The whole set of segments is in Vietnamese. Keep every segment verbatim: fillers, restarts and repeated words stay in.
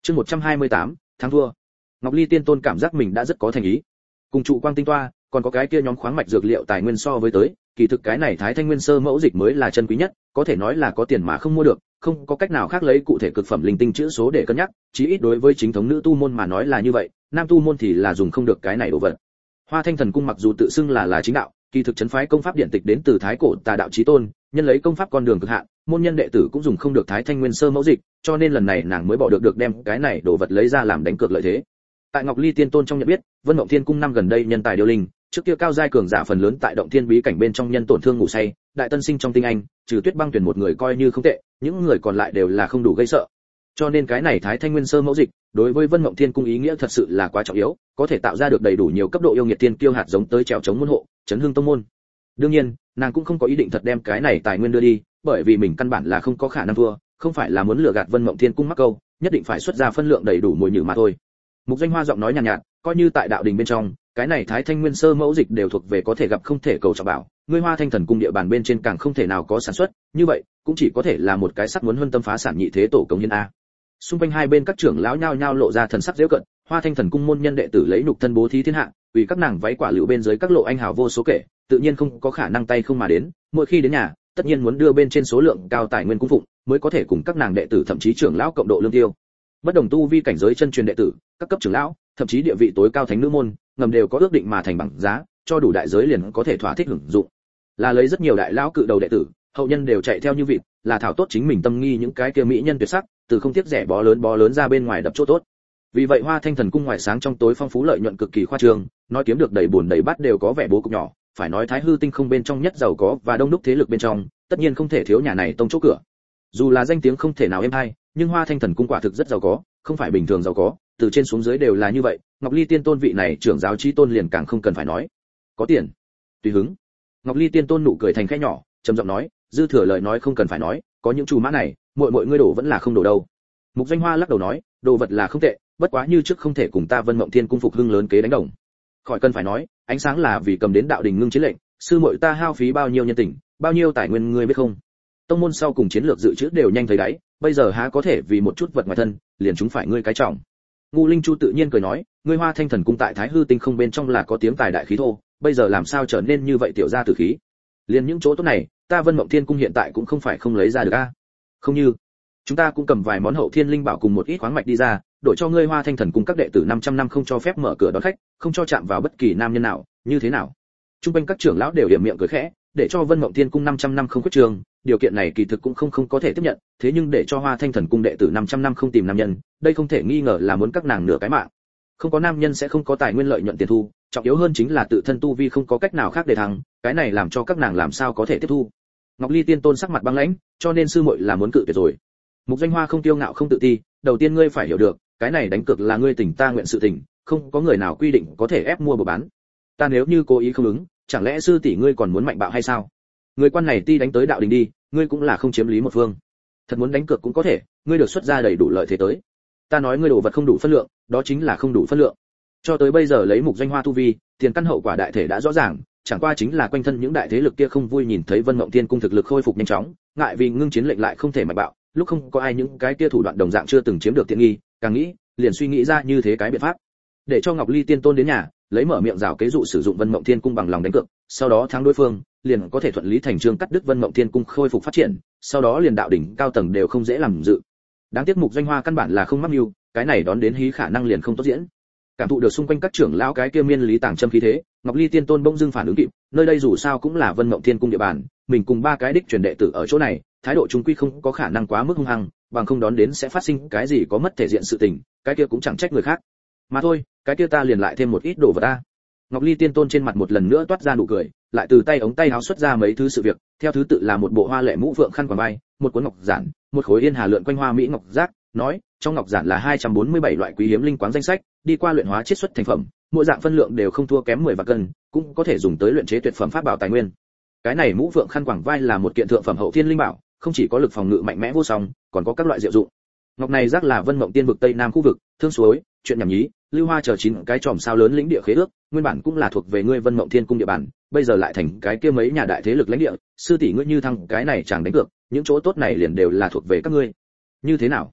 Chương một trăm hai mươi tám, thắng thua. Ngọc Ly Tiên Tôn cảm giác mình đã rất có thành ý. Cùng trụ quang tinh toa, còn có cái kia nhóm khoáng mạch dược liệu tài nguyên so với tới, kỳ thực cái này Thái Thanh Nguyên Sơ mẫu dịch mới là chân quý nhất, có thể nói là có tiền mà không mua được, không có cách nào khác lấy cụ thể cực phẩm linh tinh chữ số để cân nhắc, chí ít đối với chính thống nữ tu môn mà nói là như vậy, nam tu môn thì là dùng không được cái này đồ vật. Hoa Thanh Thần Cung mặc dù tự xưng là là chính đạo, kỳ thực trấn phái công pháp điện tịch đến từ thái cổ tà đạo chí tôn, nhân lấy công pháp con đường cực hạn, môn nhân đệ tử cũng dùng không được Thái Thanh Nguyên Sơ mẫu dịch, cho nên lần này nàng mới bỏ được được đem cái này đồ vật lấy ra làm đánh cược lợi thế. Tại Ngọc Ly Tiên Tôn trong nhận biết, Vân Mộng Thiên Cung năm gần đây nhân tài điêu linh, trước kia cao giai cường giả phần lớn tại động thiên bí cảnh bên trong nhân tổn thương ngủ say, đại tân sinh trong tinh anh, trừ Tuyết Băng tuyển một người coi như không tệ, những người còn lại đều là không đủ gây sợ. Cho nên cái này Thái Thanh Nguyên Sơ mẫu dịch, đối với Vân Mộng Thiên Cung ý nghĩa thật sự là quá trọng yếu, có thể tạo ra được đầy đủ nhiều cấp độ yêu nghiệt tiên kiêu hạt giống tới trèo chống môn hộ, chấn hương tông môn. Đương nhiên, nàng cũng không có ý định thật đem cái này tài nguyên đưa đi, bởi vì mình căn bản là không có khả năng thua, không phải là muốn lừa gạt Vân Mộng Thiên Cung mắc câu, nhất định phải xuất ra phân lượng đầy đủ mùi nhử mà thôi. Mục Doanh Hoa giọng nói nhàn nhạt, nhạt, coi như tại đạo đình bên trong, cái này Thái Thanh Nguyên Sơ mẫu dịch đều thuộc về có thể gặp không thể cầu trọng bảo, ngươi Hoa Thanh Thần Cung địa bàn bên trên càng không thể nào có sản xuất, như vậy, cũng chỉ có thể là một cái sắc muốn huân tâm phá sản nhị thế tổ công nhân a. Xung quanh hai bên các trưởng lão nhao nhao lộ ra thần sắc giễu cận, Hoa Thanh Thần Cung môn nhân đệ tử lấy nhục thân bố thí thiên hạ, vì các nàng váy quả lựu bên dưới các lộ anh hào vô số kể, tự nhiên không có khả năng tay không mà đến, mỗi khi đến nhà, tất nhiên muốn đưa bên trên số lượng cao tài nguyên cung phụng, mới có thể cùng các nàng đệ tử thậm chí trưởng lão cộng độ lương tiêu. Bất đồng tu vi cảnh giới chân truyền đệ tử, các cấp trưởng lão, thậm chí địa vị tối cao thánh nữ môn, ngầm đều có ước định mà thành bằng giá, cho đủ đại giới liền có thể thỏa thích hưởng dụng. Là lấy rất nhiều đại lão cự đầu đệ tử, hậu nhân đều chạy theo như vịt, là thảo tốt chính mình tâm nghi những cái kia mỹ nhân tuyệt sắc, từ không tiếc rẻ bó lớn bó lớn ra bên ngoài đập chỗ tốt. Vì vậy Hoa Thanh Thần Cung ngoài sáng trong tối phong phú lợi nhuận cực kỳ khoa trương, nói kiếm được đầy buồn đầy bát đều có vẻ bố cục nhỏ, phải nói Thái Hư Tinh không bên trong nhất giàu có và đông đúc thế lực bên trong, tất nhiên không thể thiếu nhà này tông chỗ cửa. Dù là danh tiếng không thể nào êm hay, nhưng Hoa Thanh Thần Cung quả thực rất giàu có, không phải bình thường giàu có, từ trên xuống dưới đều là như vậy. Ngọc Ly Tiên Tôn vị này trưởng giáo chí tôn liền càng không cần phải nói. Có tiền, tùy hứng. Ngọc Ly Tiên Tôn nụ cười thành khẽ nhỏ, trầm giọng nói, dư thừa lời nói không cần phải nói, có những chủ mã này, muội muội ngươi đổ vẫn là không đổ đâu. Mục Doanh Hoa lắc đầu nói, đồ vật là không tệ, bất quá như trước không thể cùng ta Vân Mộng Thiên Cung phục hưng lớn kế đánh đồng. Khỏi cần phải nói, ánh sáng là vì cầm đến đạo đình ngưng chiến lệnh, sư muội ta hao phí bao nhiêu nhân tình, bao nhiêu tài nguyên ngươi biết không? Tông môn sau cùng chiến lược dự trữ đều nhanh thấy đáy, bây giờ há có thể vì một chút vật ngoài thân, liền chúng phải ngươi cái trọng. Ngu Linh Chu tự nhiên cười nói, ngươi Hoa Thanh Thần Cung tại Thái Hư Tinh không bên trong là có tiếng tài đại khí thô, bây giờ làm sao trở nên như vậy tiểu gia tử khí? Liền những chỗ tốt này, ta Vân Mộng Thiên Cung hiện tại cũng không phải không lấy ra được a. Không như, chúng ta cũng cầm vài món hậu thiên linh bảo cùng một ít khoáng mạch đi ra, đổi cho ngươi Hoa Thanh Thần Cung các đệ tử năm trăm năm không cho phép mở cửa đón khách, không cho chạm vào bất kỳ nam nhân nào, như thế nào? Trung quanh các trưởng lão đều điểm miệng cười khẽ, để cho Vân Mộng Thiên Cung năm trăm năm không quyết trường, điều kiện này kỳ thực cũng không không có thể tiếp nhận, thế nhưng để cho Hoa Thanh Thần Cung đệ tử năm trăm năm không tìm nam nhân, đây không thể nghi ngờ là muốn các nàng nửa cái mạng. Không có nam nhân sẽ không có tài nguyên lợi nhuận tiền thu, trọng yếu hơn chính là tự thân tu vi không có cách nào khác để thắng, cái này làm cho các nàng làm sao có thể tiếp thu. Ngọc Ly Tiên Tôn sắc mặt băng lãnh, cho nên sư muội là muốn cự tuyệt rồi. Mục Doanh Hoa không tiêu ngạo không tự ti, đầu tiên ngươi phải hiểu được, cái này đánh cược là ngươi tình ta nguyện sự tình, không có người nào quy định có thể ép mua buộc bán. Ta nếu như cố ý không ứng, chẳng lẽ sư tỷ ngươi còn muốn mạnh bạo hay sao? Người quan này ti đánh tới đạo đình đi, ngươi cũng là không chiếm lý một phương. Thật muốn đánh cược cũng có thể, ngươi được xuất ra đầy đủ lợi thế tới. Ta nói ngươi đồ vật không đủ phân lượng, đó chính là không đủ phân lượng. Cho tới bây giờ lấy Mục Doanh Hoa tu vi, tiền căn hậu quả đại thể đã rõ ràng, chẳng qua chính là quanh thân những đại thế lực kia không vui nhìn thấy Vân Mộng Thiên Cung thực lực khôi phục nhanh chóng, ngại vì ngưng chiến lệnh lại không thể mạnh bạo, lúc không có ai những cái kia thủ đoạn đồng dạng chưa từng chiếm được tiện nghi, càng nghĩ, liền suy nghĩ ra như thế cái biện pháp. Để cho Ngọc Ly Tiên Tôn đến nhà, lấy mở miệng rào kế dụ sử dụng Vân Mộng Thiên Cung bằng lòng đánh cược, sau đó thắng đối phương, liền có thể thuận lý thành chương cắt đứt Vân Mộng Thiên Cung khôi phục phát triển, sau đó liền đạo đỉnh cao tầng đều không dễ làm dự. Đáng tiếc Mục Doanh Hoa căn bản là không mắc mưu, cái này đón đến hí khả năng liền không tốt diễn. Cảm thụ được xung quanh các trưởng lão cái kia miên lý tàng châm khí thế, Ngọc Ly Tiên Tôn bỗng dưng phản ứng kịp, nơi đây dù sao cũng là Vân Mộng Thiên Cung địa bàn, mình cùng ba cái đích truyền đệ tử ở chỗ này, thái độ chúng quy không có khả năng quá mức hung hăng, bằng không đón đến sẽ phát sinh cái gì có mất thể diện sự tình, cái kia cũng chẳng trách người khác. Mà thôi, cái kia ta liền lại thêm một ít đồ vật ta. Ngọc Ly Tiên Tôn trên mặt một lần nữa toát ra nụ cười, lại từ tay ống tay áo xuất ra mấy thứ sự việc, theo thứ tự là một bộ hoa lệ mũ phượng khăn quàng vai, một cuốn ngọc giản, một khối yên hà lượn quanh hoa mỹ ngọc giác, nói, trong ngọc giản là hai trăm bốn mươi bảy loại quý hiếm linh quáng danh sách, đi qua luyện hóa chiết xuất thành phẩm, mỗi dạng phân lượng đều không thua kém mười vạn cân, cũng có thể dùng tới luyện chế tuyệt phẩm pháp bảo tài nguyên. Cái này mũ phượng khăn quàng vai là một kiện thượng phẩm hậu thiên linh bảo, không chỉ có lực phòng ngự mạnh mẽ vô song, còn có các loại diệu dụng. Ngọc này giác là Vân Mộng Tiên vực Tây Nam khu vực, thương suối, chuyện nhảm nhí, lưu hoa chờ chín cái chòm sao lớn lĩnh địa khế ước, nguyên bản cũng là thuộc về ngươi Vân Mộng Thiên Cung địa bàn, bây giờ lại thành cái kia mấy nhà đại thế lực lãnh địa, sư tỷ ngươi như thăng cái này chẳng đánh cược, những chỗ tốt này liền đều là thuộc về các ngươi. Như thế nào?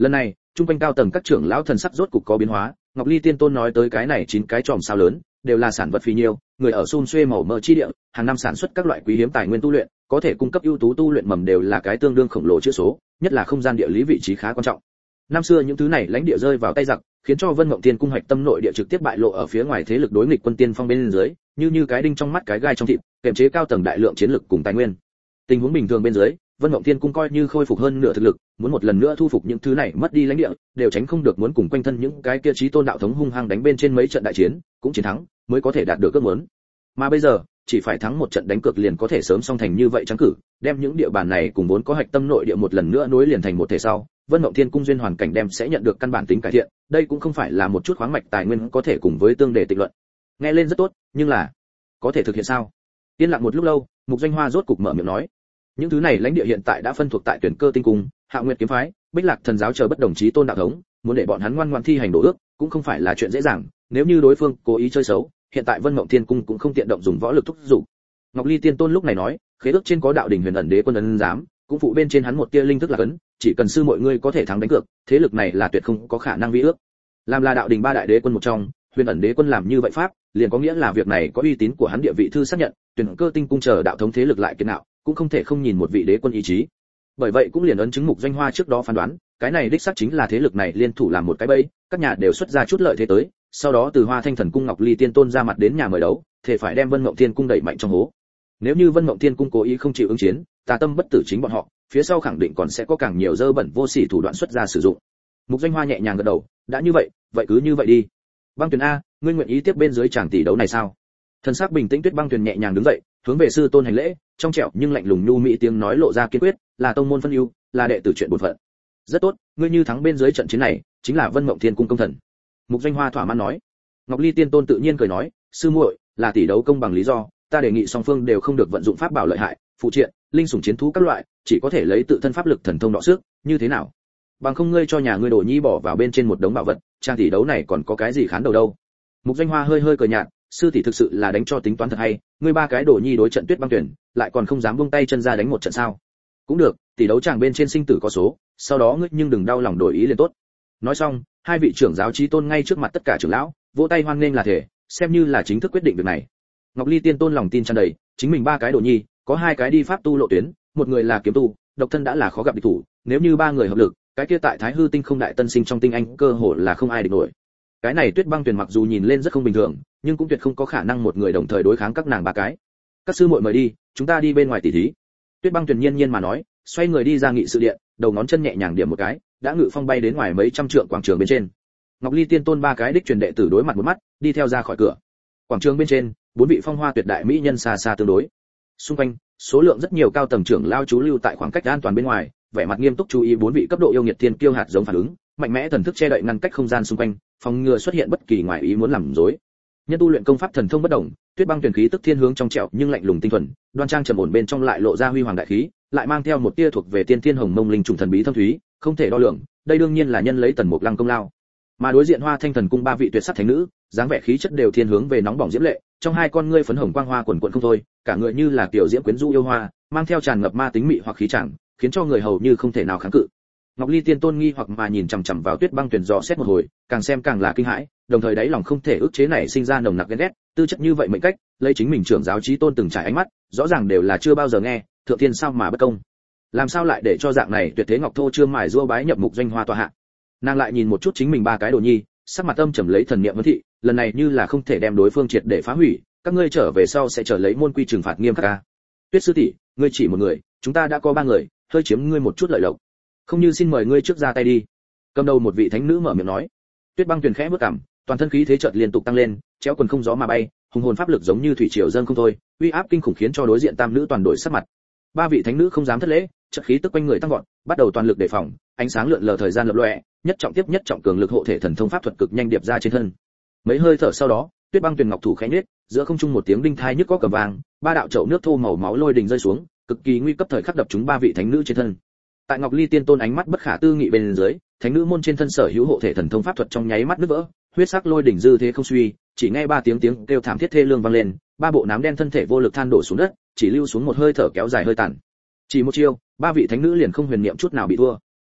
Lần này, trung quanh cao tầng các trưởng lão thần sắc rốt cục có biến hóa, Ngọc Ly Tiên Tôn nói tới cái này chín cái chòm sao lớn, đều là sản vật phi nhiêu, người ở xun xuê màu mỡ chi địa, hàng năm sản xuất các loại quý hiếm tài nguyên tu luyện, có thể cung cấp ưu tú tu luyện mầm đều là cái tương đương khổng lồ chữ số, nhất là không gian địa lý vị trí khá quan trọng. Năm xưa những thứ này lãnh địa rơi vào tay giặc, khiến cho Vân Mộng Tiên cung hoạch tâm nội địa trực tiếp bại lộ ở phía ngoài thế lực đối nghịch quân tiên phong bên dưới, như như cái đinh trong mắt cái gai trong thịt, kiềm chế cao tầng đại lượng chiến lực cùng tài nguyên. Tình huống bình thường bên dưới, Vân Mộng Tiên cung coi như khôi phục hơn nửa thực lực, muốn một lần nữa thu phục những thứ này mất đi lãnh địa, đều tránh không được muốn cùng quanh thân những cái kia chí tôn đạo thống hung hăng đánh bên trên mấy trận đại chiến, cũng chiến thắng, mới có thể đạt được ước muốn. Mà bây giờ, chỉ phải thắng một trận đánh cược liền có thể sớm xong thành như vậy trắng cử, đem những địa bàn này cùng vốn có hạch tâm nội địa một lần nữa nối liền thành một thể sau, Vân Mộng Thiên cung duyên hoàn cảnh đem sẽ nhận được căn bản tính cải thiện, đây cũng không phải là một chút khoáng mạch tài nguyên có thể cùng với tương đề tịch luận. Nghe lên rất tốt, nhưng là có thể thực hiện sao? Yên lặng một lúc lâu, Mục Doanh Hoa rốt cục mở miệng nói, những thứ này lãnh địa hiện tại đã phân thuộc tại Tuyển Cơ Tinh cung, Hạ Nguyệt kiếm phái, Bích Lạc thần giáo chờ bất đồng chí tôn đạo thống, muốn để bọn hắn ngoan ngoãn thi hành đồ ước, cũng không phải là chuyện dễ dàng, nếu như đối phương cố ý chơi xấu, hiện tại Vân Mộng Thiên cung cũng không tiện động dùng võ lực thúc giục. Ngọc Ly Tiên Tôn lúc này nói, khế ước trên có đạo đỉnh Huyền ẩn đế quân ấn giám, cũng phụ bên trên hắn một tia linh thức là cấn, chỉ cần sư mọi người có thể thắng đánh cược, thế lực này là tuyệt không có khả năng vi ước. Làm là đạo đỉnh ba đại đế quân một trong, Huyền ẩn đế quân làm như vậy pháp, liền có nghĩa là việc này có uy tín của hắn địa vị thư xác nhận, Tuyển Cơ Tinh cung chờ đạo thống thế lực lại kiên nạo, cũng không thể không nhìn một vị đế quân ý chí. Bởi vậy cũng liền ấn chứng Mục Doanh Hoa trước đó phán đoán, cái này đích xác chính là thế lực này liên thủ làm một cái bẫy, các nhà đều xuất ra chút lợi thế tới, sau đó từ Hoa Thanh Thần cung Ngọc Ly Tiên Tôn ra mặt đến nhà mời đấu, thể phải đem Vân Mộng Thiên cung đẩy mạnh trong hố. Nếu như Vân Mộng Thiên cung cố ý không chịu ứng chiến, tà tâm bất tử chính bọn họ, phía sau khẳng định còn sẽ có càng nhiều dơ bẩn vô sỉ thủ đoạn xuất ra sử dụng. Mục Doanh Hoa nhẹ nhàng gật đầu, đã như vậy, vậy cứ như vậy đi. Băng Tuyền a, ngươi nguyện ý tiếp bên dưới tràng tỷ đấu này sao? Thần sắc bình tĩnh Tuyết Băng Tuyền nhẹ nhàng đứng dậy, hướng về sư tôn hành lễ, trong trẻo nhưng lạnh lùng nhu mỹ tiếng nói lộ ra kiên quyết, là tông môn phân ưu, là đệ tử chuyện bổn phận. Rất tốt, ngươi như thắng bên dưới trận chiến này, chính là Vân Mộng Thiên cung công thần. Mục Doanh Hoa thỏa mãn nói. Ngọc Ly Tiên Tôn tự nhiên cười nói, sư muội, là tỷ đấu công bằng lý do, ta đề nghị song phương đều không được vận dụng pháp bảo lợi hại, phụ triện, linh sủng chiến thú các loại, chỉ có thể lấy tự thân pháp lực thần thông đọ sức, như thế nào? Bằng không ngươi cho nhà ngươi đồ nhi bỏ vào bên trên một đống bảo vật, trang tỷ đấu này còn có cái gì khán đầu đâu. Mục Doanh Hoa hơi hơi cười nhạt, sư tỷ thực sự là đánh cho tính toán thật hay, ngươi ba cái đồ nhi đối trận Tuyết Băng Tuyển, lại còn không dám buông tay chân ra đánh một trận sao? Cũng được, tỷ đấu chàng bên trên sinh tử có số, sau đó ngươi nhưng đừng đau lòng đổi ý liền tốt. Nói xong, hai vị trưởng giáo chí tôn ngay trước mặt tất cả trưởng lão, vỗ tay hoan nghênh là thể, xem như là chính thức quyết định việc này. Ngọc Ly Tiên Tôn lòng tin tràn đầy, chính mình ba cái đồ nhi, có hai cái đi pháp tu lộ tuyến, một người là kiếm tu, độc thân đã là khó gặp địch thủ, nếu như ba người hợp lực, cái kia tại Thái Hư Tinh không đại tân sinh trong tinh anh, cơ hồ là không ai địch nổi. Cái này Tuyết Băng Tuyền mặc dù nhìn lên rất không bình thường, nhưng cũng tuyệt không có khả năng một người đồng thời đối kháng các nàng ba cái. Các sư muội mời đi, chúng ta đi bên ngoài tỉ thí. Tuyết Băng Tuyền nhiên nhiên mà nói, xoay người đi ra nghị sự điện, đầu ngón chân nhẹ nhàng điểm một cái, đã ngự phong bay đến ngoài mấy trăm trượng quảng trường bên trên. Ngọc Ly Tiên Tôn ba cái đích truyền đệ tử đối mặt một mắt, đi theo ra khỏi cửa. Quảng trường bên trên, bốn vị phong hoa tuyệt đại mỹ nhân xa xa tương đối. Xung quanh, số lượng rất nhiều cao tầng trưởng lao trú lưu tại khoảng cách an toàn bên ngoài, vẻ mặt nghiêm túc chú ý bốn vị cấp độ yêu nghiệt thiên kiêu hạt giống phản ứng, mạnh mẽ thần thức che đậy ngăn cách không gian xung quanh, phòng ngừa xuất hiện bất kỳ ngoại ý muốn làm rối. Nhân tu luyện công pháp thần thông bất động, Tuyết Băng Tuyền khí tức thiên hướng trong trẻo nhưng lạnh lùng tinh thuần, đoan trang trầm ổn bên trong lại lộ ra huy hoàng đại khí, lại mang theo một tia thuộc về tiên thiên hồng mông linh trùng thần bí thâm thúy, không thể đo lường, đây đương nhiên là nhân lấy Tần Mục Lăng công lao. Mà đối diện Hoa Thanh Thần cung ba vị tuyệt sắc thánh nữ, dáng vẻ khí chất đều thiên hướng về nóng bỏng diễm lệ, trong hai con ngươi phấn hồng quang hoa quần quần không thôi, cả người như là tiểu diễm quyến rũ yêu hoa, mang theo tràn ngập ma tính mị hoặc khí chẳng, khiến cho người hầu như không thể nào kháng cự. Ngọc Ly Tiên Tôn nghi hoặc mà nhìn chằm chằm vào Tuyết Băng Tuyền dò xét một hồi, càng xem càng là kinh hãi, đồng thời đáy lòng không thể ức chế này sinh ra nồng nặc ghen ghét, tư chất như vậy mệnh cách, lấy chính mình trưởng giáo chí tôn từng trải ánh mắt, rõ ràng đều là chưa bao giờ nghe, thượng thiên sao mà bất công. Làm sao lại để cho dạng này tuyệt thế ngọc thô chưa mài rua bái nhập Mục Doanh Hoa tòa hạ. Nàng lại nhìn một chút chính mình ba cái đồ nhi, sắc mặt âm trầm lấy thần niệm vấn thị, lần này như là không thể đem đối phương triệt để phá hủy, các ngươi trở về sau sẽ trở lấy môn quy trừng phạt nghiêm khắc a. Tuyết sư tỷ, ngươi chỉ một người, chúng ta đã có ba người, hơi chiếm ngươi một chút lợi lộc. Không như xin mời ngươi trước ra tay đi. Cầm đầu một vị thánh nữ mở miệng nói. Tuyết Băng Tuyền khẽ bước cằm, toàn thân khí thế chợt liên tục tăng lên, chéo quần không gió mà bay, hùng hồn pháp lực giống như thủy triều dâng không thôi, uy áp kinh khủng khiến cho đối diện tam nữ toàn đổi sắc mặt. Ba vị thánh nữ không dám thất lễ, chợt khí tức quanh người tăng vọt, bắt đầu toàn lực đề phòng, ánh sáng lượn lờ thời gian lập lòe, nhất trọng tiếp nhất trọng cường lực hộ thể thần thông pháp thuật cực nhanh điệp ra trên thân. Mấy hơi thở sau đó, Tuyết Băng Tuyền ngọc thủ khẽ nhếch, giữa không trung một tiếng đinh thai nhức có cầm vàng, ba đạo chậu nước thô màu máu lôi đình rơi xuống, cực kỳ nguy cấp thời khắc đập trúng ba vị thánh nữ trên thân. Tại Ngọc Ly Tiên Tôn ánh mắt bất khả tư nghị bên dưới, thánh nữ môn trên thân sở hữu hộ thể thần thông pháp thuật trong nháy mắt nứt vỡ, huyết sắc lôi đỉnh dư thế không suy, chỉ nghe ba tiếng tiếng kêu thảm thiết thê lương vang lên, ba bộ nám đen thân thể vô lực than đổ xuống đất, chỉ lưu xuống một hơi thở kéo dài hơi tàn. Chỉ một chiêu, ba vị thánh nữ liền không huyền niệm chút nào bị thua.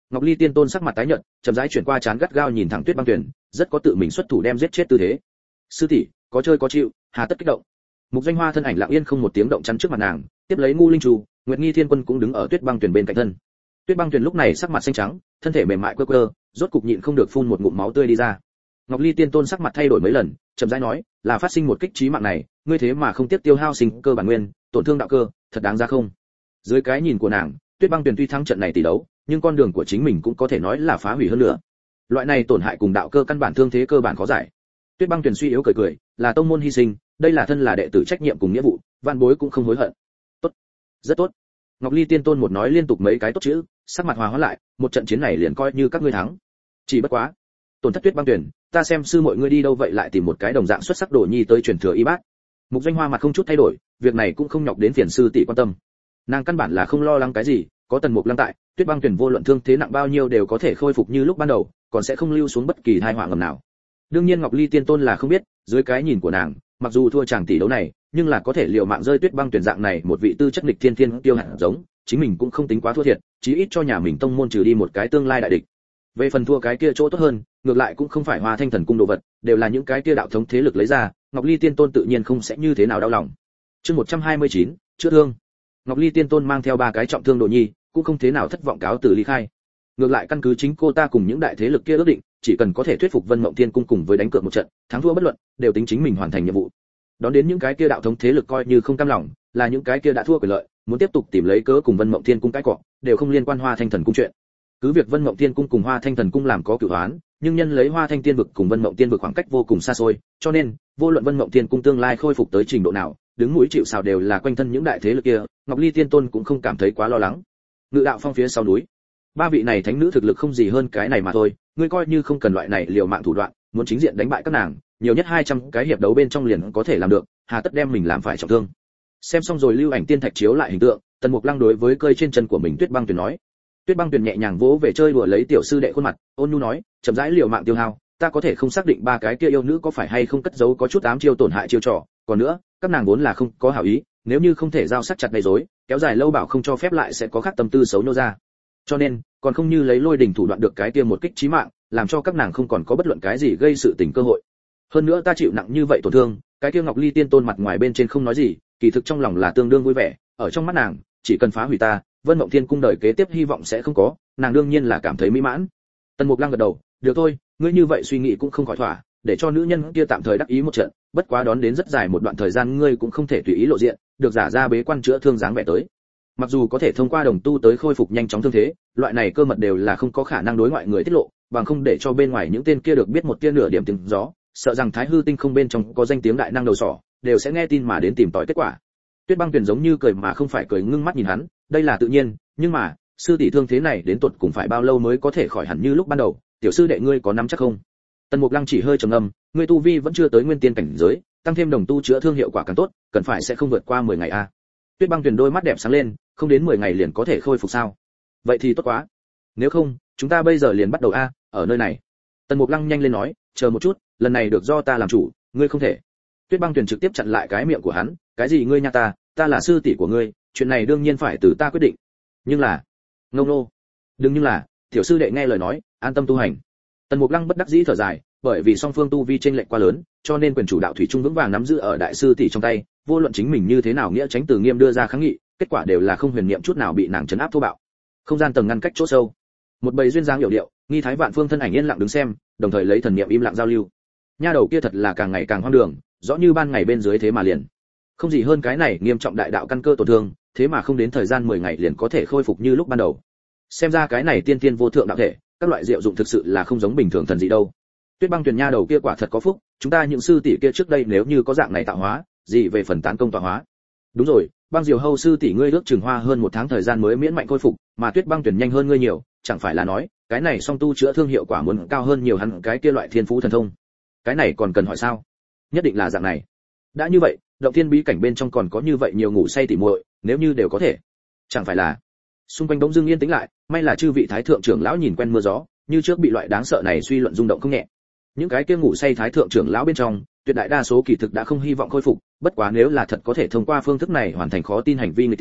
Ngọc Ly Tiên Tôn sắc mặt tái nhợt, chậm rãi chuyển qua trán gắt gao nhìn thẳng Tuyết Băng Tuyển, rất có tự mình xuất thủ đem giết chết tư thế. Sư tỷ, có chơi có chịu, hà tất kích động. Mục Doanh Hoa thân ảnh lặng yên không một tiếng động chắn trước mặt nàng, tiếp lấy Ngu Linh Trù, Nguyệt Nghi Thiên Quân cũng đứng ở Tuyết Băng Tuyển bên cạnh thân. Tuyết Băng Tuyển lúc này sắc mặt xanh trắng, thân thể mềm mại quơ quơ, rốt cục nhịn không được phun một ngụm máu tươi đi ra. Ngọc Ly Tiên Tôn sắc mặt thay đổi mấy lần, chậm rãi nói, là phát sinh một kích chí mạng này, ngươi thế mà không tiếc tiêu hao sinh cơ bản nguyên, tổn thương đạo cơ, thật đáng ra không? Dưới cái nhìn của nàng, Tuyết Băng Tuyển tuy thắng trận này tỷ đấu, nhưng con đường của chính mình cũng có thể nói là phá hủy hơn nữa. Loại này tổn hại cùng đạo cơ căn bản thương thế cơ bản khó giải. Tuyết Băng Tuyển suy yếu cười cười, là tông môn hy sinh, đây là thân là đệ tử trách nhiệm cùng nghĩa vụ, vạn bối cũng không hối hận. Tốt, rất tốt. Ngọc Ly Tiên Tôn một nói liên tục mấy cái tốt chữ, sắc mặt hòa hóa lại, một trận chiến này liền coi như các ngươi thắng. Chỉ bất quá, tổn thất Tuyết Băng Tuyển, ta xem sư mọi ngươi đi đâu vậy lại tìm một cái đồng dạng xuất sắc đồ nhi tới truyền thừa y bác. Mục Doanh Hoa mặt không chút thay đổi, việc này cũng không nhọc đến phiền sư tỷ quan tâm. Nàng căn bản là không lo lắng cái gì, có Tần Mục Lăng tại, Tuyết Băng Tuyển vô luận thương thế nặng bao nhiêu đều có thể khôi phục như lúc ban đầu, còn sẽ không lưu xuống bất kỳ tai họa ngầm nào. Đương nhiên Ngọc Ly Tiên Tôn là không biết, dưới cái nhìn của nàng, mặc dù thua chàng tỷ đấu này, nhưng là có thể liều mạng rơi Tuyết Băng Tuyển dạng này một vị tư chất nghịch thiên thiên tiêu hạt giống, chính mình cũng không tính quá thua thiệt, chí ít cho nhà mình tông môn trừ đi một cái tương lai đại địch. Về phần thua cái kia chỗ tốt hơn, ngược lại cũng không phải Hoa Thanh Thần cung đồ vật, đều là những cái kia đạo thống thế lực lấy ra, Ngọc Ly Tiên Tôn tự nhiên không sẽ như thế nào đau lòng. Chương một trăm hai mươi chín, chữa thương. Ngọc Ly Tiên Tôn mang theo ba cái trọng thương đồ nhi, cũng không thế nào thất vọng cáo từ ly khai. Ngược lại căn cứ chính cô ta cùng những đại thế lực kia ước định, chỉ cần có thể thuyết phục Vân Mộng Tiên cung cùng với đánh cược một trận, thắng thua bất luận, đều tính chính mình hoàn thành nhiệm vụ. Đón đến những cái kia đạo thống thế lực coi như không cam lòng, là những cái kia đã thua quyền lợi, muốn tiếp tục tìm lấy cớ cùng Vân Mộng Tiên cung cãi cọ, đều không liên quan Hoa Thanh Thần cung chuyện. Cứ việc Vân Mộng Tiên cung cùng Hoa Thanh Thần cung làm có cửu hoán, nhưng nhân lấy Hoa Thanh Tiên vực cùng Vân Mộng Tiên vực khoảng cách vô cùng xa xôi, cho nên, vô luận Vân Mộng Tiên cung tương lai khôi phục tới trình độ nào, đứng mũi chịu sào đều là quanh thân những đại thế lực kia, Ngọc Ly Tiên Tôn cũng không cảm thấy quá lo lắng. Ngự đạo phong phía sau núi, ba vị này thánh nữ thực lực không gì hơn cái này mà thôi, ngươi coi như không cần loại này liều mạng thủ đoạn, muốn chính diện đánh bại các nàng, nhiều nhất hai trăm cái hiệp đấu bên trong liền có thể làm được, hà tất đem mình làm phải trọng thương. Xem xong rồi lưu ảnh tiên thạch chiếu lại hình tượng, Tần Mục Lăng đối với cơi trên chân của mình Tuyết Băng Tuyển nói. Tuyết Băng Tuyển nhẹ nhàng vỗ về chơi đùa lấy tiểu sư đệ khuôn mặt, ôn nhu nói, chậm rãi liều mạng tiêu hao, ta có thể không xác định ba cái kia yêu nữ có phải hay không cất giấu có chút ám chiêu tổn hại chiêu trò, còn nữa, các nàng vốn là không có hảo ý, nếu như không thể giao sắc chặt đầy rối, kéo dài lâu bảo không cho phép lại sẽ có khác tâm tư xấu nô ra. Cho nên, còn không như lấy lôi đình thủ đoạn được cái kia một kích chí mạng, làm cho các nàng không còn có bất luận cái gì gây sự tình cơ hội. Hơn nữa ta chịu nặng như vậy tổn thương, cái kia Ngọc Ly Tiên Tôn mặt ngoài bên trên không nói gì, kỳ thực trong lòng là tương đương vui vẻ, ở trong mắt nàng, chỉ cần phá hủy ta, Vân Mộng Thiên cung đời kế tiếp hy vọng sẽ không có, nàng đương nhiên là cảm thấy mỹ mãn. Tần Mục Lăng gật đầu, được thôi, ngươi như vậy suy nghĩ cũng không khỏi thỏa, để cho nữ nhân kia tạm thời đắc ý một trận, bất quá đón đến rất dài một đoạn thời gian ngươi cũng không thể tùy ý lộ diện, được giả ra bế quan chữa thương dáng vẻ tới. Mặc dù có thể thông qua đồng tu tới khôi phục nhanh chóng thương thế, loại này cơ mật đều là không có khả năng đối ngoại người tiết lộ, bằng không để cho bên ngoài những tên kia được biết một tia nửa điểm tiếng gió, sợ rằng Thái Hư Tinh không bên trong có danh tiếng đại năng đầu sỏ, đều sẽ nghe tin mà đến tìm tòi kết quả. Tuyết Băng Tuyển giống như cười mà không phải cười, ngưng mắt nhìn hắn, đây là tự nhiên, nhưng mà, sư tỷ thương thế này đến tột cùng phải bao lâu mới có thể khỏi hẳn như lúc ban đầu, tiểu sư đệ ngươi có nắm chắc không? Tần Mục Lăng chỉ hơi trầm ngâm, ngươi tu vi vẫn chưa tới nguyên tiên cảnh giới, tăng thêm đồng tu chữa thương hiệu quả càng tốt, cần phải sẽ không vượt qua mười ngày a. À. Tuyết Băng Tuyển đôi mắt đẹp sáng lên, không đến mười ngày liền có thể khôi phục sao? Vậy thì tốt quá. Nếu không, chúng ta bây giờ liền bắt đầu a, à, ở nơi này. Tần Mục Lăng nhanh lên nói, chờ một chút, lần này được do ta làm chủ, ngươi không thể. Tuyết Băng Tuyển trực tiếp chặn lại cái miệng của hắn, cái gì ngươi nha ta, ta là sư tỷ của ngươi, chuyện này đương nhiên phải từ ta quyết định. Nhưng là, ngông nô, đừng nhưng là, tiểu sư đệ nghe lời nói, an tâm tu hành. Tần Mục Lăng bất đắc dĩ thở dài, bởi vì song phương tu vi chênh lệch quá lớn, cho nên quyền chủ đạo thủy chung vững vàng nắm giữ ở đại sư tỷ trong tay, vô luận chính mình như thế nào nghĩa tránh từ nghiêm đưa ra kháng nghị, kết quả đều là không huyền niệm chút nào bị nàng trấn áp thô bạo. Không gian tầng ngăn cách chỗ sâu, một bầy duyên dáng hiểu điệu, nghi thái vạn phương thân ảnh yên lặng đứng xem, đồng thời lấy thần niệm im lặng giao lưu. Nha đầu kia thật là càng ngày càng hoang đường, rõ như ban ngày bên dưới thế mà liền không gì hơn cái này nghiêm trọng đại đạo căn cơ tổn thương, thế mà không đến thời gian mười ngày liền có thể khôi phục như lúc ban đầu. Xem ra cái này tiên tiên vô thượng đạo thể, các loại diệu dụng thực sự là không giống bình thường thần gì đâu. Tuyết Băng Tuyển nha đầu kia quả thật có phúc, chúng ta những sư tỷ kia trước đây nếu như có dạng này tạo hóa, gì về phần tán công tọa hóa. Đúng rồi, Băng Diều Hầu sư tỷ ngươi ước chừng hoa hơn một tháng thời gian mới miễn mạnh khôi phục, mà Tuyết Băng Tuyển nhanh hơn ngươi nhiều, chẳng phải là nói, cái này song tu chữa thương hiệu quả muốn cao hơn nhiều hẳn cái kia loại thiên phú thần thông. Cái này còn cần hỏi sao? Nhất định là dạng này. Đã như vậy, động thiên bí cảnh bên trong còn có như vậy nhiều ngủ say tỉ muội, nếu như đều có thể, chẳng phải là. Xung quanh bỗng dưng yên tĩnh lại, may là chư vị thái thượng trưởng lão nhìn quen mưa gió, như trước bị loại đáng sợ này suy luận rung động không nhẹ. Những cái kia ngủ say thái thượng trưởng lão bên trong, tuyệt đại đa số kỳ thực đã không hy vọng khôi phục, bất quá nếu là thật có thể thông qua phương thức này hoàn thành khó tin hành vi người tiên,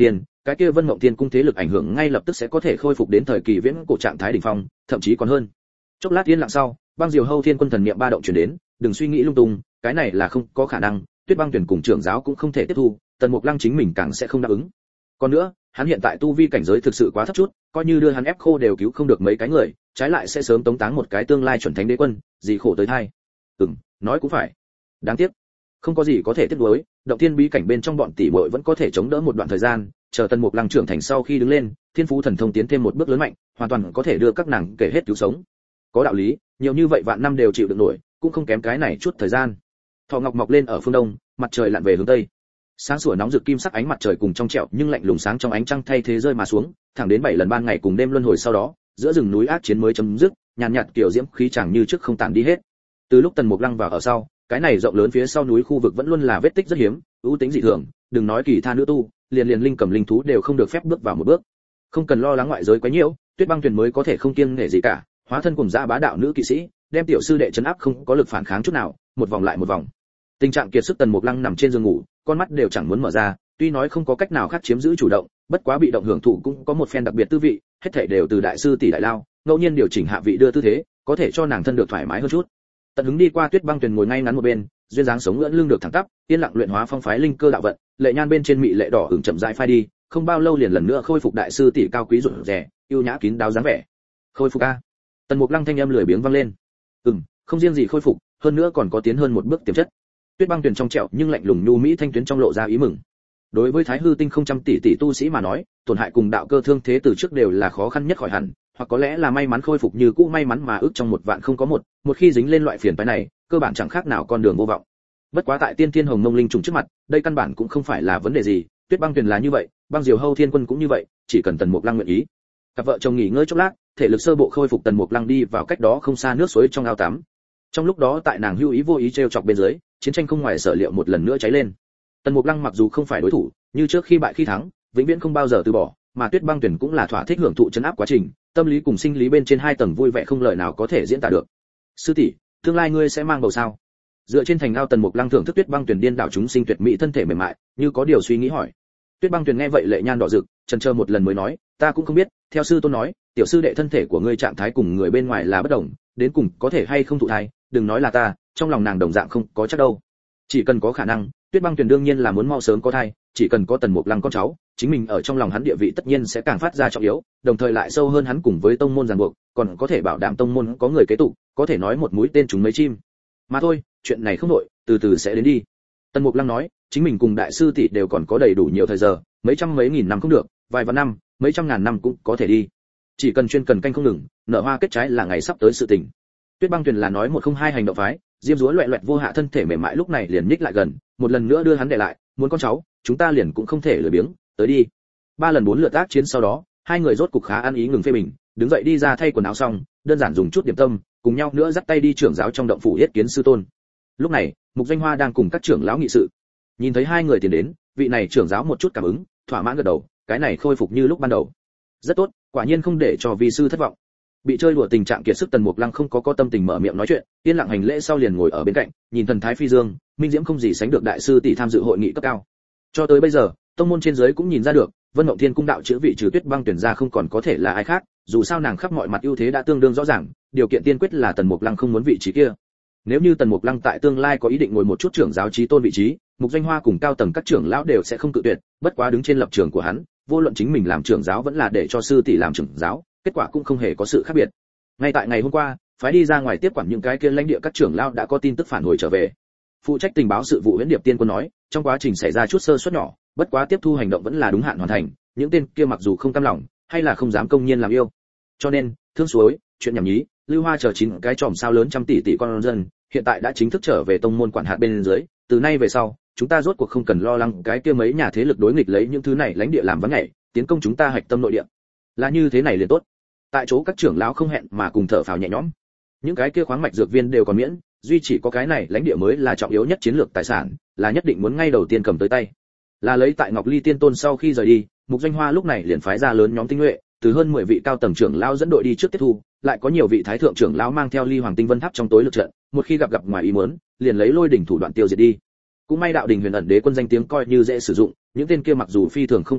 cái kia Vân Mộng Thiên cung thế lực ảnh hưởng ngay lập tức sẽ có thể khôi phục đến thời kỳ viễn cổ trạng thái đỉnh phong, thậm chí còn hơn. Chốc lát yên lặng sau, Băng Diều Hâu Thiên quân thần niệm ba động truyền đến, đừng suy nghĩ lung tung, cái này là không có khả năng, Tuyết Băng Tuyển cùng trưởng giáo cũng không thể tiếp thu, Tần Mục Lăng chính mình càng sẽ không đáp ứng. Còn nữa, hắn hiện tại tu vi cảnh giới thực sự quá thấp chút, coi như đưa hắn ép khô đều cứu không được mấy cái người, trái lại sẽ sớm tống táng một cái tương lai chuẩn thánh đế quân, gì khổ tới thay. Ừm, nói cũng phải. Đáng tiếc, không có gì có thể tiếp nối, động thiên bí cảnh bên trong bọn tỷ muội vẫn có thể chống đỡ một đoạn thời gian, chờ Tần Mục Lăng trưởng thành sau khi đứng lên, thiên phú thần thông tiến thêm một bước lớn mạnh, hoàn toàn có thể đưa các nàng kể hết cứu sống. Có đạo lý, nhiều như vậy vạn năm đều chịu đựng nổi, cũng không kém cái này chút thời gian. Thọ Ngọc mọc lên ở phương đông, mặt trời lặn về hướng tây. Sáng sủa nóng rực kim sắc ánh mặt trời cùng trong trẻo nhưng lạnh lùng sáng trong ánh trăng thay thế rơi mà xuống, thẳng đến bảy lần ban ngày cùng đêm luân hồi sau đó, giữa rừng núi ác chiến mới chấm dứt, nhàn nhạt kiểu diễm khí chẳng như trước không tàn đi hết. Từ lúc Tần Mục Lăng vào ở sau, cái này rộng lớn phía sau núi khu vực vẫn luôn là vết tích rất hiếm, ưu tính dị thường, đừng nói kỳ tha nữ tu, liền liền linh cầm linh thú đều không được phép bước vào một bước. Không cần lo lắng ngoại giới quá nhiễu, Tuyết Băng Tuyền mới có thể không kiêng nể gì cả, hóa thân cùng dã bá đạo nữ kỵ sĩ, đem tiểu sư đệ trấn áp không có lực phản kháng chút nào, một vòng lại một vòng. Tình trạng kiệt sức Tần Mục Lăng nằm trên giường ngủ, con mắt đều chẳng muốn mở ra, tuy nói không có cách nào khác chiếm giữ chủ động, bất quá bị động hưởng thụ cũng có một phen đặc biệt tư vị, hết thảy đều từ đại sư tỷ đại lao, ngẫu nhiên điều chỉnh hạ vị đưa tư thế, có thể cho nàng thân được thoải mái hơn chút. Tận hứng đi qua Tuyết Băng Tuyền ngồi ngay ngắn một bên, duyên dáng sống ưỡn lưng được thẳng tắp, yên lặng luyện hóa phong phái linh cơ đạo vận, lệ nhan bên trên mị lệ đỏ ửng chậm rãi phai đi, không bao lâu liền lần nữa khôi phục đại sư tỷ cao quý rụt rè, yêu nhã kín đáo dáng vẻ. Khôi phục a. Tần Mục Lăng thanh âm lười biếng vang lên. Ừm, không riêng gì khôi phục, hơn nữa còn có tiến hơn một bước tiềm chất. Tuyết Băng Tuyền trong trẻo nhưng lạnh lùng nhu mỹ thanh tuyến trong lộ ra ý mừng. Đối với Thái Hư tinh không trăm tỷ tỷ tu sĩ mà nói, tổn hại cùng đạo cơ thương thế từ trước đều là khó khăn nhất khỏi hẳn, hoặc có lẽ là may mắn khôi phục như cũ may mắn mà ước trong một vạn không có một, một khi dính lên loại phiền phức này, cơ bản chẳng khác nào con đường vô vọng. Bất quá tại Tiên Thiên Hồng Mông linh trùng trước mặt, đây căn bản cũng không phải là vấn đề gì, Tuyết Băng Tuyền là như vậy, Băng Diều Hâu Thiên Quân cũng như vậy, chỉ cần Tần Mục Lăng nguyện ý. Cặp vợ chồng nghỉ ngơi chốc lát, thể lực sơ bộ khôi phục, Tần Mục Lăng đi vào cách đó không xa nước suối trong ao tắm. Trong lúc đó tại nàng hưu ý vô ý trêu chọc bên dưới, chiến tranh không ngoài sở liệu một lần nữa cháy lên. Tần Mục Lăng mặc dù không phải đối thủ, như trước khi bại khi thắng, vĩnh viễn không bao giờ từ bỏ, mà Tuyết Băng Tuyền cũng là thỏa thích hưởng thụ trấn áp quá trình, tâm lý cùng sinh lý bên trên hai tầng vui vẻ không lời nào có thể diễn tả được. Sư tỷ, tương lai ngươi sẽ mang bầu sao? Dựa trên thành ao, Tần Mục Lăng thưởng thức Tuyết Băng Tuyền điên đảo chúng sinh tuyệt mỹ thân thể mềm mại, như có điều suy nghĩ hỏi. Tuyết Băng Tuyền nghe vậy lệ nhan đỏ rực, chần chờ một lần mới nói, ta cũng không biết, theo sư tôn nói, tiểu sư đệ thân thể của ngươi trạng thái cùng người bên ngoài là bất đồng, đến cùng có thể hay không thụ thai, đừng nói là ta, trong lòng nàng đồng dạng không có chắc đâu. Chỉ cần có khả năng, Tuyết Băng Tuyền đương nhiên là muốn mau sớm có thai, chỉ cần có Tần Mục Lăng con cháu, chính mình ở trong lòng hắn địa vị tất nhiên sẽ càng phát ra trọng yếu, đồng thời lại sâu hơn hắn cùng với tông môn ràng buộc, còn có thể bảo đảm tông môn có người kế tục, có thể nói một mũi tên trúng mấy chim. Mà thôi, chuyện này không nội, từ từ sẽ đến đi. Tần Mục Lăng nói, chính mình cùng đại sư tỷ đều còn có đầy đủ nhiều thời giờ, mấy trăm mấy nghìn năm không được, vài vạn năm, mấy trăm ngàn năm cũng có thể đi. Chỉ cần chuyên cần canh không ngừng, nở hoa kết trái là ngày sắp tới sự tình. Tuyết Băng Tuyền là nói một không hai hành động phái, diêm dúa loẹt loẹt vô hạ thân thể mềm mại lúc này liền nhích lại gần, một lần nữa đưa hắn để lại, muốn con cháu, chúng ta liền cũng không thể lười biếng, tới đi. Ba lần bốn lượt tác chiến sau đó, hai người rốt cục khá ăn ý ngừng phê bình, đứng dậy đi ra thay quần áo xong, đơn giản dùng chút điểm tâm, cùng nhau nữa dắt tay đi trưởng giáo trong động phủ yết kiến sư tôn. Lúc này, Mục Doanh Hoa đang cùng các trưởng lão nghị sự. Nhìn thấy hai người tiến đến, vị này trưởng giáo một chút cảm ứng, thỏa mãn gật đầu, cái này khôi phục như lúc ban đầu. Rất tốt, quả nhiên không để cho vi sư thất vọng. Bị chơi đùa tình trạng kiệt sức Tần Mục Lăng không có có tâm tình mở miệng nói chuyện, yên lặng hành lễ sau liền ngồi ở bên cạnh, nhìn thần thái phi dương, minh diễm không gì sánh được đại sư tỷ tham dự hội nghị cấp cao. Cho tới bây giờ, tông môn trên dưới cũng nhìn ra được, Vân Mộng Thiên cung đạo chữ vị trừ Tuyết Băng Tuyển ra không còn có thể là ai khác, dù sao nàng khắp mọi mặt ưu thế đã tương đương rõ ràng, điều kiện tiên quyết là Tần Mục Lăng không muốn vị trí kia. Nếu như Tần Mục Lăng tại tương lai có ý định ngồi một chút trưởng giáo chí tôn vị trí, Mục Doanh Hoa cùng cao tầng các trưởng lão đều sẽ không cự tuyệt, bất quá đứng trên lập trường của hắn, vô luận chính mình làm trưởng giáo vẫn là để cho sư tỷ làm trưởng giáo, kết quả cũng không hề có sự khác biệt. Ngay tại ngày hôm qua, phái đi ra ngoài tiếp quản những cái kia lãnh địa các trưởng lão đã có tin tức phản hồi trở về. Phụ trách tình báo sự vụ Huyễn Điệp Tiên Quân nói, trong quá trình xảy ra chút sơ suất nhỏ, bất quá tiếp thu hành động vẫn là đúng hạn hoàn thành, những tên kia mặc dù không cam lòng, hay là không dám công nhiên làm yêu. Cho nên, Thương Suối, chuyện nhảm nhí, Lưu Hoa chờ chín cái chòm sao lớn trăm tỷ tỷ con dân, hiện tại đã chính thức trở về tông môn quản hạt bên dưới, từ nay về sau, chúng ta rốt cuộc không cần lo lắng cái kia mấy nhà thế lực đối nghịch lấy những thứ này lãnh địa làm vắng nhảy, tiến công chúng ta hạch tâm nội địa. Là như thế này liền tốt. Tại chỗ các trưởng lão không hẹn mà cùng thở phào nhẹ nhõm. Những cái kia khoáng mạch dược viên đều còn miễn, duy chỉ có cái này lãnh địa mới là trọng yếu nhất chiến lược tài sản, là nhất định muốn ngay đầu tiên cầm tới tay. Là lấy tại Ngọc Ly Tiên Tôn sau khi rời đi, Mục Doanh Hoa lúc này liền phái ra lớn nhóm tinh nhuệ, từ hơn mười vị cao tầng trưởng lão dẫn đội đi trước tiếp thu, lại có nhiều vị thái thượng trưởng lão mang theo Ly Hoàng Tinh Vân Tháp trong tối lực trận, một khi gặp gặp ngoài ý muốn, liền lấy lôi đỉnh thủ đoạn tiêu diệt đi. Cũng may đạo đình Huyền ẩn đế quân danh tiếng coi như dễ sử dụng, những tên kia mặc dù phi thường không tình nguyện,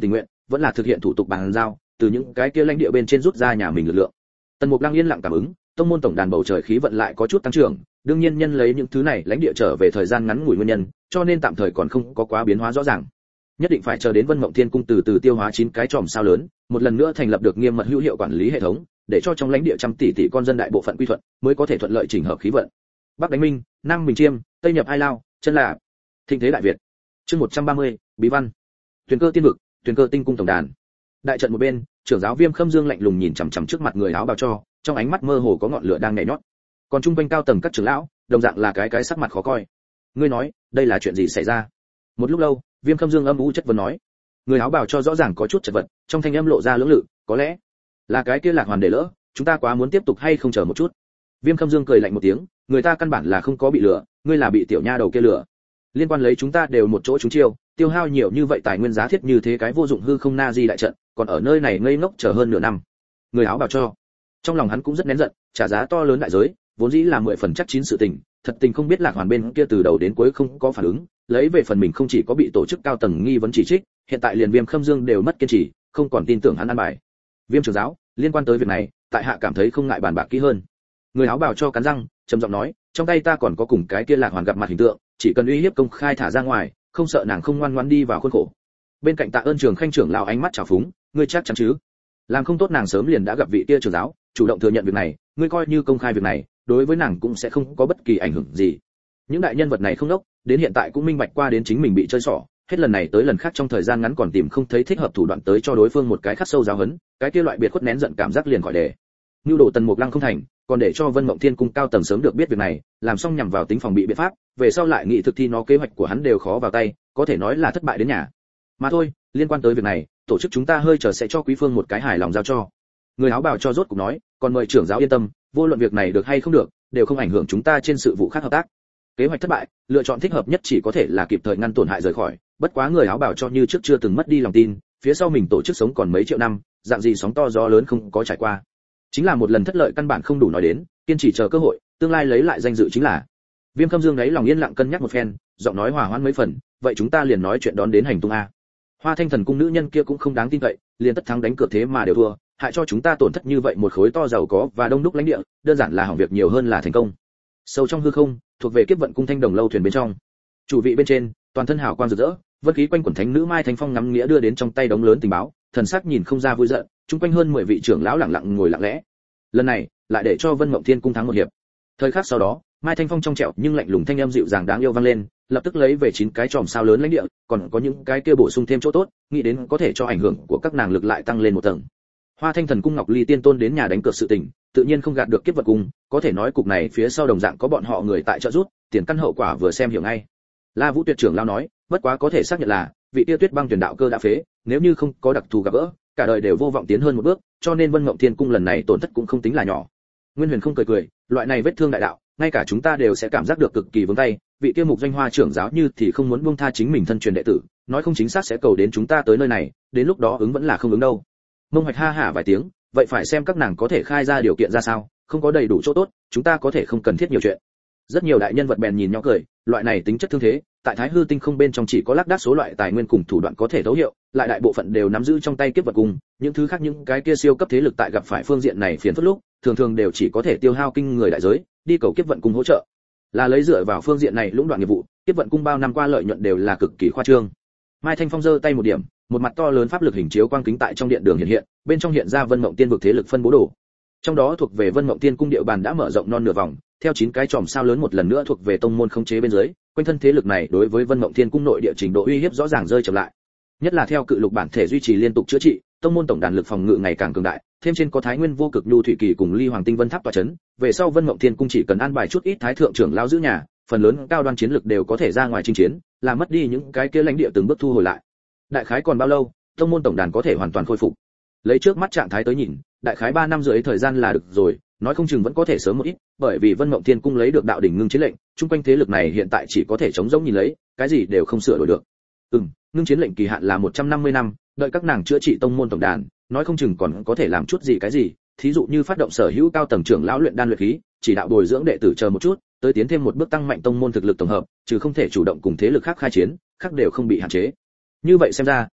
vẫn là thực hiện thủ tục bàn giao, từ những cái kia lãnh địa bên trên rút ra nhà mình lực lượng. Tần Mục Lăng yên lặng cảm ứng, tông môn tổng đàn bầu trời khí vận lại có chút tăng trưởng, đương nhiên nhân lấy những thứ này lãnh địa trở về thời gian ngắn ngủi nguyên nhân, cho nên tạm thời còn không có quá biến hóa rõ ràng. Nhất định phải chờ đến Vân Mộng Thiên cung từ từ tiêu hóa chín cái chòm sao lớn, một lần nữa thành lập được nghiêm mật hữu hiệu quản lý hệ thống, để cho trong lãnh địa trăm tỷ tỷ con dân đại bộ phận quy thuận, mới có thể thuận lợi chỉnh hợp khí vận. Bắc đánh Minh, Nam Bình Chiêm, Tây nhập Ai Lao, chân là thịnh thế đại Việt. Chương một trăm ba mươi, bí văn. Tuyền Cơ tiên vực, Tuyền Cơ tinh cung tổng đàn. Đại trận một bên, trưởng giáo Viêm Khâm Dương lạnh lùng nhìn chằm chằm trước mặt người áo bào cho, trong ánh mắt mơ hồ có ngọn lửa đang nhảy nhót. Còn trung quanh cao tầng các trưởng lão, đồng dạng là cái cái sắc mặt khó coi. Ngươi nói, đây là chuyện gì xảy ra? Một lúc lâu, Viêm Khâm Dương âm u chất vấn nói. Người áo bào cho rõ ràng có chút chật vật, trong thanh âm lộ ra lưỡng lự, có lẽ là cái kia Lạc Hoàn để lỡ, chúng ta quá muốn tiếp tục hay không chờ một chút. Viêm Khâm Dương cười lạnh một tiếng, người ta căn bản là không có bị lừa, ngươi là bị tiểu nha đầu kia lừa. Liên quan lấy chúng ta đều một chỗ chúng chiêu, tiêu hao nhiều như vậy tài nguyên giá thiết như thế cái vô dụng hư không na di đại trận, còn ở nơi này ngây ngốc chờ hơn nửa năm. Người áo bào cho, trong lòng hắn cũng rất nén giận, trả giá to lớn đại giới, vốn dĩ là mười phần chắc chín sự tình, thật tình không biết Lạc Hoàn bên kia từ đầu đến cuối không có phản ứng, lấy về phần mình không chỉ có bị tổ chức cao tầng nghi vấn chỉ trích, hiện tại liền Viêm Khâm Dương đều mất kiên trì, không còn tin tưởng hắn ăn bài. Viêm trưởng giáo, liên quan tới việc này, tại hạ cảm thấy không ngại bàn bạc kỹ hơn. Người áo bào cho cắn răng, trầm giọng nói, trong tay ta còn có cùng cái kia Lạc Hoàn gặp mặt hình tượng, chỉ cần uy hiếp công khai thả ra ngoài, không sợ nàng không ngoan ngoãn đi vào khuôn khổ. Bên cạnh Tạ Ơn Trường Khanh trưởng lão ánh mắt trào phúng, ngươi chắc chắn chứ? Làm không tốt nàng sớm liền đã gặp vị kia trưởng giáo, chủ động thừa nhận việc này, ngươi coi như công khai việc này, đối với nàng cũng sẽ không có bất kỳ ảnh hưởng gì. Những đại nhân vật này không đốc, đến hiện tại cũng minh bạch qua đến chính mình bị chơi xỏ, hết lần này tới lần khác trong thời gian ngắn còn tìm không thấy thích hợp thủ đoạn tới cho đối phương một cái khắc sâu giáo huấn, cái kia loại biệt khuất nén giận cảm giác liền khỏi đề. Nưu đồ Tần Mục Lăng không thành, còn để cho Vân Mộng Thiên cung cao tầng sớm được biết việc này, làm xong nhằm vào tính phòng bị biện pháp, về sau lại nghị thực thi nó kế hoạch của hắn đều khó vào tay, có thể nói là thất bại đến nhà. Mà thôi, liên quan tới việc này, tổ chức chúng ta hơi chờ sẽ cho Quý Phương một cái hài lòng giao cho. Người áo bào cho rốt cục nói, còn mời trưởng giáo yên tâm, vô luận việc này được hay không được, đều không ảnh hưởng chúng ta trên sự vụ khác hợp tác. Kế hoạch thất bại, lựa chọn thích hợp nhất chỉ có thể là kịp thời ngăn tổn hại rời khỏi, bất quá người áo bào cho như trước chưa từng mất đi lòng tin, phía sau mình tổ chức sống còn mấy triệu năm, dạng gì sóng to gió lớn không có trải qua. Chính là một lần thất lợi căn bản không đủ nói đến, kiên trì chờ cơ hội, tương lai lấy lại danh dự chính là. Viêm Khâm Dương ấy lòng yên lặng cân nhắc một phen, giọng nói hòa hoãn mấy phần, vậy chúng ta liền nói chuyện đón đến hành tung a. Hoa Thanh Thần cung nữ nhân kia cũng không đáng tin cậy, liền tất thắng đánh cược thế mà đều thua, hại cho chúng ta tổn thất như vậy một khối to giàu có và đông đúc lãnh địa, đơn giản là hỏng việc nhiều hơn là thành công. Sâu trong hư không, thuộc về kiếp vận cung Thanh Đồng lâu thuyền bên trong. Chủ vị bên trên, toàn thân hào quang rực rỡ, vân khí quanh quẩn thánh nữ Mai Thanh Phong ngắm nghĩa đưa đến trong tay đống lớn tình báo, thần sắc nhìn không ra vui giận, chung quanh hơn mười vị trưởng lão lặng lặng ngồi lặng lẽ. Lần này, lại để cho Vân Mộng Thiên cung thắng một hiệp. Thời khắc sau đó, Mai Thanh Phong trong trẻo nhưng lạnh lùng thanh âm dịu dàng đáng yêu vang lên, lập tức lấy về chín cái chòm sao lớn lãnh địa, còn có những cái kia bổ sung thêm chỗ tốt, nghĩ đến có thể cho ảnh hưởng của các nàng lực lại tăng lên một tầng. Hoa Thanh Thần cung Ngọc Ly tiên tôn đến nhà đánh cược sự tình, tự nhiên không gạt được kiếp vật cung, có thể nói cục này phía sau đồng dạng có bọn họ người tại trợ giúp, tiền căn hậu quả vừa xem hiểu ngay. La Vũ Tuyệt trưởng lão nói, bất quá có thể xác nhận là, vị tiêu Tuyết Băng Tuyển đạo cơ đã phế, nếu như không có đặc thù gặp gỡ, cả đời đều vô vọng tiến hơn một bước, cho nên Vân Mộng Thiên cung lần này tổn thất cũng không tính là nhỏ. Nguyên Huyền không cười cười, loại này vết thương đại đạo, ngay cả chúng ta đều sẽ cảm giác được cực kỳ vướng tay, vị kia Mục Doanh Hoa trưởng giáo như thì không muốn buông tha chính mình thân truyền đệ tử, nói không chính xác sẽ cầu đến chúng ta tới nơi này, đến lúc đó ứng vẫn là không ứng đâu. Mông Hoạch ha hả vài tiếng, vậy phải xem các nàng có thể khai ra điều kiện ra sao, không có đầy đủ chỗ tốt, chúng ta có thể không cần thiết nhiều chuyện. Rất nhiều đại nhân vật bèn nhìn nhau cười, loại này tính chất thương thế, tại Thái Hư tinh không bên trong chỉ có lác đác số loại tài nguyên cùng thủ đoạn có thể thấu hiệu, lại đại bộ phận đều nắm giữ trong tay kiếp vật cùng, những thứ khác những cái kia siêu cấp thế lực tại gặp phải phương diện này phiền phức lúc, thường thường đều chỉ có thể tiêu hao kinh người đại giới, đi cầu kiếp vận cung hỗ trợ. Là lấy dựa vào phương diện này lũng đoạn nghiệp vụ, kiếp vận cung bao năm qua lợi nhuận đều là cực kỳ khoa trương. Mai Thanh Phong giơ tay một điểm, một mặt to lớn pháp lực hình chiếu quang kính tại trong điện đường hiện hiện, bên trong hiện ra Vân Mộng Tiên vực thế lực phân bố đồ. Trong đó thuộc về Vân Mộng Tiên cung địa bàn đã mở rộng non nửa vòng, theo chín cái chòm sao lớn một lần nữa thuộc về tông môn khống chế bên dưới, quanh thân thế lực này đối với Vân Mộng Thiên cung nội địa trình độ uy hiếp rõ ràng rơi chậm lại. Nhất là theo cự lục bản thể duy trì liên tục chữa trị, tông môn tổng đàn lực phòng ngự ngày càng cường đại, thêm trên có Thái Nguyên vô cực nhu thủy kỳ cùng Ly Hoàng tinh vân tháp tọa chấn, về sau Vân Mộng Thiên cung chỉ cần an bài chút ít thái thượng trưởng lão giữ nhà, phần lớn cao đoan chiến lực đều có thể ra ngoài chinh chiến, làm mất đi những cái kia lãnh địa từng bước thu hồi lại. Đại khái còn bao lâu, tông môn tổng đàn có thể hoàn toàn khôi phục? Lấy trước mắt trạng thái tới nhìn, đại khái ba năm rưỡi thời gian là được rồi, nói không chừng vẫn có thể sớm một ít, bởi vì Vân Mộng Thiên cung lấy được đạo đỉnh ngưng chiến lệnh, chung quanh thế lực này hiện tại chỉ có thể chống rỗng nhìn lấy, cái gì đều không sửa đổi được. Ừm, ngưng chiến lệnh kỳ hạn là một trăm năm mươi năm, đợi các nàng chữa trị tông môn tổng đàn, nói không chừng còn có thể làm chút gì cái gì, thí dụ như phát động sở hữu cao tầng trưởng lão luyện đan luyện khí, chỉ đạo bồi dưỡng đệ tử chờ một chút, tới tiến thêm một bước tăng mạnh tông môn thực lực tổng hợp, trừ không thể chủ động cùng thế lực khác khai chiến, khác đều không bị hạn chế. Như vậy xem ra,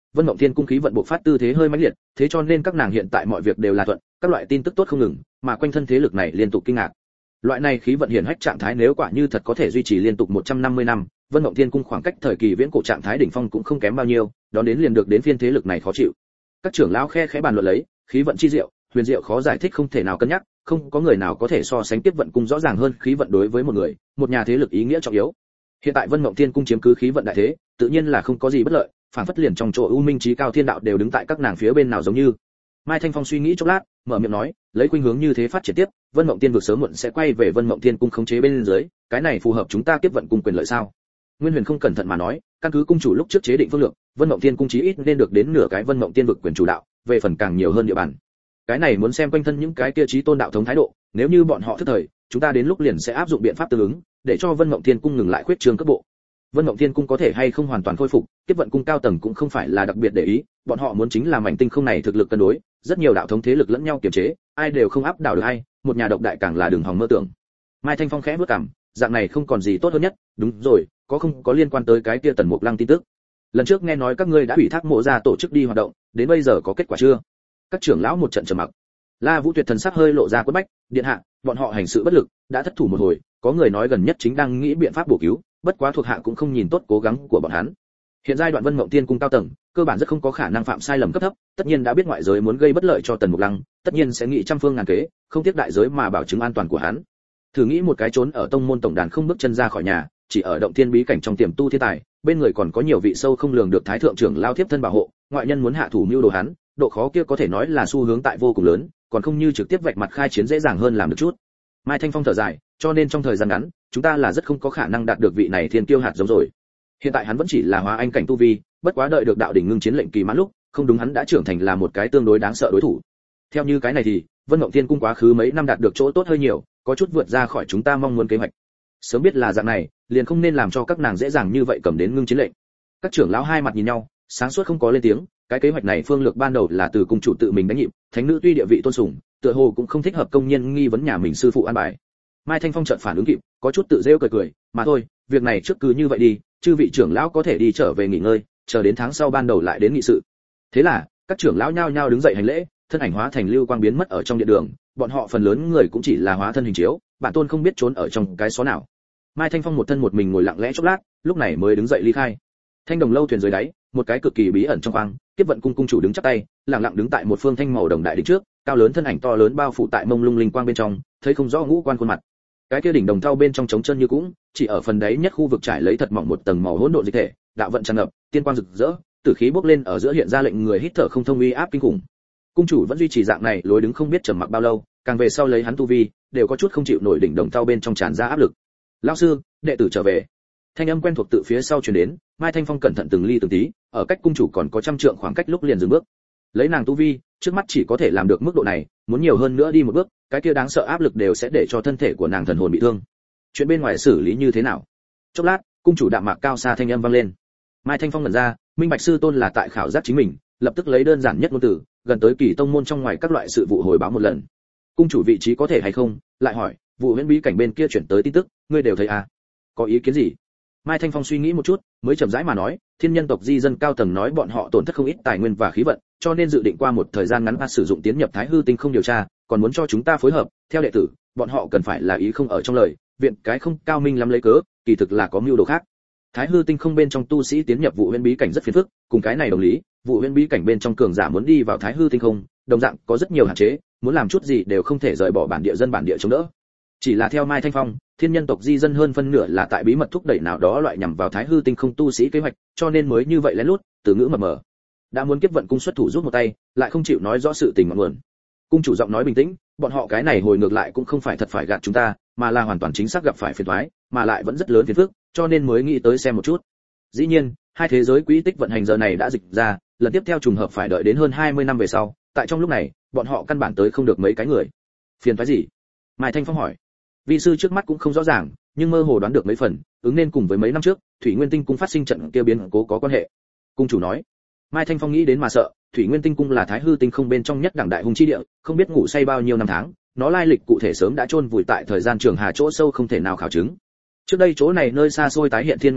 Vân Mộng Thiên cung khí vận bộc phát tư thế hơi mãnh liệt, thế cho nên các nàng hiện tại mọi việc đều là thuận, các loại tin tức tốt không ngừng, mà quanh thân thế lực này liên tục kinh ngạc. Loại này khí vận hiển hách trạng thái nếu quả như thật có thể duy trì liên tục một trăm năm mươi năm, Vân Mộng Thiên cung khoảng cách thời kỳ viễn cổ trạng thái đỉnh phong cũng không kém bao nhiêu, đón đến liền được đến phiên thế lực này khó chịu. Các trưởng lão khe khẽ bàn luận lấy, khí vận chi diệu, huyền diệu khó giải thích không thể nào cân nhắc, không có người nào có thể so sánh tiếp vận cung rõ ràng hơn khí vận đối với một người, một nhà thế lực ý nghĩa trọng yếu. Hiện tại Vân Mộng Thiên cung chiếm cứ khí vận đại thế, tự nhiên là không có gì bất lợi, phản phất liền trong chỗ u minh trí cao thiên đạo đều đứng tại các nàng phía bên nào giống như. Mai Thanh Phong suy nghĩ chốc lát, mở miệng nói, lấy khuynh hướng như thế phát triển tiếp, Vân Mộng Tiên vực sớm muộn sẽ quay về Vân Mộng Thiên cung khống chế bên dưới, cái này phù hợp chúng ta kiếp vận cung quyền lợi sao? Nguyên Huyền không cẩn thận mà nói, căn cứ cung chủ lúc trước chế định phương lược, Vân Mộng Thiên cung chí ít nên được đến nửa cái Vân Mộng Tiên vực quyền chủ đạo, về phần càng nhiều hơn địa bàn. Cái này muốn xem quanh thân những cái kia chí tôn đạo thống thái độ, nếu như bọn họ thức thời, chúng ta đến lúc liền sẽ áp dụng biện pháp tương ứng, để cho Vân Mộng Thiên cung ngừng lại khuyết trương cấp bộ. Vân Mộng Thiên cung có thể hay không hoàn toàn khôi phục, kiếp vận cung cao tầng cũng không phải là đặc biệt để ý, bọn họ muốn chính là mảnh tinh không này thực lực cân đối, rất nhiều đạo thống thế lực lẫn nhau kiềm chế, ai đều không áp đảo được ai, một nhà độc đại càng là đường hòng mơ tưởng. Mai Thanh Phong khẽ bước cằm, dạng này không còn gì tốt hơn nhất, đúng rồi, có không có liên quan tới cái kia Tần Mục Lăng tin tức. Lần trước nghe nói các ngươi đã ủy thác Mộ gia tổ chức đi hoạt động, đến bây giờ có kết quả chưa? Các trưởng lão một trận trầm mặc. La Vũ Tuyệt thần sắc hơi lộ ra quất bách, điện hạ, bọn họ hành sự bất lực, đã thất thủ một hồi, có người nói gần nhất chính đang nghĩ biện pháp bổ cứu, bất quá thuộc hạ cũng không nhìn tốt cố gắng của bọn hắn. Hiện giai đoạn Vân Mộng Tiên cung cao tầng, cơ bản rất không có khả năng phạm sai lầm cấp thấp, tất nhiên đã biết ngoại giới muốn gây bất lợi cho Tần Mục Lăng, tất nhiên sẽ nghĩ trăm phương ngàn kế, không tiếc đại giới mà bảo chứng an toàn của hắn. Thử nghĩ một cái trốn ở tông môn tổng đàn không bước chân ra khỏi nhà, chỉ ở động thiên bí cảnh trong tiềm tu thiên tài, bên người còn có nhiều vị sâu không lường được thái thượng trưởng lao tiếp thân bảo hộ, ngoại nhân muốn hạ thủ mưu đồ hắn, độ khó kia có thể nói là xu hướng tại vô cùng lớn, còn không như trực tiếp vạch mặt khai chiến dễ dàng hơn làm được chút. Mai Thanh Phong thở dài, cho nên trong thời gian ngắn, chúng ta là rất không có khả năng đạt được vị này thiên kiêu hạt giống rồi. Hiện tại hắn vẫn chỉ là hóa anh cảnh tu vi, bất quá đợi được đạo đỉnh ngưng chiến lệnh kỳ mãn lúc, không đúng hắn đã trưởng thành là một cái tương đối đáng sợ đối thủ. Theo như cái này thì, Vân Mộng Tiên cung quá khứ mấy năm đạt được chỗ tốt hơi nhiều, có chút vượt ra khỏi chúng ta mong muốn kế hoạch. Sớm biết là dạng này, liền không nên làm cho các nàng dễ dàng như vậy cầm đến ngưng chiến lệnh. Các trưởng lão hai mặt nhìn nhau, sáng suốt không có lên tiếng, cái kế hoạch này phương lược ban đầu là từ cung chủ tự mình đánh nhịp, thánh nữ tuy địa vị tôn sùng, tựa hồ cũng không thích hợp công nhân nghi vấn nhà mình sư phụ an bài. Mai Thanh Phong chợt phản ứng kịp, có chút tự rêu cười cười, mà thôi, việc này trước cứ như vậy đi, chư vị trưởng lão có thể đi trở về nghỉ ngơi, chờ đến tháng sau ban đầu lại đến nghị sự. Thế là, các trưởng lão nhao nhao đứng dậy hành lễ, thân ảnh hóa thành lưu quang biến mất ở trong điện đường, bọn họ phần lớn người cũng chỉ là hóa thân hình chiếu, bản tôn không biết trốn ở trong cái xó nào. Mai Thanh Phong một thân một mình ngồi lặng lẽ chốc lát, lúc này mới đứng dậy ly khai. Thanh đồng lâu thuyền dưới đáy, một cái cực kỳ bí ẩn trong khoang, Kiếp vận cung cung chủ đứng chắp tay, lặng lặng đứng tại một phương thanh màu đồng đại đỉnh trước, cao lớn thân ảnh to lớn bao phủ tại mông lung linh quang bên trong, thấy không rõ ngũ quan khuôn mặt. Cái kia đỉnh đồng thau bên trong trống chân như cũng, chỉ ở phần đáy nhất khu vực trải lấy thật mỏng một tầng màu hỗn độn dịch thể, đạo vận tràn ngập, tiên quang rực rỡ, tử khí bốc lên ở giữa hiện ra lệnh người hít thở không thông uy áp kinh khủng. Cung chủ vẫn duy trì dạng này lối đứng không biết trầm mặc bao lâu, càng về sau lấy hắn tu vi, đều có chút không chịu nổi đỉnh đồng thau bên trong tràn ra áp lực. Lão sư, đệ tử trở về. Thanh âm quen thuộc tự phía sau truyền đến, Mai Thanh Phong cẩn thận từng ly từng tí, ở cách cung chủ còn có trăm trượng khoảng cách lúc liền dừng bước. Lấy nàng tu vi, trước mắt chỉ có thể làm được mức độ này, muốn nhiều hơn nữa đi một bước, cái kia đáng sợ áp lực đều sẽ để cho thân thể của nàng thần hồn bị thương. Chuyện bên ngoài xử lý như thế nào? Chốc lát, cung chủ đạm mạc cao xa thanh âm vang lên. Mai Thanh Phong ngẩn ra, minh bạch sư tôn là tại khảo giác chính mình, lập tức lấy đơn giản nhất ngôn từ, gần tới kỳ tông môn trong ngoài các loại sự vụ hồi báo một lần. Cung chủ vị trí có thể hay không? Lại hỏi, vụ huyễn bí cảnh bên kia chuyển tới tin tức, ngươi đều thấy à? Có ý kiến gì? Mai Thanh Phong suy nghĩ một chút, mới chậm rãi mà nói, thiên nhân tộc di dân cao tầng nói bọn họ tổn thất không ít tài nguyên và khí vận, cho nên dự định qua một thời gian ngắn ta sử dụng tiến nhập Thái Hư Tinh không điều tra, còn muốn cho chúng ta phối hợp, theo đệ tử, bọn họ cần phải là ý không ở trong lời, viện cái không cao minh lắm lấy cớ, kỳ thực là có mưu đồ khác. Thái Hư Tinh không bên trong tu sĩ tiến nhập vụ huyễn bí cảnh rất phiền phức, cùng cái này đồng lý, vụ huyễn bí cảnh bên trong cường giả muốn đi vào Thái Hư Tinh không, đồng dạng có rất nhiều hạn chế, muốn làm chút gì đều không thể rời bỏ bản địa dân bản địa chống đỡ. Chỉ là theo Mai Thanh Phong, thiên nhân tộc di dân hơn phân nửa là tại bí mật thúc đẩy nào đó loại nhằm vào Thái Hư Tinh không tu sĩ kế hoạch, cho nên mới như vậy lén lút, từ ngữ mập mờ. Đã muốn Kiếp vận cung xuất thủ giúp một tay, lại không chịu nói rõ sự tình ngọn nguồn. Cung chủ giọng nói bình tĩnh, bọn họ cái này hồi ngược lại cũng không phải thật phải gạt chúng ta, mà là hoàn toàn chính xác gặp phải phiền toái, mà lại vẫn rất lớn phiền phức, cho nên mới nghĩ tới xem một chút. Dĩ nhiên, hai thế giới quỹ tích vận hành giờ này đã dịch ra, lần tiếp theo trùng hợp phải đợi đến hơn hai mươi năm về sau, tại trong lúc này, bọn họ căn bản tới không được mấy cái người. Phiền toái gì? Mai Thanh Phong hỏi. Vi sư trước mắt cũng không rõ ràng, nhưng mơ hồ đoán được mấy phần, ứng nên cùng với mấy năm trước, Thủy Nguyên Tinh cung phát sinh trận kia biến cố có quan hệ. Cung chủ nói. Mai Thanh Phong nghĩ đến mà sợ, Thủy Nguyên Tinh cung là Thái Hư Tinh không bên trong nhất đẳng đại hung chi địa, không biết ngủ say bao nhiêu năm tháng, nó lai lịch cụ thể sớm đã chôn vùi tại thời gian trường hà chỗ sâu không thể nào khảo chứng. Trước đây chỗ này nơi xa xôi tái hiện thiên ngày lúc,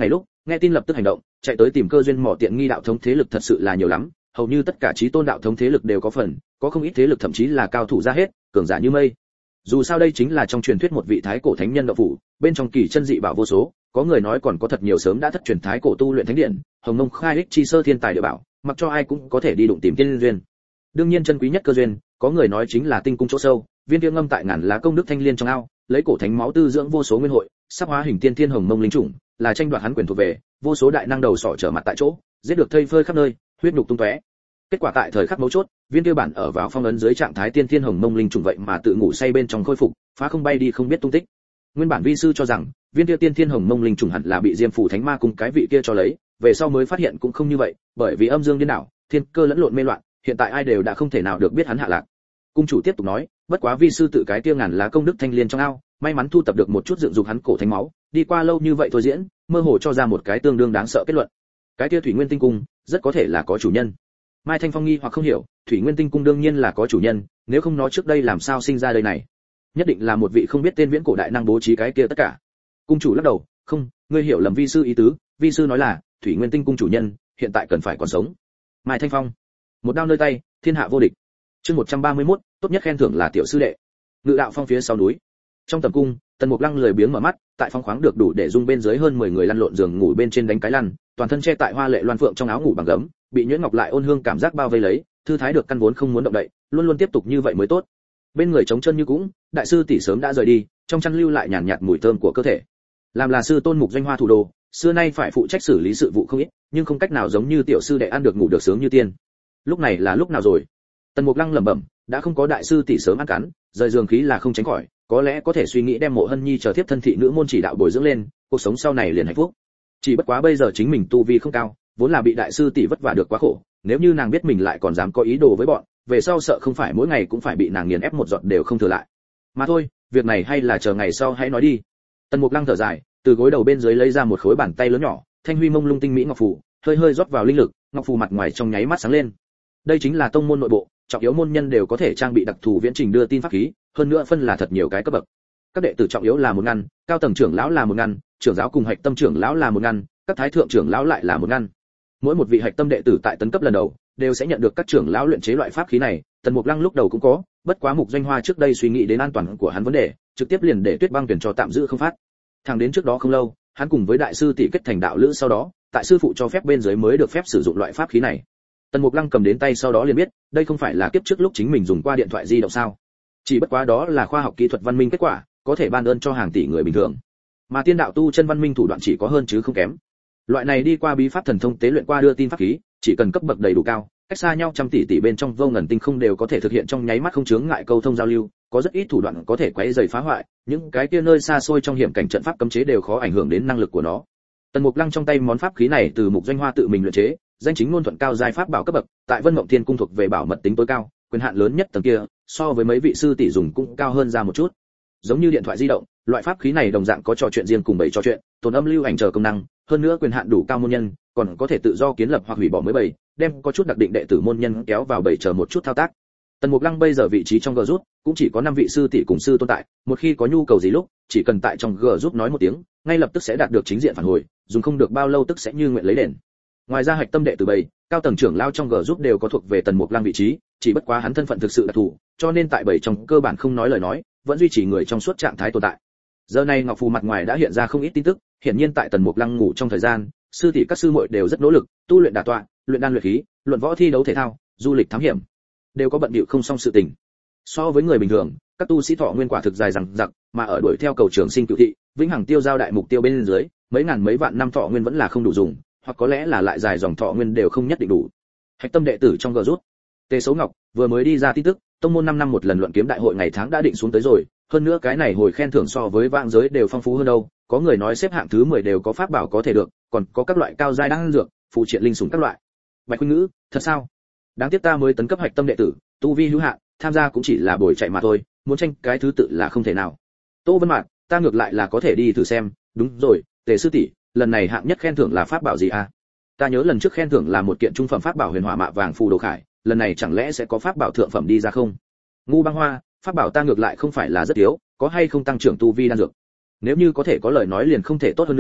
nghe tin lập tức hành động, chạy tới tìm cơ duyên mỏ tiện nghi đạo thống thế lực thật sự là nhiều lắm, hầu như tất cả chí tôn đạo thống thế lực đều có phần, có không ít thế lực thậm chí là cao thủ ra hết, cường giả như mây. Dù sao đây chính là trong truyền thuyết một vị thái cổ thánh nhân đạo phủ, bên trong kỳ chân dị bảo vô số, có người nói còn có thật nhiều sớm đã thất truyền thái cổ tu luyện thánh điện, hồng nông khai ích chi sơ thiên tài địa bảo, mặc cho ai cũng có thể đi đụng tìm tiên duyên. Đương nhiên chân quý nhất cơ duyên, có người nói chính là tinh cung chỗ sâu, viên kia ngâm tại ngàn lá công đức thanh liên trong ao, lấy cổ thánh máu tư dưỡng vô số nguyên hội, sắp hóa hình tiên thiên hồng mông linh chủng, là tranh đoạt hắn quyền thuộc về, vô số đại năng đầu sọ trở mặt tại chỗ, giết được thây phơi khắp nơi, huyết nhục tung tóe. Kết quả tại thời khắc mấu chốt, viên kia bản ở vào phong ấn dưới trạng thái tiên thiên hồng mông linh chủng vậy mà tự ngủ say bên trong khôi phục, phá không bay đi không biết tung tích. Nguyên bản vi sư cho rằng, viên kia tiên thiên hồng mông linh chủng hẳn là bị Diêm phủ thánh ma cùng cái vị kia cho lấy, về sau mới phát hiện cũng không như vậy, bởi vì âm dương điên đảo, thiên cơ lẫn lộn mê loạn, hiện tại ai đều đã không thể nào được biết hắn hạ lạc. Cung chủ tiếp tục nói, bất quá vi sư tự cái kia ngàn lá công đức thanh liên trong ao, may mắn thu tập được một chút dựng dục hắn cổ thánh máu, đi qua lâu như vậy thôi diễn, mơ hồ cho ra một cái tương đương đáng sợ kết luận. Cái kia Thủy Nguyên Tinh cung, rất có thể là có chủ nhân. Mai Thanh Phong nghi hoặc không hiểu, Thủy Nguyên Tinh cung đương nhiên là có chủ nhân, nếu không nó trước đây làm sao sinh ra đây này? Nhất định là một vị không biết tên viễn cổ đại năng bố trí cái kia tất cả. Cung chủ lắc đầu, không, ngươi hiểu lầm vi sư ý tứ, vi sư nói là Thủy Nguyên Tinh cung chủ nhân hiện tại cần phải còn sống. Mai Thanh Phong, một đao nơi tay, thiên hạ vô địch. Chương một trăm ba mươi mốt, tốt nhất khen thưởng là tiểu sư đệ. Ngự đạo phong phía sau núi. Trong tầm cung, Tần Mục Lăng lười biếng mở mắt, tại phong khoáng được đủ để dung bên dưới hơn mười người lăn lộn giường ngủ bên trên đánh cái lăn, toàn thân che tại hoa lệ loan phượng trong áo ngủ bằng gấm, bị nhuyễn ngọc lại ôn hương cảm giác bao vây lấy, thư thái được căn vốn không muốn động đậy, luôn luôn tiếp tục như vậy mới tốt. Bên người trống chân như cũng, đại sư tỷ sớm đã rời đi, trong chăn lưu lại nhàn nhạt mùi thơm của cơ thể. Làm là sư tôn Mục Doanh Hoa thủ đồ, xưa nay phải phụ trách xử lý sự vụ không ít, nhưng không cách nào giống như tiểu sư đệ ăn được ngủ được sướng như tiên. Lúc này là lúc nào rồi? Tần Mục Lăng lẩm bẩm, đã không có đại sư tỷ sớm ăn cắn, rời giường khí là không tránh khỏi, có lẽ có thể suy nghĩ đem Mộ Hân Nhi chờ tiếp thân thị nữ môn chỉ đạo bồi dưỡng lên, cuộc sống sau này liền hạnh phúc. Chỉ bất quá bây giờ chính mình tu vi không cao, vốn là bị đại sư tỷ vất vả được quá khổ, nếu như nàng biết mình lại còn dám có ý đồ với bọn, về sau sợ không phải mỗi ngày cũng phải bị nàng nghiền ép một giọt đều không thừa lại. Mà thôi, việc này hay là chờ ngày sau hãy nói đi. Tần Mục Lăng thở dài, từ gối đầu bên dưới lấy ra một khối bàn tay lớn nhỏ, thanh huy mông lung tinh mỹ ngọc phù, hơi hơi rót vào linh lực, ngọc phù mặt ngoài trong nháy mắt sáng lên. Đây chính là tông môn nội bộ, trọng yếu môn nhân đều có thể trang bị đặc thù viễn trình đưa tin pháp khí, hơn nữa phân là thật nhiều cái cấp bậc. Các đệ tử trọng yếu là một ngăn, cao tầng trưởng lão là một ngăn, trưởng giáo cùng hạch tâm trưởng lão là một ngăn, các thái thượng trưởng lão lại là một ngăn. Mỗi một vị hạch tâm đệ tử tại tấn cấp lần đầu đều sẽ nhận được các trưởng lão luyện chế loại pháp khí này, Tần Mục Lăng lúc đầu cũng có, bất quá Mục Doanh Hoa trước đây suy nghĩ đến an toàn của hắn vấn đề, trực tiếp liền để Tuyết Băng tuyển cho tạm giữ không phát. Thẳng đến trước đó không lâu, hắn cùng với đại sư tỷ kết thành đạo lữ sau đó, tại sư phụ cho phép bên dưới mới được phép sử dụng loại pháp khí này. Tần Mục Lăng cầm đến tay sau đó liền biết, đây không phải là kiếp trước lúc chính mình dùng qua điện thoại di động sao? Chỉ bất quá đó là khoa học kỹ thuật văn minh kết quả, có thể ban ơn cho hàng tỷ người bình thường. Mà tiên đạo tu chân văn minh thủ đoạn chỉ có hơn chứ không kém. Loại này đi qua bí pháp thần thông tế luyện qua đưa tin pháp khí, chỉ cần cấp bậc đầy đủ cao, cách xa nhau trăm tỷ tỷ bên trong vô ngần tinh không đều có thể thực hiện trong nháy mắt không chướng ngại câu thông giao lưu, có rất ít thủ đoạn có thể quấy rầy phá hoại, những cái kia nơi xa xôi trong hiểm cảnh trận pháp cấm chế đều khó ảnh hưởng đến năng lực của nó. Tần Mục Lăng trong tay món pháp khí này từ Mục Doanh Hoa tự mình luyện chế, danh chính ngôn thuận cao giai pháp bảo cấp bậc, tại Vân Mộng Thiên cung thuộc về bảo mật tính tối cao, quyền hạn lớn nhất tầng kia, so với mấy vị sư tỷ dùng cũng cao hơn ra một chút. Giống như điện thoại di động, loại pháp khí này đồng dạng có trò chuyện riêng cùng bầy trò chuyện, tồn âm lưu ảnh chờ công năng, hơn nữa quyền hạn đủ cao môn nhân, còn có thể tự do kiến lập hoặc hủy bỏ mới bầy, đem có chút đặc định đệ tử môn nhân kéo vào bầy chờ một chút thao tác. Tần Mục Lăng bây giờ vị trí trong G rút cũng chỉ có năm vị sư tỷ cùng sư tồn tại, một khi có nhu cầu gì lúc, chỉ cần tại trong G rút nói một tiếng, ngay lập tức sẽ đạt được chính diện phản hồi, dùng không được bao lâu tức sẽ như nguyện lấy đền. Ngoài ra hạch tâm đệ tử bầy, cao tầng trưởng lao trong G rút đều có thuộc về Tần Mục Lăng vị trí, chỉ bất quá hắn thân phận thực sự đặc thù, cho nên tại bầy trong cơ bản không nói lời nói, vẫn duy trì người trong suốt trạng thái tồn tại. Giờ này ngọc phù mặt ngoài đã hiện ra không ít tin tức, hiển nhiên tại Tần Mục Lăng ngủ trong thời gian, sư tỷ các sư muội đều rất nỗ lực, tu luyện đả tọa, luyện đan luyện khí, luận võ thi đấu thể thao, du lịch thám hiểm, đều có bận bịu không xong sự tình. So với người bình thường, các tu sĩ thọ nguyên quả thực dài dằng dặc, mà ở đuổi theo cầu trường sinh cửu thị, vĩnh hằng tiêu giao đại mục tiêu bên dưới, mấy ngàn mấy vạn năm thọ nguyên vẫn là không đủ dùng, hoặc có lẽ là lại dài dòng thọ nguyên đều không nhất định đủ. Hạch tâm đệ tử trong G rút, Tề Sấu Ngọc vừa mới đi ra tin tức, tông môn năm năm một lần luận kiếm đại hội ngày tháng đã định xuống tới rồi, hơn nữa cái này hồi khen thưởng so với vạn giới đều phong phú hơn đâu, có người nói xếp hạng thứ mười đều có pháp bảo có thể được, còn có các loại cao giai đan dược, phụ triện linh sủng các loại. Bạch Khuynh Ngữ, thật sao? Đáng tiếc ta mới tấn cấp hạch tâm đệ tử, tu vi hữu hạn, tham gia cũng chỉ là bồi chạy mà thôi, muốn tranh cái thứ tự là không thể nào. Tô Vân Mạn, ta ngược lại là có thể đi thử xem, đúng rồi, Tề sư tỷ, lần này hạng nhất khen thưởng là pháp bảo gì à? Ta nhớ lần trước khen thưởng là một kiện trung phẩm pháp bảo huyền hỏa mạ vàng phù đồ khải, lần này chẳng lẽ sẽ có pháp bảo thượng phẩm đi ra không? Ngu Băng Hoa, pháp bảo ta ngược lại không phải là rất yếu, có hay không tăng trưởng tu vi đan dược? Nếu như có thể có lời nói liền không thể tốt hơn nữa,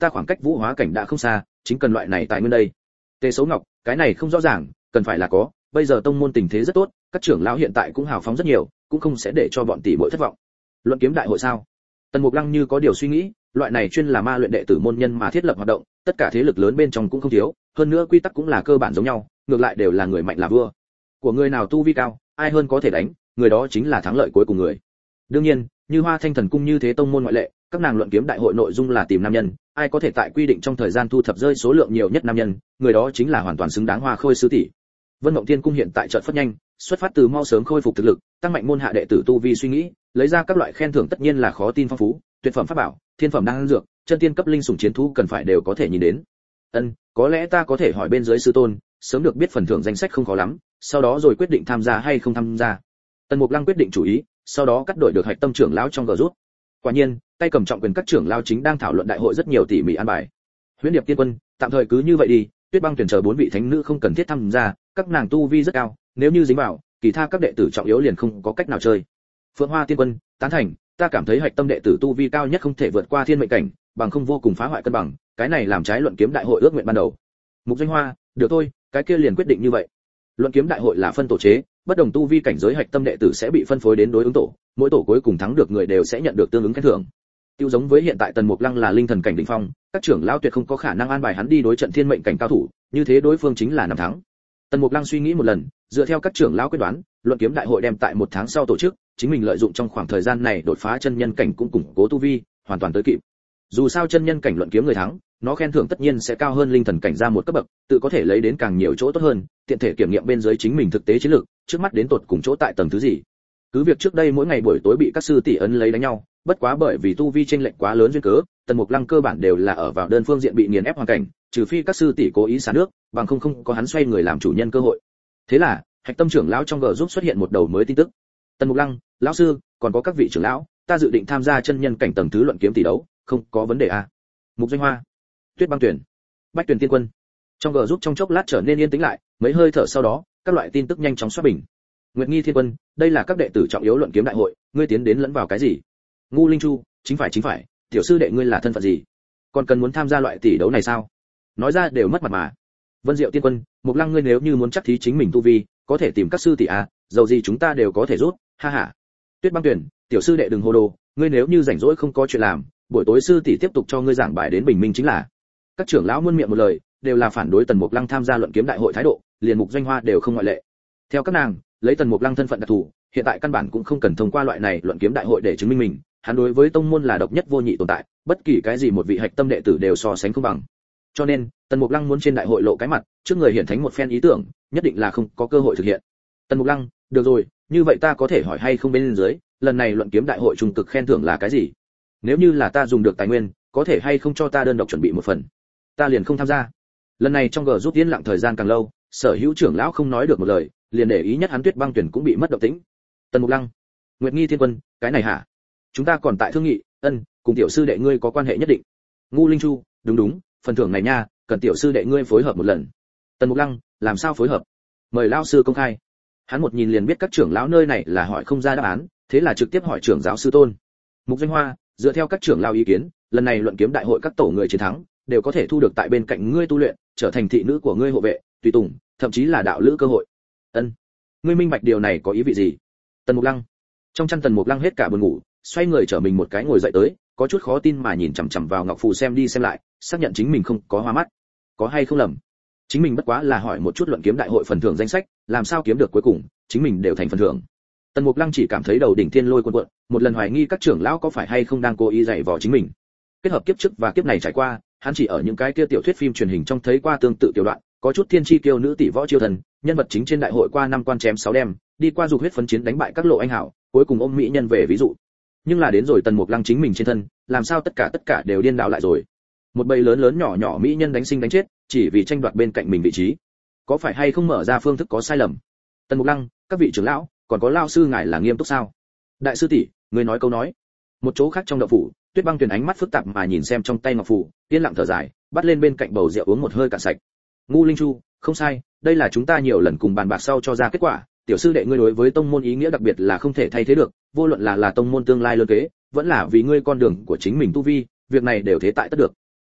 ta khoảng cách vũ hóa cảnh đã không xa, chính cần loại này tài nguyên đây. Tề Sấu Ngọc, cái này không rõ ràng, cần phải là có, bây giờ tông môn tình thế rất tốt, các trưởng lão hiện tại cũng hào phóng rất nhiều, cũng không sẽ để cho bọn tỷ muội thất vọng. Luận kiếm đại hội sao? Tần Mục Lăng như có điều suy nghĩ, loại này chuyên là ma luyện đệ tử môn nhân mà thiết lập hoạt động, tất cả thế lực lớn bên trong cũng không thiếu, hơn nữa quy tắc cũng là cơ bản giống nhau, ngược lại đều là người mạnh là vua. Của người nào tu vi cao, ai hơn có thể đánh, người đó chính là thắng lợi cuối cùng người. Đương nhiên, như Hoa Thanh Thần cung như thế tông môn ngoại lệ, các nàng luận kiếm đại hội nội dung là tìm nam nhân, ai có thể tại quy định trong thời gian thu thập rơi số lượng nhiều nhất nam nhân, người đó chính là hoàn toàn xứng đáng Hoa Khôi sư tỷ. Vân Mộng Thiên cung hiện tại chợt phát nhanh, xuất phát từ mau sớm khôi phục thực lực, tăng mạnh môn hạ đệ tử tu vi suy nghĩ, lấy ra các loại khen thưởng tất nhiên là khó tin phong phú, tuyệt phẩm pháp bảo, thiên phẩm đan dược, chân tiên cấp linh sủng chiến thú cần phải đều có thể nhìn đến. Ân, có lẽ ta có thể hỏi bên dưới sư tôn, sớm được biết phần thưởng danh sách không khó lắm, sau đó rồi quyết định tham gia hay không tham gia. Tần Mục Lăng quyết định chủ ý, sau đó cắt đổi được Hạch Tâm trưởng lão trong gờ rút. Quả nhiên, tay cầm trọng quyền các trưởng lão chính đang thảo luận đại hội rất nhiều tỉ mỉ an bài. Huyễn Điệp Tiên Quân, tạm thời cứ như vậy đi, Tuyết Băng tuyển chờ bốn vị thánh nữ không cần thiết tham gia, các nàng tu vi rất cao, nếu như dính vào, kỳ tha các đệ tử trọng yếu liền không có cách nào chơi. Phượng Hoa Tiên Quân, tán thành, ta cảm thấy Hạch Tâm đệ tử tu vi cao nhất không thể vượt qua thiên mệnh cảnh, bằng không vô cùng phá hoại cân bằng, cái này làm trái luận kiếm đại hội ước nguyện ban đầu. Mục Doanh Hoa, được thôi, cái kia liền quyết định như vậy. Luận kiếm đại hội là phân tổ chế, bất đồng tu vi cảnh giới Hạch Tâm đệ tử sẽ bị phân phối đến đối ứng tổ, mỗi tổ cuối cùng thắng được người đều sẽ nhận được tương ứng khen thưởng. Tiêu giống với hiện tại Tần Mục Lăng là linh thần cảnh đỉnh phong, các trưởng lão tuyệt không có khả năng an bài hắn đi đối trận thiên mệnh cảnh cao thủ, như thế đối phương chính là năm thắng. Tần Mục Lăng suy nghĩ một lần, dựa theo các trưởng lão quyết đoán, luận kiếm đại hội đem tại một tháng sau tổ chức, chính mình lợi dụng trong khoảng thời gian này đột phá chân nhân cảnh cũng củng cố tu vi, hoàn toàn tới kịp. Dù sao chân nhân cảnh luận kiếm người thắng, nó khen thưởng tất nhiên sẽ cao hơn linh thần cảnh ra một cấp bậc, tự có thể lấy đến càng nhiều chỗ tốt hơn, tiện thể kiểm nghiệm bên dưới chính mình thực tế chiến lược, trước mắt đến tột cùng chỗ tại tầng thứ gì. Cứ việc trước đây mỗi ngày buổi tối bị các sư tỷ ấn lấy đánh nhau, bất quá bởi vì tu vi chênh lệch quá lớn duyên cớ, Tần Mục Lăng cơ bản đều là ở vào đơn phương diện bị nghiền ép hoàn cảnh, trừ phi các sư tỷ cố ý xả nước, bằng không không có hắn xoay người làm chủ nhân cơ hội. Thế là, Hạch Tâm trưởng lão trong gờ giúp xuất hiện một đầu mới tin tức. Tần Mục Lăng, lão sư, còn có các vị trưởng lão, ta dự định tham gia chân nhân cảnh tầng thứ luận kiếm tỷ đấu, không có vấn đề à? Mục Doanh Hoa, Tuyết Băng Tuyển, Bách Tuyển Tiên Quân. Trong gờ giúp trong chốc lát trở nên yên tĩnh lại, mấy hơi thở sau đó, các loại tin tức nhanh chóng xoát bình. Nguyệt Nghi Thiên Quân, đây là các đệ tử trọng yếu luận kiếm đại hội, ngươi tiến đến lẫn vào cái gì? Ngu Linh Chu, chính phải chính phải, tiểu sư đệ ngươi là thân phận gì? Còn cần muốn tham gia loại tỷ đấu này sao? Nói ra đều mất mặt mà. Vân Diệu Tiên Quân, Mục Lăng ngươi nếu như muốn chắc thí chính mình tu vi, có thể tìm các sư tỷ à, dầu gì chúng ta đều có thể rút, ha ha. Tuyết Băng Tuyển, tiểu sư đệ đừng hồ đồ, ngươi nếu như rảnh rỗi không có chuyện làm, buổi tối sư tỷ tiếp tục cho ngươi giảng bài đến bình minh chính là. Các trưởng lão muôn miệng một lời, đều là phản đối Tần Mục Lăng tham gia luận kiếm đại hội thái độ, liền Mục Doanh Hoa đều không ngoại lệ. Theo các nàng, lấy Tần Mục Lăng thân phận đặc thù, hiện tại căn bản cũng không cần thông qua loại này luận kiếm đại hội để chứng minh mình, hắn đối với tông môn là độc nhất vô nhị tồn tại, bất kỳ cái gì một vị Hạch Tâm đệ tử đều so sánh không bằng. Cho nên, Tần Mục Lăng muốn trên đại hội lộ cái mặt, trước người hiển thánh một phen ý tưởng, nhất định là không có cơ hội thực hiện. Tần Mục Lăng, được rồi, như vậy ta có thể hỏi hay không bên dưới, lần này luận kiếm đại hội trung cực khen thưởng là cái gì? Nếu như là ta dùng được tài nguyên, có thể hay không cho ta đơn độc chuẩn bị một phần? Ta liền không tham gia. Lần này trong gờ giúp yên lặng thời gian càng lâu, sở hữu trưởng lão không nói được một lời, liền để ý nhất hắn Tuyết Băng Tuyển cũng bị mất động tĩnh. Tần Mục Lăng, Nguyệt Nghi Thiên Quân, cái này hả? Chúng ta còn tại thương nghị, ân, cùng tiểu sư đệ ngươi có quan hệ nhất định. Ngu Linh Chu, đúng đúng, phần thưởng này nha, cần tiểu sư đệ ngươi phối hợp một lần. Tần Mục Lăng, làm sao phối hợp? Mời lão sư công khai. Hắn một nhìn liền biết các trưởng lão nơi này là hỏi không ra đáp án, thế là trực tiếp hỏi trưởng giáo sư tôn. Mục Doanh Hoa, dựa theo các trưởng lão ý kiến, lần này luận kiếm đại hội các tổ người chiến thắng đều có thể thu được tại bên cạnh ngươi tu luyện, trở thành thị nữ của ngươi hộ vệ, tùy tùng, thậm chí là đạo lữ cơ hội. Ân, ngươi minh bạch điều này có ý vị gì? Tần Mục Lăng. Trong chăn Tần Mục Lăng hết cả buồn ngủ, xoay người trở mình một cái ngồi dậy tới, có chút khó tin mà nhìn chằm chằm vào ngọc phù xem đi xem lại, xác nhận chính mình không có hoa mắt. Có hay không lầm? Chính mình bất quá là hỏi một chút luận kiếm đại hội phần thưởng danh sách, làm sao kiếm được cuối cùng, chính mình đều thành phần thưởng. Tần Mục Lăng chỉ cảm thấy đầu đỉnh thiên lôi cuộn cuộn, một lần hoài nghi các trưởng lão có phải hay không đang cố ý dạy vò chính mình. Kết hợp kiếp trước và kiếp này trải qua, hắn chỉ ở những cái kia tiểu thuyết phim truyền hình trong thấy qua tương tự tiểu đoạn, có chút thiên chi kiêu nữ tỷ võ chiêu thần, nhân vật chính trên đại hội qua năm quan chém sáu đem, đi qua dục huyết phấn chiến đánh bại các lộ anh hảo, cuối cùng ôm mỹ nhân về ví dụ. Nhưng là đến rồi Tần Mục Lăng chính mình trên thân, làm sao tất cả tất cả đều điên đảo lại rồi. Một bầy lớn lớn nhỏ nhỏ mỹ nhân đánh sinh đánh chết, chỉ vì tranh đoạt bên cạnh mình vị trí. Có phải hay không mở ra phương thức có sai lầm? Tần Mục Lăng, các vị trưởng lão, còn có lão sư ngài là nghiêm túc sao? Đại sư tỷ, người nói câu nói. Một chỗ khác trong đậu phủ, Tuyết Băng Tuyền ánh mắt phức tạp mà nhìn xem trong tay ngọc phù, yên lặng thở dài, bắt lên bên cạnh bầu rượu uống một hơi cạn sạch. Ngu Linh Chu, không sai, đây là chúng ta nhiều lần cùng bàn bạc sau cho ra kết quả, tiểu sư đệ ngươi đối với tông môn ý nghĩa đặc biệt là không thể thay thế được, vô luận là là tông môn tương lai lớn kế, vẫn là vì ngươi con đường của chính mình tu vi, việc này đều thế tại tất được.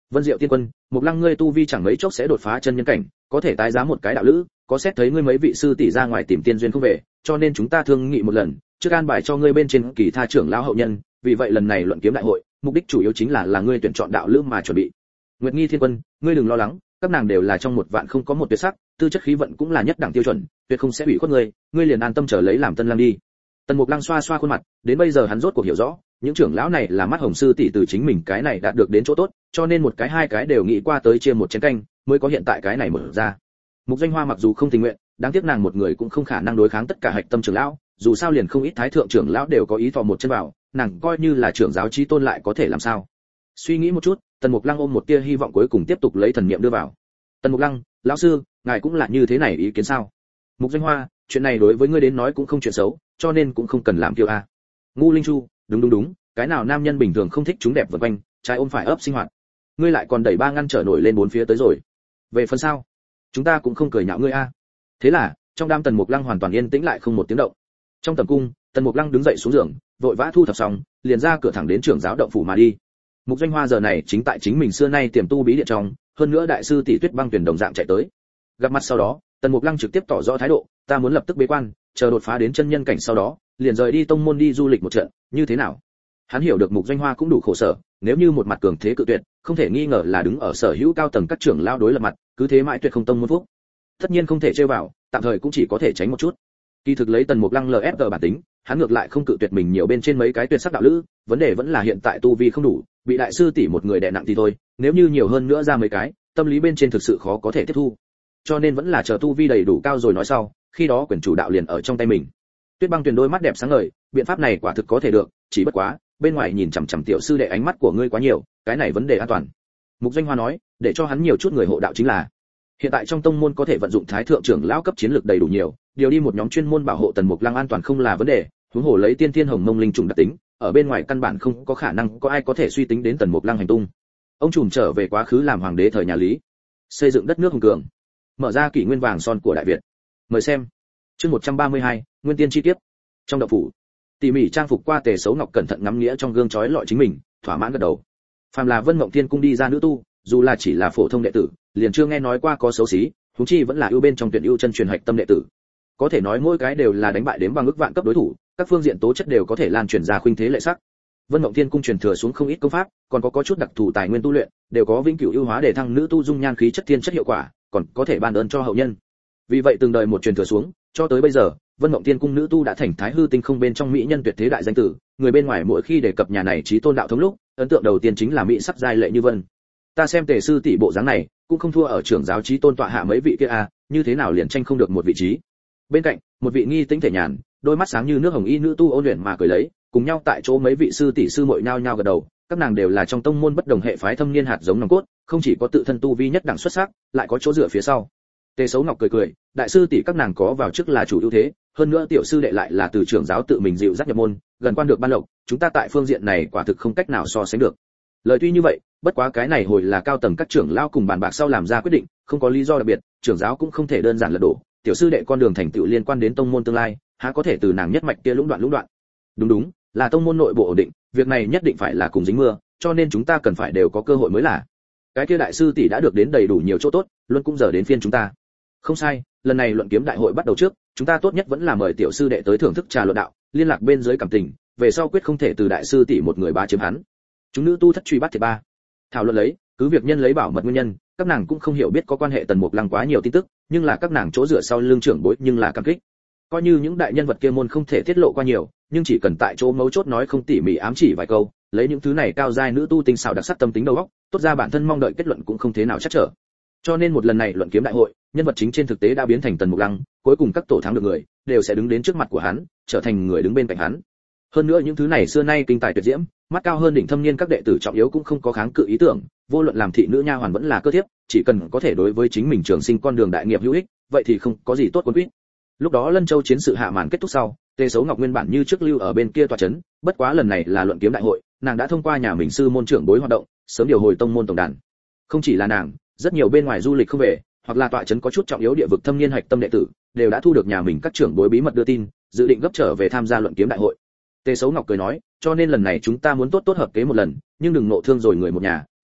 Vân Diệu Tiên Quân, Mục Lăng ngươi tu vi chẳng mấy chốc sẽ đột phá chân nhân cảnh, có thể tái giá một cái đạo lữ, có xét thấy ngươi mấy vị sư tỷ ra ngoài tìm tiên duyên không về, cho nên chúng ta thương nghị một lần, trước an bài cho ngươi bên trên kỳ tha trưởng lão hậu nhân, vì vậy lần này luận kiếm đại hội, mục đích chủ yếu chính là là ngươi tuyển chọn đạo lữ mà chuẩn bị. Nguyệt Nghi Thiên Quân, ngươi đừng lo lắng, các nàng đều là trong một vạn không có một tuyệt sắc, tư chất khí vận cũng là nhất đẳng tiêu chuẩn, tuyệt không sẽ hủy khuất ngươi, ngươi liền an tâm chờ lấy làm tân lang đi. Tần Mục Lăng xoa xoa khuôn mặt, đến bây giờ hắn rốt cuộc hiểu rõ, những trưởng lão này là mắt hồng sư tỷ từ chính mình cái này đạt được đến chỗ tốt, cho nên một cái hai cái đều nghĩ qua tới chia một chén canh, mới có hiện tại cái này mở ra. Mục Doanh Hoa mặc dù không tình nguyện, đáng tiếc nàng một người cũng không khả năng đối kháng tất cả hạch tâm trưởng lão, dù sao liền không ít thái thượng trưởng lão đều có ý thò một chân vào, nàng coi như là trưởng giáo chí tôn lại có thể làm sao? Suy nghĩ một chút, Tần Mục Lăng ôm một tia hy vọng cuối cùng tiếp tục lấy thần niệm đưa vào. Tần Mục Lăng, lão sư, ngài cũng là như thế này ý kiến sao? Mục Doanh Hoa, chuyện này đối với ngươi đến nói cũng không chuyện xấu, cho nên cũng không cần làm kiêu a. Ngu Linh Chu, đúng đúng đúng, cái nào nam nhân bình thường không thích chúng đẹp vần quanh, trái ôm phải ấp sinh hoạt. Ngươi lại còn đẩy ba ngăn trở nổi lên bốn phía tới rồi. Về phần sao? Chúng ta cũng không cười nhạo ngươi a. Thế là, trong đám Tần Mục Lăng hoàn toàn yên tĩnh lại không một tiếng động. Trong tầm cung, Tần Mục Lăng đứng dậy xuống giường, vội vã thu thập xong, liền ra cửa thẳng đến trưởng giáo động phủ mà đi. Mục Doanh Hoa giờ này chính tại chính mình xưa nay tiềm tu bí điện trong, hơn nữa đại sư tỷ Tuyết Băng tuyển đồng dạng chạy tới. Gặp mặt sau đó, Tần Mục Lăng trực tiếp tỏ rõ thái độ, ta muốn lập tức bế quan, chờ đột phá đến chân nhân cảnh sau đó, liền rời đi tông môn đi du lịch một trận, như thế nào? Hắn hiểu được Mục Doanh Hoa cũng đủ khổ sở, nếu như một mặt cường thế cự tuyệt, không thể nghi ngờ là đứng ở sở hữu cao tầng các trưởng lao đối lập mặt, cứ thế mãi tuyệt không tông môn phúc. Tất nhiên không thể chơi vào, tạm thời cũng chỉ có thể tránh một chút. Kỳ thực lấy Tần Mục Lăng lờ ép giê bản tính, hắn ngược lại không cự tuyệt mình nhiều bên trên mấy cái tuyệt sắc đạo lữ, vấn đề vẫn là hiện tại tu vi không đủ, bị đại sư tỷ một người đè nặng thì thôi, nếu như nhiều hơn nữa ra mấy cái, tâm lý bên trên thực sự khó có thể tiếp thu. Cho nên vẫn là chờ tu vi đầy đủ cao rồi nói sau, khi đó quyền chủ đạo liền ở trong tay mình. Tuyết Băng Tuyền đôi mắt đẹp sáng ngời, biện pháp này quả thực có thể được, chỉ bất quá, bên ngoài nhìn chằm chằm tiểu sư đệ ánh mắt của ngươi quá nhiều, cái này vấn đề an toàn. Mục Doanh Hoa nói, để cho hắn nhiều chút người hộ đạo chính là. Hiện tại trong tông môn có thể vận dụng thái thượng trưởng lão cấp chiến lược đầy đủ nhiều, điều đi một nhóm chuyên môn bảo hộ Tần Mục Lăng an toàn không là vấn đề, huống hồ lấy tiên thiên hồng mông linh trùng đặc tính, ở bên ngoài căn bản không có khả năng có ai có thể suy tính đến Tần Mục Lăng hành tung. Ông trùm trở về quá khứ làm hoàng đế thời nhà Lý, xây dựng đất nước hùng cường, mở ra kỷ nguyên vàng son của Đại Việt. Mời xem chương một trăm ba mươi hai, nguyên tiên chi tiết. Trong động phủ, tỉ mỉ trang phục qua Tề Sấu Ngọc cẩn thận ngắm nghĩa trong gương chói lọi chính mình, thỏa mãn gật đầu. Phàm là Vân Mộng Thiên cung đi ra nữ tu, dù là chỉ là phổ thông đệ tử, liền chưa nghe nói qua có xấu xí, huống chi vẫn là ưu bên trong tuyển ưu chân truyền hạch tâm đệ tử. Có thể nói mỗi cái đều là đánh bại đến bằng ức vạn cấp đối thủ, các phương diện tố chất đều có thể lan truyền ra khuynh thế lệ sắc. Vân Mộng Thiên cung truyền thừa xuống không ít công pháp, còn có có chút đặc thù tài nguyên tu luyện, đều có vĩnh cửu ưu hóa để thăng nữ tu dung nhan khí chất thiên chất hiệu quả, còn có thể ban ơn cho hậu nhân. Vì vậy từng đời một truyền thừa xuống, cho tới bây giờ, Vân Mộng Thiên cung nữ tu đã thành Thái Hư tinh không bên trong mỹ nhân tuyệt thế đại danh tử, người bên ngoài mỗi khi đề cập nhà này chí tôn đạo thống lúc, ấn tượng đầu tiên chính là mỹ sắc giai lệ như vân. Ta xem Tề sư tỷ bộ dáng này, cũng không thua ở trưởng giáo chí tôn tọa hạ mấy vị kia à, như thế nào liền tranh không được một vị trí. Bên cạnh, một vị nghi tĩnh thể nhàn, đôi mắt sáng như nước hồng y nữ tu ôn luyện mà cười lấy, cùng nhau tại chỗ mấy vị sư tỷ sư muội nhao nhao gật đầu, các nàng đều là trong tông môn bất đồng hệ phái thâm niên hạt giống nòng cốt, không chỉ có tự thân tu vi nhất đẳng xuất sắc, lại có chỗ dựa phía sau. Tề Sấu Ngọc cười cười, đại sư tỷ các nàng có vào trước là chủ ưu thế, hơn nữa tiểu sư đệ lại là từ trưởng giáo tự mình dịu dắt nhập môn, gần quan được ban lộc, chúng ta tại phương diện này quả thực không cách nào so sánh được. Lời tuy như vậy, bất quá cái này hồi là cao tầng các trưởng lão cùng bàn bạc sau làm ra quyết định, không có lý do đặc biệt, trưởng giáo cũng không thể đơn giản lật đổ, tiểu sư đệ con đường thành tựu liên quan đến tông môn tương lai, há có thể từ nàng nhất mạch kia lũng đoạn lũng đoạn. Đúng đúng, là tông môn nội bộ ổn định, việc này nhất định phải là cùng dính mưa, cho nên chúng ta cần phải đều có cơ hội mới là. Cái kia đại sư tỷ đã được đến đầy đủ nhiều chỗ tốt, luôn cũng giờ đến phiên chúng ta. Không sai, lần này luận kiếm đại hội bắt đầu trước, chúng ta tốt nhất vẫn là mời tiểu sư đệ tới thưởng thức trà luận đạo, liên lạc bên dưới cảm tình, về sau quyết không thể từ đại sư tỷ một người bá chiếm hắn. Chúng nữ tu thất truy bắt thiệt ba. Thảo luận lấy, cứ việc nhân lấy bảo mật nguyên nhân, các nàng cũng không hiểu biết có quan hệ Tần Mục Lăng quá nhiều tin tức, nhưng là các nàng chỗ dựa sau lưng trưởng bối nhưng là cam kích. Coi như những đại nhân vật kia môn không thể tiết lộ qua nhiều, nhưng chỉ cần tại chỗ mấu chốt nói không tỉ mỉ ám chỉ vài câu, lấy những thứ này cao giai nữ tu tinh xảo đặc sắc tâm tính đầu óc, tốt ra bản thân mong đợi kết luận cũng không thế nào chắc trở. Cho nên một lần này luận kiếm đại hội, nhân vật chính trên thực tế đã biến thành Tần Mục Lăng, cuối cùng các tổ thắng được người đều sẽ đứng đến trước mặt của hắn, trở thành người đứng bên cạnh hắn. Hơn nữa những thứ này xưa nay kinh tài tuyệt diễm, mắt cao hơn đỉnh thâm niên các đệ tử trọng yếu cũng không có kháng cự ý tưởng, vô luận làm thị nữ nha hoàn vẫn là cơ thiếp, chỉ cần có thể đối với chính mình trường sinh con đường đại nghiệp hữu ích, vậy thì không có gì tốt quân quýt. Lúc đó Lân Châu chiến sự hạ màn kết thúc sau, Tề Sấu Ngọc nguyên bản như trước lưu ở bên kia tòa trấn, bất quá lần này là luận kiếm đại hội, nàng đã thông qua nhà mình sư môn trưởng bối hoạt động, sớm điều hồi tông môn tổng đàn. Không chỉ là nàng, rất nhiều bên ngoài du lịch không về, hoặc là tọa trấn có chút trọng yếu địa vực thâm niên hạch tâm đệ tử, đều đã thu được nhà mình các trưởng bối bí mật đưa tin, dự định gấp trở về tham gia luận kiếm đại hội. Tề Sấu Ngọc cười nói, cho nên lần này chúng ta muốn tốt tốt hợp kế một lần, nhưng đừng nộ thương rồi người một nhà,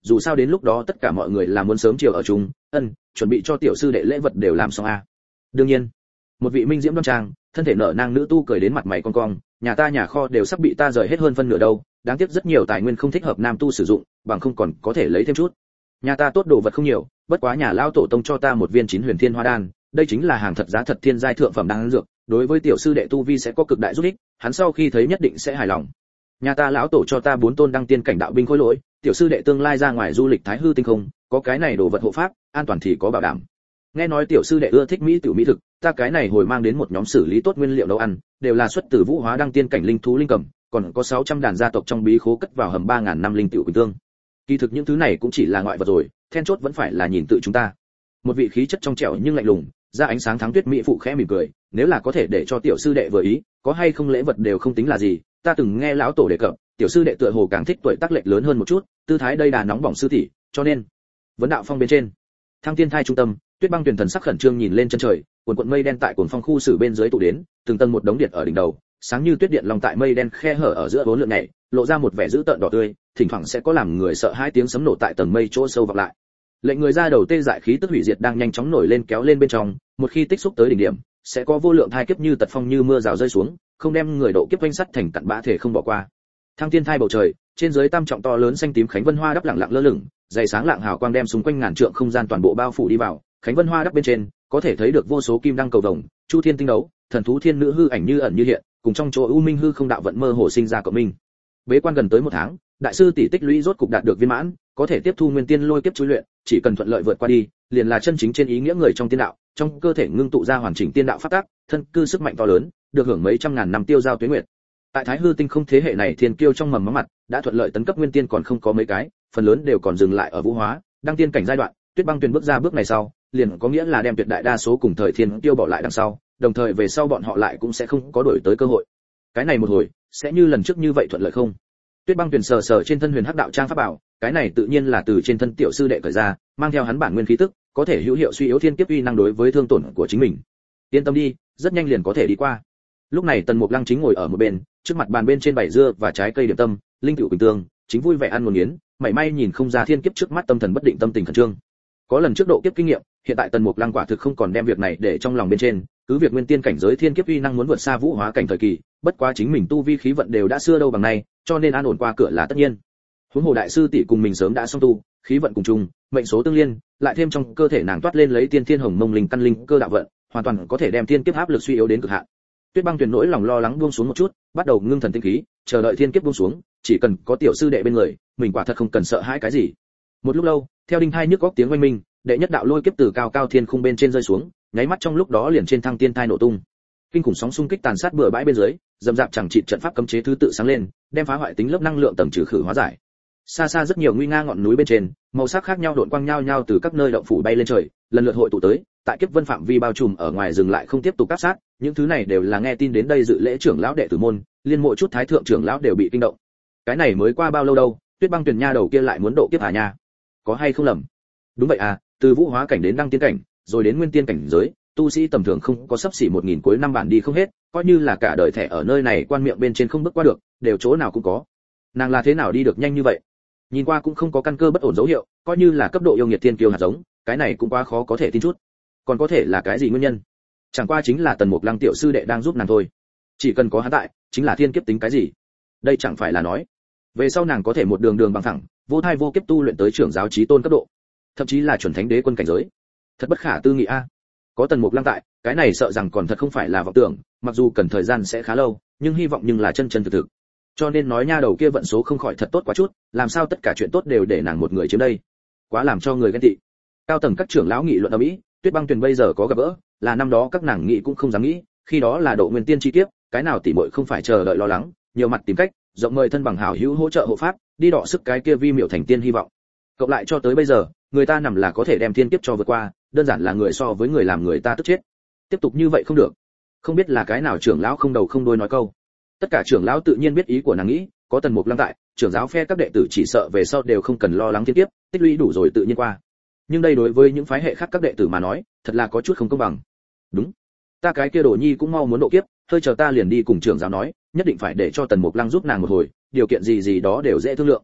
dù sao đến lúc đó tất cả mọi người là muốn sớm chiều ở chung, ân, chuẩn bị cho tiểu sư đệ lễ vật đều làm xong a. Đương nhiên, một vị minh diễm đoan trang, thân thể nở nang nữ tu cười đến mặt mày cong cong, nhà ta nhà kho đều sắp bị ta rời hết hơn phân nửa đâu, đáng tiếc rất nhiều tài nguyên không thích hợp nam tu sử dụng, bằng không còn có thể lấy thêm chút. Nhà ta tốt đồ vật không nhiều, bất quá nhà lão tổ tông cho ta một viên chín huyền thiên hoa đan, đây chính là hàng thật giá thật thiên giai thượng phẩm đan dược, đối với tiểu sư đệ tu vi sẽ có cực đại giúp ích, hắn sau khi thấy nhất định sẽ hài lòng. Nhà ta lão tổ cho ta bốn tôn đăng tiên cảnh đạo binh khối lỗi, tiểu sư đệ tương lai ra ngoài du lịch thái hư tinh không, có cái này đồ vật hộ pháp, an toàn thì có bảo đảm. Nghe nói tiểu sư đệ ưa thích mỹ tiểu mỹ thực, ta cái này hồi mang đến một nhóm xử lý tốt nguyên liệu nấu ăn, đều là xuất từ vũ hóa đăng tiên cảnh linh thú linh cầm, còn có sáu trăm đàn gia tộc trong bí khố cất vào hầm ba ngàn năm linh tiểu quỳnh tương. Kỳ thực những thứ này cũng chỉ là ngoại vật rồi, then chốt vẫn phải là nhìn tự chúng ta. Một vị khí chất trong trẻo nhưng lạnh lùng, ra ánh sáng thắng tuyết mỹ phụ khẽ mỉm cười, nếu là có thể để cho tiểu sư đệ vừa ý, có hay không lễ vật đều không tính là gì, ta từng nghe lão tổ đề cập, tiểu sư đệ tựa hồ càng thích tuổi tác lệch lớn hơn một chút, tư thái đây đà nóng bỏng sư tỷ, cho nên vấn đạo phong bên trên, Thăng Tiên Thai trung tâm, Tuyết Băng Tuyền thần sắc khẩn trương nhìn lên chân trời, cuồn cuộn mây đen tại cuồng phong khu xử bên dưới tụ đến, từng tầng một đống điện ở đỉnh đầu, sáng như tuyết điện long tại mây đen khe hở ở giữa bốn lượn nhảy, lộ ra một vẻ dữ tợn đỏ tươi, thỉnh thoảng sẽ có làm người sợ hai tiếng sấm nổ tại tầng mây chỗ sâu vọng lại. Lệnh người ra đầu tê dại khí tức hủy diệt đang nhanh chóng nổi lên kéo lên bên trong, một khi tích xúc tới đỉnh điểm, sẽ có vô lượng thai kiếp như tật phong như mưa rào rơi xuống, không đem người độ kiếp vanh sắt thành cặn bã thể không bỏ qua. Thăng Tiên Thai bầu trời, trên dưới tam trọng to lớn xanh tím khánh vân hoa đắp lặng lặng lơ lửng, dày sáng lạng hào quang đem xung quanh ngàn trượng không gian toàn bộ bao phủ đi vào, khánh vân hoa đắp bên trên, có thể thấy được vô số kim đăng cầu vồng, chu thiên tinh đấu, thần thú thiên nữ hư ảnh như ẩn như hiện, cùng trong chỗ u minh hư không đạo vận mơ hồ sinh ra cộng minh. Bế quan gần tới một tháng, đại sư tỷ tích lũy rốt cục đạt được viên mãn, có thể tiếp thu nguyên tiên lôi kiếp chui luyện, chỉ cần thuận lợi vượt qua đi, liền là chân chính trên ý nghĩa người trong tiên đạo, trong cơ thể ngưng tụ ra hoàn chỉnh tiên đạo pháp tắc, thân cư sức mạnh to lớn, được hưởng mấy trăm ngàn năm tiêu giao tuế nguyệt. Tại Thái Hư tinh không thế hệ này thiên kiêu trong mầm móng mặt, đã thuận lợi tấn cấp nguyên tiên còn không có mấy cái, phần lớn đều còn dừng lại ở vũ hóa, đăng tiên cảnh giai đoạn, Tuyết Băng Tuyền bước ra bước này sau, liền có nghĩa là đem tuyệt đại đa số cùng thời thiên tiêu bỏ lại đằng sau, đồng thời về sau bọn họ lại cũng sẽ không có đổi tới cơ hội. Cái này một hồi, sẽ như lần trước như vậy thuận lợi không? Tuyết Băng Tuyền sờ sờ trên thân huyền hắc đạo trang pháp bảo, cái này tự nhiên là từ trên thân tiểu sư đệ cởi ra, mang theo hắn bản nguyên khí tức, có thể hữu hiệu suy yếu thiên kiếp uy năng đối với thương tổn của chính mình. Yên tâm đi, rất nhanh liền có thể đi qua. Lúc này Tần Mục Lăng chính ngồi ở một bên, trước mặt bàn bên trên bảy dưa và trái cây điểm tâm, linh tiểu quỳnh tương, chính vui vẻ ăn một miếng, mảy may nhìn không ra thiên kiếp trước mắt tâm thần bất định tâm tình khẩn trương. Có lần trước độ kiếp kinh nghiệm, hiện tại Tần Mục Lăng quả thực không còn đem việc này để trong lòng bên trên, cứ việc nguyên tiên cảnh giới thiên kiếp uy năng muốn vượt xa vũ hóa cảnh thời kỳ, bất quá chính mình tu vi khí vận đều đã xưa đâu bằng nay, cho nên an ổn qua cửa là tất nhiên. Huống hồ đại sư tỷ cùng mình sớm đã xong tu, khí vận cùng chung, mệnh số tương liên, lại thêm trong cơ thể nàng toát lên lấy tiên thiên hồng mông linh căn linh cơ đạo vận, hoàn toàn có thể đem thiên kiếp áp lực suy yếu đến cực hạn. Tuyết Băng Tuyền nỗi lòng lo lắng buông xuống một chút, bắt đầu ngưng thần tinh khí, chờ đợi thiên kiếp buông xuống, chỉ cần có tiểu sư đệ bên người, mình quả thật không cần sợ hãi cái gì. Một lúc lâu, theo đinh thai nhức góc tiếng oanh minh, đệ nhất đạo lôi kiếp từ cao cao thiên khung bên trên rơi xuống, nháy mắt trong lúc đó liền trên Thăng Tiên Thai nổ tung. Kinh khủng sóng xung kích tàn sát bừa bãi bên dưới, dầm dạp chẳng trị trận pháp cấm chế thứ tự sáng lên, đem phá hoại tính lớp năng lượng tầng trừ khử hóa giải. Xa xa rất nhiều nguy nga ngọn núi bên trên, màu sắc khác nhau độn quang nhau nhau từ các nơi động phủ bay lên trời, lần lượt hội tụ tới, tại kiếp vân phạm vi bao trùm ở ngoài dừng lại không tiếp tục áp sát, những thứ này đều là nghe tin đến đây dự lễ trưởng lão đệ tử môn, liên mỗi chút thái thượng trưởng lão đều bị kinh động. Cái này mới qua bao lâu đâu, Tuyết Băng Tuyền nha đầu kia lại muốn độ kiếp à nha? Có hay không lầm? Đúng vậy à, từ vũ hóa cảnh đến đăng tiên cảnh, rồi đến nguyên tiên cảnh giới, tu sĩ tầm thường không có sắp xỉ một nghìn cuối năm bản đi không hết, coi như là cả đời thẻ ở nơi này quan miệng bên trên không bước qua được, đều chỗ nào cũng có. Nàng là thế nào đi được nhanh như vậy? Nhìn qua cũng không có căn cơ bất ổn dấu hiệu, coi như là cấp độ yêu nghiệt thiên kiêu hạt giống, cái này cũng quá khó có thể tin chút. Còn có thể là cái gì nguyên nhân? Chẳng qua chính là Tần Mục Lăng tiểu sư đệ đang giúp nàng thôi. Chỉ cần có hắn tại, chính là thiên kiếp tính cái gì? Đây chẳng phải là nói, về sau nàng có thể một đường đường bằng thẳng, vô thai vô kiếp tu luyện tới trưởng giáo chí tôn cấp độ, thậm chí là chuẩn thánh đế quân cảnh giới. Thật bất khả tư nghị a. Có Tần Mục Lăng tại, cái này sợ rằng còn thật không phải là vọng tưởng, mặc dù cần thời gian sẽ khá lâu, nhưng hy vọng nhưng là chân chân thực thực. Cho nên nói nha đầu kia vận số không khỏi thật tốt quá chút, làm sao tất cả chuyện tốt đều để nàng một người chiếm đây? Quá làm cho người ghen tị. Cao tầng các trưởng lão nghị luận ầm ĩ, Tuyết Băng Tuyền bây giờ có gặp gỡ, là năm đó các nàng nghĩ cũng không dám nghĩ, khi đó là độ nguyên tiên chi kiếp, cái nào tỉ muội không phải chờ đợi lo lắng, nhiều mặt tìm cách, rộng mời thân bằng hảo hữu hỗ trợ hộ pháp, đi đọ sức cái kia vi miểu thành tiên hy vọng. Cộng lại cho tới bây giờ, người ta nằm là có thể đem thiên kiếp cho vượt qua, đơn giản là người so với người làm người ta tức chết. Tiếp tục như vậy không được. Không biết là cái nào trưởng lão không đầu không đuôi nói câu. Tất cả trưởng lão tự nhiên biết ý của nàng nghĩ, có Tần Mục Lăng tại, trưởng giáo phe các đệ tử chỉ sợ về sau đều không cần lo lắng thiên kiếp, tích lũy đủ rồi tự nhiên qua. Nhưng đây đối với những phái hệ khác các đệ tử mà nói, thật là có chút không công bằng. Đúng, ta cái kia Đồ Nhi cũng mau muốn độ kiếp, hơi chờ ta liền đi cùng trưởng giáo nói, nhất định phải để cho Tần Mục Lăng giúp nàng một hồi, điều kiện gì gì đó đều dễ thương lượng.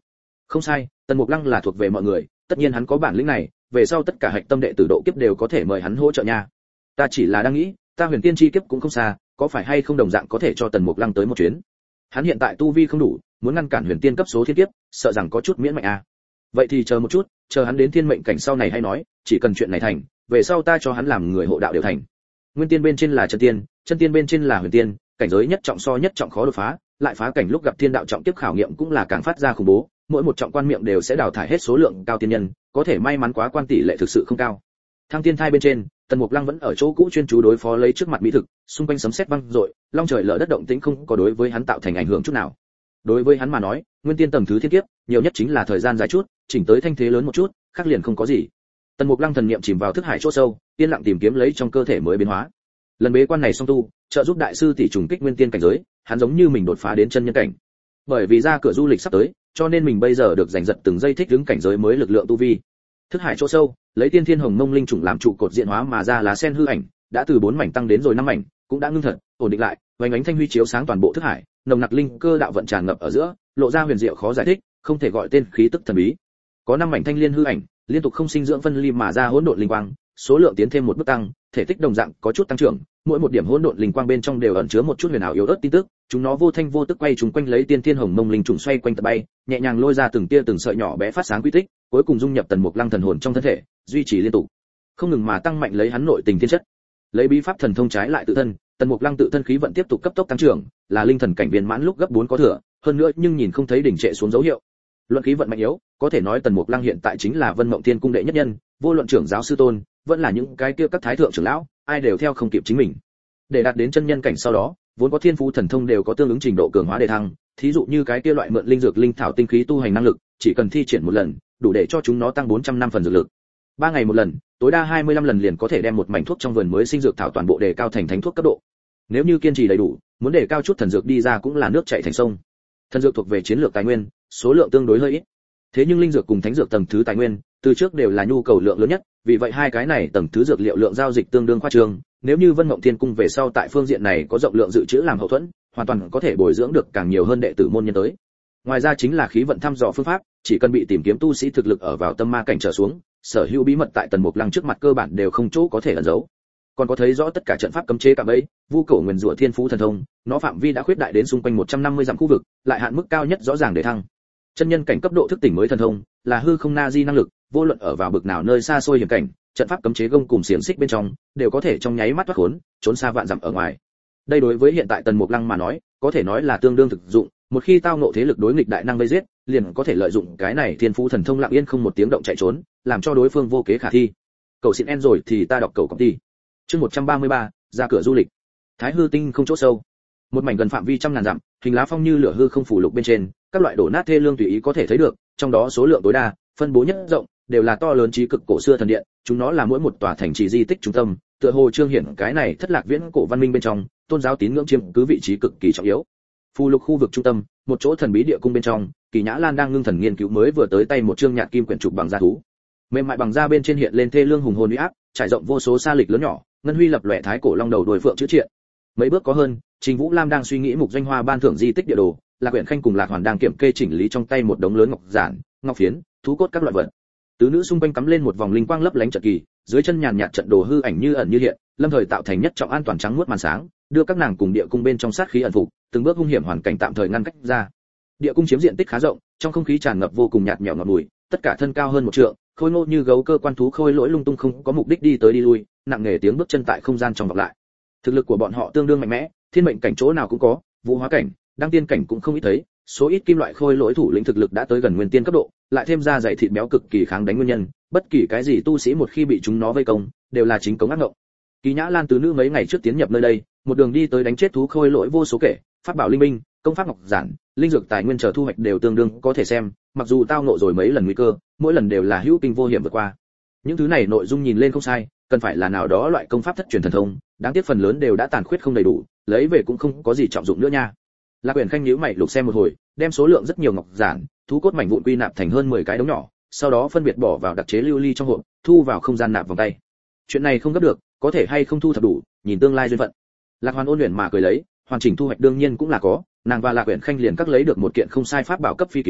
Không sai, Tần Mục Lăng là thuộc về mọi người, tất nhiên hắn có bản lĩnh này, về sau tất cả hạch tâm đệ tử độ kiếp đều có thể mời hắn hỗ trợ nha. Ta chỉ là đang nghĩ, ta huyền tiên chi kiếp cũng không xa, có phải hay không đồng dạng có thể cho Tần Mục Lăng tới một chuyến. Hắn hiện tại tu vi không đủ, muốn ngăn cản huyền tiên cấp số thiên kiếp, sợ rằng có chút miễn mạnh à. Vậy thì chờ một chút, chờ hắn đến thiên mệnh cảnh sau này hay nói, chỉ cần chuyện này thành, về sau ta cho hắn làm người hộ đạo đều thành. Nguyên tiên bên trên là chân tiên, chân tiên bên trên là huyền tiên, cảnh giới nhất trọng so nhất trọng khó đột phá, lại phá cảnh lúc gặp thiên đạo trọng tiếp khảo nghiệm cũng là càng phát ra khủng bố, mỗi một trọng quan miệng đều sẽ đào thải hết số lượng cao tiên nhân, có thể may mắn quá quan tỷ lệ thực sự không cao. Thăng tiên thai bên trên, Tần Mục Lăng vẫn ở chỗ cũ chuyên chú đối phó lấy trước mặt mỹ thực, xung quanh sấm sét vang dội, long trời lở đất động tĩnh không có đối với hắn tạo thành ảnh hưởng chút nào. Đối với hắn mà nói, nguyên tiên tầng thứ thiên kiếp, nhiều nhất chính là thời gian dài chút, chỉnh tới thanh thế lớn một chút, khác liền không có gì. Tần Mục Lăng thần niệm chìm vào thức hải chỗ sâu, yên lặng tìm kiếm lấy trong cơ thể mới biến hóa. Lần bế quan này song tu, trợ giúp đại sư tỷ trùng kích nguyên tiên cảnh giới, hắn giống như mình đột phá đến chân nhân cảnh. Bởi vì ra cửa du lịch sắp tới, cho nên mình bây giờ được giành giật từng giây thích ứng cảnh giới mới lực lượng tu vi. Thức hải chỗ sâu, lấy tiên thiên hồng mông linh trùng làm trụ cột diện hóa mà ra lá sen hư ảnh, đã từ bốn mảnh tăng đến rồi năm mảnh, cũng đã ngưng thật, ổn định lại, vành ánh thanh huy chiếu sáng toàn bộ thức hải, nồng nặc linh cơ đạo vận tràn ngập ở giữa, lộ ra huyền diệu khó giải thích, không thể gọi tên khí tức thần bí. Có năm mảnh thanh liên hư ảnh, liên tục không sinh dưỡng phân ly mà ra hỗn độn linh quang, số lượng tiến thêm một bước tăng, thể tích đồng dạng có chút tăng trưởng, mỗi một điểm hỗn độn linh quang bên trong đều ẩn chứa một chút huyền ảo yếu ớt tin tức, chúng nó vô thanh vô tức quay chúng quanh lấy tiên thiên hồng mông linh trùng xoay quanh tập bay, nhẹ nhàng lôi ra từng tia từng sợi nhỏ bé phát sáng quy tích, cuối cùng dung nhập Tần Mục Lăng thần hồn trong thân thể, duy trì liên tục, không ngừng mà tăng mạnh lấy hắn nội tình thiên chất. Lấy bí pháp thần thông trái lại tự thân, Tần Mục Lăng tự thân khí vận tiếp tục cấp tốc tăng trưởng, là linh thần cảnh viên mãn lúc gấp bốn có thừa, hơn nữa nhưng nhìn không thấy đỉnh trệ xuống dấu hiệu. Luận khí vận mạnh yếu, có thể nói Tần Mục Lăng hiện tại chính là Vân Mộng Tiên cung đệ nhất nhân, vô luận trưởng giáo sư tôn, vẫn là những cái kia các thái thượng trưởng lão, ai đều theo không kịp chính mình. Để đạt đến chân nhân cảnh sau đó, vốn có thiên phú thần thông đều có tương ứng trình độ cường hóa để thăng, thí dụ như cái kia loại mượn linh dược linh thảo tinh khí tu hành năng lực, chỉ cần thi triển một lần, đủ để cho chúng nó tăng bốn trăm năm phần dược lực. Ba ngày một lần, tối đa hai mươi lăm lần liền có thể đem một mảnh thuốc trong vườn mới sinh dược thảo toàn bộ đề cao thành thánh thuốc cấp độ. Nếu như kiên trì đầy đủ, muốn đề cao chút thần dược đi ra cũng là nước chảy thành sông. Thần dược thuộc về chiến lược tài nguyên, số lượng tương đối hơi ít. Thế nhưng linh dược cùng thánh dược tầng thứ tài nguyên, từ trước đều là nhu cầu lượng lớn nhất, vì vậy hai cái này tầng thứ dược liệu lượng giao dịch tương đương khoa trương, nếu như Vân Mộng Thiên cung về sau tại phương diện này có rộng lượng dự trữ làm hậu thuẫn, hoàn toàn có thể bồi dưỡng được càng nhiều hơn đệ tử môn nhân tới. Ngoài ra chính là khí vận thăm dò phương pháp, chỉ cần bị tìm kiếm tu sĩ thực lực ở vào tâm ma cảnh trở xuống, sở hữu bí mật tại Tần Mục Lăng trước mặt cơ bản đều không chỗ có thể ẩn giấu. Còn có thấy rõ tất cả trận pháp cấm chế cả bẫy, vu cổ nguyên rủa thiên phú thần thông, nó phạm vi đã khuyết đại đến xung quanh một trăm năm mươi dặm khu vực, lại hạn mức cao nhất rõ ràng để thăng. Chân nhân cảnh cấp độ thức tỉnh mới thần thông, là hư không na di năng lực, vô luận ở vào bực nào nơi xa xôi hiểm cảnh, trận pháp cấm chế gông cùng xiềng xích bên trong, đều có thể trong nháy mắt thoát khốn, trốn xa vạn dặm ở ngoài. Đây đối với hiện tại Tần Mục Lăng mà nói, có thể nói là tương đương thực dụng, một khi tao ngộ thế lực đối nghịch đại năng vây giết, liền có thể lợi dụng cái này thiên phú thần thông lặng yên không một tiếng động chạy trốn, làm cho đối phương vô kế khả thi. Cầu xin en rồi thì ta đọc cầu công ty. Chương một trăm ba mươi ba, ra cửa du lịch. Thái hư tinh không chỗ sâu. Một mảnh gần phạm vi trăm ngàn dặm, hình lá phong như lửa hư không phủ lục bên trên, các loại đổ nát thê lương tùy ý có thể thấy được, trong đó số lượng tối đa, phân bố nhất rộng, đều là to lớn trí cực cổ xưa thần điện, chúng nó là mỗi một tòa thành trì di tích trung tâm, tựa hồ trương hiển cái này thất lạc viễn cổ văn minh bên trong, tôn giáo tín ngưỡng chiếm cứ vị trí cực kỳ trọng yếu. Phù lục khu vực trung tâm, một chỗ thần bí địa cung bên trong, Kỳ Nhã Lan đang ngưng thần nghiên cứu mới vừa tới tay một chương nhạt kim quyển trục bằng da thú. Mềm mại bằng da bên trên hiện lên thê lương hùng hồn uy áp, trải rộng vô số sa lịch lớn nhỏ, ngân huy lập lòe thái cổ long đầu đuôi phượng chữ triện. Mấy bước có hơn, Trình Vũ Lam đang suy nghĩ mục doanh hoa ban thưởng di tích địa đồ, Lạc Uyển Khanh cùng Lạc Hoàn đang kiểm kê chỉnh lý trong tay một đống lớn ngọc giản, ngọc phiến, thú cốt các loại vật. Tứ nữ xung quanh cắm lên một vòng linh quang lấp lánh trận kỳ, dưới chân nhàn nhạt trận đồ hư ảnh như ẩn như hiện, lâm thời tạo thành nhất trọng an toàn trắng muốt màn sáng, đưa các nàng cùng địa cung bên trong sát khí ẩn phục, từng bước hung hiểm hoàn cảnh tạm thời ngăn cách ra. Địa cung chiếm diện tích khá rộng, trong không khí tràn ngập vô cùng nhạt nhẽo ngọt bùi, tất cả thân cao hơn một trượng, khôi ngô như gấu cơ quan thú khôi lỗi lung tung không có mục đích đi tới đi lui, nặng nề tiếng bước chân tại không gian trong vọng lại. Thực lực của bọn họ tương đương mạnh mẽ, thiên mệnh cảnh chỗ nào cũng có, vũ hóa cảnh, đăng tiên cảnh cũng không ít thấy, số ít kim loại khôi lỗi thủ lĩnh thực lực đã tới gần nguyên tiên cấp độ, lại thêm ra dày thịt béo cực kỳ kháng đánh nguyên nhân, bất kỳ cái gì tu sĩ một khi bị chúng nó vây công, đều là chính cống ác ngộng. Kỳ Nhã Lan tứ nữ mấy ngày trước tiến nhập nơi đây, một đường đi tới đánh chết thú khôi lỗi vô số kể, pháp bảo linh binh, công pháp ngọc giản, linh dược tài nguyên chờ thu hoạch đều tương đương có thể xem, mặc dù tao ngộ rồi mấy lần nguy cơ, mỗi lần đều là hữu kinh vô hiểm vượt qua. Những thứ này nội dung nhìn lên không sai, cần phải là nào đó loại công pháp thất truyền thần thông, đáng tiếc phần lớn đều đã tàn khuyết không đầy đủ, lấy về cũng không có gì trọng dụng nữa nha. Lạc Uyển Khanh nhíu mày lục xem một hồi, đem số lượng rất nhiều ngọc giản, thú cốt mảnh vụn quy nạp thành hơn mười cái đống nhỏ, sau đó phân biệt bỏ vào đặc chế lưu ly trong hộp, thu vào không gian nạp vòng tay. Chuyện này không gấp được, có thể hay không thu thập đủ, nhìn tương lai duyên phận. Lạc Hoàn ôn luyện mà cười lấy, hoàn chỉnh thu hoạch đương nhiên cũng là có, nàng và Lạc Uyển Khanh liền các lấy được một kiện không sai pháp bảo cấp phi kiếm,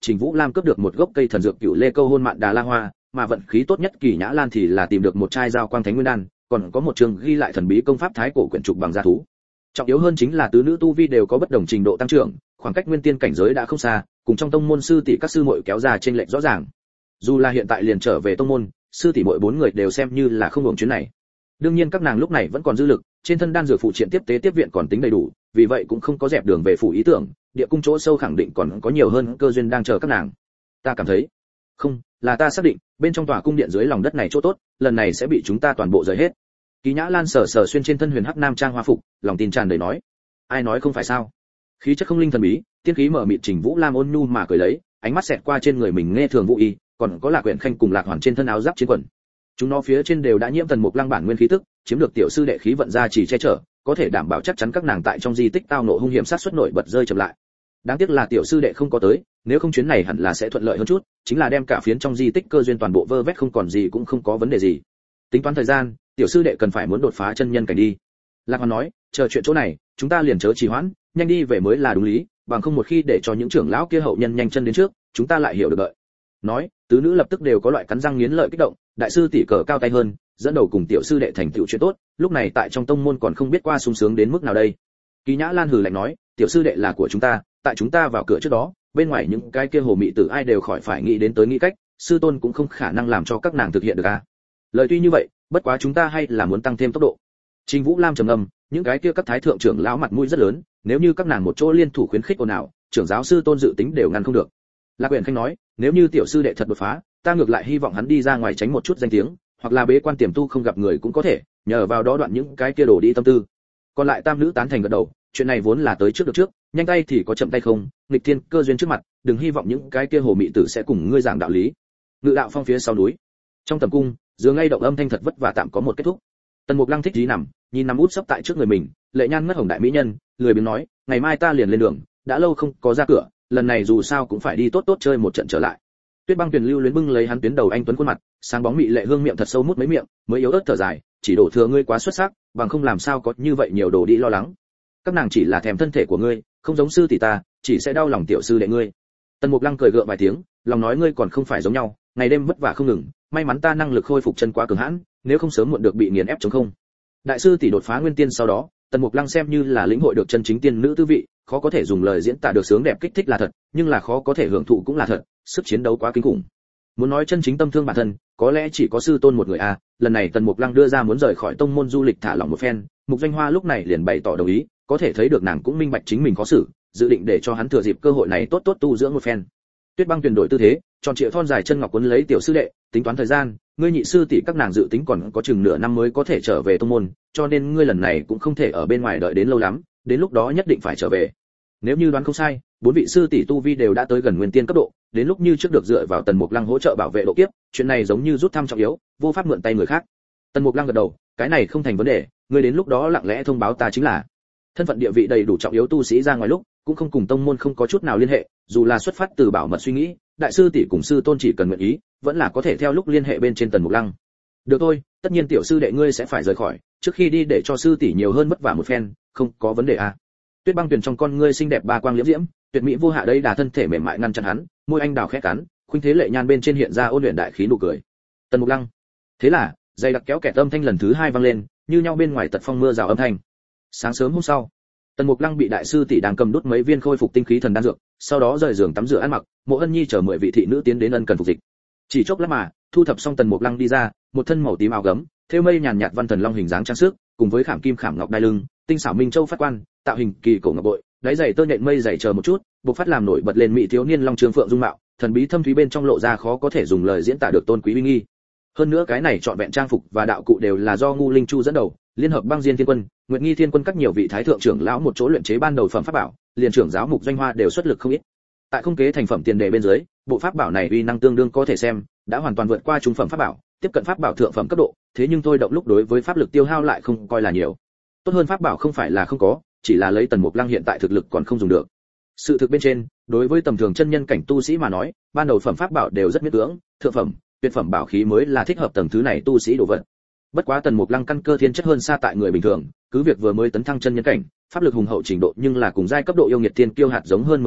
Trình Vũ Lam cướp được một gốc cây thần dược cửu lê câu hôn mạn đà la hoa, mà vận khí tốt nhất Kỳ Nhã Lan thì là tìm được một chai dao quang thánh nguyên đan, còn có một trường ghi lại thần bí công pháp thái cổ quyển trục bằng da thú. Trọng yếu hơn chính là tứ nữ tu vi đều có bất đồng trình độ tăng trưởng, khoảng cách nguyên tiên cảnh giới đã không xa, cùng trong tông môn sư tỷ các sư muội kéo ra chênh lệch rõ ràng. Dù là hiện tại liền trở về tông môn, sư tỷ muội bốn người đều xem như là không hưởng chuyến này. Đương nhiên các nàng lúc này vẫn còn dư lực, trên thân đan dược phụ triện tiếp tế tiếp viện còn tính đầy đủ, vì vậy cũng không có dẹp đường về phủ ý tưởng, địa cung chỗ sâu khẳng định còn có nhiều hơn cơ duyên đang chờ các nàng. Ta cảm thấy, không, là ta xác định, bên trong tòa cung điện dưới lòng đất này chỗ tốt, lần này sẽ bị chúng ta toàn bộ rời hết. Kỳ Nhã Lan sờ sờ xuyên trên thân huyền hắc nam trang hoa phục, lòng tin tràn đầy nói, ai nói không phải sao? Khí chất không linh thần bí, tiên khí mở mịt Trình Vũ Lam ôn nhu mà cười lấy, ánh mắt xẹt qua trên người mình nghe thường Vũ Y, còn có Lạc Uyển Khanh cùng Lạc Hoàn trên thân áo giáp chiến quần. Chúng nó phía trên đều đã nhiễm thần mục lăng bản nguyên khí tức, chiếm được tiểu sư đệ khí vận ra chỉ che chở, có thể đảm bảo chắc chắn các nàng tại trong di tích tao ngộ hung hiểm sát suất nổi bật rơi chậm lại. Đáng tiếc là tiểu sư đệ không có tới, nếu không chuyến này hẳn là sẽ thuận lợi hơn chút, chính là đem cả phiến trong di tích cơ duyên toàn bộ vơ vét không còn gì cũng không có vấn đề gì. Tính toán thời gian, tiểu sư đệ cần phải muốn đột phá chân nhân cảnh đi. Lạc Hoàn nói, chờ chuyện chỗ này, chúng ta liền chớ trì hoãn, nhanh đi về mới là đúng lý, bằng không một khi để cho những trưởng lão kia hậu nhân nhanh chân đến trước, chúng ta lại hiểu được đợi. Nói, tứ nữ lập tức đều có loại cắn răng nghiến lợi kích động, đại sư tỷ cờ cao tay hơn, dẫn đầu cùng tiểu sư đệ thành tựu chuyện tốt, lúc này tại trong tông môn còn không biết qua sung sướng đến mức nào đây. Kỳ Nhã Lan hừ lạnh nói, tiểu sư đệ là của chúng ta, tại chúng ta vào cửa trước đó, bên ngoài những cái kia hồ mị tử ai đều khỏi phải nghĩ đến tới nghĩ cách, sư tôn cũng không khả năng làm cho các nàng thực hiện được à. Lời tuy như vậy, bất quá chúng ta hay là muốn tăng thêm tốc độ. Trình Vũ Lam trầm ngâm, những cái kia các thái thượng trưởng lão mặt mũi rất lớn, nếu như các nàng một chỗ liên thủ khuyến khích ồn ào, trưởng giáo sư tôn dự tính đều ngăn không được. Lạc Uyển Khanh nói, nếu như tiểu sư đệ thật đột phá, ta ngược lại hy vọng hắn đi ra ngoài tránh một chút danh tiếng, hoặc là bế quan tiềm tu không gặp người cũng có thể, nhờ vào đó đoạn những cái kia đổ đi tâm tư. Còn lại tam nữ tán thành gật đầu, chuyện này vốn là tới trước được trước, nhanh tay thì có chậm tay không, nghịch thiên cơ duyên trước mặt, đừng hy vọng những cái kia hồ mị tử sẽ cùng ngươi giảng đạo lý. Ngự đạo phong phía sau núi, trong tầm cung, giường ngay động âm thanh thật vất vả tạm có một kết thúc. Tần Mục Lăng thích dí nằm, nhìn nằm út sấp tại trước người mình, lệ nhan ngất hồng đại mỹ nhân, lười biếng nói, ngày mai ta liền lên đường, đã lâu không có ra cửa, lần này dù sao cũng phải đi tốt tốt chơi một trận trở lại. Tuyết Băng Tuyền lưu luyến bưng lấy hắn tuyến đầu anh tuấn khuôn mặt, sáng bóng mị lệ hương miệng thật sâu mút mấy miệng, mới yếu ớt thở dài, chỉ đổ thừa ngươi quá xuất sắc, bằng không làm sao có như vậy nhiều đồ đi lo lắng. Các nàng chỉ là thèm thân thể của ngươi, không giống sư tỷ ta, chỉ sẽ đau lòng tiểu sư đệ ngươi. Tần Mục Lăng cười gượng vài tiếng, lòng nói ngươi còn không phải giống nhau, ngày đêm vất vả không ngừng, may mắn ta năng lực khôi phục chân quá cường hãn, nếu không sớm muộn được bị nghiền ép chống không. Đại sư tỷ đột phá nguyên tiên sau đó, Tần Mục Lăng xem như là lĩnh hội được chân chính tiên nữ tư vị, khó có thể dùng lời diễn tả được sướng đẹp kích thích là thật, nhưng là khó có thể hưởng thụ cũng là thật, sức chiến đấu quá kinh khủng. Muốn nói chân chính tâm thương bản thân, có lẽ chỉ có sư tôn một người a. Lần này Tần Mục Lăng đưa ra muốn rời khỏi tông môn du lịch thả lỏng một phen, Mục Doanh Hoa lúc này liền bày tỏ đồng ý, có thể thấy được nàng cũng minh bạch chính mình khó xử, dự định để cho hắn thừa dịp cơ hội này tốt tốt tu dưỡng một phen. Tuyết Băng Tuyền đổi tư thế, tròn trịa thon dài chân ngọc quấn lấy tiểu sư đệ, tính toán thời gian, ngươi nhị sư tỷ các nàng dự tính còn có chừng nửa năm mới có thể trở về tông môn, cho nên ngươi lần này cũng không thể ở bên ngoài đợi đến lâu lắm, đến lúc đó nhất định phải trở về. Nếu như đoán không sai, bốn vị sư tỷ tu vi đều đã tới gần nguyên tiên cấp độ, đến lúc như trước được dựa vào Tần Mục Lăng hỗ trợ bảo vệ độ kiếp, chuyện này giống như rút thăm trọng yếu, vô pháp mượn tay người khác. Tần Mục Lăng gật đầu, cái này không thành vấn đề, ngươi đến lúc đó lặng lẽ thông báo ta chính là. Thân phận địa vị đầy đủ trọng yếu tu sĩ ra ngoài lúc, cũng không cùng tông môn không có chút nào liên hệ, dù là xuất phát từ bảo mật suy nghĩ, đại sư tỷ cùng sư tôn chỉ cần nguyện ý, vẫn là có thể theo lúc liên hệ bên trên Tần Mục Lăng. Được thôi, tất nhiên tiểu sư đệ ngươi sẽ phải rời khỏi, trước khi đi để cho sư tỷ nhiều hơn vất vả một phen, không có vấn đề à. Tuyết Băng Tuyền trong con ngươi xinh đẹp ba quang liễm diễm, tuyệt mỹ vô hạ đây đà thân thể mềm mại ngăn chặn hắn, môi anh đào khẽ cắn, khuynh thế lệ nhan bên trên hiện ra ôn luyện đại khí nụ cười. Tần Mục Lăng. Thế là, dây đặc kéo kẹt âm thanh lần thứ hai vang lên, như nhau bên ngoài tật phong mưa rào âm thanh. Sáng sớm hôm sau, Tần Mục Lăng bị đại sư tỷ đang cầm đút mấy viên khôi phục tinh khí thần đan dược, sau đó rời giường tắm rửa ăn mặc, Mộ Hân Nhi chờ mười vị thị nữ tiến đến ân cần phục dịch. Chỉ chốc lát mà, thu thập xong Tần Mục Lăng đi ra, một thân màu tím áo gấm, thêu mây nhàn nhạt văn thần long hình dáng trang sức, cùng với khảm kim khảm ngọc đai lưng, tinh xảo minh châu phát quan, tạo hình kỳ cổ ngọc bội, đáy giày tơ nhện mây giày chờ một chút, buộc phát làm nổi bật lên mỹ thiếu niên long trường phượng dung mạo, thần bí thâm thúy bên trong lộ ra khó có thể dùng lời diễn tả được tôn quý uy nghi. Hơn nữa cái này trọn vẹn trang phục và đạo cụ đều là do Ngu Linh Chu dẫn đầu, liên hợp Băng Diên Thiên Quân, Nguyệt Nghi Thiên Quân các nhiều vị thái thượng trưởng lão một chỗ luyện chế ban đầu phẩm pháp bảo, liền trưởng giáo Mục Doanh Hoa đều xuất lực không ít. Tại không kế thành phẩm tiền đề bên dưới, bộ pháp bảo này uy năng tương đương có thể xem, đã hoàn toàn vượt qua trung phẩm pháp bảo, tiếp cận pháp bảo thượng phẩm cấp độ, thế nhưng tôi động lúc đối với pháp lực tiêu hao lại không coi là nhiều. Tốt hơn pháp bảo không phải là không có, chỉ là lấy Tần Mục Lăng hiện tại thực lực còn không dùng được. Sự thực bên trên, đối với tầm thường chân nhân cảnh tu sĩ mà nói, ban đầu phẩm pháp bảo đều rất miễn cưỡng, thượng phẩm, tuyệt phẩm bảo khí mới là thích hợp tầng thứ này tu sĩ đồ vật. Bất quá Tần Mục Lăng căn cơ thiên chất hơn xa tại người bình thường, cứ việc vừa mới tấn thăng chân nhân cảnh, pháp lực hùng hậu trình độ nhưng là cùng giai cấp độ yêu nghiệt tiên kiêu hạt giống hơn mười lần,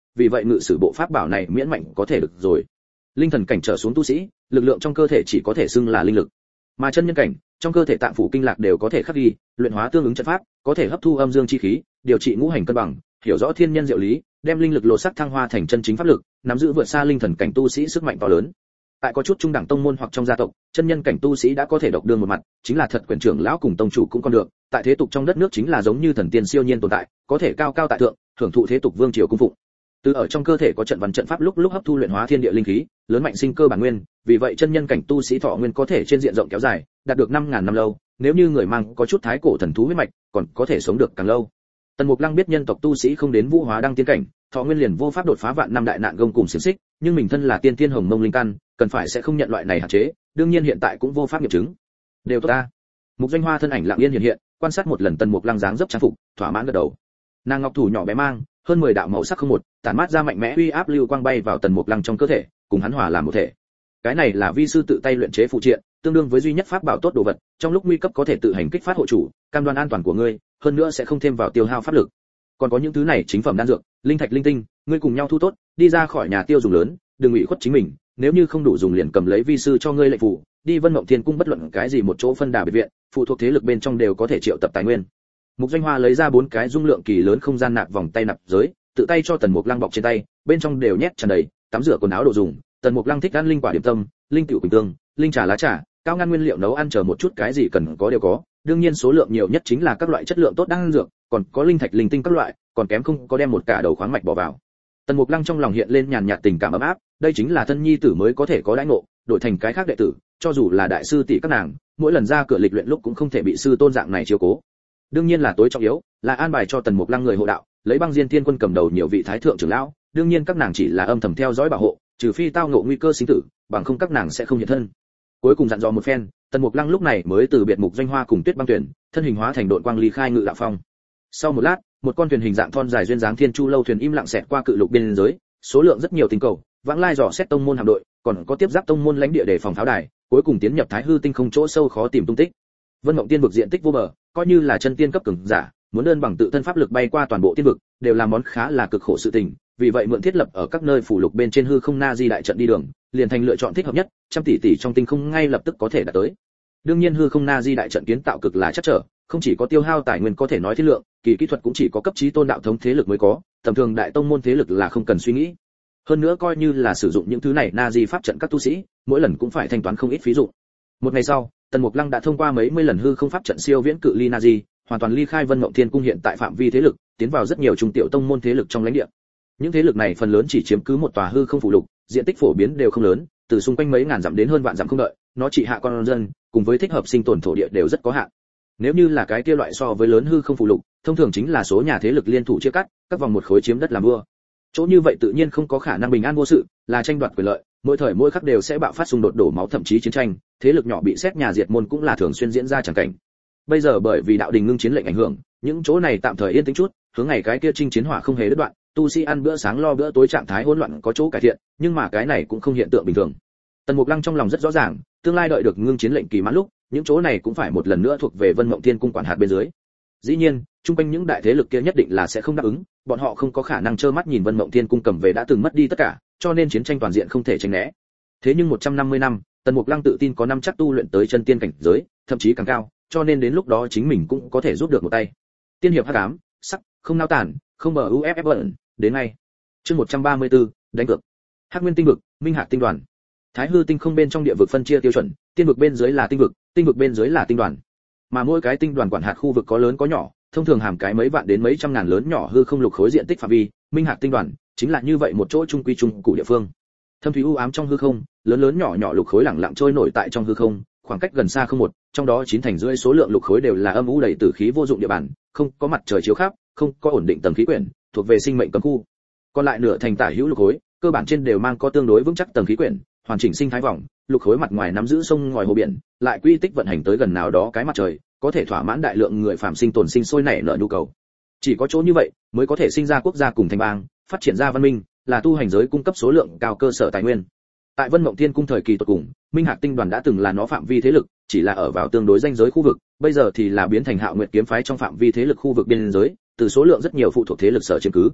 vì vậy ngự sử bộ pháp bảo này miễn mạnh có thể được rồi. Linh thần cảnh trở xuống tu sĩ, lực lượng trong cơ thể chỉ có thể xưng là linh lực, mà chân nhân cảnh, trong cơ thể tạng phủ kinh lạc đều có thể khắc ghi, luyện hóa tương ứng trận pháp, có thể hấp thu âm dương chi khí, điều trị ngũ hành cân bằng, hiểu rõ thiên nhân diệu lý, đem linh lực lột sắc thăng hoa thành chân chính pháp lực, nắm giữ vượt xa linh thần cảnh tu sĩ sức mạnh to lớn. Tại có chút trung đẳng tông môn hoặc trong gia tộc, chân nhân cảnh tu sĩ đã có thể độc đương một mặt, chính là thật quyền trưởng lão cùng tông chủ cũng còn được, tại thế tục trong đất nước chính là giống như thần tiên siêu nhiên tồn tại, có thể cao cao tại thượng, hưởng thụ thế tục vương triều cung phụng. Từ ở trong cơ thể có trận văn trận pháp lúc lúc hấp thu luyện hóa thiên địa linh khí, lớn mạnh sinh cơ bản nguyên, vì vậy chân nhân cảnh tu sĩ thọ nguyên có thể trên diện rộng kéo dài, đạt được năm ngàn năm lâu, nếu như người mang có chút thái cổ thần thú huyết mạch, còn có thể sống được càng lâu. Tần Mục Lăng biết nhân tộc tu sĩ không đến vũ hóa đăng tiên cảnh, thọ nguyên liền vô pháp đột phá vạn năm đại nạn gông cùng xiển xích, nhưng mình thân là tiên tiên hồng mông linh căn, cần phải sẽ không nhận loại này hạn chế, đương nhiên hiện tại cũng vô pháp nghiệm chứng. Đều tốt ta. Mục Doanh Hoa thân ảnh lặng yên hiện hiện, quan sát một lần Tần Mục Lăng dáng dấp trang phục, thỏa mãn gật đầu. Nàng ngọc thủ nhỏ bé mang, hơn mười đạo màu sắc không một, tản mát ra mạnh mẽ uy áp lưu quang bay vào Tần Mục Lăng trong cơ thể, cùng hắn hòa làm một thể. Cái này là vi sư tự tay luyện chế phụ triện, tương đương với duy nhất pháp bảo tốt đồ vật, trong lúc nguy cấp có thể tự hành kích phát hộ chủ, cam đoan an toàn của ngươi, hơn nữa sẽ không thêm vào tiêu hao pháp lực. Còn có những thứ này chính phẩm đan dược, linh thạch linh tinh, ngươi cùng nhau thu tốt, đi ra khỏi nhà tiêu dùng lớn, đừng ủy khuất chính mình, nếu như không đủ dùng liền cầm lấy vi sư cho ngươi lệnh phù, đi Vân Mộng Thiên cung bất luận cái gì một chỗ phân đà biệt viện, phụ thuộc thế lực bên trong đều có thể triệu tập tài nguyên. Mục Doanh Hoa lấy ra bốn cái dung lượng kỳ lớn không gian nạp vòng tay nạp giới, tự tay cho Tần Mục Lăng bọc trên tay, bên trong đều nhét tràn đầy, tắm rửa quần áo đồ dùng. Tần Mục Lăng thích ăn linh quả điểm tâm, linh tiểu quỳnh tương, linh trà lá trà, cao ngăn nguyên liệu nấu ăn chờ một chút cái gì cần có đều có, đương nhiên số lượng nhiều nhất chính là các loại chất lượng tốt đan dược, còn có linh thạch linh tinh các loại, còn kém không có đem một cả đầu khoáng mạch bỏ vào. Tần Mục Lăng trong lòng hiện lên nhàn nhạt tình cảm ấm áp, đây chính là thân nhi tử mới có thể có đãi ngộ, đổi thành cái khác đệ tử, cho dù là đại sư tỷ các nàng, mỗi lần ra cửa lịch luyện lúc cũng không thể bị sư tôn dạng này chiếu cố. Đương nhiên là tối trọng yếu, là an bài cho Tần Mục Lăng người hộ đạo, lấy Băng Diên Thiên Quân cầm đầu nhiều vị thái thượng trưởng lão, đương nhiên các nàng chỉ là âm thầm theo dõi bảo hộ, trừ phi tao ngộ nguy cơ sinh tử, bằng không các nàng sẽ không hiện thân. Cuối cùng dặn dò một phen, Tần Mục Lăng lúc này mới từ biệt Mục Doanh Hoa cùng Tuyết Băng Tuyển, thân hình hóa thành độn quang ly khai ngự đạo phong. Sau một lát, một con thuyền hình dạng thon dài duyên dáng thiên chu lâu thuyền im lặng xẹt qua cự lục biên giới, số lượng rất nhiều tinh cầu, vãng lai dò xét tông môn hạm đội, còn có tiếp giáp tông môn lãnh địa để phòng pháo đài, cuối cùng tiến nhập Thái Hư tinh không chỗ sâu khó tìm tung tích. Vân Mộng Tiên vực diện tích vô bờ, coi như là chân tiên cấp cường giả, muốn đơn bằng tự thân pháp lực bay qua toàn bộ tiên vực, đều là món khá là cực khổ sự tình, vì vậy mượn thiết lập ở các nơi phủ lục bên trên hư không na di đại trận đi đường, liền thành lựa chọn thích hợp nhất, trăm tỷ tỷ trong tinh không ngay lập tức có thể đạt tới. Đương nhiên hư không na di đại trận kiến tạo cực là chắc trở, không chỉ có tiêu hao tài nguyên có thể nói thiên lượng, kỳ kỹ thuật cũng chỉ có cấp chí tôn đạo thống thế lực mới có, tầm thường đại tông môn thế lực là không cần suy nghĩ. Hơn nữa coi như là sử dụng những thứ này na di pháp trận các tu sĩ, mỗi lần cũng phải thanh toán không ít phí dụng. Một ngày sau, Tần Mục Lăng đã thông qua mấy mươi lần hư không pháp trận siêu viễn cự ly na di, hoàn toàn ly khai Vân Mộng Thiên cung hiện tại phạm vi thế lực, tiến vào rất nhiều trung tiểu tông môn thế lực trong lãnh địa. Những thế lực này phần lớn chỉ chiếm cứ một tòa hư không phủ lục, diện tích phổ biến đều không lớn, từ xung quanh mấy ngàn dặm đến hơn vạn dặm không đợi, nó chỉ hạ con dân, cùng với thích hợp sinh tồn thổ địa đều rất có hạn. Nếu như là cái kia loại so với lớn hư không phủ lục, thông thường chính là số nhà thế lực liên thủ chia cắt, các vòng một khối chiếm đất làm vua. Chỗ như vậy tự nhiên không có khả năng bình an vô sự, là tranh đoạt quyền lợi, mỗi thời mỗi khắc đều sẽ bạo phát xung đột đổ máu thậm chí chiến tranh, thế lực nhỏ bị xét nhà diệt môn cũng là thường xuyên diễn ra chẳng cảnh. Bây giờ bởi vì đạo đình ngưng chiến lệnh ảnh hưởng, những chỗ này tạm thời yên tĩnh chút, hướng ngày cái kia chinh chiến hỏa không hề đứt đoạn, tu sĩ ăn bữa sáng lo bữa tối trạng thái hỗn loạn có chỗ cải thiện, nhưng mà cái này cũng không hiện tượng bình thường. Tần Mục Lăng trong lòng rất rõ ràng, tương lai đợi được ngưng chiến lệnh kỳ mãn lúc, những chỗ này cũng phải một lần nữa thuộc về Vân Mộng Thiên cung quản hạt bên dưới. Dĩ nhiên, chung quanh những đại thế lực kia nhất định là sẽ không đáp ứng, bọn họ không có khả năng trơ mắt nhìn Vân Mộng Thiên cung cầm về đã từng mất đi tất cả, cho nên chiến tranh toàn diện không thể tránh né. Thế nhưng một trăm năm mươi năm, Tần Mục Lăng tự tin có năm chắc tu luyện tới chân tiên cảnh giới, thậm chí càng cao, cho nên đến lúc đó chính mình cũng có thể giúp được một tay. Tiên hiệp hắc ám, sắc, không nao tản, không bờ u ép ép bận, đến ngay. Chương một trăm ba mươi tư, đánh cược. Hắc Nguyên tinh vực, Minh Hạc tinh đoàn. Thái Hư tinh không bên trong địa vực phân chia tiêu chuẩn, tiên vực bên dưới là tinh vực, tinh vực bên dưới là tinh đoàn. Mà mỗi cái tinh đoàn quản hạt khu vực có lớn có nhỏ, thông thường hàm cái mấy vạn đến mấy trăm ngàn lớn nhỏ hư không lục khối diện tích phạm vi, Minh Hạc tinh đoàn chính là như vậy một chỗ trung quy trung cụ địa phương. Thâm thúy u ám trong hư không, lớn lớn nhỏ nhỏ lục khối lẳng lặng trôi nổi tại trong hư không, khoảng cách gần xa không một, trong đó chín thành rưỡi số lượng lục khối đều là âm u đầy tử khí vô dụng địa bàn, không có mặt trời chiếu khắp, không có ổn định tầng khí quyển, thuộc về sinh mệnh cấm khu. Còn lại nửa thành tả hữu lục khối, cơ bản trên đều mang có tương đối vững chắc tầng khí quyển, hoàn chỉnh sinh thái vòng, lục khối mặt ngoài nắm giữ sông ngòi hồ biển, lại quy tích vận hành tới gần nào đó cái mặt trời, có thể thỏa mãn đại lượng người phàm sinh tồn sinh sôi nảy nở nhu cầu. Chỉ có chỗ như vậy mới có thể sinh ra quốc gia cùng thành bang, phát triển ra văn minh, là tu hành giới cung cấp số lượng cao cơ sở tài nguyên. Tại Vân Mộng Thiên cung thời kỳ tuyệt cùng, Minh Hạc tinh đoàn đã từng là nó phạm vi thế lực, chỉ là ở vào tương đối danh giới khu vực, bây giờ thì là biến thành Hạo Nguyệt kiếm phái trong phạm vi thế lực khu vực biên giới, từ số lượng rất nhiều phụ thuộc thế lực sở chiếm cứ.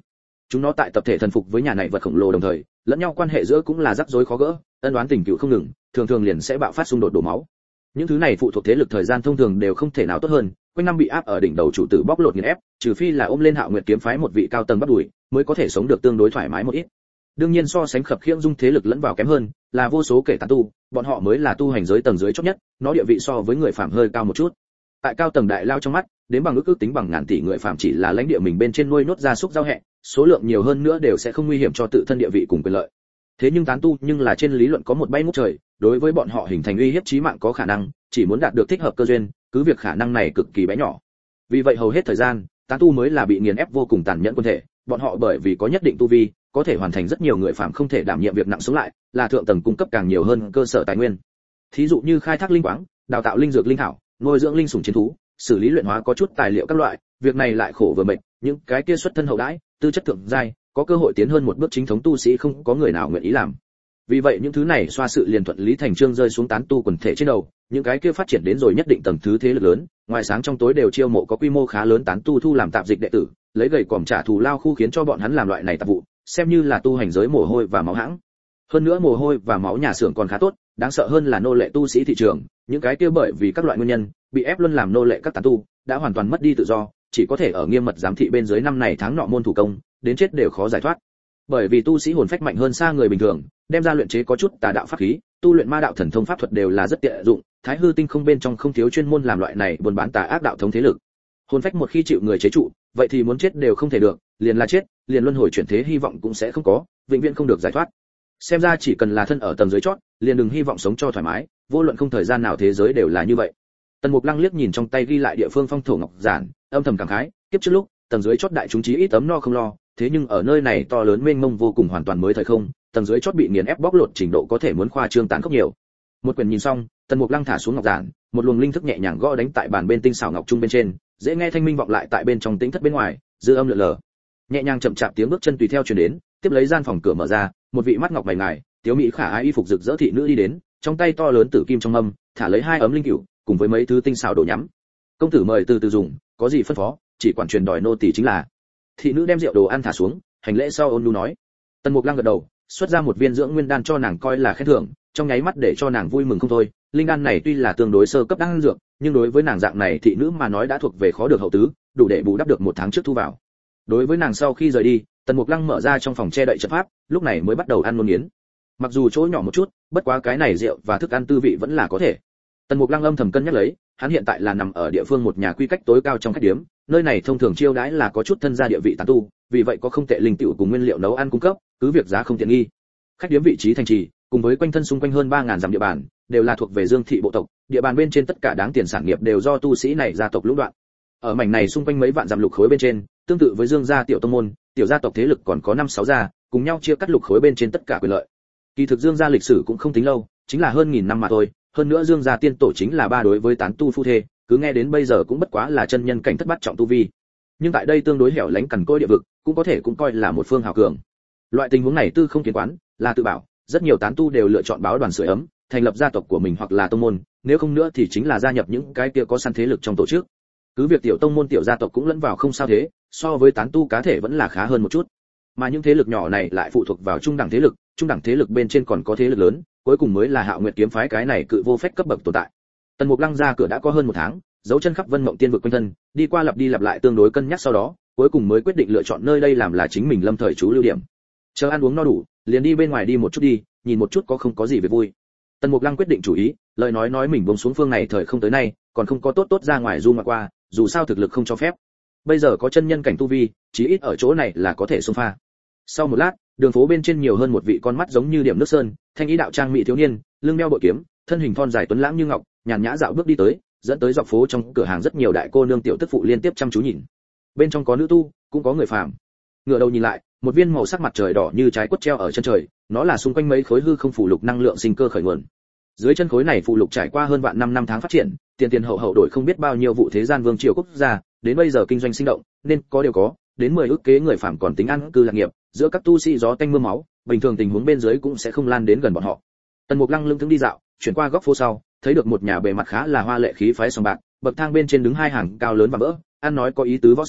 Chúng nó tại tập thể thần phục với nhà này vật khổng lồ đồng thời, lẫn nhau quan hệ giữa cũng là rắc rối khó gỡ, ân oán tình cựu không ngừng, thường thường liền sẽ bạo phát xung đột đổ máu. Những thứ này phụ thuộc thế lực thời gian thông thường đều không thể nào tốt hơn, quanh năm bị áp ở đỉnh đầu chủ tử bóc lột nghiền ép, trừ phi là ôm lên Hạo Nguyệt kiếm phái một vị cao tầng bắt đuổi, mới có thể sống được tương đối thoải mái một ít. Đương nhiên so sánh khập khiễng dung thế lực lẫn vào kém hơn, là vô số kẻ tán tu, bọn họ mới là tu hành giới tầng dưới chót nhất, nó địa vị so với người phàm hơi cao một chút. Tại cao tầng đại lao trong mắt, đến bằng ước ước tính bằng ngàn tỷ người phàm chỉ là lãnh địa mình bên trên nuôi nốt gia súc giao hẹ, số lượng nhiều hơn nữa đều sẽ không nguy hiểm cho tự thân địa vị cùng quyền lợi. Thế nhưng tán tu nhưng là trên lý luận có một bay ngút trời, đối với bọn họ hình thành uy hiếp chí mạng có khả năng, chỉ muốn đạt được thích hợp cơ duyên, cứ việc khả năng này cực kỳ bé nhỏ. Vì vậy hầu hết thời gian, tán tu mới là bị nghiền ép vô cùng tàn nhẫn quân thể, bọn họ bởi vì có nhất định tu vi, có thể hoàn thành rất nhiều người phàm không thể đảm nhiệm việc nặng sống lại, là thượng tầng cung cấp càng nhiều hơn cơ sở tài nguyên. Thí dụ như khai thác linh quáng, đào tạo linh dược linh thảo, nuôi dưỡng linh sủng chiến thú, xử lý luyện hóa có chút tài liệu các loại, việc này lại khổ vừa mệt, những cái kia xuất thân hậu đãi, tư chất thượng giai, có cơ hội tiến hơn một bước chính thống tu sĩ không có người nào nguyện ý làm. Vì vậy những thứ này xoa sự liền thuận lý thành chương rơi xuống tán tu quần thể trên đầu, những cái kia phát triển đến rồi nhất định tầng thứ thế lực lớn, ngoài sáng trong tối đều chiêu mộ có quy mô khá lớn tán tu thu làm tạp dịch đệ tử, lấy gầy còm trả thù lao khu khiến cho bọn hắn làm loại này tạp vụ, xem như là tu hành giới mồ hôi và máu hãng. Hơn nữa mồ hôi và máu nhà xưởng còn khá tốt, đáng sợ hơn là nô lệ tu sĩ thị trường, những cái kia bởi vì các loại nguyên nhân bị ép luôn làm nô lệ các tán tu, đã hoàn toàn mất đi tự do, chỉ có thể ở nghiêm mật giám thị bên dưới năm này tháng nọ môn thủ công, đến chết đều khó giải thoát. Bởi vì tu sĩ hồn phách mạnh hơn xa người bình thường, đem ra luyện chế có chút tà đạo pháp khí, tu luyện ma đạo thần thông pháp thuật đều là rất tiện dụng, Thái Hư tinh không bên trong không thiếu chuyên môn làm loại này buôn bán tà ác đạo thống thế lực. Hồn phách một khi chịu người chế trụ, vậy thì muốn chết đều không thể được, liền là chết, liền luân hồi chuyển thế hy vọng cũng sẽ không có, vĩnh viễn không được giải thoát. Xem ra chỉ cần là thân ở tầng dưới chót, liền đừng hy vọng sống cho thoải mái, vô luận không thời gian nào thế giới đều là như vậy. Tần Mục Lăng liếc nhìn trong tay ghi lại địa phương phong thổ ngọc giản, âm thầm cảm khái, kiếp trước lúc, tầng dưới chót đại chúng chí ít ấm no không lo, thế nhưng ở nơi này to lớn mênh mông vô cùng hoàn toàn mới thời không, tầng dưới chót bị nghiền ép bóc lột trình độ có thể muốn khoa trương tàn khốc nhiều. Một quyển nhìn xong, Tần Mục Lăng thả xuống ngọc giản, một luồng linh thức nhẹ nhàng gõ đánh tại bàn bên tinh xảo ngọc trung bên trên, dễ nghe thanh minh vọng lại tại bên trong tĩnh thất bên ngoài, dư âm lượn lờ. Nhẹ nhàng chậm chạp tiếng bước chân tùy theo truyền đến, tiếp lấy gian phòng cửa mở ra, một vị mắt ngọc mày ngài, tiểu mỹ khả ái y phục rực rỡ thị nữ đi đến, trong tay to lớn tử kim trong âm, thả lấy hai ấm linh cửu, cùng với mấy thứ tinh xảo đồ nhắm. Công tử mời từ từ dùng, có gì phân phó, chỉ quản truyền đòi nô tỳ chính là. Thị nữ đem rượu đồ ăn thả xuống, hành lễ sau ôn nhu nói. Tần Mục Lăng gật đầu, xuất ra một viên dưỡng nguyên đan cho nàng coi là khen thưởng, trong nháy mắt để cho nàng vui mừng không thôi. Linh đan này tuy là tương đối sơ cấp đan dược, nhưng đối với nàng dạng này thị nữ mà nói đã thuộc về khó được hậu tứ, đủ để bù đắp được một tháng trước thu vào. Đối với nàng sau khi rời đi, Tần Mục Lăng mở ra trong phòng che đậy trận pháp, lúc này mới bắt đầu ăn ngon nghiến. Mặc dù chỗ nhỏ một chút, bất quá cái này rượu và thức ăn tư vị vẫn là có thể. Tần Mục Lăng âm thầm cân nhắc lấy, hắn hiện tại là nằm ở địa phương một nhà quy cách tối cao trong khách điếm, nơi này thông thường chiêu đãi là có chút thân gia địa vị tán tu, vì vậy có không tệ linh tiểu cùng nguyên liệu nấu ăn cung cấp, cứ việc giá không tiện nghi. Khách điếm vị trí thành trì, cùng với quanh thân xung quanh hơn ba nghìn dặm địa bàn, đều là thuộc về Dương thị bộ tộc, địa bàn bên trên tất cả đáng tiền sản nghiệp đều do tu sĩ này gia tộc lũng đoạn. Ở mảnh này xung quanh mấy vạn dặm lục khối bên trên, tương tự với Dương gia tiểu tông môn, tiểu gia tộc thế lực còn có năm sáu gia, cùng nhau chia cắt lục khối bên trên tất cả quyền lợi. Kỳ thực Dương gia lịch sử cũng không tính lâu, chính là hơn nghìn năm mà thôi, hơn nữa Dương gia tiên tổ chính là ba đối với tán tu phu thê, cứ nghe đến bây giờ cũng bất quá là chân nhân cảnh thất bát trọng tu vi. Nhưng tại đây tương đối hẻo lánh cằn cỗi địa vực, cũng có thể cũng coi là một phương hào cường. Loại tình huống này tư không kiến quán, là tự bảo, rất nhiều tán tu đều lựa chọn báo đoàn sưởi ấm, thành lập gia tộc của mình hoặc là tông môn, nếu không nữa thì chính là gia nhập những cái kia có săn thế lực trong tổ chức. Cứ việc tiểu tông môn tiểu gia tộc cũng lẫn vào không sao thế, so với tán tu cá thể vẫn là khá hơn một chút. Mà những thế lực nhỏ này lại phụ thuộc vào trung đẳng thế lực, trung đẳng thế lực bên trên còn có thế lực lớn, cuối cùng mới là Hạo Nguyệt kiếm phái cái này cự vô phách cấp bậc tồn tại. Tần Mục Lăng ra cửa đã có hơn một tháng, dấu chân khắp Vân Mộng Tiên vực quanh thân, đi qua lặp đi lặp lại tương đối cân nhắc sau đó, cuối cùng mới quyết định lựa chọn nơi đây làm là chính mình lâm thời trú lưu điểm. Chờ ăn uống no đủ, liền đi bên ngoài đi một chút đi, nhìn một chút có không có gì về vui. Tần Mục Lăng quyết định chủ ý, lời nói nói mình buông xuống phương này thời không tới nay, còn không có tốt tốt ra ngoài du ngoại qua, dù sao thực lực không cho phép. Bây giờ có chân nhân cảnh tu vi, chí ít ở chỗ này là có thể xông pha. Sau một lát, đường phố bên trên nhiều hơn một vị con mắt giống như điểm nước sơn, thanh ý đạo trang mỹ thiếu niên, lưng đeo bội kiếm, thân hình thon dài tuấn lãng như ngọc, nhàn nhã dạo bước đi tới, dẫn tới dọc phố trong cửa hàng rất nhiều đại cô nương tiểu tức phụ liên tiếp chăm chú nhìn. Bên trong có nữ tu, cũng có người phàm. Ngửa đầu nhìn lại, một viên màu sắc mặt trời đỏ như trái quất treo ở chân trời, nó là xung quanh mấy khối hư không phù lục năng lượng sinh cơ khởi nguồn. Dưới chân khối này phù lục trải qua hơn vạn năm năm tháng phát triển, tiền tiền hậu hậu đổi không biết bao nhiêu vụ thế gian vương triều quốc gia, đến bây giờ kinh doanh sinh động, nên có đều có, đến mười ức kế người phàm còn tính ăn cư lạc nghiệp, giữa các tu sĩ gió tanh mưa máu, bình thường tình huống bên dưới cũng sẽ không lan đến gần bọn họ. Tần Mục Lăng lưng thững đi dạo, chuyển qua góc phố sau, thấy được một nhà bề mặt khá là hoa lệ khí phái sòng bạc, bậc thang bên trên đứng hai hàng cao lớn và vỡ, ăn nói có ý tứ võ sư,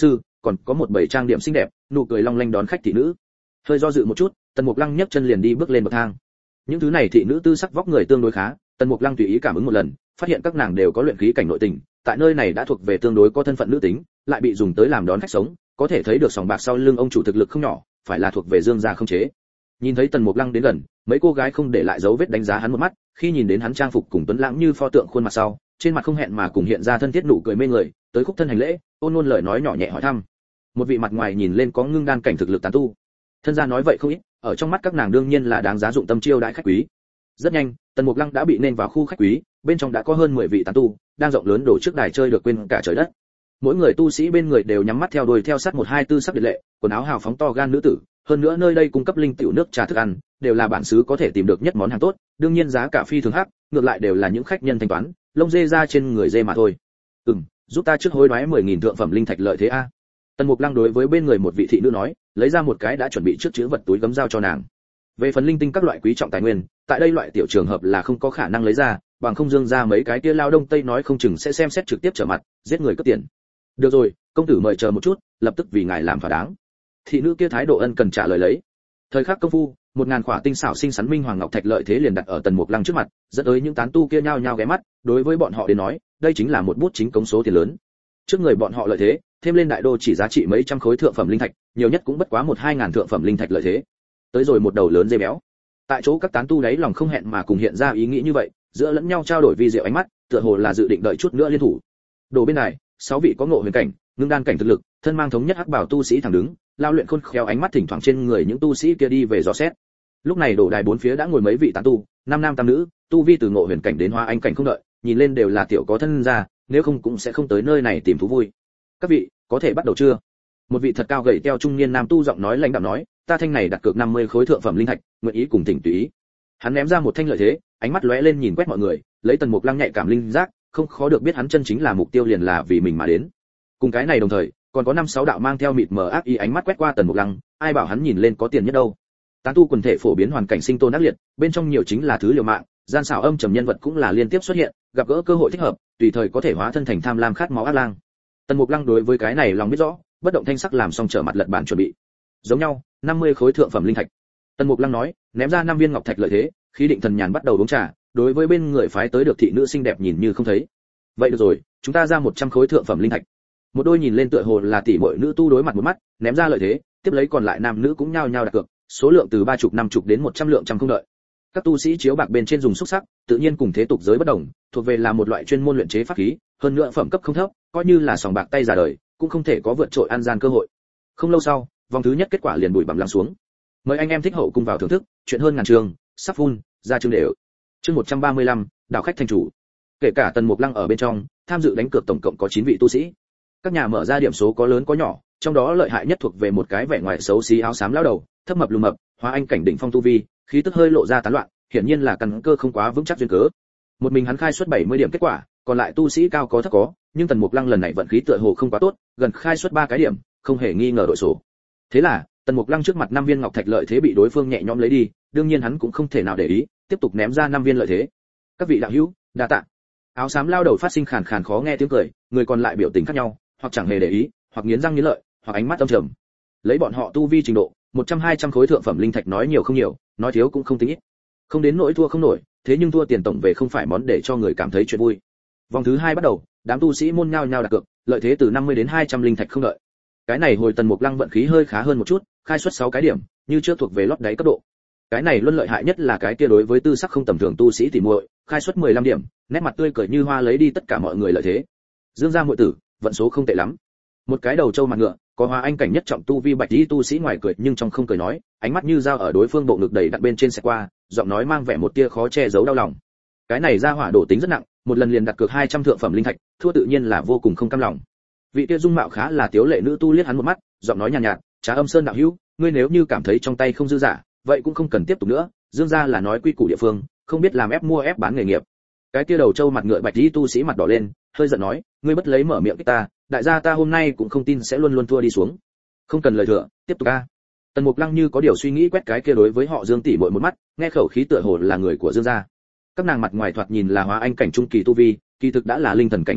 còn có một bầy trang điểm xinh đẹp, nụ cười long lanh đón khách thị nữ. Hơi do dự một chút, Tần Mục Lăng nhấc chân liền đi bước lên bậc thang. Những thứ này thị nữ tư sắc vóc người tương đối khá, Tần Mục Lăng tùy ý cảm ứng một lần, phát hiện các nàng đều có luyện khí cảnh nội tình, tại nơi này đã thuộc về tương đối có thân phận nữ tính, lại bị dùng tới làm đón khách sống, có thể thấy được sòng bạc sau lưng ông chủ thực lực không nhỏ, phải là thuộc về Dương gia không chế. Nhìn thấy Tần Mục Lăng đến gần, mấy cô gái không để lại dấu vết đánh giá hắn một mắt, khi nhìn đến hắn trang phục cùng tuấn lãng như pho tượng khuôn mặt sau, trên mặt không hẹn mà cùng hiện ra thân thiết nụ cười mê người, tới khúc thân hành lễ, ôn ngôn lời nói nhỏ nhẹ hỏi thăm. Một vị mặt ngoài nhìn lên có ngưng đan cảnh thực lực tán tu, thân gia nói vậy không ít, ở trong mắt các nàng đương nhiên là đáng giá dụng tâm chiêu đãi khách quý. Rất nhanh, Tần Mục Lăng đã bị nên vào khu khách quý, bên trong đã có hơn mười vị tán tu, đang rộng lớn đổ trước đài chơi được quên cả trời đất. Mỗi người tu sĩ bên người đều nhắm mắt theo đuôi theo sát một hai tư sắc biệt lệ, quần áo hào phóng to gan nữ tử, hơn nữa nơi đây cung cấp linh tiểu nước trà thức ăn, đều là bản xứ có thể tìm được nhất món hàng tốt, đương nhiên giá cả phi thường hắc, ngược lại đều là những khách nhân thanh toán, lông dê ra trên người dê mà thôi. Ừm, giúp ta trước hối đoái mười nghìn thượng phẩm linh thạch lợi thế a. Tần Mục Lăng đối với bên người một vị thị nữ nói, lấy ra một cái đã chuẩn bị trước chứa vật túi gấm giao cho nàng. Về phần linh tinh các loại quý trọng tài nguyên, tại đây loại tiểu trường hợp là không có khả năng lấy ra, bằng không Dương ra mấy cái kia lao đông tây nói không chừng sẽ xem xét trực tiếp trở mặt, giết người cướp tiền. Được rồi, công tử mời chờ một chút, lập tức vì ngài làm thỏa đáng. Thị nữ kia thái độ ân cần trả lời lấy. Thời khắc công phu, một ngàn khỏa tinh xảo xinh xắn minh hoàng ngọc thạch lợi thế liền đặt ở Tần Mục Lăng trước mặt, dẫn tới những tán tu kia nhao nhao ghé mắt, đối với bọn họ đến nói, đây chính là một bút chính cống số tiền lớn. Trước người bọn họ lợi thế, thêm lên đại đô chỉ giá trị mấy trăm khối thượng phẩm linh thạch, nhiều nhất cũng bất quá một hai ngàn thượng phẩm linh thạch lợi thế. Tới rồi một đầu lớn dây béo. Tại chỗ các tán tu đấy lòng không hẹn mà cùng hiện ra ý nghĩ như vậy, giữa lẫn nhau trao đổi vi diệu ánh mắt, tựa hồ là dự định đợi chút nữa liên thủ. Đồ bên này, sáu vị có ngộ huyền cảnh, ngưng đan cảnh thực lực, thân mang thống nhất hắc bảo tu sĩ thẳng đứng, lao luyện khôn khéo ánh mắt thỉnh thoảng trên người những tu sĩ kia đi về dò xét. Lúc này đổ đài bốn phía đã ngồi mấy vị tán tu, năm nam tam nữ, tu vi từ ngộ huyền cảnh đến hoa anh cảnh không đợi, nhìn lên đều là tiểu có thân gia, nếu không cũng sẽ không tới nơi này tìm thú vui. Các vị, có thể bắt đầu chưa? Một vị thật cao gầy teo trung niên nam tu giọng nói lãnh đạm nói, ta thanh này đặt cược năm mươi khối thượng phẩm linh thạch, nguyện ý cùng thỉnh tùy ý. Hắn ném ra một thanh lợi thế, ánh mắt lóe lên nhìn quét mọi người, lấy Tần Mục Lăng nhạy cảm linh giác, không khó được biết hắn chân chính là mục tiêu liền là vì mình mà đến. Cùng cái này đồng thời, còn có năm sáu đạo mang theo mịt mờ ác ý ánh mắt quét qua Tần Mục Lăng, ai bảo hắn nhìn lên có tiền nhất đâu. Tán tu quần thể phổ biến hoàn cảnh sinh tồn ác liệt, bên trong nhiều chính là thứ liều mạng, gian xảo âm trầm nhân vật cũng là liên tiếp xuất hiện, gặp gỡ cơ hội thích hợp, tùy thời có thể hóa thân thành tham lam khát máu ác lang. Tần Mục Lăng đối với cái này lòng biết rõ, bất động thanh sắc làm xong trở mặt lật bản chuẩn bị. Giống nhau, năm mươi khối thượng phẩm linh thạch. Tần Mục Lăng nói, ném ra năm viên ngọc thạch lợi thế, khí định thần nhàn bắt đầu uống trà, đối với bên người phái tới được thị nữ xinh đẹp nhìn như không thấy. Vậy được rồi, chúng ta ra một trăm khối thượng phẩm linh thạch. Một đôi nhìn lên tựa hồ là tỷ muội nữ tu đối mặt một mắt, ném ra lợi thế, tiếp lấy còn lại nam nữ cũng nhao nhao đặt cược, số lượng từ ba chục năm chục đến một trăm lượng trăm không đợi. Các tu sĩ chiếu bạc bên trên dùng xúc sắc, tự nhiên cùng thế tục giới bất đồng, thuộc về là một loại chuyên môn luyện chế pháp khí, hơn nữa phẩm cấp không thấp, coi như là sòng bạc tay già đời, cũng không thể có vượt trội ăn gian cơ hội. Không lâu sau, vòng thứ nhất kết quả liền bụi bặm lắng xuống. Mời anh em thích hậu cùng vào thưởng thức, chuyện hơn ngàn trường, sắp phun, ra chương đều. Chương một trăm ba mươi lăm, đảo khách thành chủ. Kể cả Tần Mục Lăng ở bên trong, tham dự đánh cược tổng cộng có chín vị tu sĩ. Các nhà mở ra điểm số có lớn có nhỏ, trong đó lợi hại nhất thuộc về một cái vẻ ngoài xấu xí áo xám lão đầu, thấp mập lùm mập, hóa anh cảnh đỉnh phong tu vi, khí tức hơi lộ ra tán loạn, hiển nhiên là căn cơ không quá vững chắc duyên cớ. Một mình hắn khai suất bảy mươi điểm kết quả, còn lại tu sĩ cao có thấp có, nhưng Tần Mục Lăng lần này vận khí tựa hồ không quá tốt, gần khai suất ba cái điểm, không hề nghi ngờ đội số. Thế là, Tần Mục Lăng trước mặt năm viên ngọc thạch lợi thế bị đối phương nhẹ nhõm lấy đi, đương nhiên hắn cũng không thể nào để ý, tiếp tục ném ra năm viên lợi thế. Các vị đạo hữu, đa tạ. Áo xám lao đầu phát sinh khàn khàn khó nghe tiếng cười, người còn lại biểu tình khác nhau, hoặc chẳng hề để ý, hoặc nghiến răng nghiến lợi, hoặc ánh mắt âm trầm. Lấy bọn họ tu vi trình độ, một trăm hai trăm khối thượng phẩm linh thạch nói nhiều không nhiều, nói thiếu cũng không tính ít. Không đến nỗi thua không nổi, thế nhưng thua tiền tổng về không phải món để cho người cảm thấy chuyện vui. Vòng thứ hai bắt đầu, đám tu sĩ môn nhao nhao đặt cược, lợi thế từ năm mươi đến hai trăm linh thạch không đợi. Cái này hồi Tần Mục Lăng vận khí hơi khá hơn một chút, khai suất sáu cái điểm, như trước thuộc về lót đáy cấp độ. Cái này luôn lợi hại nhất là cái kia đối với tư sắc không tầm thường tu sĩ tỉ muội, khai suất mười lăm điểm, nét mặt tươi cười như hoa lấy đi tất cả mọi người lợi thế. Dương gia muội tử, vận số không tệ lắm. Một cái đầu trâu mặt ngựa, có hóa anh cảnh nhất trọng tu vi bạch y tu sĩ ngoài cười nhưng trong không cười nói, ánh mắt như dao ở đối phương bộ ngực đầy đặt bên trên sẽ qua, giọng nói mang vẻ một tia khó che giấu đau lòng. Cái này ra hỏa đổ tính rất nặng, một lần liền đặt cược hai trăm thượng phẩm linh thạch, thua tự nhiên là vô cùng không cam lòng. Vị kia dung mạo khá là tiếu lệ nữ tu liếc hắn một mắt, giọng nói nhàn nhạt, nhạt, "Trá Âm Sơn đạo hữu, ngươi nếu như cảm thấy trong tay không dư giả, vậy cũng không cần tiếp tục nữa, Dương gia là nói quy củ địa phương, không biết làm ép mua ép bán nghề nghiệp." Cái kia đầu trâu mặt ngựa bạch y tu sĩ mặt đỏ lên, hơi giận nói, "Ngươi bất lấy mở miệng kích ta, đại gia ta hôm nay cũng không tin sẽ luôn luôn thua đi xuống. Không cần lời thừa, tiếp tục a." Tần Mục Lăng như có điều suy nghĩ quét cái kia đối với họ Dương tỷ muội một mắt, nghe khẩu khí tựa hồ là người của Dương gia. Các nàng mặt ngoài thoạt nhìn là hóa anh cảnh trung kỳ tu vi, kỳ thực đã là linh thần cảnh lục trọng,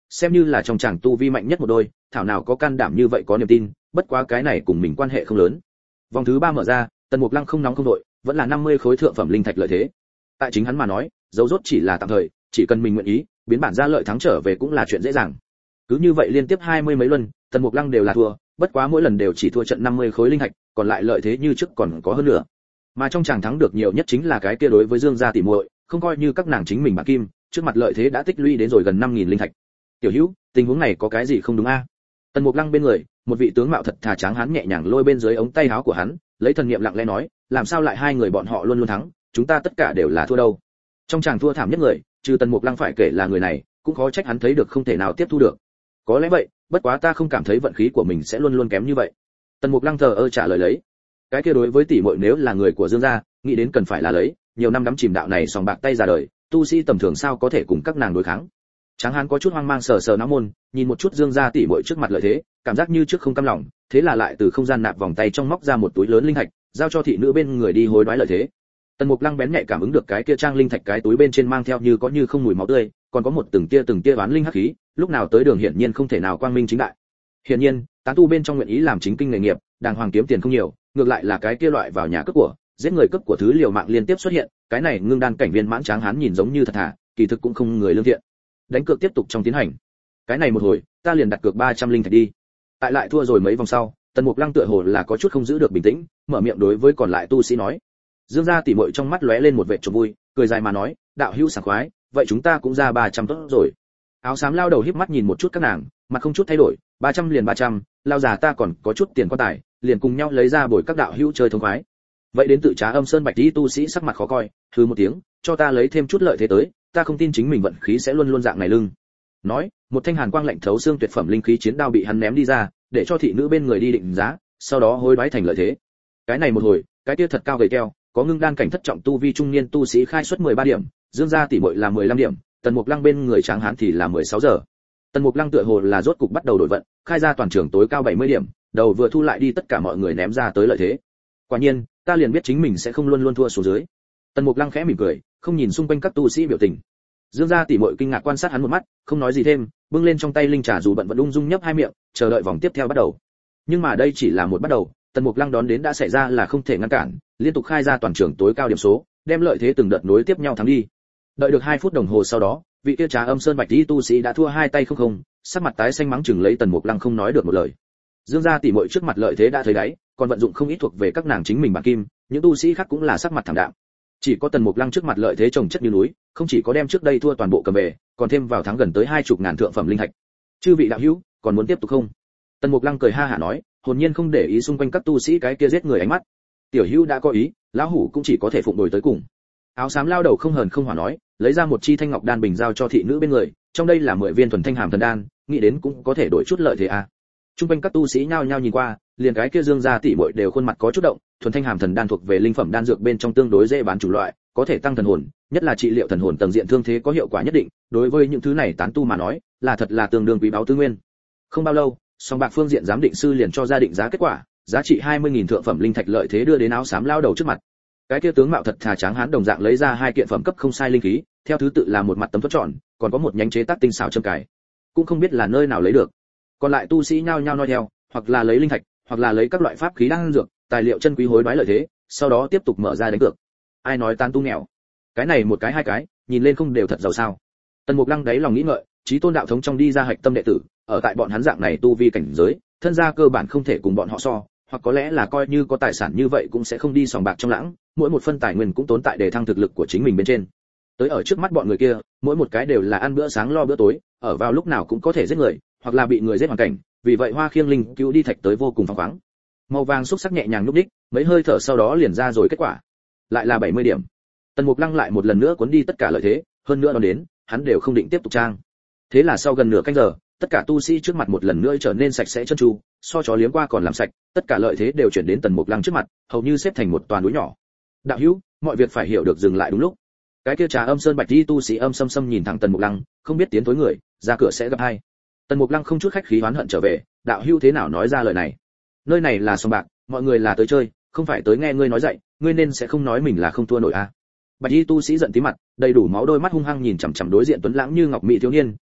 xem như là trong chàng tu vi mạnh nhất một đôi, thảo nào có can đảm như vậy có niềm tin, bất quá cái này cùng mình quan hệ không lớn. Vòng thứ ba mở ra, Tần Mục Lăng không nóng không đội, vẫn là năm mươi khối thượng phẩm linh thạch lợi thế. Tại chính hắn mà nói, dấu rốt chỉ là tạm thời, chỉ cần mình nguyện ý, biến bản ra lợi thắng trở về cũng là chuyện dễ dàng. Cứ như vậy liên tiếp hai mươi mấy luân, Tần Mục Lăng đều là thua, bất quá mỗi lần đều chỉ thua trận năm mươi khối linh thạch, còn lại lợi thế như trước còn có hơn nữa. Mà trong chàng thắng được nhiều nhất chính là cái kia đối với Dương gia tỷ muội, không coi như các nàng chính mình bạc kim, trước mặt lợi thế đã tích lũy đến rồi gần năm nghìn linh thạch. Tiểu Hữu, tình huống này có cái gì không đúng a? Tần Mục Lăng bên người, một vị tướng mạo thật thà tráng hán nhẹ nhàng lôi bên dưới ống tay áo của hắn, lấy thần niệm lặng lẽ nói, làm sao lại hai người bọn họ luôn luôn thắng, chúng ta tất cả đều là thua đâu. Trong chàng thua thảm nhất người, trừ Tần Mục Lăng phải kể là người này, cũng khó trách hắn thấy được không thể nào tiếp thu được. Có lẽ vậy, bất quá ta không cảm thấy vận khí của mình sẽ luôn luôn kém như vậy. Tần Mục Lăng thờ ơ trả lời lấy. Cái kia đối với tỷ muội nếu là người của Dương gia, nghĩ đến cần phải là lấy, nhiều năm đắm chìm đạo này sòng bạc tay ra đời, tu sĩ tầm thường sao có thể cùng các nàng đối kháng. Tráng hán có chút hoang mang sờ sờ não môn, nhìn một chút Dương gia tỷ muội trước mặt lợi thế, cảm giác như trước không cam lòng, thế là lại từ không gian nạp vòng tay trong móc ra một túi lớn linh thạch, giao cho thị nữ bên người đi hối đoái lợi thế. Tần Mục Lăng bén nhạy cảm ứng được cái kia trang linh thạch cái túi bên trên mang theo như có như không mùi máu tươi, còn có một từng tia từng tia oán linh hắc khí, lúc nào tới đường hiển nhiên không thể nào quang minh chính đại. Hiển nhiên, tán tu bên trong nguyện ý làm chính kinh nghề nghiệp, đàng hoàng kiếm tiền không nhiều, ngược lại là cái kia loại vào nhà cướp của, giết người cướp của thứ liều mạng liên tiếp xuất hiện, cái này ngưng đan cảnh viên mãn tráng hán nhìn giống như thật thà, kỳ thực cũng không người lương thiện. Đánh cược tiếp tục trong tiến hành. Cái này một hồi, ta liền đặt cược ba trăm linh thạch đi. Tại lại thua rồi mấy vòng sau, Tần Mục Lăng tựa hồ là có chút không giữ được bình tĩnh, mở miệng đối với còn lại tu sĩ nói. Dương gia tỷ muội trong mắt lóe lên một vẻ trộm vui, cười dài mà nói, đạo hữu sảng khoái, vậy chúng ta cũng ra ba trăm tốt rồi. Áo xám lao đầu híp mắt nhìn một chút các nàng, mặt không chút thay đổi, ba trăm liền ba trăm, lao già ta còn có chút tiền quan tài, liền cùng nhau lấy ra bồi các đạo hữu chơi thông khoái. Vậy đến tự Trá Âm Sơn Bạch Y tu sĩ sắc mặt khó coi, hừ một tiếng, cho ta lấy thêm chút lợi thế tới, ta không tin chính mình vận khí sẽ luôn luôn dạng này lưng. Nói, một thanh hàn quang lạnh thấu xương tuyệt phẩm linh khí chiến đao bị hắn ném đi ra, để cho thị nữ bên người đi định giá, sau đó hối đoái thành lợi thế. Cái này một hồi, cái kia thật cao gầy keo, có ngưng đan cảnh thất trọng tu vi trung niên tu sĩ khai suất mười ba điểm, Dương gia tỷ muội là mười lăm điểm, Tần Mục Lăng bên người tráng hán thì là mười sáu giờ. Tần Mục Lăng tựa hồ là rốt cục bắt đầu đổi vận, khai ra toàn trường tối cao bảy mươi điểm, đầu vừa thu lại đi tất cả mọi người ném ra tới lợi thế. Quả nhiên, ta liền biết chính mình sẽ không luôn luôn thua xuống dưới. Tần Mục Lăng khẽ mỉm cười, không nhìn xung quanh các tu sĩ biểu tình. Dương gia tỷ muội kinh ngạc quan sát hắn một mắt, không nói gì thêm, bưng lên trong tay linh trà dù bận vẫn ung dung nhấp hai miệng, chờ đợi vòng tiếp theo bắt đầu. Nhưng mà đây chỉ là một bắt đầu, Tần Mục Lăng đón đến đã xảy ra là không thể ngăn cản, liên tục khai ra toàn trường tối cao điểm số, đem lợi thế từng đợt nối tiếp nhau thắng đi. Đợi được hai phút đồng hồ sau đó, vị kia Trá Âm Sơn Bạch Y tu sĩ đã thua hai tay không không, sắc mặt tái xanh mắng chừng lấy Tần Mục Lăng không nói được một lời. Dương gia tỷ muội trước mặt lợi thế đã thấy đáy, còn vận dụng không ít thuộc về các nàng chính mình bạc kim, những tu sĩ khác cũng là sắc mặt thảm đạm. Chỉ có Tần Mục Lăng trước mặt lợi thế chồng chất như núi, không chỉ có đem trước đây thua toàn bộ cầm về, còn thêm vào thắng gần tới hai chục ngàn thượng phẩm linh thạch. Chư vị đạo hữu, còn muốn tiếp tục không? Tần Mục Lăng cười ha hả nói, hồn nhiên không để ý xung quanh các tu sĩ cái kia giết người ánh mắt. Tiểu hữu đã có ý, lão hủ cũng chỉ có thể phụng đổi tới cùng. Áo xám lao đầu không hờn không hỏa nói, lấy ra một chi thanh ngọc đan bình giao cho thị nữ bên người, trong đây là mười viên thuần thanh hàm thần đan, nghĩ đến cũng có thể đổi chút lợi thế à. Trung quanh các tu sĩ nhao nhao nhìn qua, liền cái kia Dương gia tỷ muội đều khuôn mặt có chút động, thuần thanh hàm thần đan thuộc về linh phẩm đan dược bên trong tương đối dễ bán chủ loại, có thể tăng thần hồn, nhất là trị liệu thần hồn tầng diện thương thế có hiệu quả nhất định, đối với những thứ này tán tu mà nói, là thật là tương đương quý báu tư nguyên. Không bao lâu, song bạc phương diện giám định sư liền cho ra định giá kết quả, giá trị hai mươi nghìn thượng phẩm linh thạch lợi thế đưa đến áo xám lao đầu trước mặt. Cái kia tướng mạo thật thà tráng hán đồng dạng lấy ra hai kiện phẩm cấp không sai linh khí, theo thứ tự là một mặt tấm thuẫn tròn, còn có một nhánh chế tác tinh xảo châm cài. Cũng không biết là nơi nào lấy được. Còn lại tu sĩ nhao nhao nói theo, hoặc là lấy linh thạch, hoặc là lấy các loại pháp khí đan dược, tài liệu chân quý hối đoái lợi thế, sau đó tiếp tục mở ra đánh cược. Ai nói tán tu nghèo? Cái này một cái hai cái, nhìn lên không đều thật giàu sao? Tần Mục Lăng đáy lòng nghĩ ngợi, chí tôn đạo thống trong đi ra hạch tâm đệ tử, ở tại bọn hắn dạng này tu vi cảnh giới, thân gia cơ bản không thể cùng bọn họ so, hoặc có lẽ là coi như có tài sản như vậy cũng sẽ không đi sòng bạc trong lãng, mỗi một phân tài nguyên cũng tốn tại để thăng thực lực của chính mình bên trên. Tới ở trước mắt bọn người kia, mỗi một cái đều là ăn bữa sáng lo bữa tối, ở vào lúc nào cũng có thể giết người, hoặc là bị người giết hoàn cảnh, vì vậy Hoa Khiêng Linh cứu đi thạch tới vô cùng phóng khoáng. Màu vàng xúc sắc nhẹ nhàng nhúc đích, mấy hơi thở sau đó liền ra rồi kết quả. Lại là bảy mươi điểm. Tần Mục Lăng lại một lần nữa cuốn đi tất cả lợi thế, hơn nữa nó đến, hắn đều không định tiếp tục trang. Thế là sau gần nửa canh giờ, tất cả tu sĩ trước mặt một lần nữa trở nên sạch sẽ chân tru, so chó liếm qua còn làm sạch, tất cả lợi thế đều chuyển đến Tần Mục Lăng trước mặt, hầu như xếp thành một toàn núi nhỏ. Đạo hữu, mọi việc phải hiểu được dừng lại đúng lúc. Cái kia Trà Âm Sơn Bạch Y tu sĩ âm sâm sâm nhìn thẳng Tần Mục Lăng, không biết tiến tối người, ra cửa sẽ gặp ai. Tần Mục Lăng không chút khách khí oán hận trở về, đạo hữu thế nào nói ra lời này? Nơi này là sòng bạc, mọi người là tới chơi, không phải tới nghe ngươi nói dạy, ngươi nên sẽ không nói mình là không thua nổi a. À. Bạch Y tu sĩ giận tí mặt, đầy đủ máu đôi mắt hung hăng nhìn chằm chằm đối diện tuấn lãng như ngọc mỹ thiếu niên,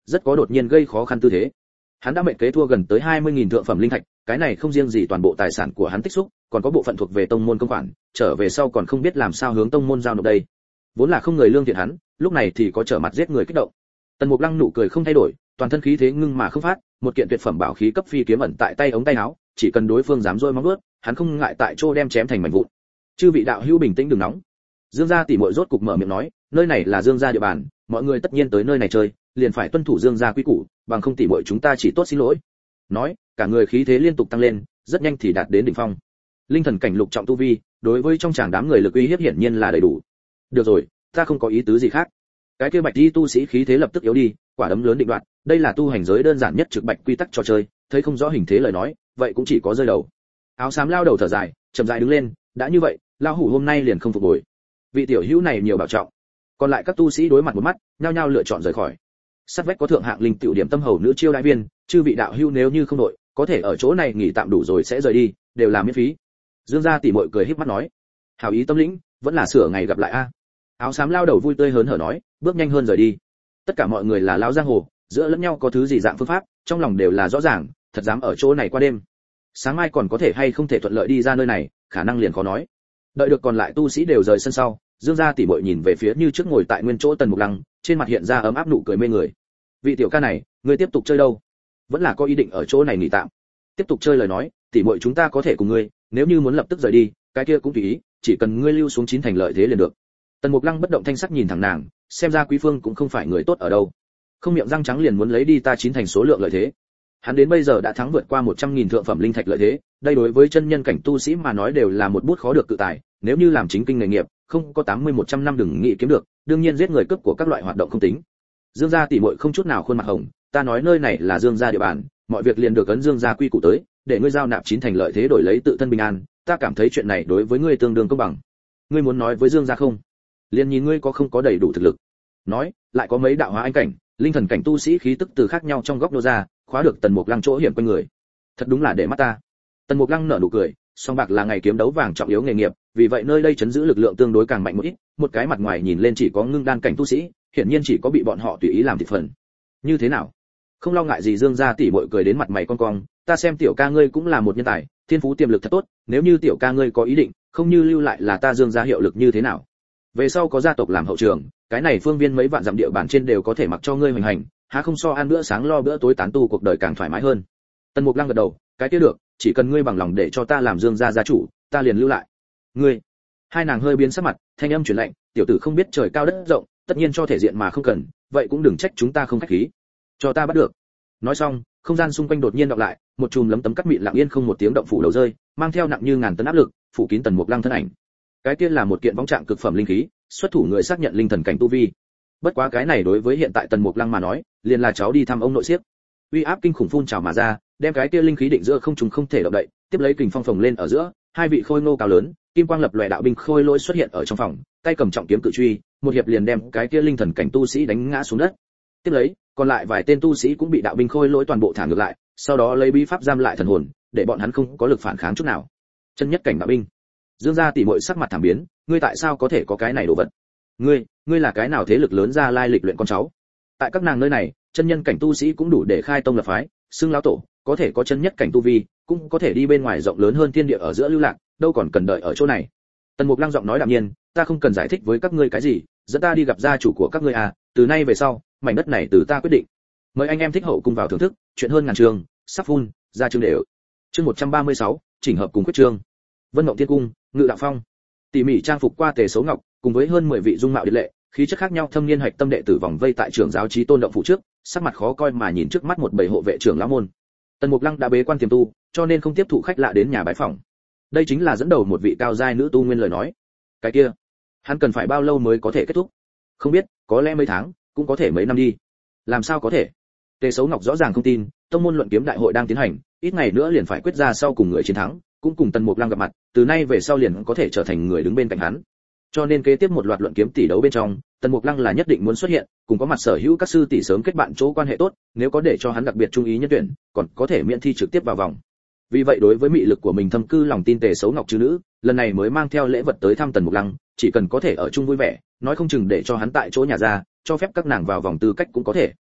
rất có đột nhiên gây khó khăn tư thế. Hắn đã mệnh kế thua gần tới hai mươi nghìn thượng phẩm linh thạch, cái này không riêng gì toàn bộ tài sản của hắn tích xúc, còn có bộ phận thuộc về tông môn công khoản, trở về sau còn không biết làm sao hướng tông môn giao nộp đây. Vốn là không người lương thiện hắn, lúc này thì có trở mặt giết người kích động. Tần Mục Lăng nụ cười không thay đổi, toàn thân khí thế ngưng mà không phát, một kiện tuyệt phẩm bảo khí cấp phi kiếm ẩn tại tay ống tay áo, chỉ cần đối phương dám rôi móng vuốt, hắn không ngại tại chỗ đem chém thành mảnh vụn. Chư vị đạo hữu bình tĩnh đừng nóng. Dương gia tỷ muội rốt cục mở miệng nói, nơi này là Dương gia địa bàn, mọi người tất nhiên tới nơi này chơi, liền phải tuân thủ Dương gia quy củ, bằng không tỷ muội chúng ta chỉ tốt xin lỗi. Nói, cả người khí thế liên tục tăng lên, rất nhanh thì đạt đến đỉnh phong. Linh thần cảnh lục trọng tu vi, đối với trong chàng đám người lực uy hiếp hiển nhiên là đầy đủ. Được rồi, ta không có ý tứ gì khác. Cái kia bạch y tu sĩ khí thế lập tức yếu đi, quả đấm lớn định đoạt, đây là tu hành giới đơn giản nhất trực bạch quy tắc trò chơi, thấy không rõ hình thế lời nói, vậy cũng chỉ có rơi đầu. Áo xám lao đầu thở dài, chậm rãi đứng lên, đã như vậy, lão hủ hôm nay liền không phục hồi. Vị tiểu hữu này nhiều bảo trọng. Còn lại các tu sĩ đối mặt một mắt, nhao nhao lựa chọn rời khỏi. Sát vách có thượng hạng linh tiểu điểm tâm hầu nữ chiêu đại viên, chư vị đạo hữu nếu như không đội, có thể ở chỗ này nghỉ tạm đủ rồi sẽ rời đi, đều là miễn phí. Dương gia tỷ muội cười híp mắt nói, hảo ý tâm lĩnh, vẫn là sửa ngày gặp lại a. Áo xám lao đầu vui tươi hớn hở nói, bước nhanh hơn rời đi. Tất cả mọi người là lão giang hồ, giữa lẫn nhau có thứ gì dạng phương pháp, trong lòng đều là rõ ràng, thật dám ở chỗ này qua đêm. Sáng mai còn có thể hay không thể thuận lợi đi ra nơi này, khả năng liền khó nói. Đợi được còn lại tu sĩ đều rời sân sau, Dương gia tỷ muội nhìn về phía như trước ngồi tại nguyên chỗ Tần Mục Lăng, trên mặt hiện ra ấm áp nụ cười mê người. Vị tiểu ca này, ngươi tiếp tục chơi đâu? Vẫn là có ý định ở chỗ này nghỉ tạm? Tiếp tục chơi lời nói, tỷ muội chúng ta có thể cùng ngươi, nếu như muốn lập tức rời đi, cái kia cũng tùy ý, chỉ cần ngươi lưu xuống chín thành lợi thế liền được. Tần Mục Lăng bất động thanh sắc nhìn thẳng nàng, xem ra Quý Phương cũng không phải người tốt ở đâu. Không miệng răng trắng liền muốn lấy đi ta chín thành số lượng lợi thế. Hắn đến bây giờ đã thắng vượt qua một trăm nghìn thượng phẩm linh thạch lợi thế, đây đối với chân nhân cảnh tu sĩ mà nói đều là một bút khó được cự tài, nếu như làm chính kinh nghề nghiệp, không có tám mươi một trăm năm đừng nghĩ kiếm được, đương nhiên giết người cướp của các loại hoạt động không tính. Dương gia tỷ muội không chút nào khuôn mặt hồng, ta nói nơi này là Dương gia địa bàn, mọi việc liền được ấn Dương gia quy củ tới, để ngươi giao nạp chín thành lợi thế đổi lấy tự thân bình an, ta cảm thấy chuyện này đối với ngươi tương đương công bằng. Ngươi muốn nói với Dương gia không? Liền nhìn ngươi có không có đầy đủ thực lực. Nói, lại có mấy đạo hóa anh cảnh, linh thần cảnh tu sĩ khí tức từ khác nhau trong góc nô ra, khóa được Tần Mục Lăng chỗ hiểm quanh người. Thật đúng là để mắt ta. Tần Mục Lăng nở nụ cười, song bạc là ngày kiếm đấu vàng trọng yếu nghề nghiệp, vì vậy nơi đây chấn giữ lực lượng tương đối càng mạnh một ít, một cái mặt ngoài nhìn lên chỉ có ngưng đan cảnh tu sĩ, hiển nhiên chỉ có bị bọn họ tùy ý làm thịt phần. Như thế nào? Không lo ngại gì? Dương gia tỷ muội cười đến mặt mày cong cong, ta xem tiểu ca ngươi cũng là một nhân tài, thiên phú tiềm lực thật tốt, nếu như tiểu ca ngươi có ý định, không như lưu lại là ta Dương gia hiệu lực như thế nào? Về sau có gia tộc làm hậu trường, cái này phương viên mấy vạn dặm địa bàn trên đều có thể mặc cho ngươi hoành hành, há không so ăn bữa sáng lo bữa tối tán tu cuộc đời càng thoải mái hơn. Tần Mục Lăng gật đầu, cái kia được, chỉ cần ngươi bằng lòng để cho ta làm Dương gia gia chủ, ta liền lưu lại. Ngươi? Hai nàng hơi biến sắc mặt, thanh âm chuyển lạnh, tiểu tử không biết trời cao đất rộng, tất nhiên cho thể diện mà không cần, vậy cũng đừng trách chúng ta không khách khí. Cho ta bắt được. Nói xong, không gian xung quanh đột nhiên đọc lại, một chùm lấm tấm cắt mịn lặng yên không một tiếng động phủ đầu rơi, mang theo nặng như ngàn tấn áp lực, phủ kín Tần Mục Lăng thân ảnh. Cái kia là một kiện võng trạng cực phẩm linh khí, xuất thủ người xác nhận linh thần cảnh tu vi. Bất quá cái này đối với hiện tại Tần Mục Lăng mà nói, liền là cháu đi thăm ông nội xiếc. Uy áp kinh khủng phun trào mà ra, đem cái kia linh khí định giữa không trùng không thể động đậy, tiếp lấy kình phong phồng lên ở giữa, hai vị khôi ngô cao lớn, kim quang lập lòe đạo binh khôi lỗi xuất hiện ở trong phòng, tay cầm trọng kiếm cự truy, một hiệp liền đem cái kia linh thần cảnh tu sĩ đánh ngã xuống đất. Tiếp lấy, còn lại vài tên tu sĩ cũng bị đạo binh khôi lỗi toàn bộ thả ngược lại, sau đó lấy bí pháp giam lại thần hồn, để bọn hắn không có lực phản kháng chút nào. Chân nhất cảnh đạo binh. Dương gia tỷ muội sắc mặt thảm biến, ngươi tại sao có thể có cái này đồ vật? Ngươi, ngươi là cái nào thế lực lớn ra lai lịch luyện con cháu? Tại các nàng nơi này, chân nhân cảnh tu sĩ cũng đủ để khai tông lập phái, xưng lão tổ, có thể có chân nhất cảnh tu vi, cũng có thể đi bên ngoài rộng lớn hơn thiên địa ở giữa lưu lạc, đâu còn cần đợi ở chỗ này. Tần Mục Lăng giọng nói đạm nhiên, ta không cần giải thích với các ngươi cái gì, dẫn ta đi gặp gia chủ của các ngươi à, từ nay về sau, mảnh đất này từ ta quyết định. Mời anh em thích hậu cùng vào thưởng thức, chuyện hơn ngàn trường, sắp phun, ra chương đều. Chương một trăm ba mươi sáu, chỉnh hợp cùng quyết chương. Vân Mộng Thiên Cung, Ngự Đạo Phong. Tỉ mỉ trang phục qua tề số ngọc, cùng với hơn mười vị dung mạo điệt lệ, khí chất khác nhau thâm niên hạch tâm đệ tử vòng vây tại trưởng giáo chí tôn động phủ trước, sắc mặt khó coi mà nhìn trước mắt một bầy hộ vệ trưởng lão môn. Tần Mục Lăng đã bế quan tiềm tu, cho nên không tiếp thụ khách lạ đến nhà bái phỏng. Đây chính là dẫn đầu một vị cao giai nữ tu nguyên lời nói. Cái kia, hắn cần phải bao lâu mới có thể kết thúc? Không biết, có lẽ mấy tháng, cũng có thể mấy năm đi. Làm sao có thể? Tề Sấu Ngọc rõ ràng không tin, tông môn luận kiếm đại hội đang tiến hành, ít ngày nữa liền phải quyết ra sau cùng người chiến thắng, cũng cùng Tần Mục Lăng gặp mặt, từ nay về sau liền có thể trở thành người đứng bên cạnh hắn. Cho nên kế tiếp một loạt luận kiếm tỷ đấu bên trong, Tần Mục Lăng là nhất định muốn xuất hiện, cùng có mặt sở hữu các sư tỷ sớm kết bạn chỗ quan hệ tốt, nếu có để cho hắn đặc biệt chú ý nhân tuyển, còn có thể miễn thi trực tiếp vào vòng. Vì vậy đối với mị lực của mình thâm cư lòng tin Tề Sấu Ngọc chư nữ, lần này mới mang theo lễ vật tới thăm Tần Mục Lăng, chỉ cần có thể ở chung vui vẻ, nói không chừng để cho hắn tại chỗ nhà ra, cho phép các nàng vào vòng tư cách cũng có thể.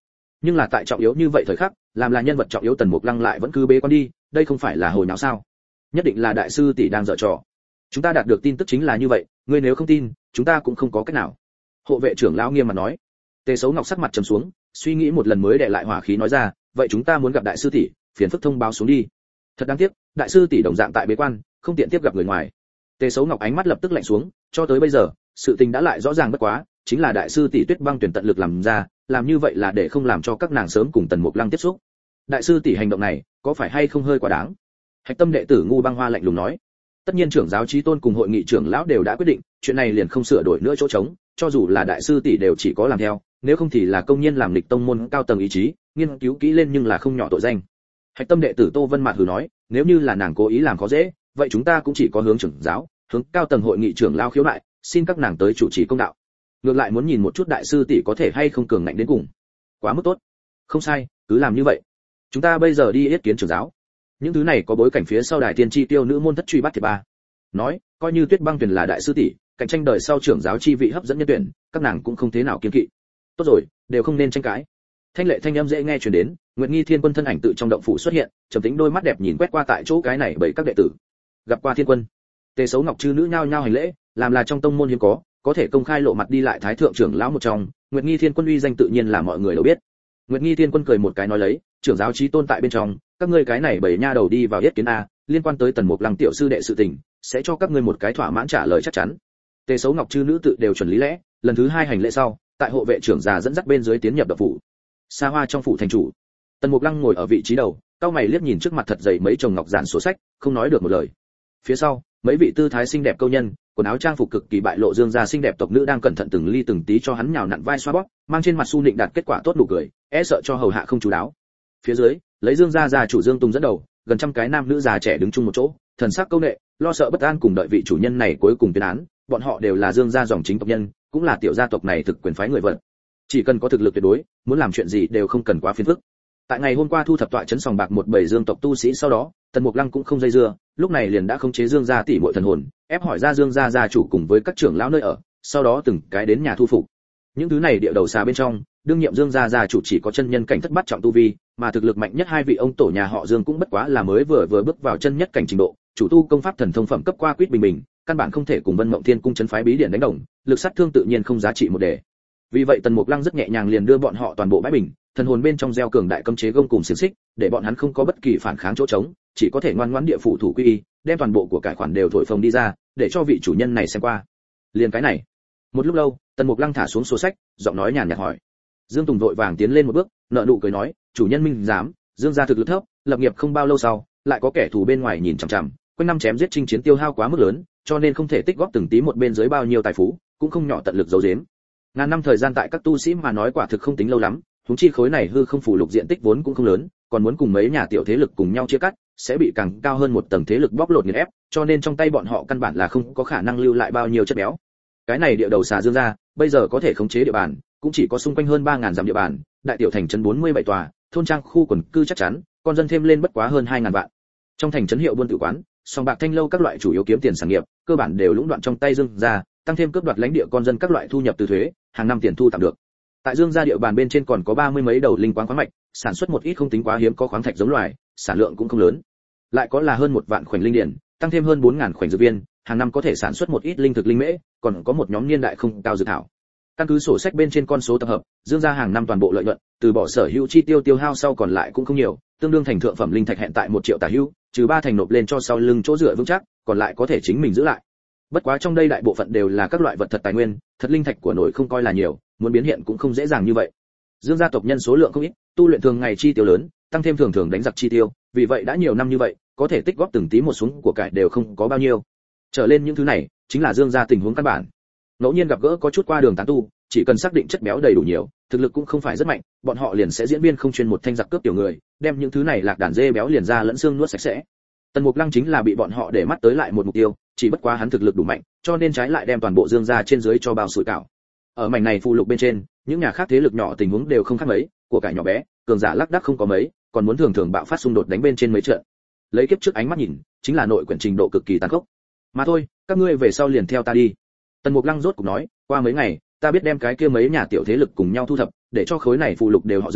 Nhưng là tại trọng yếu như vậy thời khắc, làm là nhân vật trọng yếu Tần Mục Lăng lại vẫn cứ bế quan đi, đây không phải là hồi nào sao? Nhất định là đại sư tỷ đang giở trò. Chúng ta đạt được tin tức chính là như vậy, ngươi nếu không tin, chúng ta cũng không có cách nào. Hộ vệ trưởng lão nghiêm mặt nói. Tề Sấu Ngọc sắc mặt trầm xuống, suy nghĩ một lần mới đè lại hỏa khí nói ra, vậy chúng ta muốn gặp đại sư tỷ, phiền phức thông báo xuống đi. Thật đáng tiếc, đại sư tỷ đồng dạng tại bế quan, không tiện tiếp gặp người ngoài. Tề Sấu Ngọc ánh mắt lập tức lạnh xuống, cho tới bây giờ, sự tình đã lại rõ ràng bất quá, chính là đại sư tỷ Tuyết Băng tuyển tận lực làm ra, làm như vậy là để không làm cho các nàng sớm cùng Tần Mục Lăng tiếp xúc. Đại sư tỷ hành động này, có phải hay không hơi quá đáng? Hạch Tâm đệ tử Ngu Băng Hoa lạnh lùng nói. Tất nhiên trưởng giáo chí tôn cùng hội nghị trưởng lão đều đã quyết định, chuyện này liền không sửa đổi nữa chỗ trống, cho dù là đại sư tỷ đều chỉ có làm theo, nếu không thì là công nhiên làm nghịch tông môn cao tầng ý chí, nghiên cứu kỹ lên nhưng là không nhỏ tội danh. Hạch Tâm đệ tử Tô Vân Mạt hừ nói, nếu như là nàng cố ý làm khó dễ, vậy chúng ta cũng chỉ có hướng trưởng giáo, hướng cao tầng hội nghị trưởng lão khiếu nại, xin các nàng tới chủ trì công đạo. Ngược lại muốn nhìn một chút đại sư tỷ có thể hay không cường ngạnh đến cùng. Quá mức tốt. Không sai, cứ làm như vậy. Chúng ta bây giờ đi yết kiến trưởng giáo. Những thứ này có bối cảnh phía sau đài tiên tri tiêu nữ môn thất truy bắt thiệt ba. Nói, coi như Tuyết Băng Tuyền là đại sư tỷ, cạnh tranh đời sau trưởng giáo chi vị hấp dẫn nhân tuyển, các nàng cũng không thế nào kiên kỵ. Tốt rồi, đều không nên tranh cãi. Thanh lệ thanh âm dễ nghe truyền đến, Nguyệt Nghi Thiên Quân thân ảnh tự trong động phủ xuất hiện, trầm tĩnh đôi mắt đẹp nhìn quét qua tại chỗ cái này bảy các đệ tử. Gặp qua Thiên Quân. Tề Sấu Ngọc chư nữ nhao nhao hành lễ, làm là trong tông môn hiếm có, có thể công khai lộ mặt đi lại thái thượng trưởng lão một trong, Nguyệt Nghi Thiên Quân uy danh tự nhiên là mọi người đều biết. Nguyệt Nghi Thiên Quân cười một cái nói lấy, trưởng giáo chí tôn tại bên trong, các ngươi cái này bảy nha đầu đi vào yết kiến a, liên quan tới Tần Mục Lăng tiểu sư đệ sự tình, sẽ cho các ngươi một cái thỏa mãn trả lời chắc chắn. Tề Sấu Ngọc chư nữ tự đều chuẩn lý lẽ, lần thứ hai hành lễ sau, tại hộ vệ trưởng già dẫn dắt bên dưới tiến nhập động phủ. Xa hoa trong phủ thành chủ, Tần Mục Lăng ngồi ở vị trí đầu, cau mày liếc nhìn trước mặt thật dày mấy chồng ngọc giản sổ sách, không nói được một lời. Phía sau, mấy vị tư thái xinh đẹp câu nhân, quần áo trang phục cực kỳ bại lộ dương gia xinh đẹp tộc nữ đang cẩn thận từng ly từng tí cho hắn nhào nặn vai xoa bóp, mang trên mặt su nịnh đạt kết quả tốt nụ cười, e sợ cho hầu hạ không chú đáo. Phía dưới, lấy dương gia gia chủ Dương Tùng dẫn đầu, gần trăm cái nam nữ già trẻ đứng chung một chỗ, thần sắc câu nệ, lo sợ bất an cùng đợi vị chủ nhân này cuối cùng tuyên án, bọn họ đều là dương gia dòng chính tộc nhân, cũng là tiểu gia tộc này thực quyền phái người vận. Chỉ cần có thực lực tuyệt đối, muốn làm chuyện gì đều không cần quá phiền phức. Tại ngày hôm qua thu thập tọa trấn sòng bạc một bầy dương tộc tu sĩ sau đó, Tần Mục Lăng cũng không dây dưa, lúc này liền đã khống chế Dương gia tỷ muội thần hồn, ép hỏi ra Dương gia gia chủ cùng với các trưởng lão nơi ở, sau đó từng cái đến nhà thu phục. Những thứ này địa đầu xà bên trong, đương nhiệm Dương gia gia chủ chỉ có chân nhân cảnh thất bát trọng tu vi, mà thực lực mạnh nhất hai vị ông tổ nhà họ Dương cũng bất quá là mới vừa vừa bước vào chân nhất cảnh trình độ, chủ tu công pháp thần thông phẩm cấp qua quýt bình bình, căn bản không thể cùng Vân Mộng Thiên cung trấn phái bí điển đánh đồng, lực sát thương tự nhiên không giá trị một đề. Vì vậy Tần Mục Lăng rất nhẹ nhàng liền đưa bọn họ toàn bộ bãi bình, thần hồn bên trong gieo cường đại cấm chế gông cùng xiềng xích, để bọn hắn không có bất kỳ phản kháng chỗ trống, chỉ có thể ngoan ngoãn địa phủ thủ quy y, đem toàn bộ của cải khoản đều thổi phồng đi ra, để cho vị chủ nhân này xem qua. Liền cái này. Một lúc lâu, Tần Mục Lăng thả xuống sổ sách, giọng nói nhàn nhạt hỏi. Dương Tùng vội vàng tiến lên một bước, nợ nụ cười nói, chủ nhân minh dám, Dương gia thực lực thấp, lập nghiệp không bao lâu sau, lại có kẻ thù bên ngoài nhìn chằm chằm, quanh năm chém giết chinh chiến tiêu hao quá mức lớn, cho nên không thể tích góp từng tí một bên dưới bao nhiêu tài phú, cũng không nhỏ tận lực giấu giếm. Ngàn năm thời gian tại các tu sĩ mà nói quả thực không tính lâu lắm, huống chi khối này hư không phủ lục diện tích vốn cũng không lớn, còn muốn cùng mấy nhà tiểu thế lực cùng nhau chia cắt, sẽ bị càng cao hơn một tầng thế lực bóc lột nghiền ép, cho nên trong tay bọn họ căn bản là không có khả năng lưu lại bao nhiêu chất béo. Cái này địa đầu xà Dương gia, bây giờ có thể khống chế địa bàn, cũng chỉ có xung quanh hơn ba nghìn dặm địa bàn, đại tiểu thành trấn bốn mươi bảy tòa, thôn trang khu quần cư chắc chắn, con dân thêm lên bất quá hơn hai nghìn vạn. Trong thành trấn hiệu buôn tự quán, sòng bạc thanh lâu các loại chủ yếu kiếm tiền sản nghiệp, cơ bản đều lũng đoạn trong tay Dương gia, tăng thêm cướp đoạt lãnh địa con dân các loại thu nhập từ thuế, hàng năm tiền thu tạm được. Tại Dương gia địa bàn bên trên còn có ba mươi mấy đầu linh quáng khoáng mạch, sản xuất một ít không tính quá hiếm có khoáng thạch giống loài, sản lượng cũng không lớn. Lại có là hơn một vạn khoảnh linh điển, tăng thêm hơn bốn nghìn khoảnh dược viên, hàng năm có thể sản xuất một ít linh thực linh mễ, còn có một nhóm niên đại không cao dược thảo. Căn cứ sổ sách bên trên con số tập hợp, Dương gia hàng năm toàn bộ lợi nhuận, từ bỏ sở hữu chi tiêu tiêu hao sau còn lại cũng không nhiều, tương đương thành thượng phẩm linh thạch hẹn tại một triệu tả hữu, trừ ba thành nộp lên cho sau lưng chỗ dựa vững chắc, còn lại có thể chính mình giữ lại. Bất quá trong đây đại bộ phận đều là các loại vật thật tài nguyên, thật linh thạch của nổi không coi là nhiều, muốn biến hiện cũng không dễ dàng như vậy. Dương gia tộc nhân số lượng không ít, tu luyện thường ngày chi tiêu lớn, tăng thêm thường thường đánh giặc chi tiêu, vì vậy đã nhiều năm như vậy, có thể tích góp từng tí một xuống của cải đều không có bao nhiêu. Trở lên những thứ này, chính là Dương gia tình huống căn bản. Ngẫu nhiên gặp gỡ có chút qua đường tán tu, chỉ cần xác định chất béo đầy đủ nhiều, thực lực cũng không phải rất mạnh, bọn họ liền sẽ diễn viên không chuyên một thanh giặc cướp tiểu người, đem những thứ này lạc đàn dê béo liền ra lẫn xương nuốt sạch sẽ. Tần Mục Lăng chính là bị bọn họ để mắt tới lại một mục tiêu, chỉ bất quá hắn thực lực đủ mạnh, cho nên trái lại đem toàn bộ Dương gia trên dưới cho bao sủi cảo. Ở mảnh này phụ lục bên trên, những nhà khác thế lực nhỏ tình huống đều không khác mấy, của cải nhỏ bé, cường giả lác đác không có mấy, còn muốn thường thường bạo phát xung đột đánh bên trên mấy trận. Lấy kiếp trước ánh mắt nhìn, chính là nội quyển trình độ cực kỳ tàn khốc. Mà thôi, các ngươi về sau liền theo ta đi. Tần Mục Lăng rốt cục nói, qua mấy ngày, ta biết đem cái kia mấy nhà tiểu thế lực cùng nhau thu thập, để cho khối này phụ lục đều họ Dương,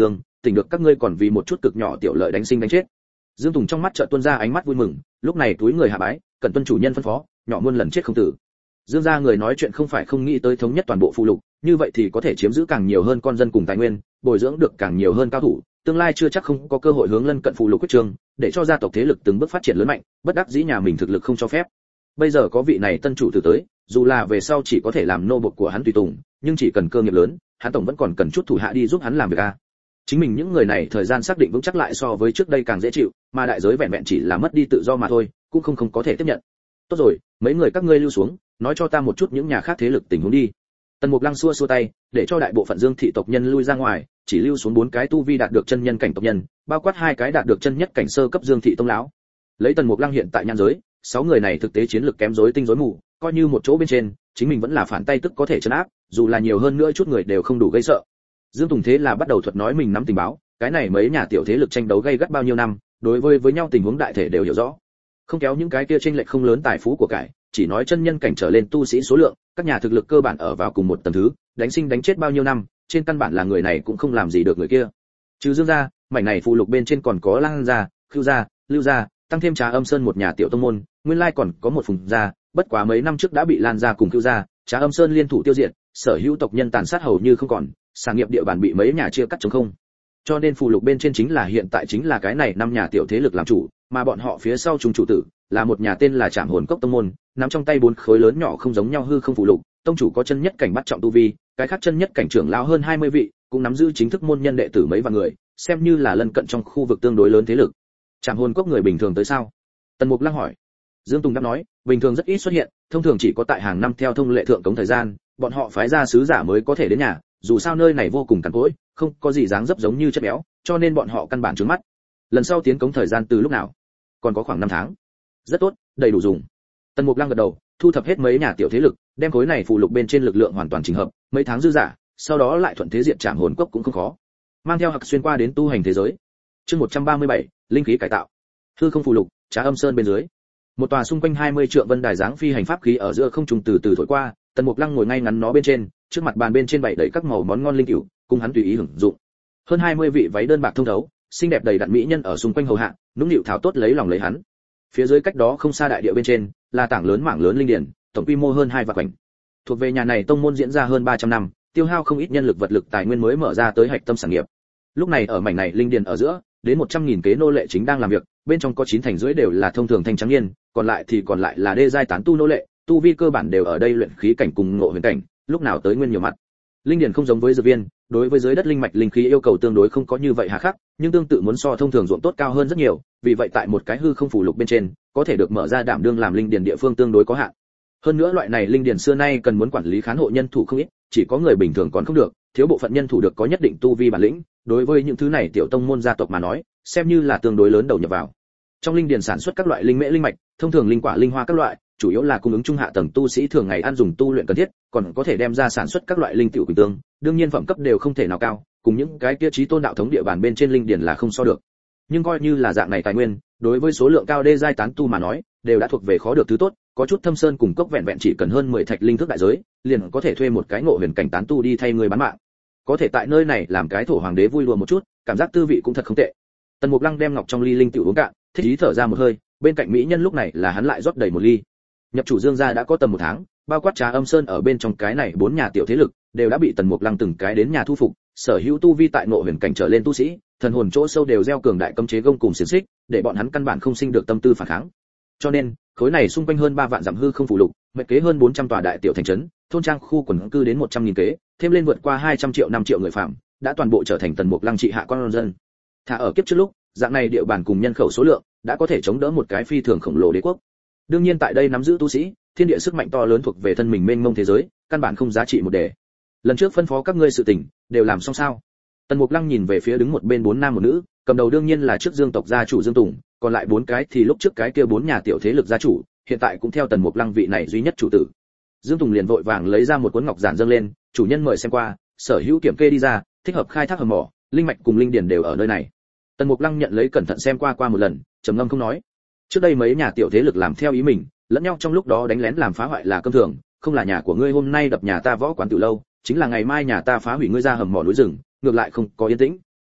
tỉnh được các ngươi còn vì một chút cực nhỏ tiểu lợi đánh sinh đánh chết. Dương Tùng trong mắt chợt tuôn ra ánh mắt vui mừng, lúc này túi người hạ bái, cẩn tuân chủ nhân phân phó, nhỏ muôn lần chết không tử. Dương gia người nói chuyện không phải không nghĩ tới thống nhất toàn bộ phụ lục, như vậy thì có thể chiếm giữ càng nhiều hơn con dân cùng tài nguyên, bồi dưỡng được càng nhiều hơn cao thủ, tương lai chưa chắc không có cơ hội hướng lân cận phụ lục quyết trường, để cho gia tộc thế lực từng bước phát triển lớn mạnh, bất đắc dĩ nhà mình thực lực không cho phép. Bây giờ có vị này tân chủ tử tới, dù là về sau chỉ có thể làm nô bộc của hắn tùy tùng, nhưng chỉ cần cơ nghiệp lớn, hắn tổng vẫn còn cần chút thủ hạ đi giúp hắn làm việc a. Chính mình những người này thời gian xác định vững chắc lại so với trước đây càng dễ chịu, mà đại giới vẹn vẹn chỉ là mất đi tự do mà thôi, cũng không không có thể tiếp nhận. Tốt rồi, mấy người các ngươi lưu xuống, nói cho ta một chút những nhà khác thế lực tình huống đi. Tần Mục Lăng xua xua tay, để cho đại bộ phận Dương thị tộc nhân lui ra ngoài, chỉ lưu xuống bốn cái tu vi đạt được chân nhân cảnh tộc nhân, bao quát hai cái đạt được chân nhất cảnh sơ cấp Dương thị tông lão. Lấy Tần Mục Lăng hiện tại nhan giới, sáu người này thực tế chiến lược kém rối tinh rối mù, coi như một chỗ bên trên, chính mình vẫn là phản tay tức có thể trấn áp, dù là nhiều hơn nữa chút người đều không đủ gây sợ. Dương Tùng thế là bắt đầu thuật nói mình nắm tình báo, cái này mấy nhà tiểu thế lực tranh đấu gay gắt bao nhiêu năm, đối với với nhau tình huống đại thể đều hiểu rõ. Không kéo những cái kia chênh lệch không lớn tài phú của cải, chỉ nói chân nhân cảnh trở lên tu sĩ số lượng, các nhà thực lực cơ bản ở vào cùng một tầng thứ, đánh sinh đánh chết bao nhiêu năm, trên căn bản là người này cũng không làm gì được người kia. Trừ Dương gia, mảnh này phụ lục bên trên còn có Lang gia, Khưu gia, Lưu gia, tăng thêm Trà Âm Sơn một nhà tiểu tông môn, nguyên lai còn có một Phùng gia, bất quá mấy năm trước đã bị Lan gia cùng Khưu gia, Trà Âm Sơn liên thủ tiêu diệt, sở hữu tộc nhân tàn sát hầu như không còn, sản nghiệp địa bàn bị mấy nhà chia cắt trống không. Cho nên phụ lục bên trên chính là hiện tại chính là cái này năm nhà tiểu thế lực làm chủ, mà bọn họ phía sau trung chủ tử là một nhà tên là Trảm Hồn Cốc tông môn, nắm trong tay bốn khối lớn nhỏ không giống nhau hư không phụ lục, tông chủ có chân nhất cảnh bắt trọng tu vi, cái khác chân nhất cảnh trưởng lão hơn hai mươi vị, cũng nắm giữ chính thức môn nhân đệ tử mấy vạn người, xem như là lân cận trong khu vực tương đối lớn thế lực. Trảm Hồn Cốc người bình thường tới sao? Tần Mục Lăng hỏi. Dương Tùng đáp nói, bình thường rất ít xuất hiện, thông thường chỉ có tại hàng năm theo thông lệ thượng cống thời gian, bọn họ phái ra sứ giả mới có thể đến nhà, dù sao nơi này vô cùng cằn cỗi, không có gì dáng dấp giống như chất béo, cho nên bọn họ căn bản trướng mắt. Lần sau tiến cống thời gian từ lúc nào? Còn có khoảng năm tháng. Rất tốt, đầy đủ dùng. Tần Mục Lăng gật đầu, thu thập hết mấy nhà tiểu thế lực, đem khối này phụ lục bên trên lực lượng hoàn toàn chỉnh hợp, mấy tháng dư giả, sau đó lại thuận thế diện Trảm Hồn Cốc cũng không khó. Mang theo Hạc xuyên qua đến tu hành thế giới. Chương một trăm ba mươi bảy, linh khí cải tạo. Hư không phụ lục, Trà Âm Sơn bên dưới. Một tòa xung quanh hai mươi trượng vân đài dáng phi hành pháp khí ở giữa không trung từ từ thổi qua, Tần Mục Lăng ngồi ngay ngắn nó bên trên, trước mặt bàn bên trên bày đầy các màu món ngon linh cữu, cùng hắn tùy ý hưởng dụng. Hơn hai mươi vị váy đơn bạc thông thấu, xinh đẹp đầy đặn mỹ nhân ở xung quanh hầu hạ, nũng nịu tháo tốt lấy lòng lấy hắn. Phía dưới cách đó không xa đại địa bên trên, là tảng lớn mảng lớn linh điển, tổng quy mô hơn hai vạn quảnh. Thuộc về nhà này tông môn diễn ra hơn ba trăm năm, tiêu hao không ít nhân lực vật lực tài nguyên mới mở ra tới hạch tâm sản nghiệp. Lúc này ở mảnh này linh điển ở giữa, đến một trăm nghìn kế nô lệ chính đang làm việc, bên trong có chín thành rưỡi đều là thông thường thanh trắng niên, còn lại thì còn lại là đê giai tán tu nô lệ, tu vi cơ bản đều ở đây luyện khí cảnh cùng ngộ huyền cảnh, lúc nào tới nguyên nhiều mặt. Linh điển không giống với dược viên, đối với dưới đất linh mạch linh khí yêu cầu tương đối không có như vậy hà khắc, nhưng tương tự muốn so thông thường ruộng tốt cao hơn rất nhiều, vì vậy tại một cái hư không phủ lục bên trên, có thể được mở ra đảm đương làm linh điển địa phương tương đối có hạn. Hơn nữa loại này linh điển xưa nay cần muốn quản lý khán hộ nhân thủ không ít, chỉ có người bình thường còn không được, thiếu bộ phận nhân thủ được có nhất định tu vi bản lĩnh, đối với những thứ này tiểu tông môn gia tộc mà nói, xem như là tương đối lớn đầu nhập vào. Trong linh điển sản xuất các loại linh mễ linh mạch, thông thường linh quả linh hoa các loại, chủ yếu là cung ứng trung hạ tầng tu sĩ thường ngày ăn dùng tu luyện cần thiết, còn có thể đem ra sản xuất các loại linh tiểu quỳnh tương, đương nhiên phẩm cấp đều không thể nào cao, cùng những cái kia chí tôn đạo thống địa bàn bên trên linh điển là không so được. Nhưng coi như là dạng này tài nguyên, đối với số lượng cao đê giai tán tu mà nói, đều đã thuộc về khó được thứ tốt, có chút thâm sơn cùng cốc vẹn vẹn chỉ cần hơn mười thạch linh thước đại giới, liền có thể thuê một cái ngộ huyền cảnh tán tu đi thay người bán mạng. Có thể tại nơi này làm cái thổ hoàng đế vui đùa một chút, cảm giác tư vị cũng thật không tệ. Tần Mục Lăng đem ngọc trong ly linh tiểu uống cạn, thích ý thở ra một hơi, bên cạnh mỹ nhân lúc này là hắn lại rót đầy một ly. Nhập chủ Dương gia đã có tầm một tháng, bao quát Trà Âm Sơn ở bên trong cái này bốn nhà tiểu thế lực, đều đã bị Tần Mục Lăng từng cái đến nhà thu phục, sở hữu tu vi tại ngộ huyền cảnh trở lên tu sĩ, thần hồn chỗ sâu đều gieo cường đại cấm chế gông cùng xiển xích, để bọn hắn căn bản không sinh được tâm tư phản kháng. Cho nên, khối này xung quanh hơn ba vạn dặm hư không phụ lục, mệnh kế hơn bốn trăm tòa đại tiểu thành trấn, thôn trang khu quần cư đến một trăm nghìn kế, thêm lên vượt qua hai trăm triệu năm triệu người phạm, đã toàn bộ trở thành Tần Mục Lăng trị hạ con dân. Thả ở kiếp trước lúc, dạng này địa bàn cùng nhân khẩu số lượng, đã có thể chống đỡ một cái phi thường khổng lồ đế quốc. Đương nhiên tại đây nắm giữ tu sĩ, thiên địa sức mạnh to lớn thuộc về thân mình mênh mông thế giới, căn bản không giá trị một đề. Lần trước phân phó các ngươi sự tình, đều làm xong sao? Tần Mục Lăng nhìn về phía đứng một bên bốn nam một nữ, cầm đầu đương nhiên là trước Dương tộc gia chủ Dương Tùng, còn lại bốn cái thì lúc trước cái kia bốn nhà tiểu thế lực gia chủ, hiện tại cũng theo Tần Mục Lăng vị này duy nhất chủ tử. Dương Tùng liền vội vàng lấy ra một cuốn ngọc giản dâng lên, chủ nhân mời xem qua, sở hữu kiểm kê đi ra, thích hợp khai thác hầm mỏ, linh mạch cùng linh điển đều ở nơi này. Tần Mục Lăng nhận lấy cẩn thận xem qua qua một lần, trầm ngâm không nói. Trước đây mấy nhà tiểu thế lực làm theo ý mình, lẫn nhau trong lúc đó đánh lén làm phá hoại là cơm thường, không là nhà của ngươi hôm nay đập nhà ta võ quán tiểu lâu, chính là ngày mai nhà ta phá hủy ngươi ra hầm mỏ núi rừng, ngược lại không có yên tĩnh.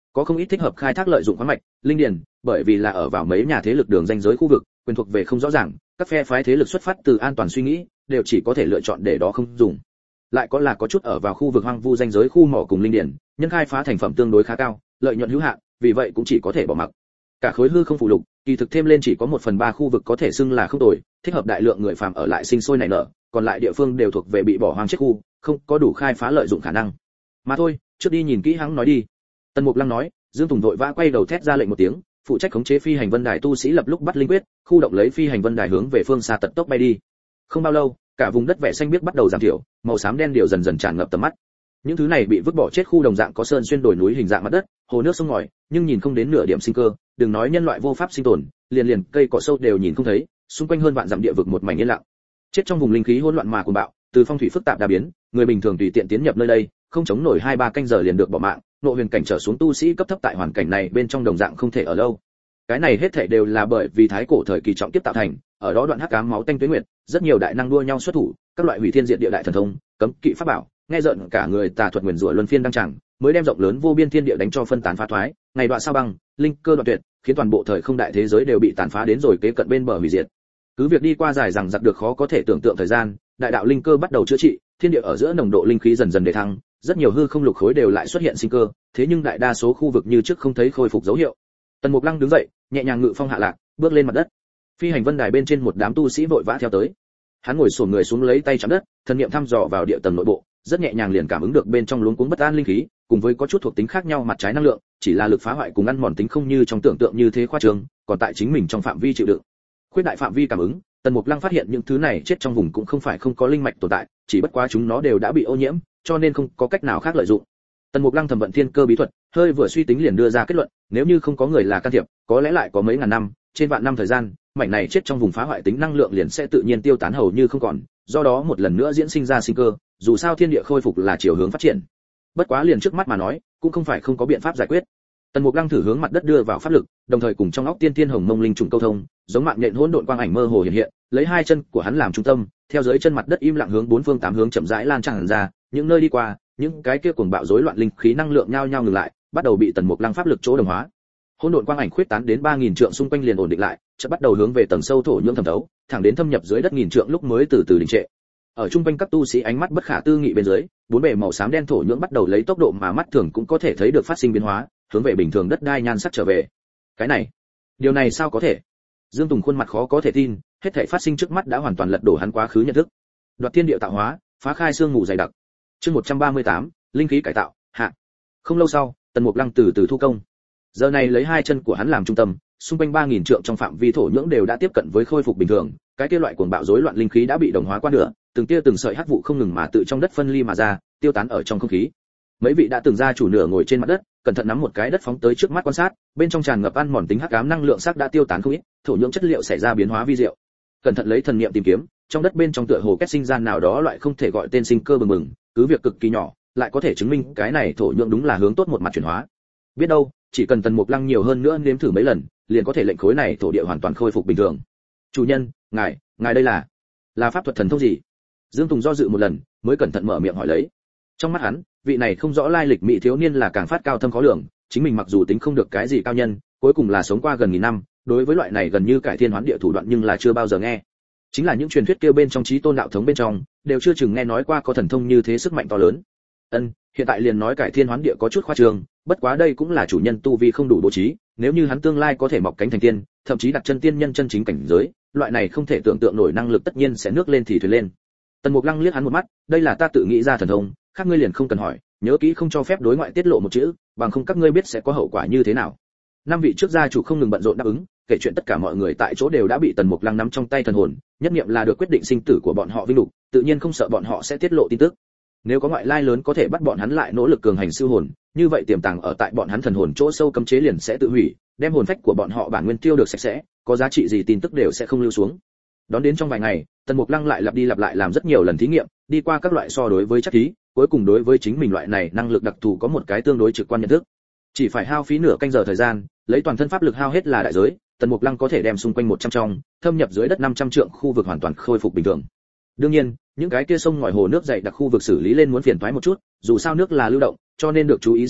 có không ít thích hợp khai thác lợi dụng khoáng mạch, linh điền, bởi vì là ở vào mấy nhà thế lực đường ranh giới khu vực, quyền thuộc về không rõ ràng, các phe phái thế lực xuất phát từ an toàn suy nghĩ, đều chỉ có thể lựa chọn để đó không dùng. Lại có là có chút ở vào khu vực hoang vu ranh giới khu mỏ cùng linh điền, nhân khai phá thành phẩm tương đối khá cao, lợi nhuận hữu hạn, vì vậy cũng chỉ có thể bỏ mặc. Cả khối hư không phụ lục, kỳ thực thêm lên chỉ có một phần ba khu vực có thể xưng là không tồi, thích hợp đại lượng người phàm ở lại sinh sôi nảy nở, còn lại địa phương đều thuộc về bị bỏ hoang chết khu, không có đủ khai phá lợi dụng khả năng. Mà thôi, trước đi nhìn kỹ hắn nói đi. Tần Mục Lăng nói. Dương Tùng vội vã quay đầu thét ra lệnh một tiếng, phụ trách khống chế phi hành vân đài tu sĩ lập lúc bắt linh quyết, khu động lấy phi hành vân đài hướng về phương xa tật tốc bay đi. Không bao lâu, cả vùng đất vẻ xanh biếc bắt đầu giảm thiểu, màu xám đen điều dần dần tràn ngập tầm mắt. Những thứ này bị vứt bỏ chết khu đồng dạng có sơn xuyên đồi núi hình dạng mặt đất, hồ nước sông ngòi, nhưng nhìn không đến nửa điểm sinh cơ, đừng nói nhân loại vô pháp sinh tồn, liền liền cây cỏ sâu đều nhìn không thấy, xung quanh hơn vạn dặm địa vực một mảnh yên lặng. Chết trong vùng linh khí hỗn loạn mà cuồng bạo, từ phong thủy phức tạp đa biến, người bình thường tùy tiện tiến nhập nơi đây, không chống nổi hai ba canh giờ liền được bỏ mạng, nội huyền cảnh trở xuống tu sĩ cấp thấp tại hoàn cảnh này bên trong đồng dạng không thể ở lâu. Cái này hết thảy đều là bởi vì thái cổ thời kỳ trọng kiếp tạo thành, ở đó đoạn hắc ám máu tanh tuế nguyệt, rất nhiều đại năng đua nhau xuất thủ, các loại hủy thiên diệt địa đại thần thông, cấm kỵ pháp bảo, nghe giận cả người tà thuật nguyền rủa luân phiên đăng tràng, mới đem rộng lớn vô biên thiên địa đánh cho phân tán phá thoái, ngày đoạn sao băng, linh cơ đoạn tuyệt, khiến toàn bộ thời không đại thế giới đều bị tàn phá đến rồi kế cận bên bờ hủy diệt. Cứ việc đi qua dài rằng giặc được khó có thể tưởng tượng thời gian, đại đạo linh cơ bắt đầu chữa trị, thiên địa ở giữa nồng độ linh khí dần dần để thăng, rất nhiều hư không lục khối đều lại xuất hiện sinh cơ, thế nhưng đại đa số khu vực như trước không thấy khôi phục dấu hiệu. Tần Mục Lăng đứng dậy, nhẹ nhàng ngự phong hạ lạc, bước lên mặt đất. Phi hành vân đài bên trên một đám tu sĩ vội vã theo tới. Hắn ngồi xổm người xuống lấy tay chạm đất, thần niệm thăm dò vào địa tầng nội bộ, rất nhẹ nhàng liền cảm ứng được bên trong luống cuống bất an linh khí, cùng với có chút thuộc tính khác nhau mặt trái năng lượng, chỉ là lực phá hoại cùng ăn mòn tính không như trong tưởng tượng như thế khoa trương, còn tại chính mình trong phạm vi chịu đựng. Khuyết đại phạm vi cảm ứng, Tần Mục Lăng phát hiện những thứ này chết trong vùng cũng không phải không có linh mạch tồn tại, chỉ bất quá chúng nó đều đã bị ô nhiễm, cho nên không có cách nào khác lợi dụng. Tần Mục Lăng thẩm vận thiên cơ bí thuật, hơi vừa suy tính liền đưa ra kết luận, nếu như không có người là can thiệp, có lẽ lại có mấy ngàn năm, trên vạn năm thời gian, mảnh này chết trong vùng phá hoại tính năng lượng liền sẽ tự nhiên tiêu tán hầu như không còn, do đó một lần nữa diễn sinh ra sinh cơ, dù sao thiên địa khôi phục là chiều hướng phát triển. Bất quá liền trước mắt mà nói, cũng không phải không có biện pháp giải quyết. Tần Mục Lăng thử hướng mặt đất đưa vào pháp lực, đồng thời cùng trong óc tiên tiên hồng mông linh trùng câu thông, giống mạng nhện hỗn độn quang ảnh mơ hồ hiện hiện, lấy hai chân của hắn làm trung tâm, theo dưới chân mặt đất im lặng hướng bốn phương tám hướng chậm rãi lan tràn ra, những nơi đi qua, những cái kia cuồng bạo rối loạn linh khí năng lượng nhao nhao ngừng lại, bắt đầu bị Tần Mục Lăng pháp lực chỗ đồng hóa. Hỗn độn quang ảnh khuyết tán đến ba nghìn trượng xung quanh liền ổn định lại, chợt bắt đầu hướng về tầng sâu thổ nhưỡng thẩm thấu, thẳng đến thâm nhập dưới đất nghìn trượng lúc mới từ từ đình trệ. Ở trung quanh các tu sĩ ánh mắt bất khả tư nghị bên dưới, bốn bề màu xám đen thổ nhưỡng bắt đầu lấy tốc độ mà mắt thường cũng có thể thấy được phát sinh biến hóa, hướng về bình thường đất đai nhan sắc trở về. Cái này, điều này sao có thể? Dương Tùng khuôn mặt khó có thể tin, hết thảy phát sinh trước mắt đã hoàn toàn lật đổ hắn quá khứ nhận thức. Đoạt thiên địa tạo hóa, phá khai xương ngủ dày đặc. Chương một trăm ba mươi tám, linh khí cải tạo, hạ. Không lâu sau, Tần Mục Lăng từ từ thu công. Giờ này lấy hai chân của hắn làm trung tâm, xung quanh ba nghìn trượng trong phạm vi thổ nhưỡng đều đã tiếp cận với khôi phục bình thường, cái kia loại cuồng bạo rối loạn linh khí đã bị đồng hóa qua nửa, từng tia từng sợi hắc vụ không ngừng mà tự trong đất phân ly mà ra, tiêu tán ở trong không khí. Mấy vị đã từng gia chủ nửa ngồi trên mặt đất, cẩn thận nắm một cái đất phóng tới trước mắt quan sát, bên trong tràn ngập ăn mòn tính hắc ám năng lượng sắc đã tiêu tán không ít, thổ nhưỡng chất liệu xảy ra biến hóa vi diệu. Cẩn thận lấy thần niệm tìm kiếm, trong đất bên trong tựa hồ kết sinh ra nào đó loại không thể gọi tên sinh cơ bừng bừng, cứ việc cực kỳ nhỏ, lại có thể chứng minh cái này thổ nhưỡng đúng là hướng tốt một mặt chuyển hóa. Biết đâu, chỉ cần Tần Mục Lăng nhiều hơn nữa nếm thử mấy lần, liền có thể lệnh khối này thổ địa hoàn toàn khôi phục bình thường. Chủ nhân, ngài, ngài đây là là pháp thuật thần thông gì? Dương Tùng do dự một lần, mới cẩn thận mở miệng hỏi lấy. Trong mắt hắn, vị này không rõ lai lịch mỹ thiếu niên là càng phát cao thâm khó lường, chính mình mặc dù tính không được cái gì cao nhân, cuối cùng là sống qua gần nghìn năm, đối với loại này gần như cải thiên hoán địa thủ đoạn nhưng là chưa bao giờ nghe. Chính là những truyền thuyết kia bên trong trí tôn đạo thống bên trong, đều chưa từng nghe nói qua có thần thông như thế sức mạnh to lớn. Ân, hiện tại liền nói cải thiên hoán địa có chút khoa trương, bất quá đây cũng là chủ nhân tu vi không đủ bố trí, nếu như hắn tương lai có thể mọc cánh thành tiên, thậm chí đặt chân tiên nhân chân chính cảnh giới, loại này không thể tưởng tượng nổi năng lực tất nhiên sẽ nước lên thì thuyền lên. Tần Mục Lăng liếc hắn một mắt, đây là ta tự nghĩ ra thần thông, các ngươi liền không cần hỏi, nhớ kỹ không cho phép đối ngoại tiết lộ một chữ, bằng không các ngươi biết sẽ có hậu quả như thế nào. Năm vị trước gia chủ không ngừng bận rộn đáp ứng, kể chuyện tất cả mọi người tại chỗ đều đã bị Tần Mục Lăng nắm trong tay thần hồn, nhất niệm là được quyết định sinh tử của bọn họ vinh lục, tự nhiên không sợ bọn họ sẽ tiết lộ tin tức. Nếu có ngoại lai lớn có thể bắt bọn hắn lại nỗ lực cường hành siêu hồn, như vậy tiềm tàng ở tại bọn hắn thần hồn chỗ sâu cấm chế liền sẽ tự hủy, đem hồn phách của bọn họ bản nguyên tiêu được sạch sẽ, có giá trị gì tin tức đều sẽ không lưu xuống. Đón đến trong vài ngày, Tần Mục Lăng lại lặp đi lặp lại làm rất nhiều lần thí nghiệm, đi qua các loại so đối với chắc thí, cuối cùng đối với chính mình loại này năng lực đặc thù có một cái tương đối trực quan nhận thức. Chỉ phải hao phí nửa canh giờ thời gian, lấy toàn thân pháp lực hao hết là đại giới, Tần Mục Lăng có thể đem xung quanh một trăm trong, thâm nhập dưới đất năm trăm trượng khu vực hoàn toàn khôi phục bình thường. Đương nhiên, những cái kia sông ngòi hồ nước dày đặc khu vực xử lý lên muốn phiền toái một chút, dù sao nước là lưu động, cho nên được chú ý sách lược,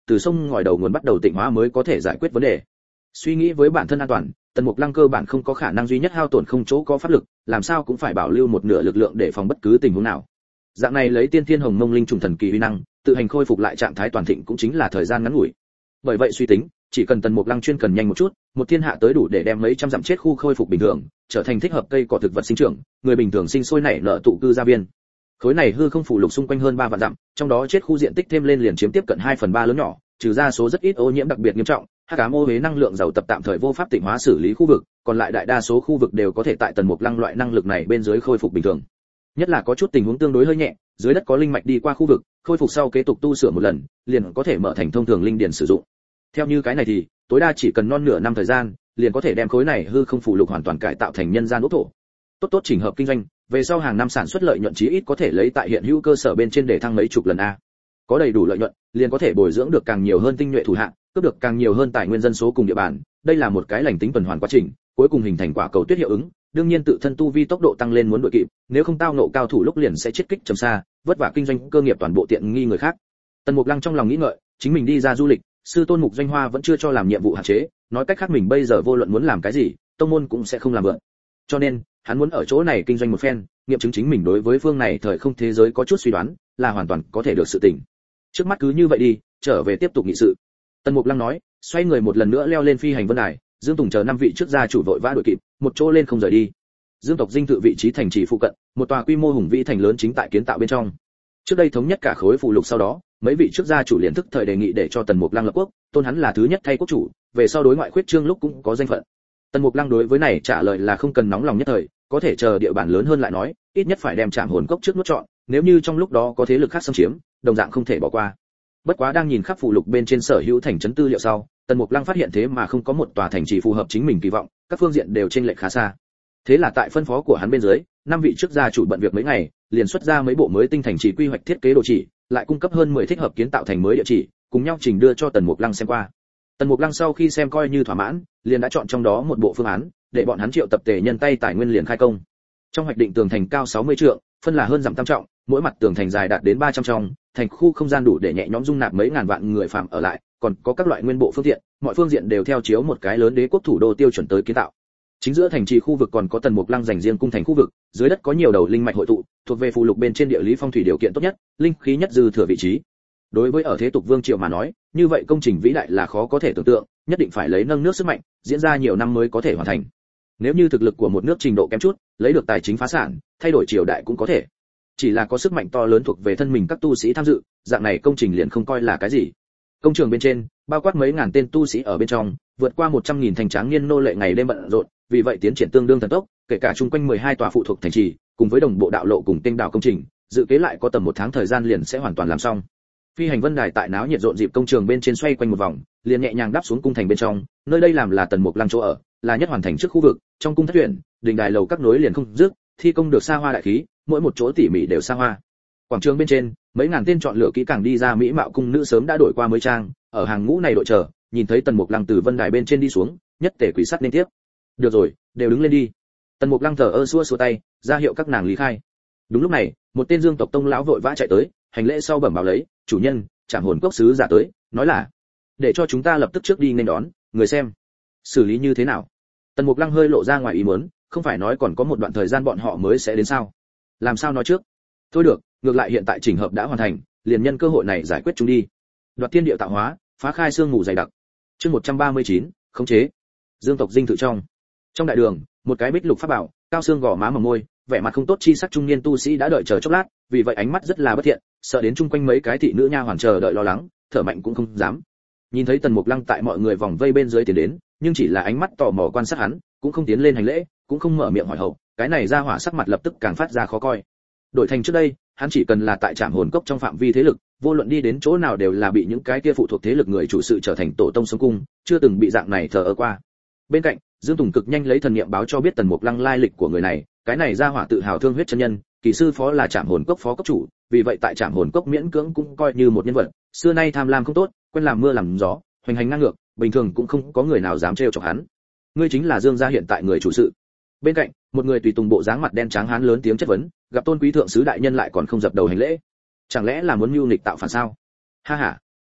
từ sông ngòi đầu nguồn bắt đầu tịnh hóa mới có thể giải quyết vấn đề. Suy nghĩ với bản thân an toàn, Tần Mục Lăng cơ bản không có khả năng duy nhất hao tổn không chỗ có pháp lực, làm sao cũng phải bảo lưu một nửa lực lượng để phòng bất cứ tình huống nào. Dạng này lấy Tiên Thiên Hồng Mông Linh trùng thần kỳ uy năng, tự hành khôi phục lại trạng thái toàn thịnh cũng chính là thời gian ngắn ngủi. Bởi vậy suy tính, chỉ cần Tần Mục Lăng chuyên cần nhanh một chút, một thiên hạ tới đủ để đem mấy trăm dặm chết khu khôi phục bình thường, trở thành thích hợp cây cỏ thực vật sinh trưởng, người bình thường sinh sôi nảy nở tụ cư gia viên. Khối này hư không phủ lục xung quanh hơn ba vạn dặm, trong đó chết khu diện tích thêm lên liền chiếm tiếp cận hai phần ba lớn nhỏ, trừ ra số rất ít ô nhiễm đặc biệt nghiêm trọng, hắc ám ô uế năng lượng giàu tập tạm thời vô pháp tịnh hóa xử lý khu vực, còn lại đại đa số khu vực đều có thể tại Tần Mục Lăng loại năng lực này bên dưới khôi phục bình thường. Nhất là có chút tình huống tương đối hơi nhẹ, dưới đất có linh mạch đi qua khu vực, khôi phục sau kế tục tu sửa một lần, liền có thể mở thành thông thường linh điển sử dụng. Theo như cái này thì, tối đa chỉ cần non nửa năm thời gian, liền có thể đem khối này hư không phủ lục hoàn toàn cải tạo thành nhân gian ốc thổ. Tốt tốt chỉnh hợp kinh doanh, về sau hàng năm sản xuất lợi nhuận chí ít có thể lấy tại hiện hữu cơ sở bên trên để thăng mấy chục lần a. Có đầy đủ lợi nhuận, liền có thể bồi dưỡng được càng nhiều hơn tinh nhuệ thủ hạ, cướp được càng nhiều hơn tài nguyên dân số cùng địa bàn, đây là một cái lành tính tuần hoàn quá trình, cuối cùng hình thành quả cầu tuyết hiệu ứng, đương nhiên tự thân tu vi tốc độ tăng lên muốn đuổi kịp, nếu không tao nộ cao thủ lúc liền sẽ chết kích trầm xa, vất vả kinh doanh cơ nghiệp toàn bộ tiện nghi người khác. Tần Mục Lăng trong lòng nghĩ ngợi, chính mình đi ra du lịch, sư tôn Mục Doanh Hoa vẫn chưa cho làm nhiệm vụ hạn chế, nói cách khác mình bây giờ vô luận muốn làm cái gì, tông môn cũng sẽ không làm vượn. Cho nên, hắn muốn ở chỗ này kinh doanh một phen, nghiệm chứng chính mình đối với phương này thời không thế giới có chút suy đoán, là hoàn toàn có thể được sự tỉnh. Trước mắt cứ như vậy đi, trở về tiếp tục nghị sự. Tần Mục Lăng nói, xoay người một lần nữa leo lên phi hành vân đài, Dương Tùng chờ năm vị trước gia chủ vội vã đuổi kịp, một chỗ lên không rời đi. Dương tộc dinh thự vị trí thành trì phụ cận, một tòa quy mô hùng vĩ thành lớn chính tại kiến tạo bên trong. Trước đây thống nhất cả khối phụ lục sau đó, mấy vị trước gia chủ liền thức thời đề nghị để cho Tần Mục Lăng lập quốc, tôn hắn là thứ nhất thay quốc chủ, về sau đối ngoại khuyết trương lúc cũng có danh phận. Tần Mục Lăng đối với này trả lời là không cần nóng lòng nhất thời, có thể chờ địa bàn lớn hơn lại nói, ít nhất phải đem Trảm Hồn Cốc trước nuốt trọn, nếu như trong lúc đó có thế lực khác xâm chiếm, đồng dạng không thể bỏ qua. Bất quá đang nhìn khắp phụ lục bên trên sở hữu thành trấn tư liệu sau, Tần Mục Lăng phát hiện thế mà không có một tòa thành trì phù hợp chính mình kỳ vọng, các phương diện đều chênh lệch khá xa. Thế là tại phân phó của hắn bên dưới, năm vị trước gia chủ bận việc mấy ngày, liền xuất ra mấy bộ mới tinh thành trì quy hoạch thiết kế đồ chỉ, lại cung cấp hơn mười thích hợp kiến tạo thành mới địa chỉ, cùng nhau trình đưa cho Tần Mục Lăng xem qua. Tần Mục Lăng sau khi xem coi như thỏa mãn, liền đã chọn trong đó một bộ phương án, để bọn hắn triệu tập tề nhân tay tài nguyên liền khai công. Trong hoạch định tường thành cao sáu mươi trượng, phân là hơn dặm tam trọng, mỗi mặt tường thành dài đạt đến ba trăm trong, thành khu không gian đủ để nhẹ nhõm dung nạp mấy ngàn vạn người phạm ở lại, còn có các loại nguyên bộ phương tiện, mọi phương diện đều theo chiếu một cái lớn đế quốc thủ đô tiêu chuẩn tới kiến tạo. Chính giữa thành trì khu vực còn có Tần Mục Lăng dành riêng cung thành khu vực, dưới đất có nhiều đầu linh mạch hội tụ, thuộc về phù lục bên trên địa lý phong thủy điều kiện tốt nhất, linh khí nhất dư thừa vị trí. Đối với ở thế tục vương triều mà nói, như vậy công trình vĩ đại là khó có thể tưởng tượng, nhất định phải lấy nâng nước sức mạnh, diễn ra nhiều năm mới có thể hoàn thành. Nếu như thực lực của một nước trình độ kém chút, lấy được tài chính phá sản, thay đổi triều đại cũng có thể. Chỉ là có sức mạnh to lớn thuộc về thân mình các tu sĩ tham dự, dạng này công trình liền không coi là cái gì. Công trường bên trên, bao quát mấy ngàn tên tu sĩ ở bên trong, vượt qua một trăm nghìn thành tráng niên nô lệ ngày đêm bận rộn, vì vậy tiến triển tương đương thần tốc, kể cả chung quanh mười hai tòa phụ thuộc thành trì, cùng với đồng bộ đạo lộ cùng kênh đảo công trình, dự kế lại có tầm một tháng thời gian liền sẽ hoàn toàn làm xong. Phi hành vân đài tại náo nhiệt rộn dịp công trường bên trên xoay quanh một vòng, liền nhẹ nhàng đáp xuống cung thành bên trong, nơi đây làm là Tần Mục Lăng chỗ ở, là nhất hoàn thành trước khu vực, trong cung thất tuyển, đình đài lầu các nối liền không dứt, thi công được xa hoa đại khí, mỗi một chỗ tỉ mỉ đều xa hoa. Quảng trường bên trên, mấy ngàn tên chọn lựa kỹ càng đi ra mỹ mạo cung nữ sớm đã đổi qua mới trang, ở hàng ngũ này đội chờ, nhìn thấy Tần Mục Lăng từ vân đài bên trên đi xuống, nhất tề quỳ sắt liên tiếp. Được rồi, đều đứng lên đi. Tần Mục Lăng thở ơ xua xua tay, ra hiệu các nàng lý khai. Đúng lúc này, một tên Dương tộc tông lão vội vã chạy tới, hành lễ sau bẩm báo lấy, chủ nhân, Trảm Hồn Cốc sứ giả tới, nói là để cho chúng ta lập tức trước đi nên đón, người xem xử lý như thế nào. Tần Mục Lăng hơi lộ ra ngoài ý muốn, không phải nói còn có một đoạn thời gian bọn họ mới sẽ đến sao? Làm sao nói trước? Thôi được, ngược lại hiện tại chỉnh hợp đã hoàn thành, liền nhân cơ hội này giải quyết chúng đi. Đoạt thiên địa tạo hóa, phá khai xương ngủ dày đặc. Chương một trăm ba mươi chín, khống chế. Dương tộc dinh thự trong. Trong đại đường, một cái bích lục pháp bảo, cao xương gò má mỏng môi, vẻ mặt không tốt chi sắc trung niên tu sĩ đã đợi chờ chốc lát, vì vậy ánh mắt rất là bất thiện, sợ đến chung quanh mấy cái thị nữ nha hoàn chờ đợi lo lắng, thở mạnh cũng không dám. Nhìn thấy Tần Mục Lăng tại mọi người vòng vây bên dưới tiến đến, nhưng chỉ là ánh mắt tò mò quan sát hắn, cũng không tiến lên hành lễ, cũng không mở miệng hỏi hậu, cái này ra hỏa sắc mặt lập tức càng phát ra khó coi. Đổi thành trước đây, hắn chỉ cần là tại Trảm Hồn Cốc trong phạm vi thế lực, vô luận đi đến chỗ nào đều là bị những cái kia phụ thuộc thế lực người chủ sự trở thành tổ tông sống cung, chưa từng bị dạng này thờ ơ qua. Bên cạnh, Dương Tùng cực nhanh lấy thần niệm báo cho biết Tần Mục Lăng lai lịch của người này, cái này ra hỏa tự hào thương huyết chân nhân, kỳ sư phó là Trảm Hồn Cốc phó cốc chủ, vì vậy tại Trảm Hồn Cốc miễn cưỡng cũng coi như một nhân vật, xưa nay tham lam không tốt, quen làm mưa làm gió, hoành hành ngang ngược, bình thường cũng không có người nào dám trêu chọc hắn. Ngươi chính là Dương gia hiện tại người chủ sự. Bên cạnh, một người tùy tùng bộ dáng mặt đen trắng hán lớn tiếng chất vấn, gặp Tôn quý thượng sứ đại nhân lại còn không dập đầu hành lễ, chẳng lẽ là muốn mưu nghịch tạo phản sao? Ha ha,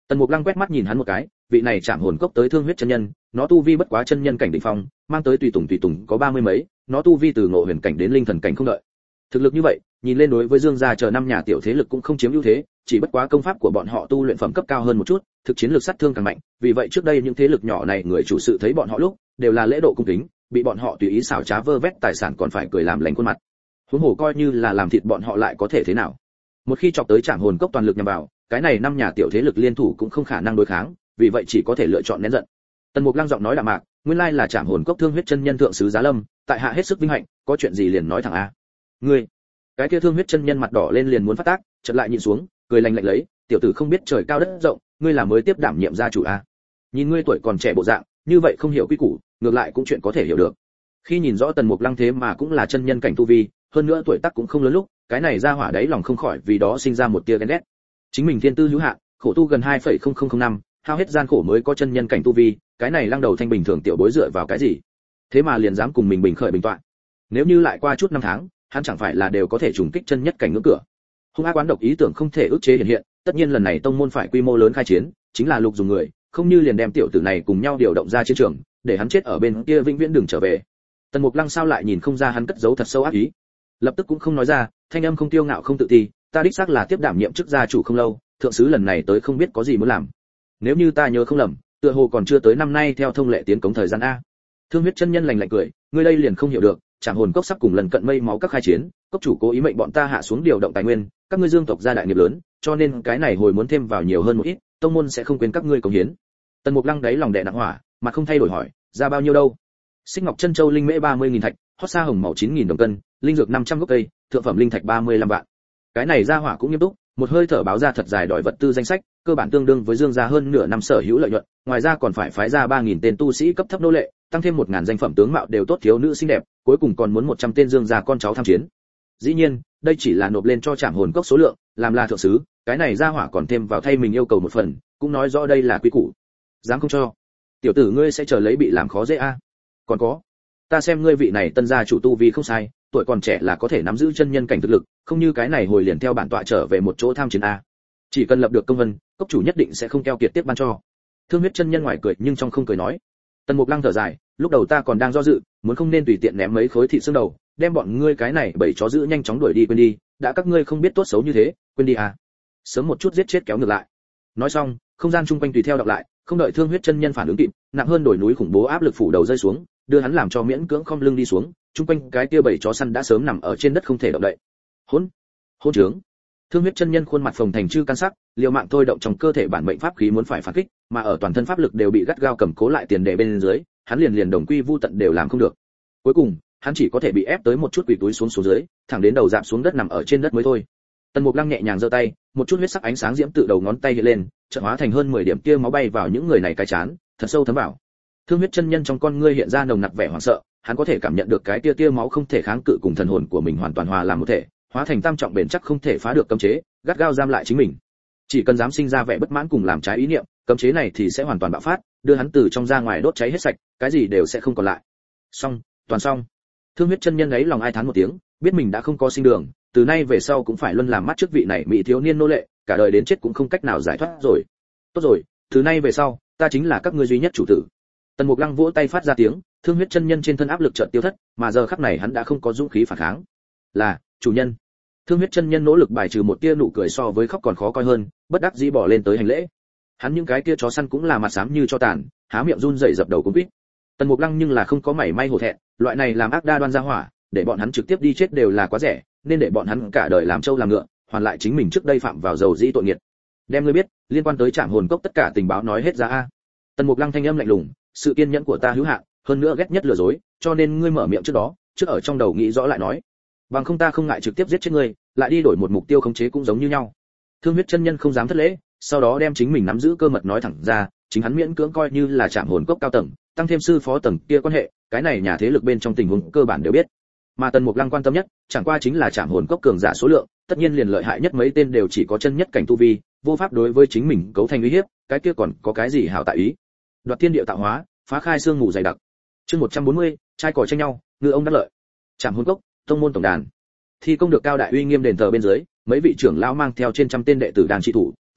Tần Mục Lăng quét mắt nhìn hắn một cái, vị này Trảm Hồn Cốc tới Thương Huyết chân nhân, nó tu vi bất quá chân nhân cảnh đỉnh phong, mang tới tùy tùng tùy tùng có ba mươi mấy, nó tu vi từ ngộ huyền cảnh đến linh thần cảnh không đợi. Thực lực như vậy, nhìn lên đối với Dương gia chờ năm nhà tiểu thế lực cũng không chiếm ưu thế, chỉ bất quá công pháp của bọn họ tu luyện phẩm cấp cao hơn một chút, thực chiến lược sát thương càng mạnh, vì vậy trước đây những thế lực nhỏ này người chủ sự thấy bọn họ lúc, đều là lễ độ cung kính, bị bọn họ tùy ý xảo trá vơ vét tài sản còn phải cười làm lành khuôn mặt. Huống hồ coi như là làm thịt bọn họ lại có thể thế nào? Một khi chọc tới Trảm Hồn Cốc toàn lực nhằm vào, cái này năm nhà tiểu thế lực liên thủ cũng không khả năng đối kháng, vì vậy chỉ có thể lựa chọn nén giận. Tần Mục Lăng giọng nói đạm mạc, nguyên lai là Trảm Hồn Cốc Thương Huyết chân nhân thượng sứ Giá Lâm, tại hạ hết sức vinh hạnh, có chuyện gì liền nói thẳng a. Ngươi, cái kia Thương Huyết chân nhân mặt đỏ lên liền muốn phát tác, chợt lại nhìn xuống, cười lạnh lạnh lấy, tiểu tử không biết trời cao đất rộng, ngươi là mới tiếp đảm nhiệm gia chủ a. Nhìn ngươi tuổi còn trẻ bộ dạng, như vậy không hiểu quy củ, ngược lại cũng chuyện có thể hiểu được. Khi nhìn rõ Tần Mục Lăng thế mà cũng là chân nhân cảnh tu vi, hơn nữa tuổi tác cũng không lớn lúc, cái này ra hỏa đấy lòng không khỏi vì đó sinh ra một tia ghen ghét. Chính mình thiên tư hữu hạn, khổ tu gần hai phẩy không không không năm, hao hết gian khổ mới có chân nhân cảnh tu vi, cái này Lăng đầu thanh bình thường tiểu bối dựa vào cái gì? Thế mà liền dám cùng mình bình khởi bình tọa. Nếu như lại qua chút năm tháng, hắn chẳng phải là đều có thể trùng kích chân nhất cảnh ngưỡng cửa. Hung ác quán độc ý tưởng không thể ức chế hiện hiện, tất nhiên lần này tông môn phải quy mô lớn khai chiến, chính là lục dùng người, không như liền đem tiểu tử này cùng nhau điều động ra chiến trường, để hắn chết ở bên kia vĩnh viễn đừng trở về. Tần Mục Lăng sao lại nhìn không ra hắn cất giấu thật sâu ác ý, lập tức cũng không nói ra, thanh âm không tiêu ngạo không tự ti, ta đích xác là tiếp đảm nhiệm chức gia chủ không lâu, thượng sứ lần này tới không biết có gì muốn làm. Nếu như ta nhớ không lầm, tựa hồ còn chưa tới năm nay theo thông lệ tiến cống thời gian a. Thương Huyết chân nhân lạnh lạnh cười, ngươi đây liền không hiểu được, Trảm Hồn Cốc sắp cùng lần cận mây máu các khai chiến, cốc chủ cố ý mệnh bọn ta hạ xuống điều động tài nguyên, các ngươi Dương tộc gia đại nghiệp lớn, cho nên cái này hồi muốn thêm vào nhiều hơn một ít, tông môn sẽ không quên các ngươi cống hiến. Tần Mục Lăng đáy lòng đè nặng hỏa, mặt không thay đổi hỏi, ra bao nhiêu đâu? Xích Ngọc Chân Châu linh mễ ba mươi nghìn thạch, hót sa hồng màu chín nghìn đồng cân, linh dược năm trăm gốc cây, thượng phẩm linh thạch ba mươi lăm vạn. Cái này ra hỏa cũng nghiêm túc, một hơi thở báo ra thật dài đòi vật tư danh sách, cơ bản tương đương với Dương gia hơn nửa năm sở hữu lợi nhuận, ngoài ra còn phải phái ra ba nghìn tên tu sĩ cấp thấp nô lệ, tăng thêm một nghìn danh phẩm tướng mạo đều tốt thiếu nữ xinh đẹp, cuối cùng còn muốn một trăm tên Dương gia con cháu tham chiến. Dĩ nhiên, đây chỉ là nộp lên cho Trảm Hồn Cốc số lượng, làm là thượng sứ, cái này ra hỏa còn thêm vào thay mình yêu cầu một phần, cũng nói rõ đây là quy củ. Dám không cho? Tiểu tử ngươi sẽ chờ lấy bị làm khó dễ a. Còn có, ta xem ngươi vị này tân gia chủ tu vi không sai, tuổi còn trẻ là có thể nắm giữ chân nhân cảnh thực lực, không như cái này hồi liền theo bản tọa trở về một chỗ tham chiến a. Chỉ cần lập được công vân, cốc chủ nhất định sẽ không keo kiệt tiếp ban cho. Thương Huyết chân nhân ngoài cười nhưng trong không cười nói. Tần Mục Lăng thở dài, lúc đầu ta còn đang do dự, muốn không nên tùy tiện ném mấy khối thịt xương đầu, đem bọn ngươi cái này bảy chó giữ nhanh chóng đuổi đi quên đi, đã các ngươi không biết tốt xấu như thế, quên đi à. Sớm một chút giết chết kéo ngược lại. Nói xong, không gian chung quanh tùy theo đọc lại, không đợi Thương Huyết chân nhân phản ứng kịp, nặng hơn đổi núi khủng bố áp lực phủ đầu rơi xuống, đưa hắn làm cho miễn cưỡng khom lưng đi xuống, chung quanh cái kia bảy chó săn đã sớm nằm ở trên đất không thể động đậy. Hỗn, hỗn trướng. Thương Huyết chân nhân khuôn mặt phồng thành chư căn sắc, liều mạng thôi động trong cơ thể bản mệnh pháp khí muốn phải phản kích, mà ở toàn thân pháp lực đều bị gắt gao cầm cố lại tiền đề bên dưới, hắn liền liền đồng quy vu tận đều làm không được. Cuối cùng, hắn chỉ có thể bị ép tới một chút quỳ túi xuống xuống dưới, thẳng đến đầu dạp xuống đất nằm ở trên đất mới thôi. Tần Mục Lăng nhẹ nhàng giơ tay, một chút huyết sắc ánh sáng diễm tự đầu ngón tay hiện lên, chợt hóa thành hơn mười điểm tia máu bay vào những người này cái chán, thật sâu thấm vào. Thương Huyết chân nhân trong con ngươi hiện ra nồng nặc vẻ hoảng sợ, hắn có thể cảm nhận được cái tia tia máu không thể kháng cự cùng thần hồn của mình hoàn toàn hòa làm một thể, hóa thành tam trọng bền chắc không thể phá được cấm chế, gắt gao giam lại chính mình. Chỉ cần dám sinh ra vẻ bất mãn cùng làm trái ý niệm, cấm chế này thì sẽ hoàn toàn bạo phát, đưa hắn từ trong ra ngoài đốt cháy hết sạch, cái gì đều sẽ không còn lại. Xong, toàn xong. Thương Huyết chân nhân ấy lòng ai thán một tiếng, biết mình đã không có sinh đường, từ nay về sau cũng phải luân làm mắt trước vị này mỹ thiếu niên nô lệ, cả đời đến chết cũng không cách nào giải thoát rồi. Tốt rồi, từ nay về sau, ta chính là các ngươi duy nhất chủ tử. Tần Mục Lăng vỗ tay phát ra tiếng, Thương Huyết chân nhân trên thân áp lực chợt tiêu thất, mà giờ khắc này hắn đã không có dũng khí phản kháng. Là, chủ nhân. Thương Huyết chân nhân nỗ lực bài trừ một tia nụ cười so với khóc còn khó coi hơn, bất đắc dĩ bỏ lên tới hành lễ. Hắn những cái kia chó săn cũng là mặt xám như cho tàn, há miệng run rẩy dập đầu cũng biết. Tần Mục Lăng nhưng là không có mảy may hổ thẹn, loại này làm ác đa đoan ra hỏa, để bọn hắn trực tiếp đi chết đều là quá rẻ, nên để bọn hắn cả đời làm trâu làm ngựa, hoàn lại chính mình trước đây phạm vào dầu dĩ tội nghiệt. Đem ngươi biết, liên quan tới Trảm Hồn Cốc tất cả tình báo nói hết ra a. Tần Mục Lăng thanh âm lạnh lùng, sự kiên nhẫn của ta hữu hạn, hơn nữa ghét nhất lừa dối, cho nên ngươi mở miệng trước đó, trước ở trong đầu nghĩ rõ lại nói. Bằng không ta không ngại trực tiếp giết chết ngươi, lại đi đổi một mục tiêu khống chế cũng giống như nhau. Thương Huyết chân nhân không dám thất lễ, sau đó đem chính mình nắm giữ cơ mật nói thẳng ra, chính hắn miễn cưỡng coi như là Trảm Hồn Cốc cao tầng, tăng thêm sư phó tầng kia quan hệ, cái này nhà thế lực bên trong tình huống cơ bản đều biết. Mà Tần Mục Lăng quan tâm nhất, chẳng qua chính là Trảm Hồn Cốc cường giả số lượng, tất nhiên liền lợi hại nhất mấy tên đều chỉ có chân nhất cảnh tu vi, vô pháp đối với chính mình cấu thành uy hiếp, cái kia còn có cái gì hảo tại ý. Đoạt thiên địa tạo hóa, phá khai xương ngủ dày đặc. Chương một trăm bốn mươi, trai cò tranh nhau, ngư ông đắc lợi. Trảm Hồn Cốc, tông môn tổng đàn. Thi công được cao đại uy nghiêm đền thờ bên dưới, mấy vị trưởng lão mang theo trên trăm tên đệ tử đang trị thủ,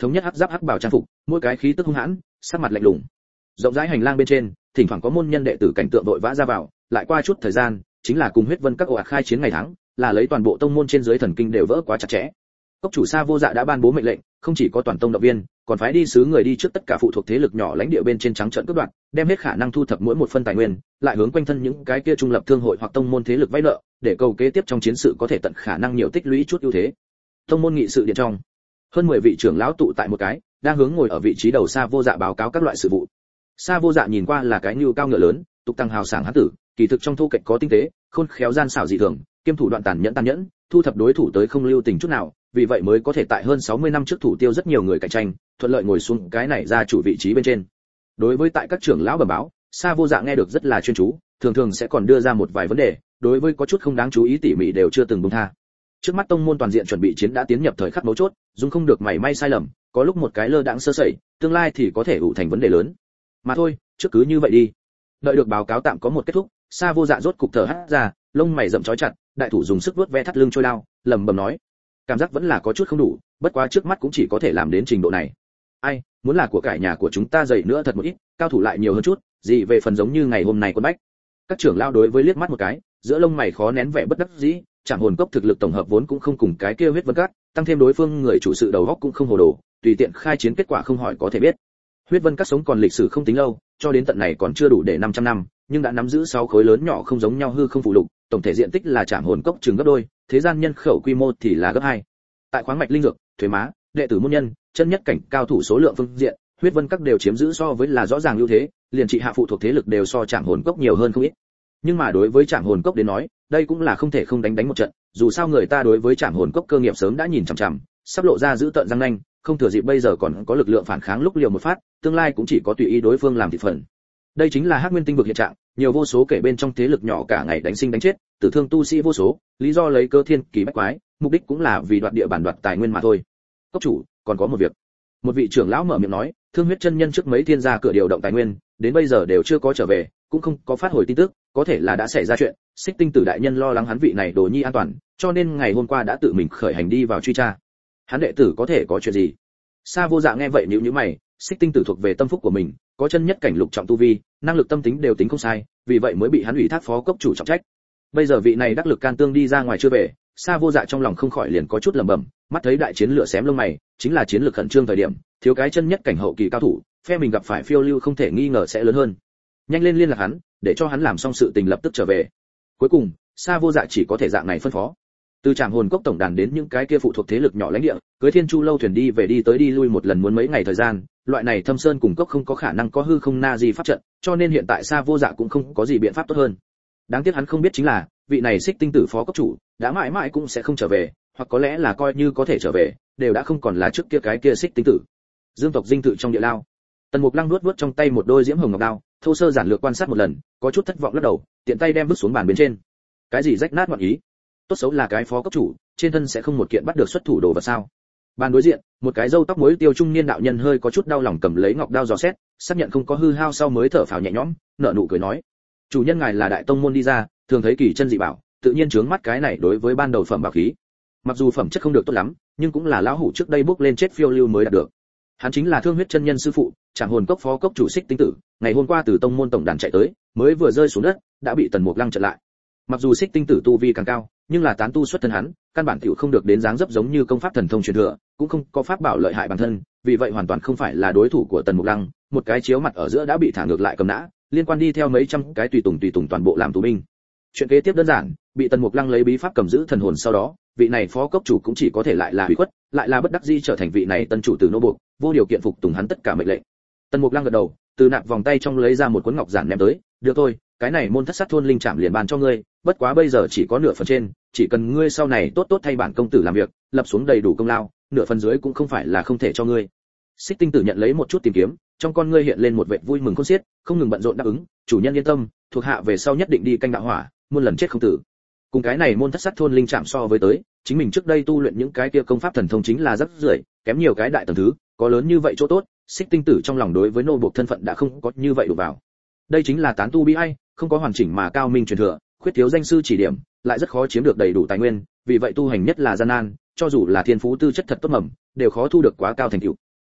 thống nhất hắc giáp hắc bảo trang phục, mỗi cái khí tức hung hãn, sắc mặt lạnh lùng. Rộng rãi hành lang bên trên, thỉnh thoảng có môn nhân đệ tử cảnh tượng vội vã ra vào, lại qua chút thời gian, chính là cùng huyết vân các ồ ạt khai chiến ngày tháng, là lấy toàn bộ tông môn trên dưới thần kinh đều vỡ quá chặt chẽ. Cốc chủ Sa Vô Dạ đã ban bố mệnh lệnh, không chỉ có toàn tông động viên, còn phái đi sứ người đi trước tất cả phụ thuộc thế lực nhỏ lãnh địa bên trên trắng trợn cướp đoạt, đem hết khả năng thu thập mỗi một phân tài nguyên, lại hướng quanh thân những cái kia trung lập thương hội hoặc tông môn thế lực vay nợ, để cầu kế tiếp trong chiến sự có thể tận khả năng nhiều tích lũy chút ưu thế. Tông môn nghị sự điện trong, hơn mười vị trưởng lão tụ tại một cái, đang hướng ngồi ở vị trí đầu Sa Vô Dạ báo cáo các loại sự vụ. Sa Vô Dạ nhìn qua là cái nhu cao ngựa lớn, tục tăng hào sảng hán tử, kỳ thực trong thu kệch có tinh tế, khôn khéo gian xảo dị thường, kiêm thủ đoạn tàn nhẫn tàn nhẫn, thu thập đối thủ tới không lưu tình chút nào, vì vậy mới có thể tại hơn sáu mươi năm trước thủ tiêu rất nhiều người cạnh tranh, thuận lợi ngồi xuống cái này ra chủ vị trí bên trên. Đối với tại các trưởng lão bẩm báo, Sa Vô Dạ nghe được rất là chuyên chú, thường thường sẽ còn đưa ra một vài vấn đề, đối với có chút không đáng chú ý tỉ mỉ đều chưa từng buông tha. Trước mắt tông môn toàn diện chuẩn bị chiến đã tiến nhập thời khắc mấu chốt, dung không được mảy may sai lầm, có lúc một cái lơ đãng sơ sẩy, tương lai thì có thể ủ thành vấn đề lớn. Mà thôi, trước cứ như vậy đi. Đợi được báo cáo tạm có một kết thúc, Sa Vô Dạ rốt cục thở hắt ra, lông mày rậm chói chặt, đại thủ dùng sức vuốt ve thắt lưng trôi đao, lẩm bẩm nói: cảm giác vẫn là có chút không đủ, bất quá trước mắt cũng chỉ có thể làm đến trình độ này. Ai, muốn là của cải nhà của chúng ta dậy nữa thật một ít, cao thủ lại nhiều hơn chút, gì về phần giống như ngày hôm nay quân bách. Các trưởng lao đối với liếc mắt một cái, giữa lông mày khó nén vẻ bất đắc dĩ, Trảm Hồn Cốc thực lực tổng hợp vốn cũng không cùng cái kia huyết vân cát, tăng thêm đối phương người chủ sự đầu óc cũng không hồ đồ, tùy tiện khai chiến kết quả không hỏi có thể biết. Huyết vân cát sống còn lịch sử không tính lâu, cho đến tận này còn chưa đủ để năm trăm năm, nhưng đã nắm giữ sáu khối lớn nhỏ không giống nhau hư không phụ lục, tổng thể diện tích là Trảm Hồn Cốc chừng gấp đôi, thế gian nhân khẩu quy mô thì là gấp hai. Tại khoáng mạch linh dược, thuế má, đệ tử môn nhân, chân nhất cảnh cao thủ số lượng phương diện, huyết vân các đều chiếm giữ so với là rõ ràng ưu thế, liền trị hạ phụ thuộc thế lực đều so Trảm Hồn Cốc nhiều hơn không ít. Nhưng mà đối với Trảm Hồn Cốc đến nói, đây cũng là không thể không đánh đánh một trận, dù sao người ta đối với Trảm Hồn Cốc cơ nghiệp sớm đã nhìn chằm chằm, sắp lộ ra giữ tận răng nanh, không thừa dịp bây giờ còn có lực lượng phản kháng lúc liều một phát, tương lai cũng chỉ có tùy ý đối phương làm thịt phần. Đây chính là Hắc Nguyên Tinh vực hiện trạng, nhiều vô số kể bên trong thế lực nhỏ cả ngày đánh sinh đánh chết, tử thương tu sĩ vô số, lý do lấy cơ thiên kỳ bách quái, mục đích cũng là vì đoạt địa bàn đoạt tài nguyên mà thôi. Cốc chủ, còn có một việc. Một vị trưởng lão mở miệng nói, Thương Huyết chân nhân trước mấy thiên gia cửa điều động tài nguyên, đến bây giờ đều chưa có trở về, cũng không có phát hồi tin tức, có thể là đã xảy ra chuyện, Xích Tinh tử đại nhân lo lắng hắn vị này đồ nhi an toàn, cho nên ngày hôm qua đã tự mình khởi hành đi vào truy tra. Hắn đệ tử có thể có chuyện gì? Sa Vô Dạ nghe vậy nhíu nhíu mày, Xích Tinh tử thuộc về tâm phúc của mình, có chân nhất cảnh lục trọng tu vi, năng lực tâm tính đều tính không sai, vì vậy mới bị hắn ủy thác phó cốc chủ trọng trách. Bây giờ vị này đắc lực can tương đi ra ngoài chưa về, Sa Vô Dạ trong lòng không khỏi liền có chút lẩm bẩm, mắt thấy đại chiến lửa xém lông mày, chính là chiến lược khẩn trương thời điểm, thiếu cái chân nhất cảnh hậu kỳ cao thủ, phe mình gặp phải phiêu lưu không thể nghi ngờ sẽ lớn hơn. Nhanh lên liên lạc hắn, để cho hắn làm xong sự tình lập tức trở về. Cuối cùng, Sa Vô Dạ chỉ có thể dạng này phân phó. Từ Trảm Hồn Cốc tổng đàn đến những cái kia phụ thuộc thế lực nhỏ lãnh địa, cưới Thiên Chu lâu thuyền đi về đi tới đi lui một lần muốn mấy ngày thời gian, loại này thâm sơn cùng cốc không có khả năng có hư không na gì pháp trận, cho nên hiện tại Sa Vô Dạ cũng không có gì biện pháp tốt hơn. Đáng tiếc hắn không biết chính là, vị này Xích Tinh tử phó cốc chủ, đã mãi mãi cũng sẽ không trở về, hoặc có lẽ là coi như có thể trở về, đều đã không còn là trước kia cái kia Xích Tinh tử. Dương tộc dinh thự trong địa lao, Tần Mục Lăng nuốt nuốt trong tay một đôi diễm hồng ngọc đao, thô sơ giản lược quan sát một lần, có chút thất vọng lắc đầu, tiện tay đem vứt xuống bàn bên trên. Cái gì rách nát ngoạn ý? Tốt xấu là cái phó cốc chủ, trên thân sẽ không một kiện bắt được xuất thủ đồ vật sao? Bàn đối diện, một cái râu tóc muối tiêu trung niên đạo nhân hơi có chút đau lòng cầm lấy ngọc đao dò xét, xác nhận không có hư hao sau mới thở phào nhẹ nhõm, nở nụ cười nói: "Chủ nhân ngài là đại tông môn đi ra, thường thấy kỳ chân dị bảo, tự nhiên chướng mắt cái này đối với ban đầu phẩm bảo khí. Mặc dù phẩm chất không được tốt lắm, nhưng cũng là lão hủ trước đây bước lên chết phiêu lưu mới đạt được." Hắn chính là Thương Huyết chân nhân sư phụ, Trảm Hồn Cốc phó cốc chủ Xích Tinh tử, ngày hôm qua từ tông môn tổng đàn chạy tới, mới vừa rơi xuống đất, đã bị Tần Mục Lăng chặn lại. Mặc dù Xích Tinh tử tu vi càng cao, nhưng là tán tu xuất thân hắn, căn bản tiểu không được đến dáng dấp giống như công pháp thần thông truyền thừa, cũng không có pháp bảo lợi hại bản thân, vì vậy hoàn toàn không phải là đối thủ của Tần Mục Lăng, một cái chiếu mặt ở giữa đã bị thả ngược lại cầm nã, liên quan đi theo mấy trăm cái tùy tùng tùy tùng toàn bộ làm tù binh. Chuyện kế tiếp đơn giản, bị Tần Mục Lăng lấy bí pháp cầm giữ thần hồn sau đó, vị này phó cốc chủ cũng chỉ có thể lại là hủy khuất, lại là bất đắc dĩ trở thành vị này tân chủ tử nô buộc, vô điều kiện phục tùng hắn tất cả mệnh lệnh. Tần Mục Lăng gật đầu, từ nạp vòng tay trong lấy ra một cuốn ngọc giản ném tới, "Được thôi, cái này môn thất sát thôn linh trảm liền bàn cho ngươi, bất quá bây giờ chỉ có nửa phần trên, chỉ cần ngươi sau này tốt tốt thay bản công tử làm việc, lập xuống đầy đủ công lao, nửa phần dưới cũng không phải là không thể cho ngươi." Xích Tinh tử nhận lấy một chút tìm kiếm, trong con ngươi hiện lên một vẻ vui mừng khôn xiết, không ngừng bận rộn đáp ứng, "Chủ nhân yên tâm, thuộc hạ về sau nhất định đi canh đạo hỏa, muôn lần chết không tử." Cùng cái này môn thất sát thôn linh trảm so với tới, chính mình trước đây tu luyện những cái kia công pháp thần thông chính là rất rưởi, kém nhiều cái đại tầng thứ, có lớn như vậy chỗ tốt, Xích Tinh tử trong lòng đối với nô buộc thân phận đã không có như vậy đủ vào. Đây chính là tán tu bi ai, không có hoàn chỉnh mà cao minh truyền thừa, khuyết thiếu danh sư chỉ điểm, lại rất khó chiếm được đầy đủ tài nguyên, vì vậy tu hành nhất là gian nan, cho dù là thiên phú tư chất thật tốt mầm, đều khó thu được quá cao thành tựu.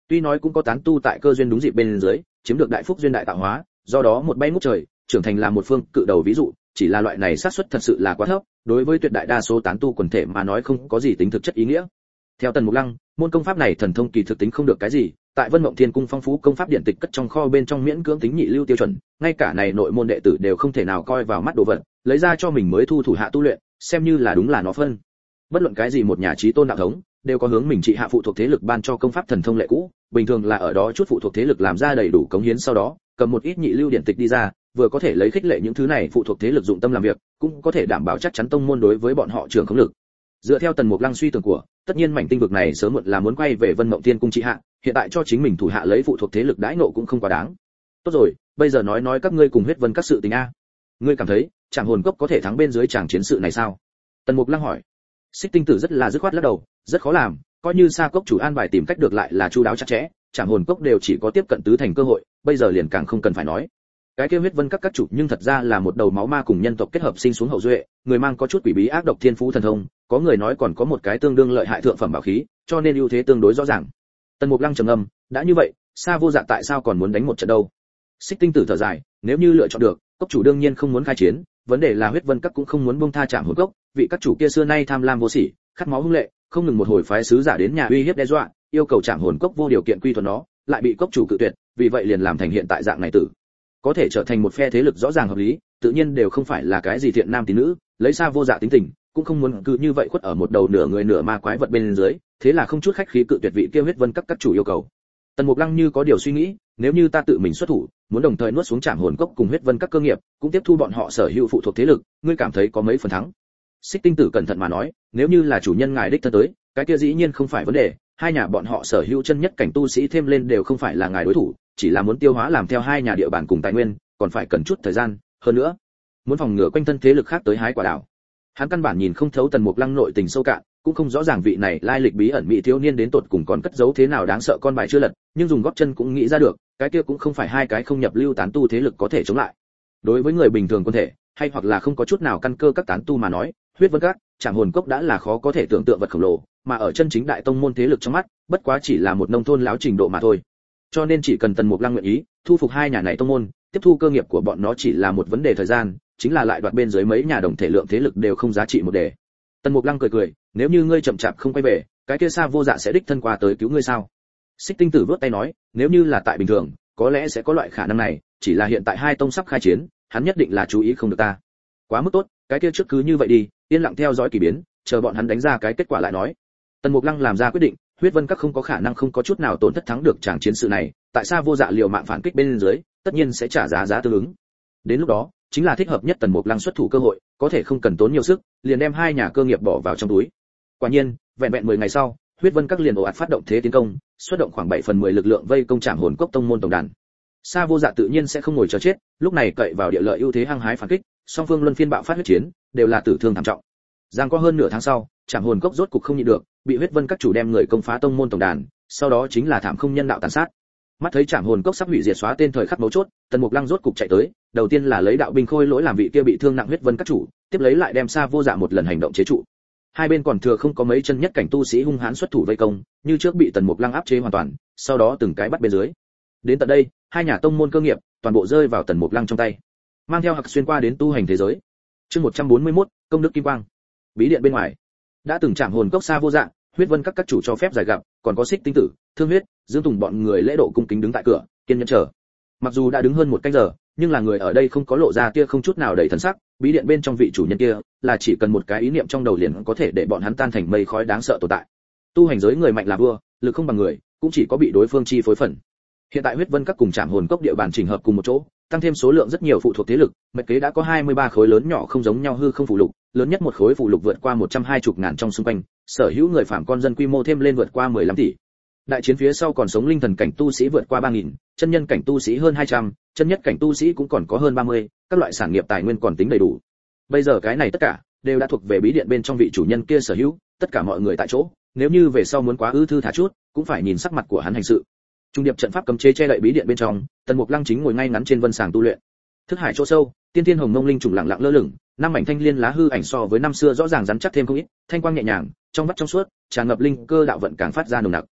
Tuy nói cũng có tán tu tại cơ duyên đúng dịp bên dưới, chiếm được đại phúc duyên đại tạo hóa, do đó một bay ngút trời, trưởng thành là một phương cự đầu ví dụ, chỉ là loại này xác suất thật sự là quá thấp, đối với tuyệt đại đa số tán tu quần thể mà nói không có gì tính thực chất ý nghĩa. Theo Tần Mục Lăng, môn công pháp này thần thông kỳ thực tính không được cái gì, tại Vân Mộng Thiên Cung phong phú công pháp điện tịch cất trong kho bên trong miễn cưỡng tính nhị lưu tiêu chuẩn, ngay cả này nội môn đệ tử đều không thể nào coi vào mắt đồ vật, lấy ra cho mình mới thu thủ hạ tu luyện, xem như là đúng là nó phân. Bất luận cái gì một nhà chí tôn đạo thống, đều có hướng mình trị hạ phụ thuộc thế lực ban cho công pháp thần thông lệ cũ, bình thường là ở đó chút phụ thuộc thế lực làm ra đầy đủ cống hiến sau đó, cầm một ít nhị lưu điện tịch đi ra, vừa có thể lấy khích lệ những thứ này phụ thuộc thế lực dụng tâm làm việc, cũng có thể đảm bảo chắc chắn tông môn đối với bọn họ trưởng khống lực. Dựa theo Tần Mục Lăng suy tưởng của, tất nhiên mảnh tinh vực này sớm muộn là muốn quay về Vân Mộng Thiên Cung trị hạ, hiện tại cho chính mình thủ hạ lấy phụ thuộc thế lực đãi nộ cũng không quá đáng. Tốt rồi, bây giờ nói nói các ngươi cùng huyết vân các sự tình a. Ngươi cảm thấy, Trảm Hồn Cốc có thể thắng bên dưới tràng chiến sự này sao? Tần Mục Lăng hỏi. Xích Tinh Tử rất là dứt khoát lắc đầu, rất khó làm, coi như Sa Cốc chủ an bài tìm cách được lại là chu đáo chặt chẽ, Trảm Hồn Cốc đều chỉ có tiếp cận tứ thành cơ hội, bây giờ liền càng không cần phải nói. Cái kia huyết vân các các chủ nhưng thật ra là một đầu máu ma cùng nhân tộc kết hợp sinh xuống hậu duệ, người mang có chút quỷ bí ác độc thiên phú thần thông, có người nói còn có một cái tương đương lợi hại thượng phẩm bảo khí, cho nên ưu thế tương đối rõ ràng. Tần Mục Lăng trầm ngâm, đã như vậy, Sa Vô Dạ tại sao còn muốn đánh một trận đâu? Xích Tinh Tử thở dài, nếu như lựa chọn được, cốc chủ đương nhiên không muốn khai chiến, vấn đề là huyết vân các cũng không muốn buông tha Trảm Hồn Cốc, vị các chủ kia xưa nay tham lam vô sỉ, khát máu hung lệ, không ngừng một hồi phái sứ giả đến nhà uy hiếp đe dọa, yêu cầu Trảm Hồn Cốc vô điều kiện quy thuận nó, lại bị cốc chủ cự tuyệt, vì vậy liền làm thành hiện tại dạng này tử. Có thể trở thành một phe thế lực rõ ràng hợp lý, tự nhiên đều không phải là cái gì thiện nam tín nữ, lấy Sa Vô Dạ tính tình, cũng không muốn cứ như vậy khuất ở một đầu nửa người nửa ma quái vật bên dưới, thế là không chút khách khí cự tuyệt vị kia huyết vân các các chủ yêu cầu. Tần Mục Lăng như có điều suy nghĩ, nếu như ta tự mình xuất thủ, muốn đồng thời nuốt xuống Trảm Hồn Cốc cùng huyết vân các cơ nghiệp, cũng tiếp thu bọn họ sở hữu phụ thuộc thế lực, ngươi cảm thấy có mấy phần thắng? Xích Tinh Tử cẩn thận mà nói, nếu như là chủ nhân ngài đích thân tới, cái kia dĩ nhiên không phải vấn đề, hai nhà bọn họ sở hữu chân nhất cảnh tu sĩ thêm lên đều không phải là ngài đối thủ, chỉ là muốn tiêu hóa làm theo hai nhà địa bàn cùng tài nguyên, còn phải cần chút thời gian, hơn nữa, muốn phòng ngừa quanh thân thế lực khác tới hái quả đào. Hắn căn bản nhìn không thấu Tần Mục Lăng nội tình sâu cạn, cũng không rõ ràng vị này lai lịch bí ẩn mỹ thiếu niên đến tột cùng còn cất giấu thế nào đáng sợ con bài chưa lật, nhưng dùng gót chân cũng nghĩ ra được, cái kia cũng không phải hai cái không nhập lưu tán tu thế lực có thể chống lại. Đối với người bình thường quân thể, hay hoặc là không có chút nào căn cơ các tán tu mà nói, huyết vân các, Trảm Hồn Cốc đã là khó có thể tưởng tượng vật khổng lồ, mà ở chân chính đại tông môn thế lực trong mắt, bất quá chỉ là một nông thôn láo trình độ mà thôi. Cho nên chỉ cần Tần Mục Lăng nguyện ý, thu phục hai nhà này tông môn, tiếp thu cơ nghiệp của bọn nó chỉ là một vấn đề thời gian, chính là lại đoạt bên dưới mấy nhà đồng thể lượng thế lực đều không giá trị một đề. Tần Mục Lăng cười cười, nếu như ngươi chậm chạp không quay về, cái kia Sa Vô Dạ sẽ đích thân qua tới cứu ngươi sao? Xích Tinh Tử vớt tay nói, nếu như là tại bình thường, có lẽ sẽ có loại khả năng này, chỉ là hiện tại hai tông sắp khai chiến, hắn nhất định là chú ý không được ta. Quá mức tốt, cái kia trước cứ như vậy đi, yên lặng theo dõi kỳ biến, chờ bọn hắn đánh ra cái kết quả lại nói. Tần Mục Lăng làm ra quyết định, huyết vân các không có khả năng không có chút nào tổn thất thắng được tràng chiến sự này, tại Sa Vô Dạ liều mạng phản kích bên dưới, tất nhiên sẽ trả giá giá tương ứng. Đến lúc đó, chính là thích hợp nhất Tần Mục Lăng xuất thủ cơ hội, có thể không cần tốn nhiều sức, liền đem hai nhà cơ nghiệp bỏ vào trong túi. Quả nhiên, vẹn vẹn mười ngày sau, huyết vân các liền ồ ạt phát động thế tiến công, xuất động khoảng bảy phần mười lực lượng vây công Trảm Hồn Cốc tông môn tổng đàn. Sa Vô Dạ tự nhiên sẽ không ngồi chờ chết, lúc này cậy vào địa lợi ưu thế hăng hái phản kích, song phương luân phiên bạo phát huyết chiến, đều là tử thương thảm trọng. Giang có hơn nửa tháng sau, Trảm Hồn Cốc rốt cục không nhịn được, bị huyết vân các chủ đem người công phá tông môn tổng đàn, sau đó chính là thảm không nhân đạo tàn sát. Mắt thấy Trảm Hồn Cốc sắp hủy diệt xóa tên thời khắc mấu chốt, Tần Mục Lăng rốt cục chạy tới, đầu tiên là lấy đạo binh khôi lỗi làm vị kia bị thương nặng huyết vân các chủ, tiếp lấy lại đem Sa Vô Dạ một lần hành động chế trụ. Hai bên còn thừa không có mấy chân nhất cảnh tu sĩ hung hãn xuất thủ vây công, như trước bị Tần Mục Lăng áp chế hoàn toàn, sau đó từng cái bắt bên dưới. Đến tận đây, hai nhà tông môn cơ nghiệp toàn bộ rơi vào Tần Mục Lăng trong tay, mang theo hạc xuyên qua đến tu hành thế giới. Chương một trăm bốn mươi mốt, công đức kim quang. Bí điện bên ngoài, đã từng Trảm Hồn Cốc Sa Vô Dạ, huyết vân các các chủ cho phép giải gặp, còn có Xích Tinh Tử, Thương Huyết, Dương Tùng bọn người lễ độ cung kính đứng tại cửa, kiên nhẫn chờ. Mặc dù đã đứng hơn một canh giờ, nhưng là người ở đây không có lộ ra tia không chút nào đầy thần sắc, bí điện bên trong vị chủ nhân kia, là chỉ cần một cái ý niệm trong đầu liền có thể để bọn hắn tan thành mây khói đáng sợ tồn tại. Tu hành giới người mạnh là vua, lực không bằng người, cũng chỉ có bị đối phương chi phối phần. Hiện tại huyết vân các cùng Trảm Hồn Cốc địa bàn chỉnh hợp cùng một chỗ, tăng thêm số lượng rất nhiều phụ thuộc thế lực, mệt kế đã có hai mươi ba khối lớn nhỏ không giống nhau hư không phụ lục, lớn nhất một khối phụ lục vượt qua một trăm hai mươi ngàn trong xung quanh, sở hữu người phạm con dân quy mô thêm lên vượt qua mười lăm tỷ. Đại chiến phía sau còn sống linh thần cảnh tu sĩ vượt qua ba nghìn, chân nhân cảnh tu sĩ hơn hai trăm, chân nhất cảnh tu sĩ cũng còn có hơn ba mươi, các loại sản nghiệp tài nguyên còn tính đầy đủ. Bây giờ cái này tất cả đều đã thuộc về bí điện bên trong vị chủ nhân kia sở hữu, tất cả mọi người tại chỗ, nếu như về sau muốn quá ư thư thả chút, cũng phải nhìn sắc mặt của hắn hành sự. Trung điệp trận pháp cấm chế che đậy bí điện bên trong, Tần Mục Lăng chính ngồi ngay ngắn trên vân sàng tu luyện. Thức hải chỗ sâu, tiên tiên hồng mông linh trùng lặng lặng lơ lửng, năm mảnh thanh liên lá hư ảnh so với năm xưa rõ ràng rắn chắc thêm không ít, thanh quang nhẹ nhàng, trong vắt trong suốt, tràn ngập linh cơ đạo vận càng phát ra nồng nặc.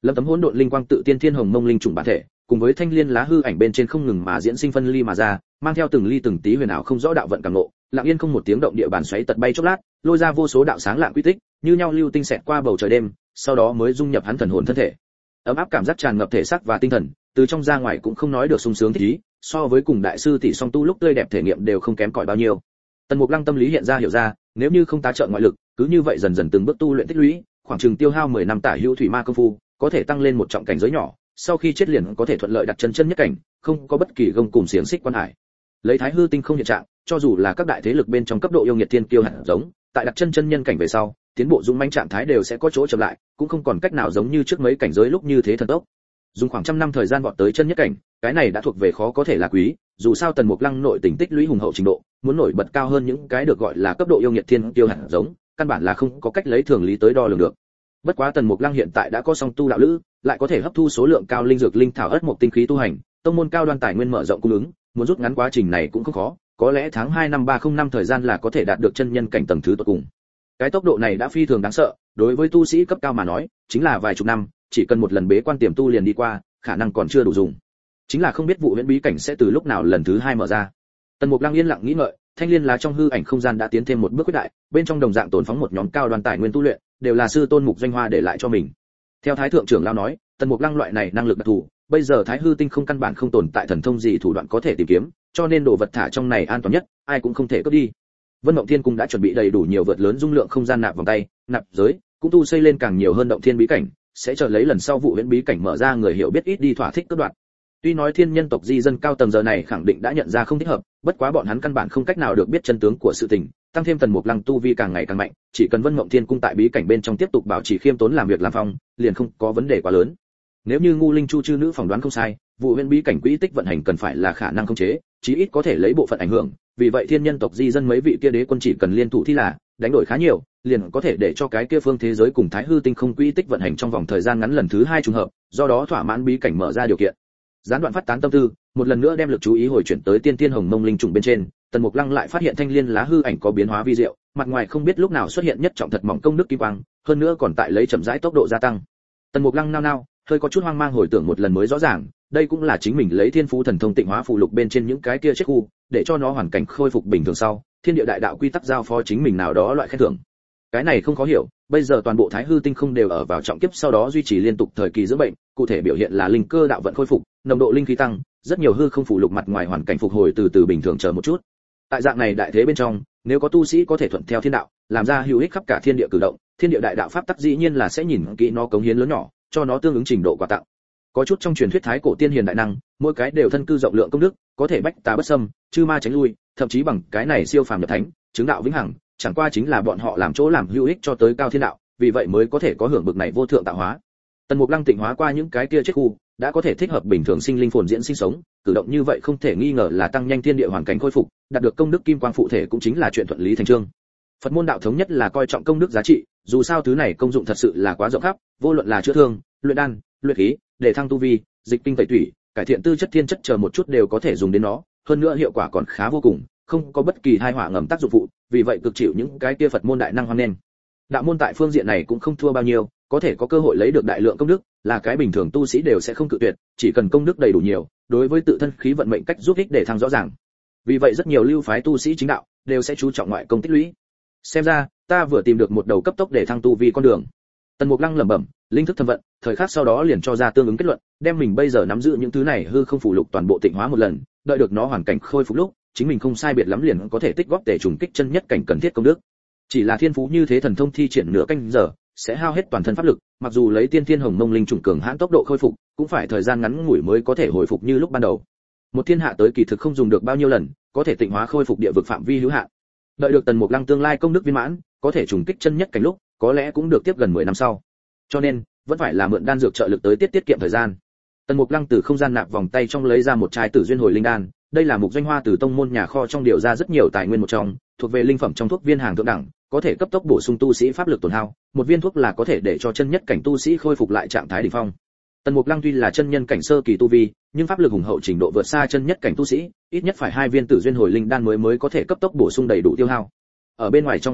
Lâm tấm hỗn độn linh quang tự tiên thiên hồng mông linh trùng bản thể, cùng với thanh liên lá hư ảnh bên trên không ngừng mà diễn sinh phân ly mà ra, mang theo từng ly từng tí huyền ảo không rõ đạo vận cảm ngộ, lặng yên không một tiếng động địa bàn xoáy tật bay chốc lát, lôi ra vô số đạo sáng lạng quy tích, như nhau lưu tinh xẹt qua bầu trời đêm, sau đó mới dung nhập hắn thần hồn thân thể. Ấm áp cảm giác tràn ngập thể xác và tinh thần, từ trong ra ngoài cũng không nói được sung sướng thích ý, so với cùng đại sư tỷ song tu lúc tươi đẹp thể nghiệm đều không kém cỏi bao nhiêu. Tần Mục Lăng tâm lý hiện ra hiểu ra, nếu như không tá trợ ngoại lực, cứ như vậy dần dần từng bước tu luyện tích lũy, khoảng chừng tiêu hao mười năm tả hữu thủy ma công phu, có thể tăng lên một trọng cảnh giới nhỏ, sau khi chết liền có thể thuận lợi đặt chân chân nhất cảnh, không có bất kỳ gông cùng xiềng xích quan hải. Lấy Thái Hư Tinh không hiện trạng, cho dù là các đại thế lực bên trong cấp độ yêu nghiệt thiên kiêu hạt giống, tại đặt chân chân nhân cảnh về sau, tiến bộ dũng mãnh trạng thái đều sẽ có chỗ chậm lại, cũng không còn cách nào giống như trước mấy cảnh giới lúc như thế thần tốc. Dùng khoảng trăm năm thời gian vọt tới chân nhất cảnh, cái này đã thuộc về khó có thể là quý, dù sao Tần Mục Lăng nội tình tích lũy hùng hậu trình độ, muốn nổi bật cao hơn những cái được gọi là cấp độ yêu nghiệt thiên kiêu hạt giống, căn bản là không có cách lấy thường lý tới đo lường được. Bất quá Tần Mục Lăng hiện tại đã có song tu đạo lữ, lại có thể hấp thu số lượng cao linh dược linh thảo ất mộc tinh khí tu hành, tông môn cao đoan tài nguyên mở rộng cung ứng, muốn rút ngắn quá trình này cũng không khó, có lẽ tháng hai năm ba không năm thời gian là có thể đạt được chân nhân cảnh tầng thứ tột cùng. Cái tốc độ này đã phi thường đáng sợ, đối với tu sĩ cấp cao mà nói, chính là vài chục năm, chỉ cần một lần bế quan tiềm tu liền đi qua, khả năng còn chưa đủ dùng. Chính là không biết vụ huyễn bí cảnh sẽ từ lúc nào lần thứ hai mở ra. Tần Mục Lăng yên lặng nghĩ ngợi, thanh liên lá trong hư ảnh không gian đã tiến thêm một bước quyết đại, bên trong đồng dạng tồn phóng một nhóm cao đoan tài nguyên tu luyện, đều là sư tôn Mục Doanh Hoa để lại cho mình. Theo Thái thượng trưởng lão nói, Tần Mục Lăng loại này năng lực đặc thù, bây giờ Thái Hư Tinh không căn bản không tồn tại thần thông gì thủ đoạn có thể tìm kiếm, cho nên đồ vật thả trong này an toàn nhất, ai cũng không thể cướp đi. Vân Mộng Thiên Cung đã chuẩn bị đầy đủ nhiều vượt lớn dung lượng không gian nạp vòng tay, nạp giới, cũng tu xây lên càng nhiều hơn động thiên bí cảnh, sẽ chờ lấy lần sau vụ huyễn bí cảnh mở ra người hiểu biết ít đi thỏa thích cướp đoạt. Tuy nói thiên nhân tộc di dân cao tầng giờ này khẳng định đã nhận ra không thích hợp, bất quá bọn hắn căn bản không cách nào được biết chân tướng của sự tình, tăng thêm Tần Mục Lăng tu vi càng ngày càng mạnh, chỉ cần Vân Mộng Thiên Cung tại bí cảnh bên trong tiếp tục bảo trì khiêm tốn làm việc làm phong, liền không có vấn đề quá lớn. Nếu như Ngu Linh Chu chư nữ phỏng đoán không sai, vụ huyễn bí cảnh quỹ tích vận hành cần phải là khả năng khống chế, chí ít có thể lấy bộ phận ảnh hưởng, vì vậy thiên nhân tộc di dân mấy vị kia đế quân chỉ cần liên thủ thi là đánh đổi khá nhiều, liền có thể để cho cái kia phương thế giới cùng Thái Hư Tinh không quỹ tích vận hành trong vòng thời gian ngắn lần thứ hai trùng hợp, do đó thỏa mãn bí cảnh mở ra điều kiện. Gián đoạn phát tán tâm tư, một lần nữa đem lực chú ý hồi chuyển tới tiên tiên hồng mông linh trùng bên trên, Tần Mục Lăng lại phát hiện thanh liên lá hư ảnh có biến hóa vi diệu, mặt ngoài không biết lúc nào xuất hiện nhất trọng thật mỏng công đức kim quang, hơn nữa còn tại lấy chậm rãi tốc độ gia tăng. Tần Mục Lăng nao nao, hơi có chút hoang mang hồi tưởng một lần mới rõ ràng, đây cũng là chính mình lấy thiên phú thần thông tịnh hóa phù lục bên trên những cái kia chết khu, để cho nó hoàn cảnh khôi phục bình thường sau, thiên địa đại đạo quy tắc giao phó chính mình nào đó loại khen thưởng. Cái này không khó hiểu, bây giờ toàn bộ Thái Hư Tinh không đều ở vào trọng kiếp sau đó duy trì liên tục thời kỳ dưỡng bệnh, cụ thể biểu hiện là linh cơ đạo vận khôi phục, nồng độ linh khí tăng, rất nhiều hư không phù lục mặt ngoài hoàn cảnh phục hồi từ từ bình thường chờ một chút. Tại dạng này đại thế bên trong, nếu có tu sĩ có thể thuận theo thiên đạo, làm ra hữu ích khắp cả thiên địa cử động, thiên địa đại đạo pháp tắc dĩ nhiên là sẽ nhìn kỹ nó cống hiến lớn nhỏ, cho nó tương ứng trình độ quà tặng. Có chút trong truyền thuyết thái cổ tiên hiền đại năng, mỗi cái đều thân cư rộng lượng công đức, có thể bách tà bất xâm, chư ma tránh lui, thậm chí bằng cái này siêu phàm nhập thánh, chứng đạo vĩnh hằng, chẳng qua chính là bọn họ làm chỗ làm hữu ích cho tới cao thiên đạo, vì vậy mới có thể có hưởng bực này vô thượng tạo hóa. Tần Mục Lăng tịnh hóa qua những cái kia chết khu, đã có thể thích hợp bình thường sinh linh phồn diễn sinh sống, cử động như vậy không thể nghi ngờ là tăng nhanh thiên địa hoàn cảnh khôi phục, đạt được công đức kim quang phụ thể cũng chính là chuyện thuận lý thành chương. Phật môn đạo thống nhất là coi trọng công đức giá trị, dù sao thứ này công dụng thật sự là quá rộng khắp, vô luận là chữa thương, luyện đan, luyện khí, để thăng tu vi, dịch kinh tẩy tủy, cải thiện tư chất thiên chất chờ một chút đều có thể dùng đến nó, hơn nữa hiệu quả còn khá vô cùng, không có bất kỳ hai họa ngầm tác dụng phụ, vì vậy cực chịu những cái kia Phật môn đại năng hoan nghênh. Đạo môn tại phương diện này cũng không thua bao nhiêu, có thể có cơ hội lấy được đại lượng công đức, là cái bình thường tu sĩ đều sẽ không cự tuyệt, chỉ cần công đức đầy đủ nhiều, đối với tự thân khí vận mệnh cách giúp ích để thăng rõ ràng. Vì vậy rất nhiều lưu phái tu sĩ chính đạo đều sẽ chú trọng ngoại công tích lũy. Xem ra, ta vừa tìm được một đầu cấp tốc để thăng tu vi con đường. Tần Mục Lăng lẩm bẩm, linh thức thâm vận, thời khắc sau đó liền cho ra tương ứng kết luận, đem mình bây giờ nắm giữ những thứ này hư không phụ lục toàn bộ tịnh hóa một lần, đợi được nó hoàn cảnh khôi phục lúc, chính mình không sai biệt lắm liền có thể tích góp để trùng kích chân nhất cảnh cần thiết công đức. Chỉ là thiên phú như thế thần thông thi triển nửa canh giờ, sẽ hao hết toàn thân pháp lực, mặc dù lấy tiên thiên hồng mông linh trùng cường hãn tốc độ khôi phục, cũng phải thời gian ngắn ngủi mới có thể hồi phục như lúc ban đầu. Một thiên hạ tới kỳ thực không dùng được bao nhiêu lần, có thể tịnh hóa khôi phục địa vực phạm vi hữu hạn. Đợi được Tần Mục Lăng tương lai công đức viên mãn, có thể trùng kích chân nhất cảnh lúc, có lẽ cũng được tiếp gần mười năm sau. Cho nên, vẫn phải là mượn đan dược trợ lực tới tiết tiết kiệm thời gian. Tần Mục Lăng từ không gian nạp vòng tay trong lấy ra một chai Tử Duyên Hồi Linh Đan, đây là Mục Doanh Hoa từ tông môn nhà kho trong điều ra rất nhiều tài nguyên một trong, thuộc về linh phẩm trong thuốc viên hàng thượng đẳng, có thể cấp tốc bổ sung tu sĩ pháp lực tổn hao, một viên thuốc là có thể để cho chân nhất cảnh tu sĩ khôi phục lại trạng thái đỉnh phong. Tần Mục Lăng tuy là chân nhân cảnh sơ kỳ tu vi, nhưng pháp lực hùng hậu trình độ vượt xa chân nhất cảnh tu sĩ, ít nhất phải hai viên Tử Duyên Hồi Linh Đan mới mới có thể cấp tốc bổ sung đầy đủ tiêu hao. Ở bên ngoài trong phường thị,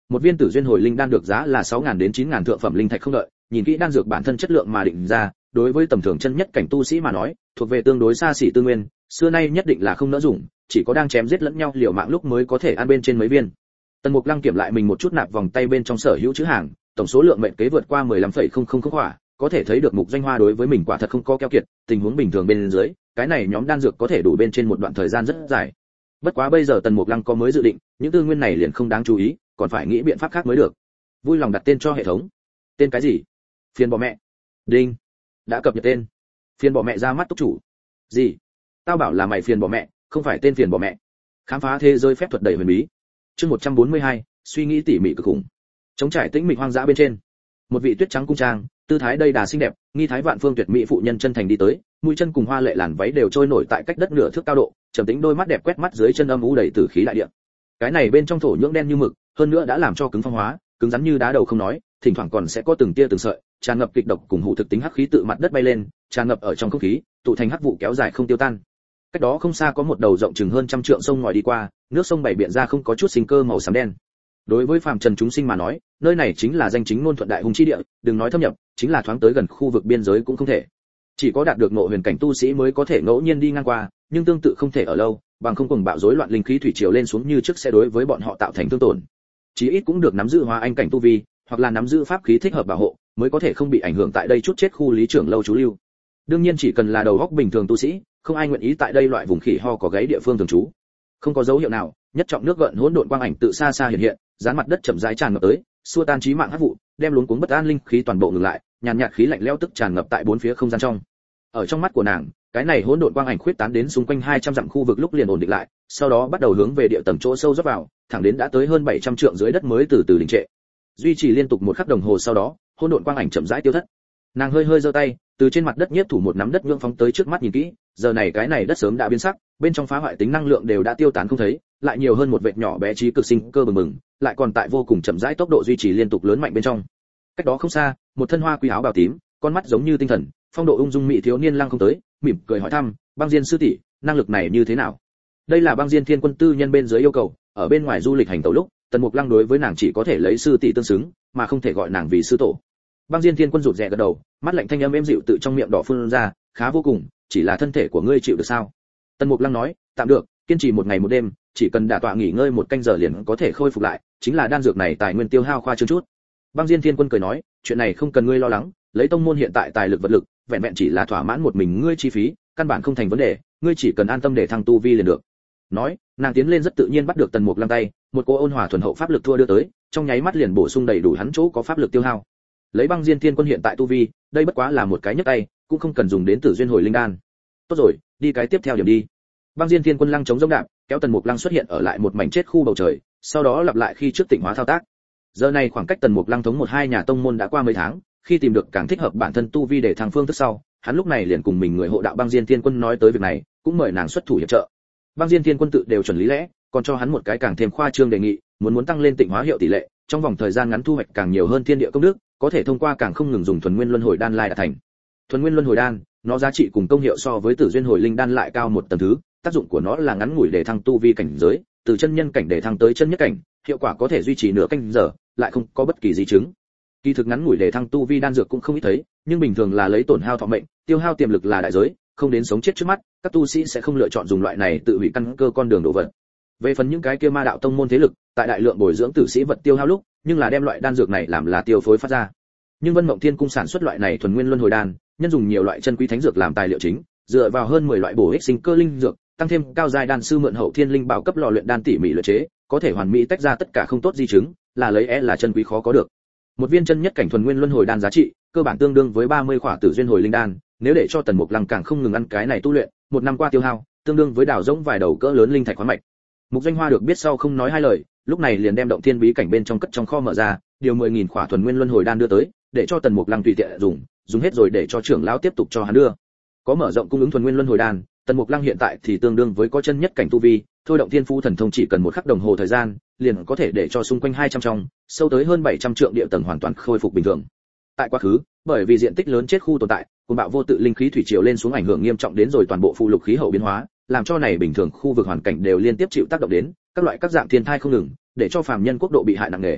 Một viên tử duyên hồi linh đan được giá là sáu nghìn đến chín nghìn thượng phẩm linh thạch không đợi, nhìn kỹ đan dược bản thân chất lượng mà định ra, đối với tầm thường chân nhất cảnh tu sĩ mà nói, thuộc về tương đối xa xỉ tư nguyên, xưa nay nhất định là không nỡ dùng, chỉ có đang chém giết lẫn nhau liều mạng lúc mới có thể ăn bên trên mấy viên. Tần Mục Lăng kiểm lại mình một chút nạp vòng tay bên trong sở hữu chữ hàng, tổng số lượng mệnh kế vượt qua mười lăm phẩy không không không khỏa, có thể thấy được Mục Doanh Hoa đối với mình quả thật không có keo kiệt, tình huống bình thường bên dưới, cái này nhóm đan dược có thể đủ bên trên một đoạn thời gian rất dài. Bất quá bây giờ Tần Mục Lăng có mới dự định, những tư nguyên này liền không đáng chú ý, còn phải nghĩ biện pháp khác mới được. Vui lòng đặt tên cho hệ thống. Tên cái gì? Phiền bỏ mẹ. Đinh. Đã cập nhật tên. Phiền bỏ mẹ ra mắt túc chủ. Gì? Tao bảo là mày phiền bỏ mẹ, không phải tên phiền bỏ mẹ. Khám phá thế giới phép thuật đầy huyền bí. Chương một trăm bốn mươi hai, suy nghĩ tỉ mỉ cực khủng. Chống trải tĩnh mịch hoang dã bên trên, một vị tuyết trắng cung trang, tư thái đầy đà xinh đẹp, nghi thái vạn phương tuyệt mỹ phụ nhân chân thành đi tới, mũi chân cùng hoa lệ làn váy đều trôi nổi tại cách đất nửa thước cao độ, trầm tĩnh đôi mắt đẹp quét mắt dưới chân âm u đầy tử khí đại địa. Cái này bên trong thổ nhưỡng đen như mực, hơn nữa đã làm cho cứng phong hóa, cứng rắn như đá đầu không nói, thỉnh thoảng còn sẽ có từng tia từng sợi, tràn ngập kịch độc cùng hủ thực tính hắc khí tự mặt đất bay lên, tràn ngập ở trong không khí, tụ thành hắc vụ kéo dài không tiêu tan. Cách đó không xa có một đầu rộng chừng hơn trăm trượng sông ngòi đi qua, nước sông bảy biển ra không có chút sinh cơ màu xám đen. Đối với phàm trần chúng sinh mà nói, nơi này chính là danh chính ngôn thuận đại hùng chi địa, đừng nói thâm nhập, chính là thoáng tới gần khu vực biên giới cũng không thể. Chỉ có đạt được ngộ huyền cảnh tu sĩ mới có thể ngẫu nhiên đi ngang qua, nhưng tương tự không thể ở lâu, bằng không cùng bạo rối loạn linh khí thủy triều lên xuống như trước sẽ đối với bọn họ tạo thành thương tổn. Chí ít cũng được nắm giữ hóa anh cảnh tu vi, hoặc là nắm giữ pháp khí thích hợp bảo hộ, mới có thể không bị ảnh hưởng tại đây chút chết khu lý trưởng lâu trú lưu. Đương nhiên chỉ cần là đầu óc bình thường tu sĩ, không ai nguyện ý tại đây loại vùng khỉ ho có gáy địa phương thường trú. Không có dấu hiệu nào, nhất trọng nước gợn hỗn độn quang ảnh tự xa xa hiện hiện, dán mặt đất chậm rãi tràn ngập tới, xua tan chí mạng hắc vụ, đem luống cuống bất an linh khí toàn bộ ngừng lại, nhàn nhạt khí lạnh lẽo tức tràn ngập tại bốn phía không gian trong. Ở trong mắt của nàng, cái này hỗn độn quang ảnh khuyết tán đến xung quanh hai trăm dặm khu vực lúc liền ổn định lại, sau đó bắt đầu hướng về địa tầng chỗ sâu rót vào, thẳng đến đã tới hơn bảy trăm trượng dưới đất mới từ từ đình trệ. Duy trì liên tục một khắc đồng hồ sau đó, hỗn độn quang ảnh chậm rãi tiêu thất. Nàng hơi hơi giơ tay, từ trên mặt đất nhiếp thủ một nắm đất nhượng phóng tới trước mắt nhìn kỹ, giờ này cái này đất sớm đã biến sắc, bên trong phá hoại tính năng lượng đều đã tiêu tán không thấy, lại nhiều hơn một vệt nhỏ bé trí cực sinh cơ bừng bừng, lại còn tại vô cùng chậm rãi tốc độ duy trì liên tục lớn mạnh bên trong. Cách đó không xa, một thân hoa quý áo bào tím, con mắt giống như tinh thần, phong độ ung dung mỹ thiếu niên lăng không tới, mỉm cười hỏi thăm, Băng Diên sư tỷ, năng lực này như thế nào? Đây là Băng Diên Thiên Quân tư nhân bên dưới yêu cầu, ở bên ngoài du lịch hành tẩu lúc, Tần Mục Lăng đối với nàng chỉ có thể lấy sư tỷ tương xứng, mà không thể gọi nàng vì sư tổ. Băng Diên Thiên Quân rụt rè gật đầu, mắt lạnh thanh âm êm dịu tự trong miệng đỏ phun ra, khá vô cùng, chỉ là thân thể của ngươi chịu được sao? Tần Mục Lăng nói, tạm được, kiên trì một ngày một đêm, chỉ cần đả tọa nghỉ ngơi một canh giờ liền có thể khôi phục lại, chính là đan dược này tài nguyên tiêu hao khoa trương chút. Băng Diên Thiên Quân cười nói, chuyện này không cần ngươi lo lắng, lấy tông môn hiện tại tài lực vật lực, vẹn vẹn chỉ là thỏa mãn một mình ngươi chi phí, căn bản không thành vấn đề, ngươi chỉ cần an tâm để thăng tu vi liền được. Nói, nàng tiến lên rất tự nhiên bắt được Tần Mục Lăng tay, một cô ôn hòa thuần hậu pháp lực thua đưa tới, trong nháy mắt liền bổ sung đầy đủ hắn chỗ có pháp lực tiêu hao. Lấy Băng Diên Thiên Quân hiện tại tu vi, đây bất quá là một cái nhấc tay, cũng không cần dùng đến Tử Duyên Hồi Linh Đan. Tốt rồi, đi cái tiếp theo điểm đi. Băng Diên Thiên Quân lăng chống giống đạp, kéo Tần Mục Lăng xuất hiện ở lại một mảnh chết khu bầu trời, sau đó lặp lại khi trước tịnh hóa thao tác. Giờ này khoảng cách Tần Mục Lăng thống một hai nhà tông môn đã qua mấy tháng, khi tìm được càng thích hợp bản thân tu vi để thăng phương thức sau, hắn lúc này liền cùng mình người hộ đạo Băng Diên Thiên Quân nói tới việc này, cũng mời nàng xuất thủ hiệp trợ. Băng Diên Thiên Quân tự đều chuẩn lý lẽ, còn cho hắn một cái càng thêm khoa trương đề nghị, muốn muốn tăng lên tịnh hóa hiệu tỷ lệ, trong vòng thời gian ngắn thu hoạch càng nhiều hơn thiên địa công đức, có thể thông qua càng không ngừng dùng thuần nguyên luân hồi đan lai đạt thành. Thuần nguyên luân hồi đan, nó giá trị cùng công hiệu so với Tử Duyên Hồi Linh đan lại cao một tầng thứ, tác dụng của nó là ngắn ngủi để thăng tu vi cảnh giới, từ chân nhân cảnh để thăng tới chân nhất cảnh, hiệu quả có thể duy trì nửa canh giờ, lại không có bất kỳ di chứng. Kỳ thực ngắn ngủi để thăng tu vi đan dược cũng không ít thấy, nhưng bình thường là lấy tổn hao thọ mệnh, tiêu hao tiềm lực là đại giới, không đến sống chết trước mắt, các tu sĩ sẽ không lựa chọn dùng loại này tự hủy căn cơ con đường đổ vật. Về phần những cái kia ma đạo tông môn thế lực, tại đại lượng bồi dưỡng tử sĩ vật tiêu hao lúc, nhưng là đem loại đan dược này làm là tiêu phối phát ra. Nhưng Vân Mộng Thiên cung sản xuất loại này thuần nguyên luân hồi đan, nhân dùng nhiều loại chân quý thánh dược làm tài liệu chính, dựa vào hơn mười loại bổ ích sinh cơ linh dược, tăng thêm cao giai đan sư mượn hậu thiên linh bảo cấp lò luyện đan tỉ mỉ luyện chế, có thể hoàn mỹ tách ra tất cả không tốt di chứng, là lấy é là chân quý khó có được. Một viên chân nhất cảnh thuần nguyên luân hồi đan giá trị, cơ bản tương đương với ba mươi khỏa Tử Duyên Hồi Linh đan, nếu để cho Tần Mục Lăng càng không ngừng ăn cái này tu luyện, một năm qua tiêu hao, tương đương với đào rỗng vài đầu cỡ lớn linh thạch khoáng mạch. Mục Doanh Hoa được biết sau không nói hai lời, lúc này liền đem động thiên bí cảnh bên trong cất trong kho mở ra, điều mười nghìn khỏa thuần nguyên luân hồi đan đưa tới, để cho Tần Mục Lăng tùy tiện dùng, dùng hết rồi để cho trưởng lão tiếp tục cho hắn đưa. Có mở rộng cung ứng thuần nguyên luân hồi đan, Tần Mục Lăng hiện tại thì tương đương với có chân nhất cảnh tu vi, thôi động thiên phu thần thông chỉ cần một khắc đồng hồ thời gian, liền có thể để cho xung quanh hai trăm trong, sâu tới hơn bảy trăm trượng địa tầng hoàn toàn khôi phục bình thường. Tại quá khứ, bởi vì diện tích lớn chết khu tồn tại, cuồng bạo vô tự linh khí thủy triều lên xuống ảnh hưởng nghiêm trọng đến rồi toàn bộ phụ lục khí hậu biến hóa, làm cho này bình thường khu vực hoàn cảnh đều liên tiếp chịu tác động đến các loại các dạng thiên thai không ngừng, để cho phàm nhân quốc độ bị hại nặng nề.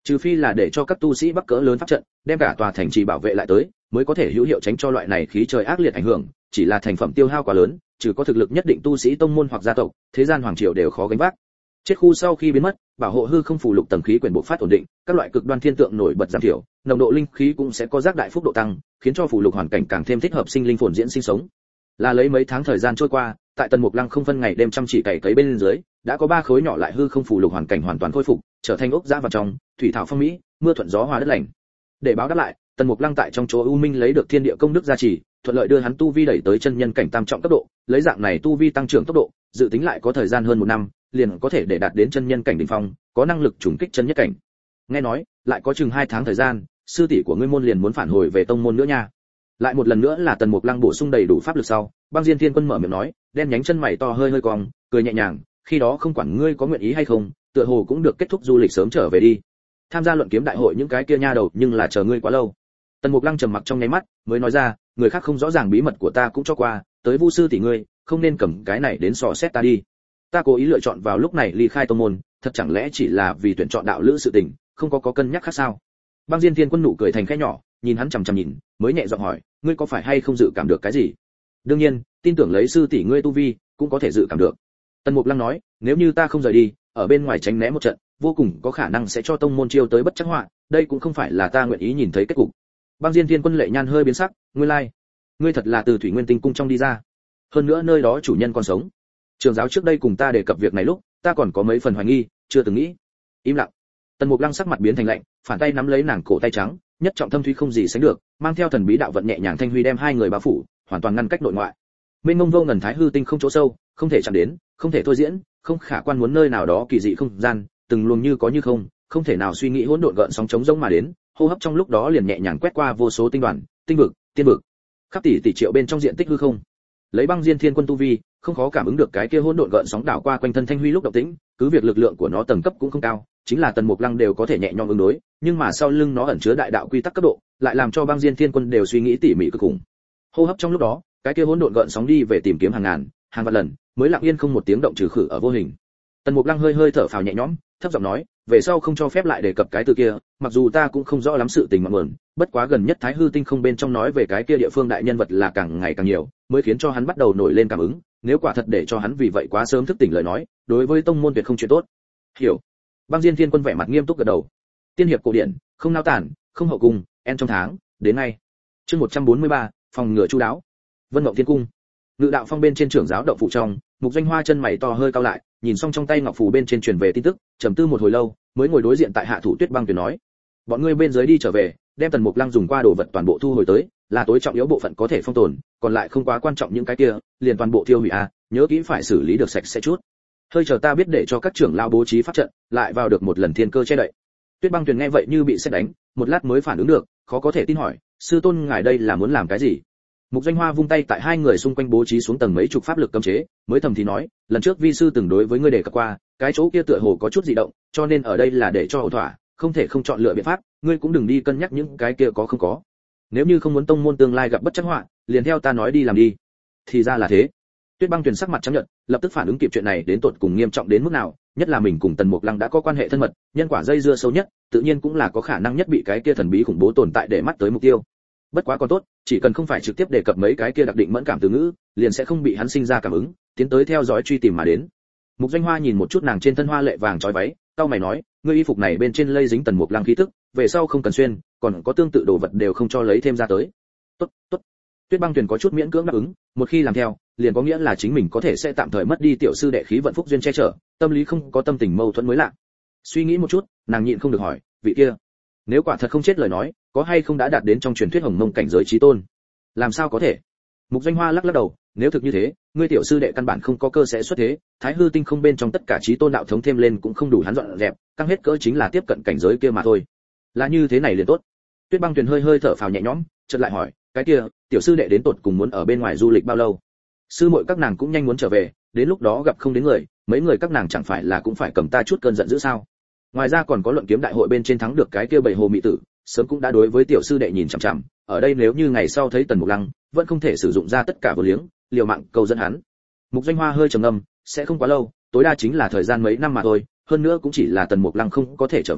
Trừ phi là để cho các tu sĩ bắc cỡ lớn pháp trận, đem cả tòa thành trì bảo vệ lại tới, mới có thể hữu hiệu tránh cho loại này khí trời ác liệt ảnh hưởng, chỉ là thành phẩm tiêu hao quá lớn, trừ có thực lực nhất định tu sĩ tông môn hoặc gia tộc, thế gian hoàng triều đều khó gánh vác. Chết khu sau khi biến mất, bảo hộ hư không phù lục tầng khí quyển bộ phát ổn định, các loại cực đoan thiên tượng nổi bật giảm thiểu, nồng độ linh khí cũng sẽ có giác đại phúc độ tăng, khiến cho phù lục hoàn cảnh càng thêm thích hợp sinh linh phồn diễn sinh sống. Là lấy mấy tháng thời gian trôi qua, tại Tần Mục Lăng không phân ngày đêm chăm chỉ cày cấy bên dưới, đã có ba khối nhỏ lại hư không phù lục hoàn cảnh hoàn toàn khôi phục, trở thành ốc dã vào trong, thủy thảo phong mỹ, mưa thuận gió hòa đất lành. Để báo đáp lại, Tần Mục Lăng tại trong chỗ U Minh lấy được thiên địa công đức gia trì, thuận lợi đưa hắn tu vi đẩy tới chân nhân cảnh tam trọng cấp độ, lấy dạng này tu vi tăng trưởng tốc độ, dự tính lại có thời gian hơn một năm, liền có thể để đạt đến chân nhân cảnh đỉnh phong, có năng lực trùng kích chân nhất cảnh. Nghe nói, lại có chừng hai tháng thời gian, sư tỷ của ngươi môn liền muốn phản hồi về tông môn nữa nha. Lại một lần nữa là Tần Mục Lăng bổ sung đầy đủ pháp lực sau, Băng Diên Thiên Quân mở miệng nói, đen nhánh chân mày to hơi hơi cong, cười nhẹ nhàng, khi đó không quản ngươi có nguyện ý hay không, tựa hồ cũng được kết thúc du lịch sớm trở về đi. Tham gia luận kiếm đại hội những cái kia nha đầu, nhưng là chờ ngươi quá lâu. Tần Mục Lăng trầm mặc trong nháy mắt, mới nói ra, người khác không rõ ràng bí mật của ta cũng cho qua, tới Vu sư tỷ ngươi, không nên cầm cái này đến sò xét ta đi. Ta cố ý lựa chọn vào lúc này ly khai tông môn, thật chẳng lẽ chỉ là vì tuyển chọn đạo lữ sự tình, không có có cân nhắc khác sao? Băng Diên Thiên Quân nụ cười thành khẽ nhỏ, nhìn hắn chằm chằm nhìn, mới nhẹ giọng hỏi, ngươi có phải hay không dự cảm được cái gì? Đương nhiên, tin tưởng lấy sư tỷ ngươi tu vi, cũng có thể dự cảm được. Tần Mục Lăng nói, nếu như ta không rời đi, ở bên ngoài tránh né một trận, vô cùng có khả năng sẽ cho tông môn chiêu tới bất trắc họa, đây cũng không phải là ta nguyện ý nhìn thấy kết cục. Băng Diên Thiên Quân lệ nhan hơi biến sắc, ngươi lai, like. Ngươi thật là từ Thủy Nguyên Tinh cung trong đi ra. Hơn nữa nơi đó chủ nhân còn sống. Trường giáo trước đây cùng ta đề cập việc này lúc, ta còn có mấy phần hoài nghi, chưa từng nghĩ. Im lặng. Tần Mục Lăng sắc mặt biến thành lạnh, phản tay nắm lấy nàng cổ tay trắng, nhất trọng thâm thúy không gì sánh được, mang theo thần bí đạo vận nhẹ nhàng thanh huy đem hai người bao phủ, hoàn toàn ngăn cách nội ngoại. Mênh mông vô ngần thái hư tinh không chỗ sâu, không thể chạm đến, không thể thôi diễn, không khả quan muốn nơi nào đó kỳ dị không gian, từng luồng như có như không, không thể nào suy nghĩ hỗn độn gợn sóng trống rỗng mà đến, hô hấp trong lúc đó liền nhẹ nhàng quét qua vô số tinh đoàn, tinh vực, tiên vực, khắp tỷ tỷ triệu bên trong diện tích hư không. Lấy Băng Diên Thiên Quân tu vi, không khó cảm ứng được cái kia hỗn độn gợn sóng đảo qua quanh thân thanh huy lúc động tĩnh, cứ việc lực lượng của nó tầng cấp cũng không cao, chính là Tần Mục Lăng đều có thể nhẹ nhõm ứng đối, nhưng mà sau lưng nó ẩn chứa đại đạo quy tắc cấp độ, lại làm cho Băng Diên Thiên Quân đều suy nghĩ tỉ mỉ cực cùng. Hô hấp trong lúc đó, cái kia hỗn độn gợn sóng đi về tìm kiếm hàng ngàn, hàng vạn lần, mới lặng yên không một tiếng động trừ khử ở vô hình. Tần Mục Lăng hơi hơi thở phào nhẹ nhõm, thấp giọng nói, về sau không cho phép lại đề cập cái từ kia, mặc dù ta cũng không rõ lắm sự tình mà nguồn, bất quá gần nhất Thái Hư Tinh không bên trong nói về cái kia địa phương đại nhân vật là càng ngày càng nhiều, mới khiến cho hắn bắt đầu nổi lên cảm ứng, nếu quả thật để cho hắn vì vậy quá sớm thức tỉnh lời nói, đối với tông môn tuyệt không chuyện tốt. Hiểu. Băng Diên Thiên Quân vẻ mặt nghiêm túc gật đầu. Tiên hiệp cổ điển, không nao tản, không hậu cung, en trong tháng, đến ngay. Chương một trăm bốn mươi ba, phòng ngừa chu đáo. Vân Mộng Thiên Cung. Ngự đạo phong bên trên trưởng giáo động phụ trong, Mục Doanh Hoa chân mày to hơi cau lại, nhìn xong trong tay ngọc phù bên trên truyền về tin tức, trầm tư một hồi lâu, mới ngồi đối diện tại Hạ Thủ Tuyết Băng Tuyền nói: "Bọn ngươi bên dưới đi trở về, đem Tần Mục Lăng dùng qua đồ vật toàn bộ thu hồi tới, là tối trọng yếu bộ phận có thể phong tồn, còn lại không quá quan trọng những cái kia, liền toàn bộ tiêu hủy a, nhớ kỹ phải xử lý được sạch sẽ chút. Hơi chờ ta biết để cho các trưởng lão bố trí pháp trận, lại vào được một lần thiên cơ che đậy." Tuyết Băng Tuyền nghe vậy như bị sét đánh, một lát mới phản ứng được, khó có thể tin hỏi: "Sư tôn ngài đây là muốn làm cái gì?" Mục Doanh Hoa vung tay tại hai người xung quanh bố trí xuống tầng mấy chục pháp lực cấm chế, mới thầm thì nói, lần trước vi sư từng đối với ngươi đề cập qua, cái chỗ kia tựa hồ có chút dị động, cho nên ở đây là để cho ổn thỏa, không thể không chọn lựa biện pháp, ngươi cũng đừng đi cân nhắc những cái kia có không có. Nếu như không muốn tông môn tương lai gặp bất trắc họa, liền theo ta nói đi làm đi. Thì ra là thế. Tuyết Băng Tuyền sắc mặt trắng nhợt, lập tức phản ứng kịp chuyện này đến tột cùng nghiêm trọng đến mức nào, nhất là mình cùng Tần Mục Lăng đã có quan hệ thân mật, nhân quả dây dưa sâu nhất, tự nhiên cũng là có khả năng nhất bị cái kia thần bí khủng bố tồn tại để mắt tới mục tiêu. Bất quá còn tốt, chỉ cần không phải trực tiếp đề cập mấy cái kia đặc định mẫn cảm từ ngữ, liền sẽ không bị hắn sinh ra cảm ứng, tiến tới theo dõi truy tìm mà đến. Mục Doanh Hoa nhìn một chút nàng trên thân hoa lệ vàng trói váy, cau mày nói, ngươi y phục này bên trên lây dính Tần Mục Lăng khí tức, về sau không cần xuyên, còn có tương tự đồ vật đều không cho lấy thêm ra tới. Tốt, tốt. Tuyết Băng Tuyền có chút miễn cưỡng đáp ứng, một khi làm theo, liền có nghĩa là chính mình có thể sẽ tạm thời mất đi tiểu sư đệ khí vận phúc duyên che chở, tâm lý không có tâm tình mâu thuẫn mới lạ. Suy nghĩ một chút, nàng nhịn không được hỏi, vị kia, nếu quả thật không chết lời nói, có hay không đã đạt đến trong truyền thuyết hồng mông cảnh giới chí tôn? Làm sao có thể? Mục Doanh Hoa lắc lắc đầu, nếu thực như thế, ngươi tiểu sư đệ căn bản không có cơ sẽ xuất thế, Thái Hư Tinh không bên trong tất cả chí tôn đạo thống thêm lên cũng không đủ hắn dọn dẹp, căng hết cỡ chính là tiếp cận cảnh giới kia mà thôi. Là như thế này liền tốt. Tuyết Băng Tuyền hơi hơi thở phào nhẹ nhõm, chợt lại hỏi, cái kia, tiểu sư đệ đến tột cùng muốn ở bên ngoài du lịch bao lâu? Sư muội các nàng cũng nhanh muốn trở về, đến lúc đó gặp không đến người, mấy người các nàng chẳng phải là cũng phải cầm ta chút cơn giận dữ sao? Ngoài ra còn có luận kiếm đại hội bên trên thắng được cái kia bảy hồ mỹ tử, sớm cũng đã đối với tiểu sư đệ nhìn chằm chằm, ở đây nếu như ngày sau thấy Tần Mục Lăng, vẫn không thể sử dụng ra tất cả vô liếng, liều mạng câu dẫn hắn. Mục Doanh Hoa hơi trầm ngâm, sẽ không quá lâu, tối đa chính là thời gian mấy năm mà thôi, hơn nữa cũng chỉ là Tần Mục Lăng không có thể trở về,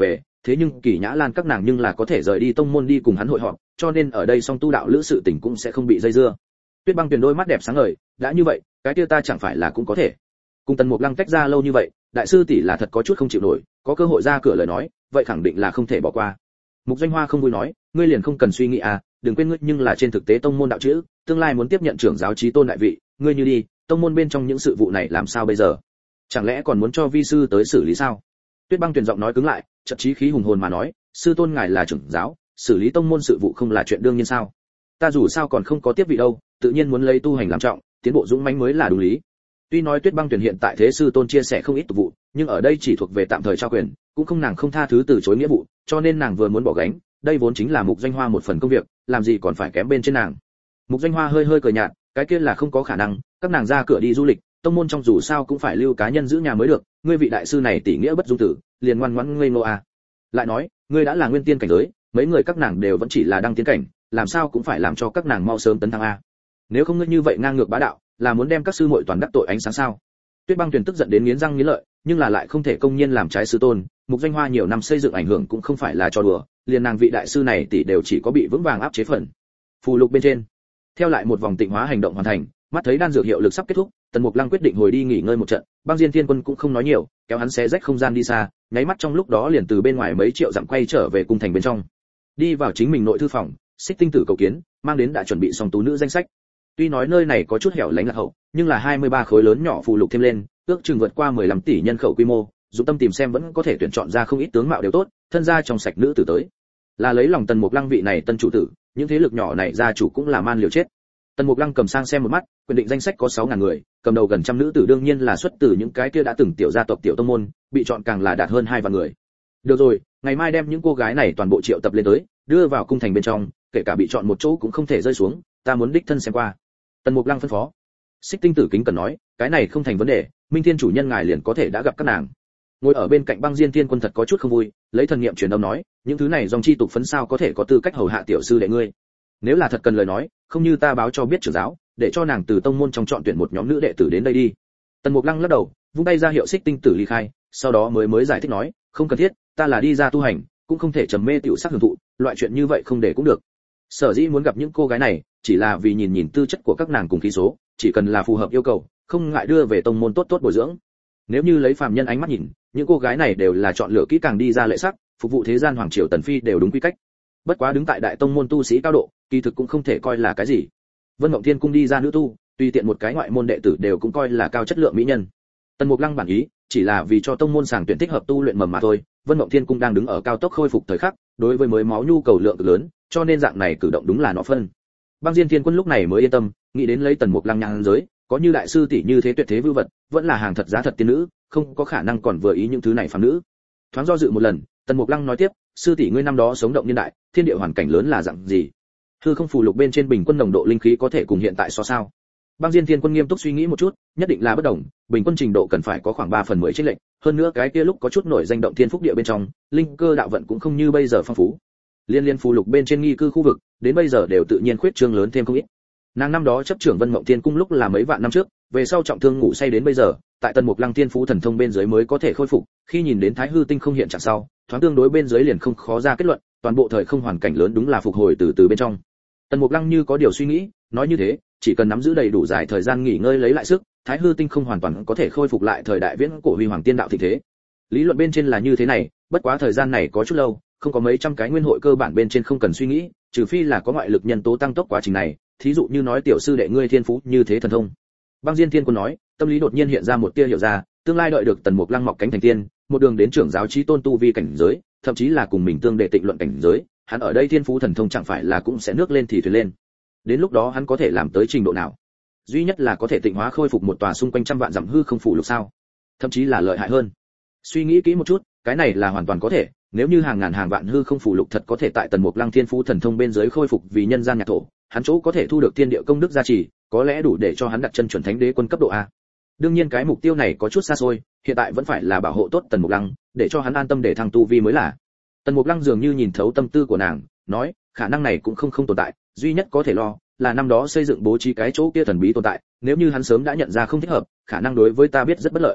thế nhưng Kỳ Nhã Lan các nàng nhưng là có thể rời đi tông môn đi cùng hắn hội họp, cho nên ở đây song tu đạo lữ sự tình cũng sẽ không bị dây dưa. Tuyết Băng Tuyền đôi mắt đẹp sáng ngời, đã như vậy, cái kia ta chẳng phải là cũng có thể. Cùng Tần Mục Lăng tách ra lâu như vậy, đại sư tỷ là thật có chút không chịu nổi, có cơ hội ra cửa lời nói, vậy khẳng định là không thể bỏ qua. Mục Doanh Hoa không vui nói, ngươi liền không cần suy nghĩ à, đừng quên ngươi nhưng là trên thực tế tông môn đạo chữ, tương lai muốn tiếp nhận trưởng giáo chí tôn đại vị, ngươi như đi, tông môn bên trong những sự vụ này làm sao bây giờ? Chẳng lẽ còn muốn cho vi sư tới xử lý sao? Tuyết Băng Tuyền giọng nói cứng lại, chợt chí khí hùng hồn mà nói, sư tôn ngài là trưởng giáo, xử lý tông môn sự vụ không là chuyện đương nhiên sao? Ta dù sao còn không có tiếp vị đâu, tự nhiên muốn lấy tu hành làm trọng, tiến bộ dũng mãnh mới là đúng lý. Tuy nói Tuyết Băng Tuyền hiện tại thế sư tôn chia sẻ không ít tục vụ, nhưng ở đây chỉ thuộc về tạm thời trao quyền, cũng không nàng không tha thứ từ chối nghĩa vụ, cho nên nàng vừa muốn bỏ gánh, đây vốn chính là Mục Doanh Hoa một phần công việc, làm gì còn phải kém bên trên nàng. Mục Doanh Hoa hơi hơi cười nhạt, cái kia là không có khả năng, các nàng ra cửa đi du lịch, tông môn trong dù sao cũng phải lưu cá nhân giữ nhà mới được, ngươi vị đại sư này tỷ nghĩa bất dung tử, liền ngoan ngoãn ngây ngô à. Lại nói, ngươi đã là nguyên tiên cảnh giới, mấy người các nàng đều vẫn chỉ là đăng tiến cảnh, làm sao cũng phải làm cho các nàng mau sớm tấn thăng a. Nếu không ngươi như vậy ngang ngược bá đạo, là muốn đem các sư muội toàn đắc tội ánh sáng sao? Tuyết Băng Tuyền tức giận đến nghiến răng nghiến lợi, nhưng là lại không thể công nhiên làm trái sư tôn, Mục Doanh Hoa nhiều năm xây dựng ảnh hưởng cũng không phải là trò đùa, liền nàng vị đại sư này tỷ đều chỉ có bị vững vàng áp chế phần. Phù lục bên trên, theo lại một vòng tịnh hóa hành động hoàn thành, mắt thấy đan dược hiệu lực sắp kết thúc, Tần Mục Lăng quyết định hồi đi nghỉ ngơi một trận, Băng Diên Thiên Quân cũng không nói nhiều, kéo hắn xé rách không gian đi xa, nháy mắt trong lúc đó liền từ bên ngoài mấy triệu dặm quay trở về cung thành bên trong. Đi vào chính mình nội thư phòng, Xích Tinh Tử cầu kiến, mang đến đã chuẩn bị xong tú nữ danh sách. Tuy nói nơi này có chút hẻo lánh lạc hậu, nhưng là hai mươi ba khối lớn nhỏ phù lục thêm lên, ước chừng vượt qua mười lăm tỷ nhân khẩu quy mô, dụng tâm tìm xem vẫn có thể tuyển chọn ra không ít tướng mạo đều tốt, thân gia trong sạch nữ tử tới. Là lấy lòng Tần Mục Lăng vị này tân chủ tử, những thế lực nhỏ này gia chủ cũng là man liều chết. Tần Mục Lăng cầm sang xem một mắt, quyết định danh sách có sáu ngàn người, cầm đầu gần trăm nữ tử đương nhiên là xuất từ những cái kia đã từng tiểu gia tộc tiểu tông môn, bị chọn càng là đạt hơn hai vạn người. Được rồi, ngày mai đem những cô gái này toàn bộ triệu tập lên tới, đưa vào cung thành bên trong, kể cả bị chọn một chỗ cũng không thể rơi xuống, ta muốn đích thân xem qua. Tần Mục Lăng phân phó. Xích Tinh Tử kính cần nói, cái này không thành vấn đề, Minh Thiên chủ nhân ngài liền có thể đã gặp các nàng. Ngồi ở bên cạnh Băng Diên Thiên Quân thật có chút không vui, lấy thần niệm truyền âm nói, những thứ này dòng chi tục phấn sao có thể có tư cách hầu hạ tiểu sư đệ ngươi. Nếu là thật cần lời nói, không như ta báo cho biết trưởng giáo, để cho nàng từ tông môn trong chọn tuyển một nhóm nữ đệ tử đến đây đi. Tần Mục Lăng lắc đầu, vung tay ra hiệu Xích Tinh Tử ly khai, sau đó mới mới giải thích nói, không cần thiết, ta là đi ra tu hành, cũng không thể trầm mê tiểu sắc hưởng thụ, loại chuyện như vậy không để cũng được. Sở dĩ muốn gặp những cô gái này, chỉ là vì nhìn nhìn tư chất của các nàng cùng khí số, chỉ cần là phù hợp yêu cầu, không ngại đưa về tông môn tốt tốt bồi dưỡng. Nếu như lấy phàm nhân ánh mắt nhìn, những cô gái này đều là chọn lựa kỹ càng đi ra lệ sắc, phục vụ thế gian hoàng triều tần phi đều đúng quy cách. Bất quá đứng tại đại tông môn tu sĩ cao độ, kỳ thực cũng không thể coi là cái gì. Vân Mộng Thiên cung đi ra nữ tu, tùy tiện một cái ngoại môn đệ tử đều cũng coi là cao chất lượng mỹ nhân. Tần Mục Lăng bản ý, chỉ là vì cho tông môn sàng tuyển thích hợp tu luyện mầm mà thôi. Vân Mộng Thiên cung đang đứng ở cao tốc khôi phục thời khắc, đối với mới máu nhu cầu lượng cực lớn, cho nên dạng này cử động đúng là nó phân. Băng Diên Thiên Quân lúc này mới yên tâm, nghĩ đến lấy Tần Mục Lăng nhang giới, có như đại sư tỷ như thế tuyệt thế vưu vật, vẫn là hàng thật giá thật tiên nữ, không có khả năng còn vừa ý những thứ này phàm nữ. Thoáng do dự một lần, Tần Mục Lăng nói tiếp, sư tỷ ngươi năm đó sống động niên đại, thiên địa hoàn cảnh lớn là dạng gì? Hư không phù lục bên trên bình quân nồng độ linh khí có thể cùng hiện tại so sao? Băng Diên Thiên Quân nghiêm túc suy nghĩ một chút, nhất định là bất đồng, bình quân trình độ cần phải có khoảng ba phần mười chênh lệch, hơn nữa cái kia lúc có chút nổi danh động thiên phúc địa bên trong, linh cơ đạo vận cũng không như bây giờ phong phú. Liên liên phù lục bên trên nghi cư khu vực, đến bây giờ đều tự nhiên khuyết trương lớn thêm không ít. Nàng năm đó chấp trưởng Vân Mộng Thiên cung lúc là mấy vạn năm trước, về sau trọng thương ngủ say đến bây giờ, tại Tần Mục Lăng Thiên Phú thần thông bên dưới mới có thể khôi phục, khi nhìn đến Thái Hư tinh không hiện trạng sau, thoáng tương đối bên dưới liền không khó ra kết luận, toàn bộ thời không hoàn cảnh lớn đúng là phục hồi từ từ bên trong. Tần Mục Lăng như có điều suy nghĩ, nói như thế, chỉ cần nắm giữ đầy đủ dài thời gian nghỉ ngơi lấy lại sức, Thái Hư tinh không hoàn toàn có thể khôi phục lại thời đại viễn cổ huy hoàng tiên đạo thịnh thế. Lý luận bên trên là như thế này, bất quá thời gian này có chút lâu, không có mấy trăm cái nguyên hội cơ bản bên trên không cần suy nghĩ, trừ phi là có ngoại lực nhân tố tăng tốc quá trình này, thí dụ như nói tiểu sư đệ ngươi thiên phú như thế thần thông. Băng Diên Thiên Quân nói, tâm lý đột nhiên hiện ra một tia hiểu ra, tương lai đợi được Tần Mục Lăng mọc cánh thành tiên, một đường đến trưởng giáo chí tôn tu vi cảnh giới, thậm chí là cùng mình tương đệ tịnh luận cảnh giới, hắn ở đây thiên phú thần thông chẳng phải là cũng sẽ nước lên thì thuyền lên. Đến lúc đó hắn có thể làm tới trình độ nào? Duy nhất là có thể tịnh hóa khôi phục một tòa xung quanh trăm vạn dặm hư không phủ lục sao? Thậm chí là lợi hại hơn. Suy nghĩ kỹ một chút, cái này là hoàn toàn có thể, nếu như hàng ngàn hàng vạn hư không phủ lục thật có thể tại Tần Mục Lăng thiên phú thần thông bên dưới khôi phục vì nhân gian nhạc thổ, hắn chỗ có thể thu được thiên địa công đức gia trì, có lẽ đủ để cho hắn đặt chân chuẩn thánh đế quân cấp độ a. Đương nhiên cái mục tiêu này có chút xa xôi, hiện tại vẫn phải là bảo hộ tốt Tần Mục Lăng, để cho hắn an tâm để thăng tu vi mới là. Tần Mục Lăng dường như nhìn thấu tâm tư của nàng, nói, khả năng này cũng không không tồn tại, duy nhất có thể lo là năm đó xây dựng bố trí cái chỗ kia thần bí tồn tại, nếu như hắn sớm đã nhận ra không thích hợp, khả năng đối với ta biết rất bất lợi.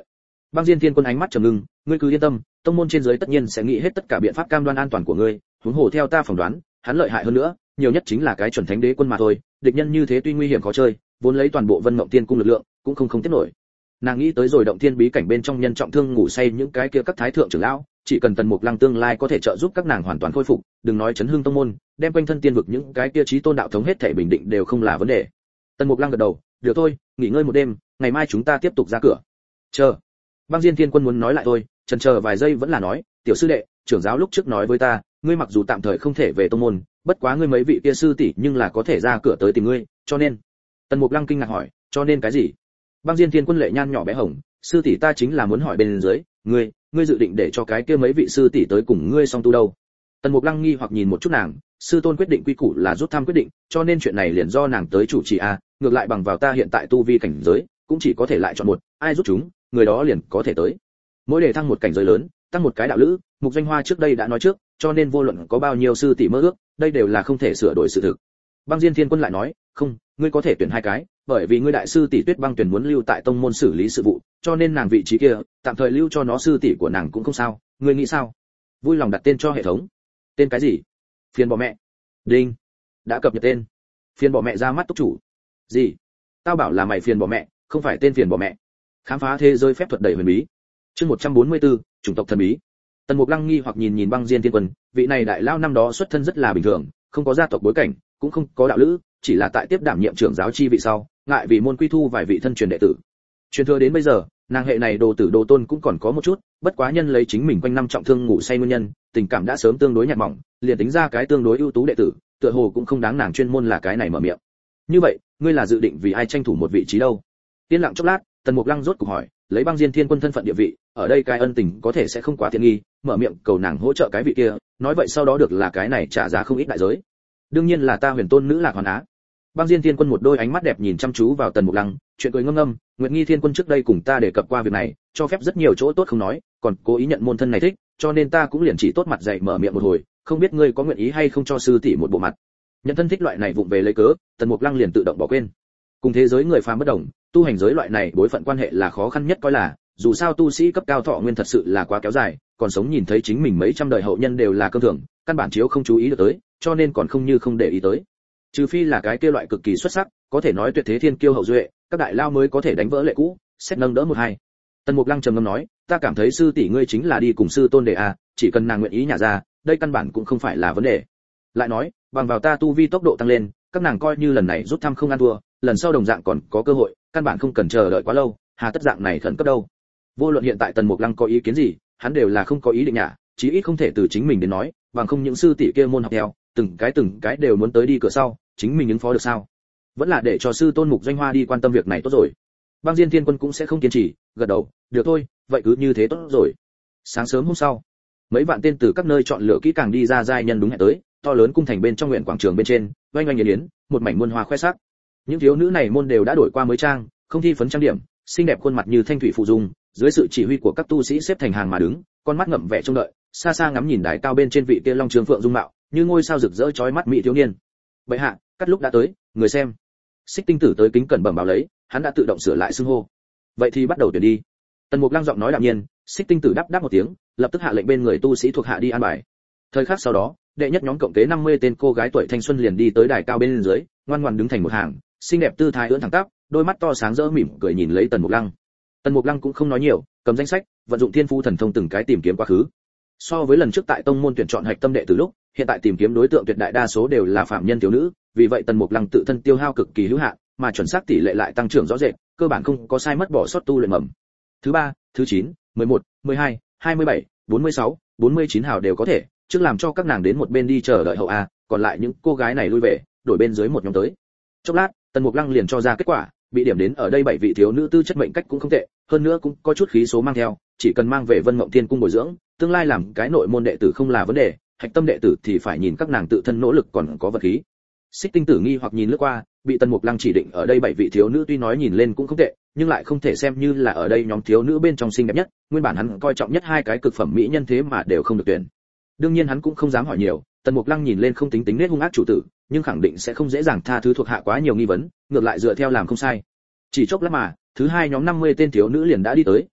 Băng Diên Thiên Quân ánh mắt trầm ngưng, ngươi cứ yên tâm, tông môn trên dưới tất nhiên sẽ nghĩ hết tất cả biện pháp cam đoan an toàn của ngươi, huống hồ theo ta phỏng đoán, hắn lợi hại hơn nữa, nhiều nhất chính là cái chuẩn thánh đế quân mà thôi, địch nhân như thế tuy nguy hiểm khó chơi, vốn lấy toàn bộ Vân Mộng Tiên cung lực lượng, cũng không không tiếp nổi. Nàng nghĩ tới rồi động thiên bí cảnh bên trong nhân trọng thương ngủ say những cái kia các thái thượng trưởng lão, chỉ cần Tần Mục Lăng tương lai có thể trợ giúp các nàng hoàn toàn khôi phục, đừng nói chấn hưng tông môn, đem quanh thân tiên vực những cái kia chí tôn đạo thống hết thảy bình định đều không là vấn đề. Tần Mục Lăng gật đầu, được thôi, nghỉ ngơi một đêm, ngày mai chúng ta tiếp tục ra cửa. Chờ. Băng Diên Thiên Quân muốn nói lại thôi, chần chờ vài giây vẫn là nói, tiểu sư đệ, trưởng giáo lúc trước nói với ta, ngươi mặc dù tạm thời không thể về tông môn, bất quá ngươi mấy vị kia sư tỷ nhưng là có thể ra cửa tới tìm ngươi, cho nên. Tần Mục Lăng kinh ngạc hỏi, cho nên cái gì? Băng Diên Thiên Quân lệ nhan nhỏ bé hồng, sư tỷ ta chính là muốn hỏi bên dưới, ngươi, ngươi dự định để cho cái kia mấy vị sư tỷ tới cùng ngươi song tu đâu? Tần Mục Lăng nghi hoặc nhìn một chút nàng, sư tôn quyết định quy củ là rút thăm quyết định, cho nên chuyện này liền do nàng tới chủ trì a, ngược lại bằng vào ta hiện tại tu vi cảnh giới, cũng chỉ có thể lại chọn một, ai rút chúng, người đó liền có thể tới. Mỗi đề thăng một cảnh giới lớn, tăng một cái đạo lữ, Mục Doanh Hoa trước đây đã nói trước, cho nên vô luận có bao nhiêu sư tỷ mơ ước, đây đều là không thể sửa đổi sự thực. Băng Diên Thiên Quân lại nói, không, ngươi có thể tuyển hai cái, bởi vì ngươi đại sư tỷ Tuyết Băng tuyển muốn lưu tại tông môn xử lý sự vụ, cho nên nàng vị trí kia, tạm thời lưu cho nó sư tỷ của nàng cũng không sao, ngươi nghĩ sao? Vui lòng đặt tên cho hệ thống. Tên cái gì? Phiền bỏ mẹ. Đinh. Đã cập nhật tên. Phiền bỏ mẹ ra mắt túc chủ. Gì? Tao bảo là mày phiền bỏ mẹ, không phải tên phiền bỏ mẹ. Khám phá thế giới phép thuật đầy huyền bí. Chương một trăm bốn mươi tư, chủng tộc thần bí. Tần Mục Lăng nghi hoặc nhìn nhìn Băng Diên Thiên Quân, vị này đại lao năm đó xuất thân rất là bình thường, không có gia tộc bối cảnh, cũng không có đạo lữ, chỉ là tại tiếp đảm nhiệm trưởng giáo chi vị sau, ngại vì môn quy thu vài vị thân truyền đệ tử. Truyền thừa đến bây giờ, nàng hệ này đồ tử đồ tôn cũng còn có một chút, bất quá nhân lấy chính mình quanh năm trọng thương ngủ say nguyên nhân, tình cảm đã sớm tương đối nhạt mỏng, liền tính ra cái tương đối ưu tú đệ tử, tựa hồ cũng không đáng nàng chuyên môn là cái này mở miệng. Như vậy, ngươi là dự định vì ai tranh thủ một vị trí đâu? Tiên lặng chốc lát, Tần Mục Lăng rốt cuộc hỏi, lấy Băng Diên Thiên Quân thân phận địa vị, ở đây cái ân tình có thể sẽ không quá thiện nghi, mở miệng cầu nàng hỗ trợ cái vị kia, nói vậy sau đó được là cái này trả giá không ít đại giới. Đương nhiên là ta Huyền Tôn nữ Lạc Hoàn Á. Băng Diên Thiên Quân một đôi ánh mắt đẹp nhìn chăm chú vào Tần Mục Lăng, chuyện cười ngâm ngâm, Nguyệt Nghi Thiên Quân trước đây cùng ta đề cập qua việc này, cho phép rất nhiều chỗ tốt không nói, còn cố ý nhận môn thân này thích, cho nên ta cũng liền chỉ tốt mặt dạy mở miệng một hồi, không biết ngươi có nguyện ý hay không cho sư tỷ một bộ mặt. Nhận thân thích loại này vụng về lấy cớ, Tần Mục Lăng liền tự động bỏ quên. Cùng thế giới người phàm bất đồng, tu hành giới loại này bối phận quan hệ là khó khăn nhất coi là, dù sao tu sĩ cấp cao thọ nguyên thật sự là quá kéo dài, còn sống nhìn thấy chính mình mấy trăm đời hậu nhân đều là cơm thường, căn bản chiếu không chú ý được tới, cho nên còn không như không để ý tới. Trừ phi là cái kia loại cực kỳ xuất sắc, có thể nói tuyệt thế thiên kiêu hậu duệ, các đại lao mới có thể đánh vỡ lệ cũ, xét nâng đỡ một hai. Tần Mục Lăng trầm ngâm nói, ta cảm thấy sư tỷ ngươi chính là đi cùng sư tôn đệ a, chỉ cần nàng nguyện ý nhả ra, đây căn bản cũng không phải là vấn đề. Lại nói, bằng vào ta tu vi tốc độ tăng lên, các nàng coi như lần này rút thăm không ăn thua, lần sau đồng dạng còn có cơ hội, căn bản không cần chờ đợi quá lâu, hà tất dạng này khẩn cấp đâu. Vô luận hiện tại Tần Mục Lăng có ý kiến gì, hắn đều là không có ý định nhả, chí ít không thể từ chính mình đến nói, bằng không những sư tỷ kia môn học theo, từng cái từng cái đều muốn tới đi cửa sau, chính mình ứng phó được sao? Vẫn là để cho sư tôn Mục Doanh Hoa đi quan tâm việc này tốt rồi. Băng Diên Thiên Quân cũng sẽ không kiên trì, gật đầu, được thôi, vậy cứ như thế tốt rồi. Sáng sớm hôm sau, mấy vạn tên từ các nơi chọn lựa kỹ càng đi ra giai nhân đúng hẹn tới, to lớn cung thành bên trong nguyện quảng trường bên trên, oanh oanh yến yến, một mảnh muôn hoa khoe sắc. Những thiếu nữ này môn đều đã đổi qua mới trang, không thi phấn trang điểm, xinh đẹp khuôn mặt như thanh thủy phụ dung, dưới sự chỉ huy của các tu sĩ xếp thành hàng mà đứng, con mắt ngậm vẻ trông đợi, xa xa ngắm nhìn đài cao bên trên vị kia long trường phượng dung mạo, như ngôi sao rực rỡ chói mắt mỹ thiếu niên. Bệ hạ, cắt lúc đã tới, người xem. Xích Tinh Tử tới kính cẩn bẩm báo lấy, hắn đã tự động sửa lại xưng hô. Vậy thì bắt đầu tuyển đi. Tần Mục Lăng giọng nói đạm nhiên, Xích Tinh Tử đáp đáp một tiếng, lập tức hạ lệnh bên người tu sĩ thuộc hạ đi an bài. Thời khắc sau đó, đệ nhất nhóm cộng kế năm mươi tên cô gái tuổi thanh xuân liền đi tới đài cao bên dưới, ngoan ngoãn đứng thành một hàng, xinh đẹp tư thái ưỡn thẳng tắp, đôi mắt to sáng rỡ mỉm cười nhìn lấy Tần Mục Lăng. Tần Mục Lăng cũng không nói nhiều, cầm danh sách, vận dụng thiên phú thần thông từng cái tìm kiếm quá khứ. So với lần trước tại tông môn tuyển chọn hạch tâm đệ từ lúc, hiện tại tìm kiếm đối tượng tuyệt đại đa số đều là phạm nhân thiếu nữ, vì vậy Tần Mục Lăng tự thân tiêu hao cực kỳ hữu hạn, mà chuẩn xác tỷ lệ lại tăng trưởng rõ rệt, cơ bản không có sai mất bỏ sót tu luyện mầm. Thứ ba, thứ chín, mười một, mười hai, hai mươi bảy, bốn mươi sáu, bốn mươi chín hào đều có thể, trước làm cho các nàng đến một bên đi chờ đợi hậu a, còn lại những cô gái này lui về, đổi bên dưới một nhóm tới. Chốc lát, Tần Mục Lăng liền cho ra kết quả, bị điểm đến ở đây bảy vị thiếu nữ tư chất mệnh cách cũng không tệ, hơn nữa cũng có chút khí số mang theo, chỉ cần mang về Vân Mộng Tiên cung bồi dưỡng, tương lai làm cái nội môn đệ tử không là vấn đề, hạch tâm đệ tử thì phải nhìn các nàng tự thân nỗ lực còn có vật khí. Xích Tinh Tử nghi hoặc nhìn lướt qua, bị Tần Mục Lăng chỉ định ở đây bảy vị thiếu nữ tuy nói nhìn lên cũng không tệ, nhưng lại không thể xem như là ở đây nhóm thiếu nữ bên trong xinh đẹp nhất, nguyên bản hắn coi trọng nhất hai cái cực phẩm mỹ nhân thế mà đều không được tuyển. Đương nhiên hắn cũng không dám hỏi nhiều, Tần Mục Lăng nhìn lên không tính tính nết hung ác chủ tử, nhưng khẳng định sẽ không dễ dàng tha thứ thuộc hạ quá nhiều nghi vấn, ngược lại dựa theo làm không sai. Chỉ chốc lát mà, thứ hai nhóm năm mươi tên thiếu nữ liền đã đi tới,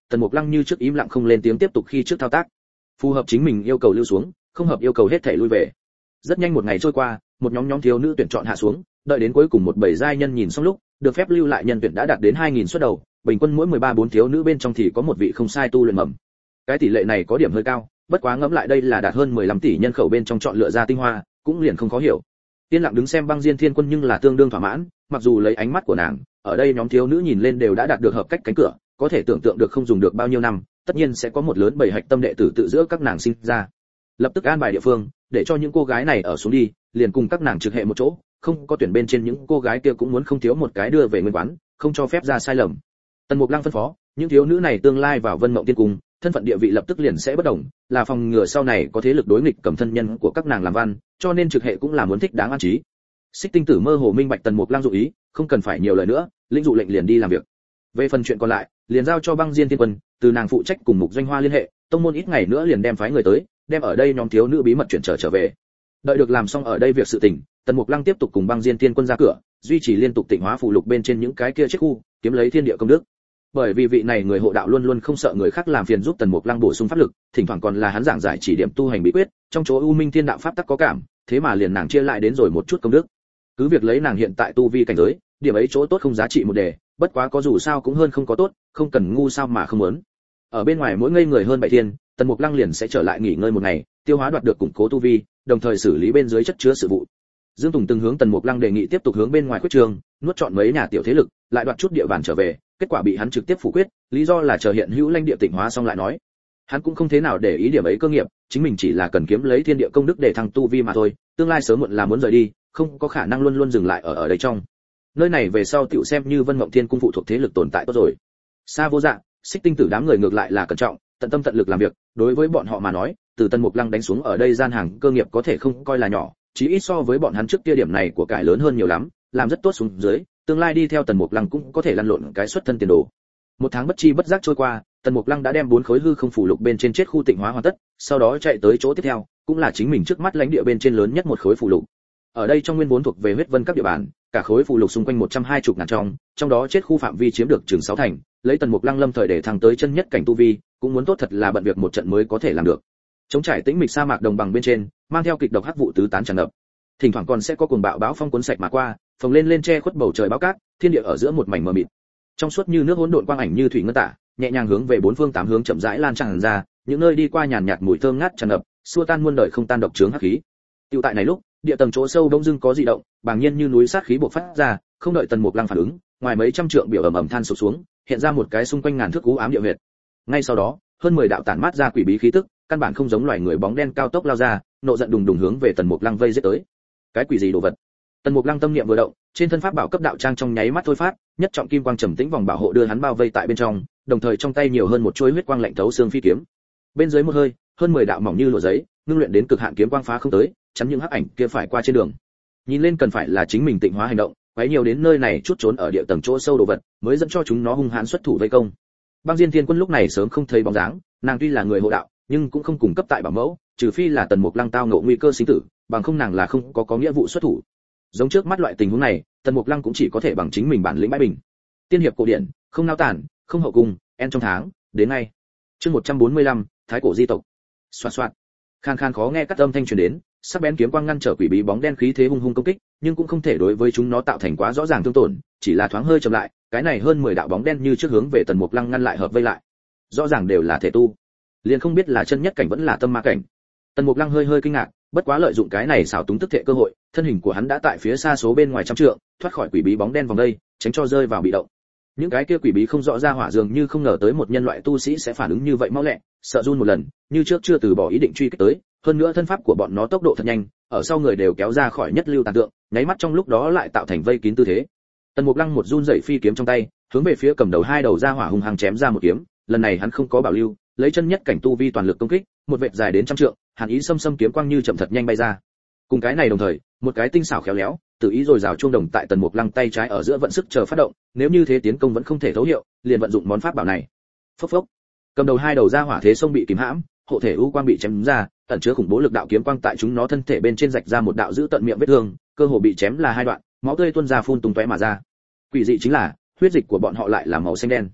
Tần Mục Lăng như trước im lặng không lên tiếng tiếp tục khi trước thao tác. Phù hợp chính mình yêu cầu lưu xuống, không hợp yêu cầu hết thảy lui về. Rất nhanh một ngày trôi qua, một nhóm nhóm thiếu nữ tuyển chọn hạ xuống, đợi đến cuối cùng một bảy giai nhân nhìn xong lúc, được phép lưu lại nhân tuyển đã đạt đến hai nghìn suất đầu, bình quân mỗi mười ba bốn thiếu nữ bên trong thì có một vị không sai tu luyện mầm. Cái tỷ lệ này có điểm hơi cao, bất quá ngẫm lại đây là đạt hơn mười lăm tỷ nhân khẩu bên trong chọn lựa ra tinh hoa, cũng liền không khó hiểu. Tiên lặng đứng xem Băng Diên Thiên Quân nhưng là tương đương thỏa mãn, mặc dù lấy ánh mắt của nàng, ở đây nhóm thiếu nữ nhìn lên đều đã đạt được hợp cách cánh cửa, có thể tưởng tượng được không dùng được bao nhiêu năm, tất nhiên sẽ có một lớn bầy hạch tâm đệ tử tự giữa các nàng sinh ra. Lập tức an bài địa phương, để cho những cô gái này ở xuống đi, liền cùng các nàng trực hệ một chỗ, không có tuyển bên trên những cô gái kia cũng muốn không thiếu một cái đưa về nguyên quán, không cho phép ra sai lầm. Tần Mục Lăng phân phó, những thiếu nữ này tương lai vào Vân Mộng Tiên Cung, thân phận địa vị lập tức liền sẽ bất đồng, là phòng ngừa sau này có thế lực đối nghịch cầm thân nhân của các nàng làm văn, cho nên trực hệ cũng là muốn thích đáng an trí. Xích Tinh Tử mơ hồ minh bạch Tần Mục Lăng dụ ý, không cần phải nhiều lời nữa, lĩnh dụ lệnh liền đi làm việc. Về phần chuyện còn lại, liền giao cho Băng Diên Tiên Quân, từ nàng phụ trách cùng Mục Doanh Hoa liên hệ, tông môn ít ngày nữa liền đem phái người tới, đem ở đây nhóm thiếu nữ bí mật chuyển trở trở về. Đợi được làm xong ở đây việc sự tình, Tần Mục Lăng tiếp tục cùng Băng Diên Tiên Quân ra cửa, duy trì liên tục tịnh hóa phù lục bên trên những cái kia chiếc khu, kiếm lấy thiên địa công đức. Bởi vì vị này người hộ đạo luôn luôn không sợ người khác làm phiền giúp Tần Mục Lăng bổ sung pháp lực, thỉnh thoảng còn là hắn giảng giải chỉ điểm tu hành bí quyết, trong chỗ U Minh Thiên đạo pháp tắc có cảm, thế mà liền nàng chia lại đến rồi một chút công đức. Cứ việc lấy nàng hiện tại tu vi cảnh giới, điểm ấy chỗ tốt không giá trị một đề, bất quá có dù sao cũng hơn không có tốt, không cần ngu sao mà không muốn. Ở bên ngoài mỗi ngây người hơn bảy thiên, Tần Mục Lăng liền sẽ trở lại nghỉ ngơi một ngày, tiêu hóa đoạt được củng cố tu vi, đồng thời xử lý bên dưới chất chứa sự vụ. Dương Tùng từng hướng Tần Mục Lăng đề nghị tiếp tục hướng bên ngoài quyết trường, nuốt chọn mấy nhà tiểu thế lực, lại đoạt chút địa bàn trở về, kết quả bị hắn trực tiếp phủ quyết, lý do là chờ hiện hữu lãnh địa tịnh hóa xong lại nói. Hắn cũng không thế nào để ý điểm ấy cơ nghiệp, chính mình chỉ là cần kiếm lấy thiên địa công đức để thăng tu vi mà thôi, tương lai sớm muộn là muốn rời đi, không có khả năng luôn luôn dừng lại ở ở đây trong. Nơi này về sau tiểu xem như Vân Mộng Thiên Cung phụ thuộc thế lực tồn tại tốt rồi. Sa Vô Dạ, Xích Tinh Tử đám người ngược lại là cẩn trọng, tận tâm tận lực làm việc, đối với bọn họ mà nói, từ Tần Mục Lăng đánh xuống ở đây gian hàng cơ nghiệp có thể không coi là nhỏ, chí ít so với bọn hắn trước kia điểm này của cải lớn hơn nhiều lắm, làm rất tốt xuống dưới, tương lai đi theo Tần Mục Lăng cũng có thể lăn lộn cái xuất thân tiền đồ. Một tháng bất chi bất giác trôi qua, Tần Mục Lăng đã đem bốn khối hư không phủ lục bên trên chết khu tịnh hóa hoàn tất, sau đó chạy tới chỗ tiếp theo, cũng là chính mình trước mắt lãnh địa bên trên lớn nhất một khối phủ lục. Ở đây trong nguyên vốn thuộc về huyết vân các địa bàn, cả khối phủ lục xung quanh một trăm hai mươi ngàn trong, trong đó chết khu phạm vi chiếm được chừng sáu thành, lấy Tần Mục Lăng lâm thời để thăng tới chân nhất cảnh tu vi, cũng muốn tốt thật là bận việc một trận mới có thể làm được. Chống trải tĩnh mịch sa mạc đồng bằng bên trên, mang theo kịch độc hắc vụ tứ tán tràn ngập. Thỉnh thoảng còn sẽ có cuồng bạo bão phong cuốn sạch mà qua, phồng lên lên che khuất bầu trời báo cát, thiên địa ở giữa một mảnh mờ mịt. Trong suốt như nước hỗn độn quang ảnh như thủy ngân tả, nhẹ nhàng hướng về bốn phương tám hướng chậm rãi lan tràn ra, những nơi đi qua nhàn nhạt mùi thơm ngát tràn ngập, xua tan muôn đời không tan độc chướng hắc khí. Tiểu tại này lúc, địa tầng chỗ sâu bỗng dưng có dị động, bàng nhiên như núi sát khí bộc phát ra, không đợi Tần Mục Lăng phản ứng, ngoài mấy trăm trượng biểu ầm ầm than sụp xuống, hiện ra một cái xung quanh ngàn thước cú ám địa huyệt. Ngay sau đó, hơn mười đạo tản mát ra quỷ bí khí tức, căn bản không giống loài người bóng đen cao tốc lao ra, nộ giận đùng đùng hướng về Tần Mục Lăng vây giết tới. Cái quỷ gì đồ vật? Tần Mục Lăng tâm niệm vừa động, trên thân pháp bảo cấp đạo trang trong nháy mắt thôi phát, nhất trọng kim quang trầm tĩnh vòng bảo hộ đưa hắn bao vây tại bên trong, đồng thời trong tay nhiều hơn một chuôi huyết quang lạnh thấu xương phi kiếm. Bên dưới một hơi, hơn mười đạo mỏng như lụa giấy, ngưng luyện đến cực hạn kiếm quang phá không tới, chắn những hắc ảnh kia phải qua trên đường. Nhìn lên cần phải là chính mình tịnh hóa hành động, quấy nhiều đến nơi này chút trốn ở địa tầng chỗ sâu đồ vật, mới dẫn cho chúng nó hung hãn xuất thủ vây công. Băng Diên Thiên Quân lúc này sớm không thấy bóng dáng, nàng tuy là người hộ đạo, nhưng cũng không cung cấp tại bảo mẫu, trừ phi là Tần Mục Lăng tao ngộ nguy cơ sinh tử, bằng không nàng là không có có nghĩa vụ xuất thủ. Giống trước mắt loại tình huống này, Tần Mục Lăng cũng chỉ có thể bằng chính mình bản lĩnh bãi bình. Tiên hiệp cổ điển, không nao tản, không hậu cung, en trong tháng, đến ngay. Chương một trăm bốn mươi lăm, Thái cổ di tộc. Soạt soạt. Khan khan khó nghe cắt âm thanh truyền đến, sắc bén kiếm quang ngăn trở quỷ bí bóng đen khí thế hung hung công kích, nhưng cũng không thể đối với chúng nó tạo thành quá rõ ràng thương tổn, chỉ là thoáng hơi chậm lại, cái này hơn mười đạo bóng đen như trước hướng về Tần Mục Lăng ngăn lại hợp vây lại. Rõ ràng đều là thể tu, liền không biết là chân nhất cảnh vẫn là tâm ma cảnh. Tần Mục Lăng hơi hơi kinh ngạc, bất quá lợi dụng cái này xảo túng tức thệ cơ hội, thân hình của hắn đã tại phía xa số bên ngoài trăm trượng, thoát khỏi quỷ bí bóng đen vòng đây, tránh cho rơi vào bị động. Những cái kia quỷ bí không rõ ra hỏa dường như không ngờ tới một nhân loại tu sĩ sẽ phản ứng như vậy mau lẹ, sợ run một lần, như trước chưa từ bỏ ý định truy kích tới, hơn nữa thân pháp của bọn nó tốc độ thật nhanh, ở sau người đều kéo ra khỏi nhất lưu tàn tượng, nháy mắt trong lúc đó lại tạo thành vây kín tư thế. Tần Mục Lăng một run dậy phi kiếm trong tay, hướng về phía cầm đầu hai đầu ra hỏa hung hăng chém ra một kiếm, lần này hắn không có bảo lưu, lấy chân nhất cảnh tu vi toàn lực công kích, một vệt dài đến trăm trượng, hàn ý xâm xâm kiếm quang như chậm thật nhanh bay ra. Cùng cái này đồng thời, một cái tinh xảo khéo léo, tự ý rồi rào chuông đồng tại Tần Mục Lăng tay trái ở giữa vận sức chờ phát động, nếu như thế tiến công vẫn không thể thấu hiệu, liền vận dụng món pháp bảo này. Phốc phốc. Cầm đầu hai đầu ra hỏa thế sông bị kìm hãm, hộ thể u quang bị chém ra, ẩn chứa khủng bố lực đạo kiếm quang tại chúng nó thân thể bên trên rạch ra một đạo giữ tận miệng vết thương, cơ hồ bị chém là hai đoạn, máu tươi tuôn ra phun tung tóe mà ra. Quỷ dị chính là, huyết dịch của bọn họ lại là màu xanh đen.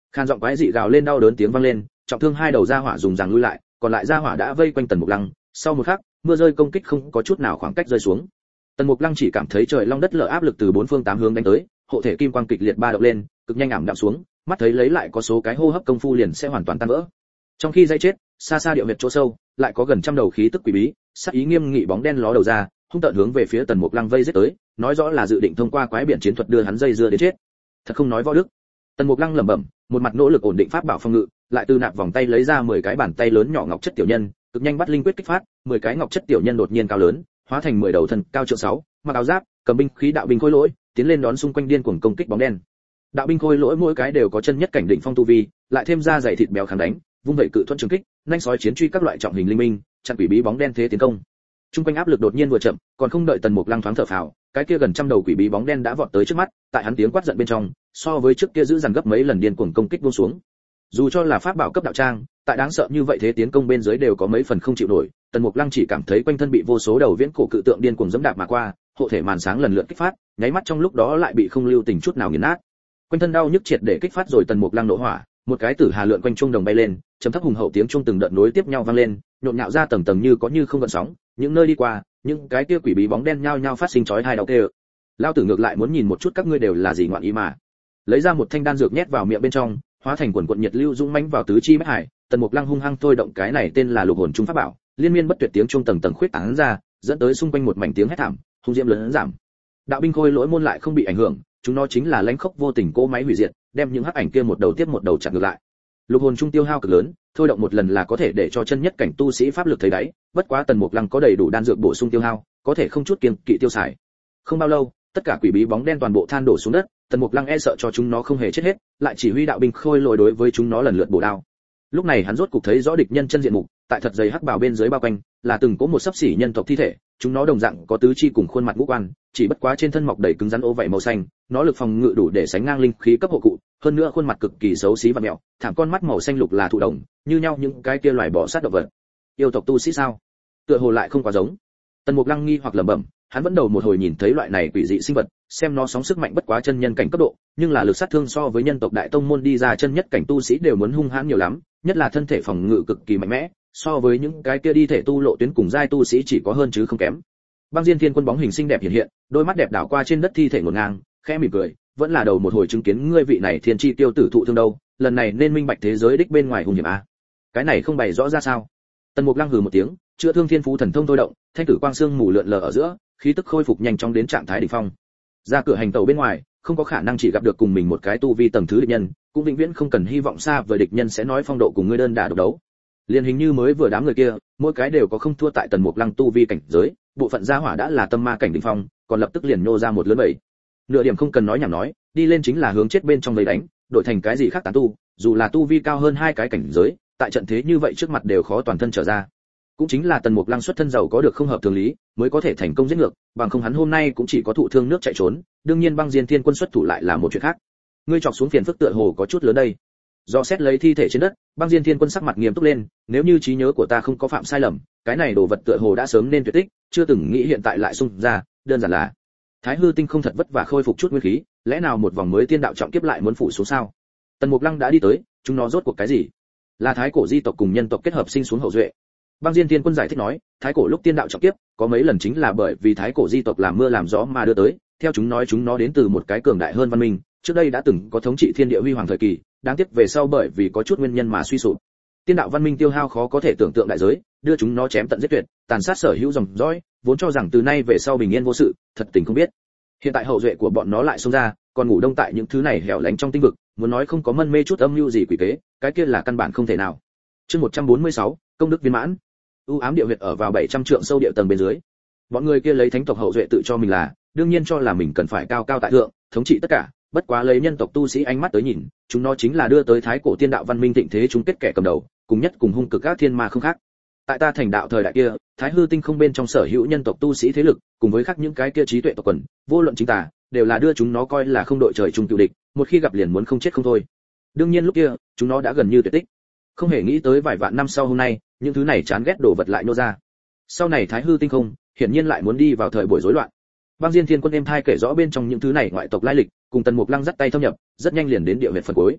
Khan giọng quái dị gào lên đau đớn tiếng vang lên, trọng thương hai đầu gia hỏa dùng rằng lui lại, còn lại gia hỏa đã vây quanh Tần Mục Lăng, sau một khắc, mưa rơi công kích không có chút nào khoảng cách rơi xuống. Tần Mục Lăng chỉ cảm thấy trời long đất lở áp lực từ bốn phương tám hướng đánh tới, hộ thể kim quang kịch liệt ba động lên, cực nhanh ảm đạm xuống, mắt thấy lấy lại có số cái hô hấp công phu liền sẽ hoàn toàn tan vỡ. Trong khi dây chết, xa xa địa huyệt chỗ sâu, lại có gần trăm đầu khí tức quỷ bí, sắc ý nghiêm nghị bóng đen ló đầu ra, hung tợn hướng về phía Tần Mục Lăng vây giết tới, nói rõ là dự định thông qua quái biển chiến thuật đưa hắn dây dưa đến chết. Thật không nói võ đức. Tần Mục Lăng lẩm bẩm, một mặt nỗ lực ổn định pháp bảo phòng ngự, lại từ nạp vòng tay lấy ra mười cái bàn tay lớn nhỏ ngọc chất tiểu nhân, cực nhanh bắt linh quyết kích phát, mười cái ngọc chất tiểu nhân đột nhiên cao lớn, hóa thành mười đầu thân cao trượng sáu, mặc áo giáp, cầm binh khí đạo binh khôi lỗi, tiến lên đón xung quanh điên cuồng công kích bóng đen. Đạo binh khôi lỗi mỗi cái đều có chân nhất cảnh đỉnh phong tu vi, lại thêm ra dày thịt béo kháng đánh, vung vậy cự thuẫn trường kích, nhanh sói chiến truy các loại trọng hình linh minh, chặn quỷ bí bóng đen thế tiến công. Trung quanh áp lực đột nhiên vừa chậm, còn không đợi Tần Mục Lăng thoáng thở phào, cái kia gần trăm đầu quỷ bí bóng đen đã vọt tới trước mắt, tại hắn tiếng quát giận bên trong, so với trước kia giữ dằn gấp mấy lần điên cuồng công kích buông xuống. Dù cho là pháp bảo cấp đạo trang, tại đáng sợ như vậy thế tiến công bên dưới đều có mấy phần không chịu nổi, Tần Mục Lăng chỉ cảm thấy quanh thân bị vô số đầu viễn cổ cự tượng điên cuồng dẫm đạp mà qua, hộ thể màn sáng lần lượt kích phát, nháy mắt trong lúc đó lại bị không lưu tình chút nào nghiền nát. Quanh thân đau nhức triệt để kích phát rồi Tần Mục Lăng nổ hỏa, một cái tử hà lượn quanh trung đồng bay lên, trầm thấp hùng hậu tiếng trung từng đợt nối tiếp nhau vang lên, nhộn nhạo ra tầng tầng như có như không gợn sóng, những nơi đi qua, những cái kia quỷ bí bóng đen nhao nhao phát sinh chói tai đau kêu. Lao tử ngược lại muốn nhìn một chút các ngươi đều là gì ngoạn ý mà. Lấy ra một thanh đan dược nhét vào miệng bên trong, hóa thành quần quần nhiệt lưu dũng mãnh vào tứ chi bách hải, Tần Mục Lăng hung hăng thôi động cái này tên là lục hồn trung pháp bảo, liên miên bất tuyệt tiếng trung tầng tầng khuyết tán ra, dẫn tới xung quanh một mảnh tiếng hét thảm, hung diễm lớn giảm. Đạo binh khôi lỗi môn lại không bị ảnh hưởng, chúng nó chính là lãnh khốc vô tình cỗ máy hủy diệt, đem những hắc ảnh kia một đầu tiếp một đầu chặt ngược lại. Lục hồn trung tiêu hao cực lớn, thôi động một lần là có thể để cho chân nhất cảnh tu sĩ pháp lực thấy đáy, bất quá Tần Mục Lăng có đầy đủ đan dược bổ sung tiêu hao, có thể không chút kiêng kỵ tiêu xài. Không bao lâu, tất cả quỷ bí bóng đen toàn bộ than đổ xuống đất, Tần Mục Lăng e sợ cho chúng nó không hề chết hết, lại chỉ huy đạo binh khôi lỗi đối với chúng nó lần lượt bổ đao. Lúc này hắn rốt cục thấy rõ địch nhân chân diện mục, tại thật dày hắc bào bên dưới bao quanh, là từng có một sấp xỉ nhân tộc thi thể, chúng nó đồng dạng có tứ chi cùng khuôn mặt ngũ quan, chỉ bất quá trên thân mọc đầy cứng rắn ố vảy màu xanh, nó lực phòng ngự đủ để sánh ngang linh khí cấp hộ cụ, hơn nữa khuôn mặt cực kỳ xấu xí và mèo, thảm con mắt màu xanh lục là thụ đồng, như nhau những cái kia loài bò sát động vật. Yêu tộc tu sĩ sao? Tựa hồ lại không quá giống. Tần Mục Lăng nghi hoặc lẩm bẩm, hắn vẫn đầu một hồi nhìn thấy loại này quỷ dị sinh vật, xem nó sóng sức mạnh bất quá chân nhân cảnh cấp độ, nhưng là lực sát thương so với nhân tộc đại tông môn đi ra chân nhất cảnh tu sĩ đều muốn hung hãn nhiều lắm, nhất là thân thể phòng ngự cực kỳ mạnh mẽ, so với những cái kia đi thể tu lộ tuyến cùng giai tu sĩ chỉ có hơn chứ không kém. Băng Diên Thiên Quân bóng hình xinh đẹp hiện hiện, đôi mắt đẹp đảo qua trên đất thi thể ngổn ngang, khẽ mỉm cười, vẫn là đầu một hồi chứng kiến ngươi vị này thiên chi tiêu tử thụ thương đâu, lần này nên minh bạch thế giới đích bên ngoài hung hiểm a. Cái này không bày rõ ra sao? Tần Mục Lăng hừ một tiếng, chữa thương thiên phú thần thông thôi động, thanh tử quang xương mù lượn lờ ở giữa, khí tức khôi phục nhanh chóng đến trạng thái đỉnh phong. Ra cửa hành tàu bên ngoài, không có khả năng chỉ gặp được cùng mình một cái tu vi tầng thứ địch nhân, cũng vĩnh viễn không cần hy vọng xa vời địch nhân sẽ nói phong độ cùng ngươi đơn đả độc đấu. Liên hình như mới vừa đám người kia, mỗi cái đều có không thua tại Tần Mục Lăng tu vi cảnh giới, bộ phận gia hỏa đã là tâm ma cảnh đỉnh phong, còn lập tức liền nô ra một lớn bầy. Nửa điểm không cần nói nhảm nói, đi lên chính là hướng chết bên trong lấy đánh, đổi thành cái gì khác tán tu, dù là tu vi cao hơn hai cái cảnh giới, tại trận thế như vậy trước mặt đều khó toàn thân trở ra. Cũng chính là Tần Mục Lăng xuất thân giàu có được không hợp thường lý, mới có thể thành công giết ngược, bằng không hắn hôm nay cũng chỉ có thụ thương nước chạy trốn, đương nhiên Băng Diên Thiên Quân xuất thủ lại là một chuyện khác. Ngươi chọc xuống phiền phức tựa hồ có chút lớn đây. Do xét lấy thi thể trên đất, Băng Diên Thiên Quân sắc mặt nghiêm túc lên, nếu như trí nhớ của ta không có phạm sai lầm, cái này đồ vật tựa hồ đã sớm nên tuyệt tích, chưa từng nghĩ hiện tại lại xung ra, đơn giản là Thái Hư Tinh không thật vất vả khôi phục chút nguyên khí, lẽ nào một vòng mới tiên đạo trọng kiếp lại muốn phủ xuống sao? Tần Mục Lăng đã đi tới, chúng nó rốt cuộc cái gì? Là thái cổ di tộc cùng nhân tộc kết hợp sinh xuống hậu duệ. Băng Diên Thiên Quân giải thích nói, thái cổ lúc tiên đạo trọng kiếp, có mấy lần chính là bởi vì thái cổ di tộc làm mưa làm gió mà đưa tới, theo chúng nói chúng nó đến từ một cái cường đại hơn văn minh, trước đây đã từng có thống trị thiên địa huy hoàng thời kỳ, đáng tiếc về sau bởi vì có chút nguyên nhân mà suy sụp. Tiên đạo văn minh tiêu hao khó có thể tưởng tượng đại giới, đưa chúng nó chém tận giết tuyệt, tàn sát sở hữu dòng dõi, vốn cho rằng từ nay về sau bình yên vô sự, thật tình không biết. Hiện tại hậu duệ của bọn nó lại xông ra, còn ngủ đông tại những thứ này hẻo lánh trong tinh vực, muốn nói không có mân mê chút âm mưu gì quỷ kế, cái kia là căn bản không thể nào. Chương một trăm bốn mươi sáu, công đức viên mãn. U ám địa huyệt ở vào bảy trăm trượng sâu địa tầng bên dưới. Bọn người kia lấy thánh tộc hậu duệ tự cho mình là, đương nhiên cho là mình cần phải cao cao tại thượng, thống trị tất cả, bất quá lấy nhân tộc tu sĩ ánh mắt tới nhìn, chúng nó chính là đưa tới thái cổ tiên đạo văn minh thịnh thế chung kết kẻ cầm đầu, cùng nhất cùng hung cực các thiên ma không khác. Tại ta thành đạo thời đại kia, Thái Hư Tinh không bên trong sở hữu nhân tộc tu sĩ thế lực, cùng với khác những cái kia trí tuệ tộc quần, vô luận chính tà, đều là đưa chúng nó coi là không đội trời chung cựu địch, một khi gặp liền muốn không chết không thôi. Đương nhiên lúc kia, chúng nó đã gần như tuyệt tích. Không hề nghĩ tới vài vạn năm sau hôm nay, những thứ này chán ghét đổ vật lại nô ra. Sau này Thái Hư Tinh không, hiển nhiên lại muốn đi vào thời buổi rối loạn. Băng Diên Thiên Quân em thai kể rõ bên trong những thứ này ngoại tộc lai lịch, cùng Tần Mục Lăng dắt tay thâm nhập, rất nhanh liền đến địa huyệt phần cuối.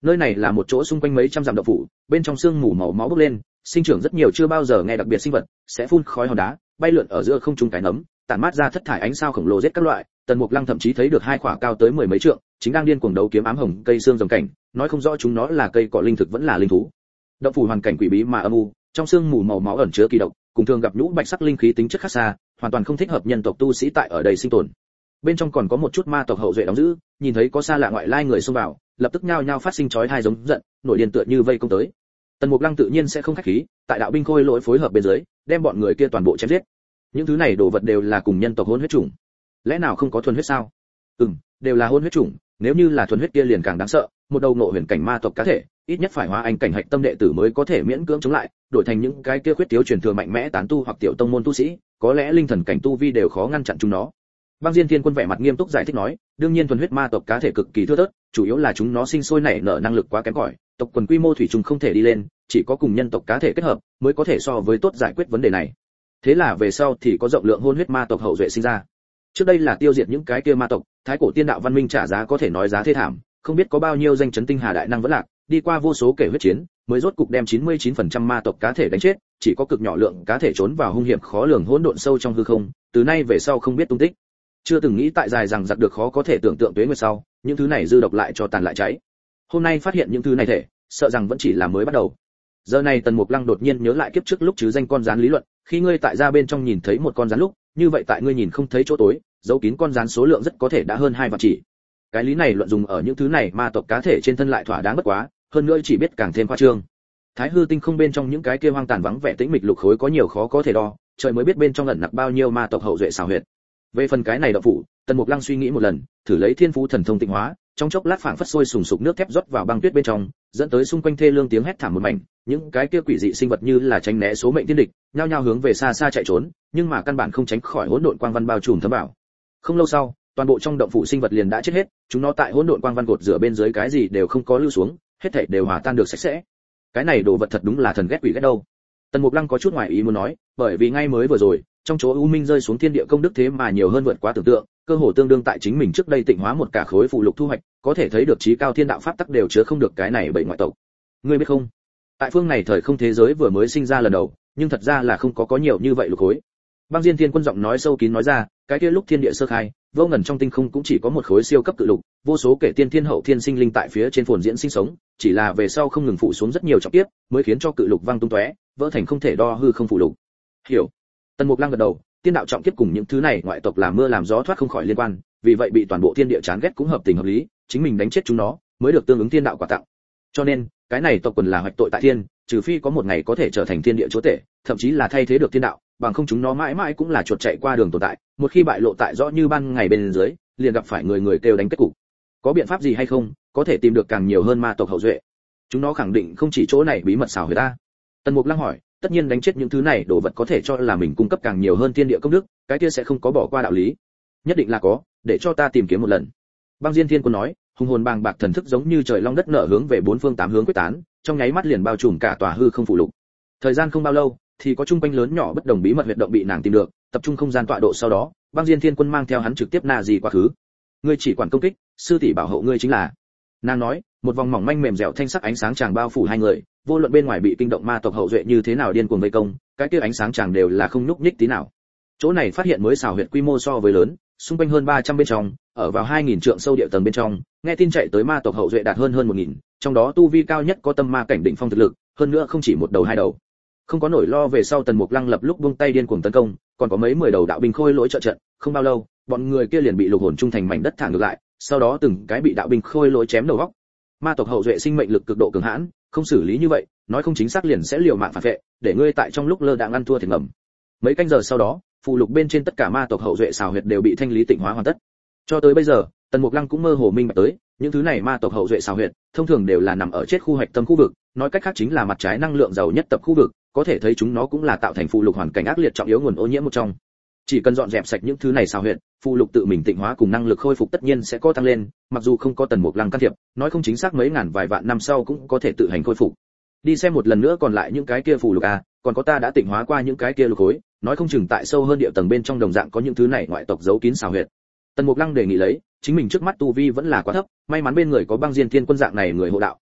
Nơi này là một chỗ xung quanh mấy trăm dặm động phủ, bên trong sương mù màu máu bốc lên, sinh trưởng rất nhiều chưa bao giờ nghe đặc biệt sinh vật, sẽ phun khói hòn đá, bay lượn ở giữa không trung cái nấm, tản mát ra thất thải ánh sao khổng lồ giết các loại. Tần Mục Lăng thậm chí thấy được hai quả cao tới mười mấy trượng, chính đang điên cuồng đấu kiếm ám hồng cây xương rồng cảnh, nói không rõ chúng nó là cây cỏ linh thực vẫn là linh thú. Động phủ hoàn cảnh quỷ bí mà âm u, trong sương mù màu máu ẩn chứa kỳ độc, cùng thường gặp nhũ bạch sắc linh khí tính chất khác xa, hoàn toàn không thích hợp nhân tộc tu sĩ tại ở đây sinh tồn. Bên trong còn có một chút ma tộc hậu duệ đóng giữ, nhìn thấy có xa lạ ngoại lai người xông vào, lập tức nhao nhao phát sinh chói tai giống giận, nổi điên tựa như vây công tới. Tần Mục Lăng tự nhiên sẽ không khách khí, tại đạo binh khôi lỗi phối hợp bên dưới, đem bọn người kia toàn bộ chém giết. Những thứ này đồ vật đều là cùng nhân tộc hôn huyết chủng. Lẽ nào không có thuần huyết sao? Ừm, đều là hôn huyết chủng, nếu như là thuần huyết kia liền càng đáng sợ, một đầu ngộ huyền cảnh ma tộc cá thể, ít nhất phải hóa anh cảnh hạch tâm đệ tử mới có thể miễn cưỡng chống lại, đổi thành những cái kia khuyết thiếu truyền thừa mạnh mẽ tán tu hoặc tiểu tông môn tu sĩ, có lẽ linh thần cảnh tu vi đều khó ngăn chặn chúng nó. Băng Diên Thiên Quân vẻ mặt nghiêm túc giải thích nói, đương nhiên thuần huyết ma tộc cá thể cực kỳ thưa thớt, chủ yếu là chúng nó sinh sôi nảy nở năng lực quá kém cỏi, tộc quần quy mô thủy chung không thể đi lên, chỉ có cùng nhân tộc cá thể kết hợp mới có thể so với tốt giải quyết vấn đề này. Thế là về sau thì có rộng lượng hôn huyết ma tộc hậu duệ sinh ra. Trước đây là tiêu diệt những cái kia ma tộc, thái cổ tiên đạo văn minh trả giá có thể nói giá thê thảm, không biết có bao nhiêu danh chấn tinh hà đại năng vẫn lạc, đi qua vô số kể huyết chiến, mới rốt cục đem chín mươi chín phần trăm ma tộc cá thể đánh chết, chỉ có cực nhỏ lượng cá thể trốn vào hung hiểm khó lường hỗn độn sâu trong hư không, từ nay về sau không biết tung tích. Chưa từng nghĩ tại dài rằng giặc được khó có thể tưởng tượng tuế nguyệt sau, những thứ này dư độc lại cho tàn lại cháy. Hôm nay phát hiện những thứ này thể, sợ rằng vẫn chỉ là mới bắt đầu. Giờ này Tần Mục Lăng đột nhiên nhớ lại kiếp trước lúc chứ danh con rắn lý luận, khi ngươi tại ra bên trong nhìn thấy một con rắn lúc, như vậy tại ngươi nhìn không thấy chỗ tối, dấu kín con rắn số lượng rất có thể đã hơn hai vạn chỉ. Cái lý này luận dùng ở những thứ này ma tộc cá thể trên thân lại thỏa đáng bất quá, hơn nữa chỉ biết càng thêm khoa trương. Thái hư tinh không bên trong những cái kia hoang tàn vắng vẻ tĩnh mịch lục khối có nhiều khó có thể đo, trời mới biết bên trong ẩn nặc bao nhiêu ma tộc hậu duệ xảo huyệt. Về phần cái này động phủ, Tần Mục Lăng suy nghĩ một lần, thử lấy thiên phú thần thông tịnh hóa, trong chốc lát phảng phất sôi sùng sục nước thép rót vào băng tuyết bên trong, dẫn tới xung quanh thê lương tiếng hét thảm một mảnh, những cái kia quỷ dị sinh vật như là tránh né số mệnh tiên địch, nhao nhao hướng về xa xa chạy trốn, nhưng mà căn bản không tránh khỏi hỗn độn quang văn bao trùm thấm vào. Không lâu sau, toàn bộ trong động phủ sinh vật liền đã chết hết, chúng nó tại hỗn độn quang văn gột rửa bên dưới cái gì đều không có lưu xuống, hết thảy đều hòa tan được sạch sẽ. Cái này đồ vật thật đúng là thần ghét quỷ ghét đâu. Tần Mục Lăng có chút ngoài ý muốn nói, bởi vì ngay mới vừa rồi, trong chỗ u minh rơi xuống thiên địa công đức thế mà nhiều hơn vượt quá tưởng tượng, cơ hồ tương đương tại chính mình trước đây tịnh hóa một cả khối phụ lục thu hoạch, có thể thấy được chí cao thiên đạo pháp tắc đều chứa không được cái này bảy ngoại tộc. Ngươi biết không? Tại phương này thời không thế giới vừa mới sinh ra lần đầu, nhưng thật ra là không có có nhiều như vậy lục khối. Băng Diên Thiên Quân giọng nói sâu kín nói ra, cái kia lúc thiên địa sơ khai, vô ngần trong tinh không cũng chỉ có một khối siêu cấp cự lục, vô số kể tiên thiên hậu thiên sinh linh tại phía trên phồn diễn sinh sống, chỉ là về sau không ngừng phụ xuống rất nhiều trọng tiếp, mới khiến cho cự lục văng tung tóe, vỡ thành không thể đo hư không phụ lục. Hiểu. Tần Mục Lăng gật đầu, tiên đạo trọng kiếp cùng những thứ này ngoại tộc làm mưa làm gió thoát không khỏi liên quan, vì vậy bị toàn bộ thiên địa chán ghét cũng hợp tình hợp lý, chính mình đánh chết chúng nó, mới được tương ứng tiên đạo quả tặng. Cho nên, cái này tộc quần là hoạch tội tại thiên, trừ phi có một ngày có thể trở thành thiên địa chúa tể, thậm chí là thay thế được thiên đạo, bằng không chúng nó mãi mãi cũng là chuột chạy qua đường tồn tại, một khi bại lộ tại rõ như ban ngày bên dưới, liền gặp phải người người kêu đánh kết cục. Có biện pháp gì hay không, có thể tìm được càng nhiều hơn ma tộc hậu duệ? Chúng nó khẳng định không chỉ chỗ này bí mật xảo huyệt ta. Tần Mục Lăng hỏi, tất nhiên đánh chết những thứ này đồ vật có thể cho là mình cung cấp càng nhiều hơn thiên địa công đức, cái kia sẽ không có bỏ qua đạo lý. Nhất định là có, để cho ta tìm kiếm một lần. Băng Diên Thiên Quân nói, hùng hồn bàng bạc thần thức giống như trời long đất nở hướng về bốn phương tám hướng quyết tán, trong nháy mắt liền bao trùm cả tòa hư không phủ lục. Thời gian không bao lâu, thì có trung quanh lớn nhỏ bất đồng bí mật huyệt động bị nàng tìm được, tập trung không gian tọa độ sau đó, Băng Diên Thiên Quân mang theo hắn trực tiếp na gì quá khứ. Ngươi chỉ quản công kích, sư tỷ bảo hộ ngươi chính là. Nàng nói, một vòng mỏng manh mềm dẻo thanh sắc ánh sáng chàng bao phủ hai người, vô luận bên ngoài bị kinh động ma tộc hậu duệ như thế nào điên cuồng vây công, cái kia ánh sáng chàng đều là không nhúc nhích tí nào. Chỗ này phát hiện mới xào huyệt quy mô so với lớn, xung quanh hơn ba trăm bên trong, ở vào hai nghìn trượng sâu địa tầng bên trong, nghe tin chạy tới ma tộc hậu duệ đạt hơn hơn một nghìn, trong đó tu vi cao nhất có tâm ma cảnh đỉnh phong thực lực, hơn nữa không chỉ một đầu hai đầu. Không có nỗi lo về sau Tần Mục Lăng lập lúc buông tay điên cuồng tấn công, còn có mấy mười đầu đạo binh khôi lỗi trợ trận, không bao lâu, bọn người kia liền bị lục hồn trung thành mảnh đất thả ngược lại, sau đó từng cái bị đạo binh khôi lỗi chém đầu góc. Ma tộc hậu duệ sinh mệnh lực cực độ cường hãn, không xử lý như vậy, nói không chính xác liền sẽ liều mạng phản vệ, để ngươi tại trong lúc lơ đãng ăn thua thiệt ngầm. Mấy canh giờ sau đó, phù lục bên trên tất cả ma tộc hậu duệ xào huyệt đều bị thanh lý tịnh hóa hoàn tất. Cho tới bây giờ, Tần Mục Lăng cũng mơ hồ minh bạch tới, những thứ này ma tộc hậu duệ xào huyệt, thông thường đều là nằm ở chết khu hạch tâm khu vực, nói cách khác chính là mặt trái năng lượng giàu nhất tập khu vực, có thể thấy chúng nó cũng là tạo thành phù lục hoàn cảnh ác liệt trọng yếu nguồn ô nhiễm một trong. Chỉ cần dọn dẹp sạch những thứ này xào huyệt, phù lục tự mình tịnh hóa cùng năng lực khôi phục tất nhiên sẽ có tăng lên, mặc dù không có Tần Mục Lăng can thiệp, nói không chính xác mấy ngàn vài vạn năm sau cũng có thể tự hành khôi phục. Đi xem một lần nữa còn lại những cái kia phù lục à, còn có ta đã tịnh hóa qua những cái kia lục khối, nói không chừng tại sâu hơn địa tầng bên trong đồng dạng có những thứ này ngoại tộc giấu kín xào huyệt. Tần Mục Lăng đề nghị lấy, chính mình trước mắt tu vi vẫn là quá thấp, may mắn bên người có Băng Diên Thiên Quân dạng này người hộ đạo,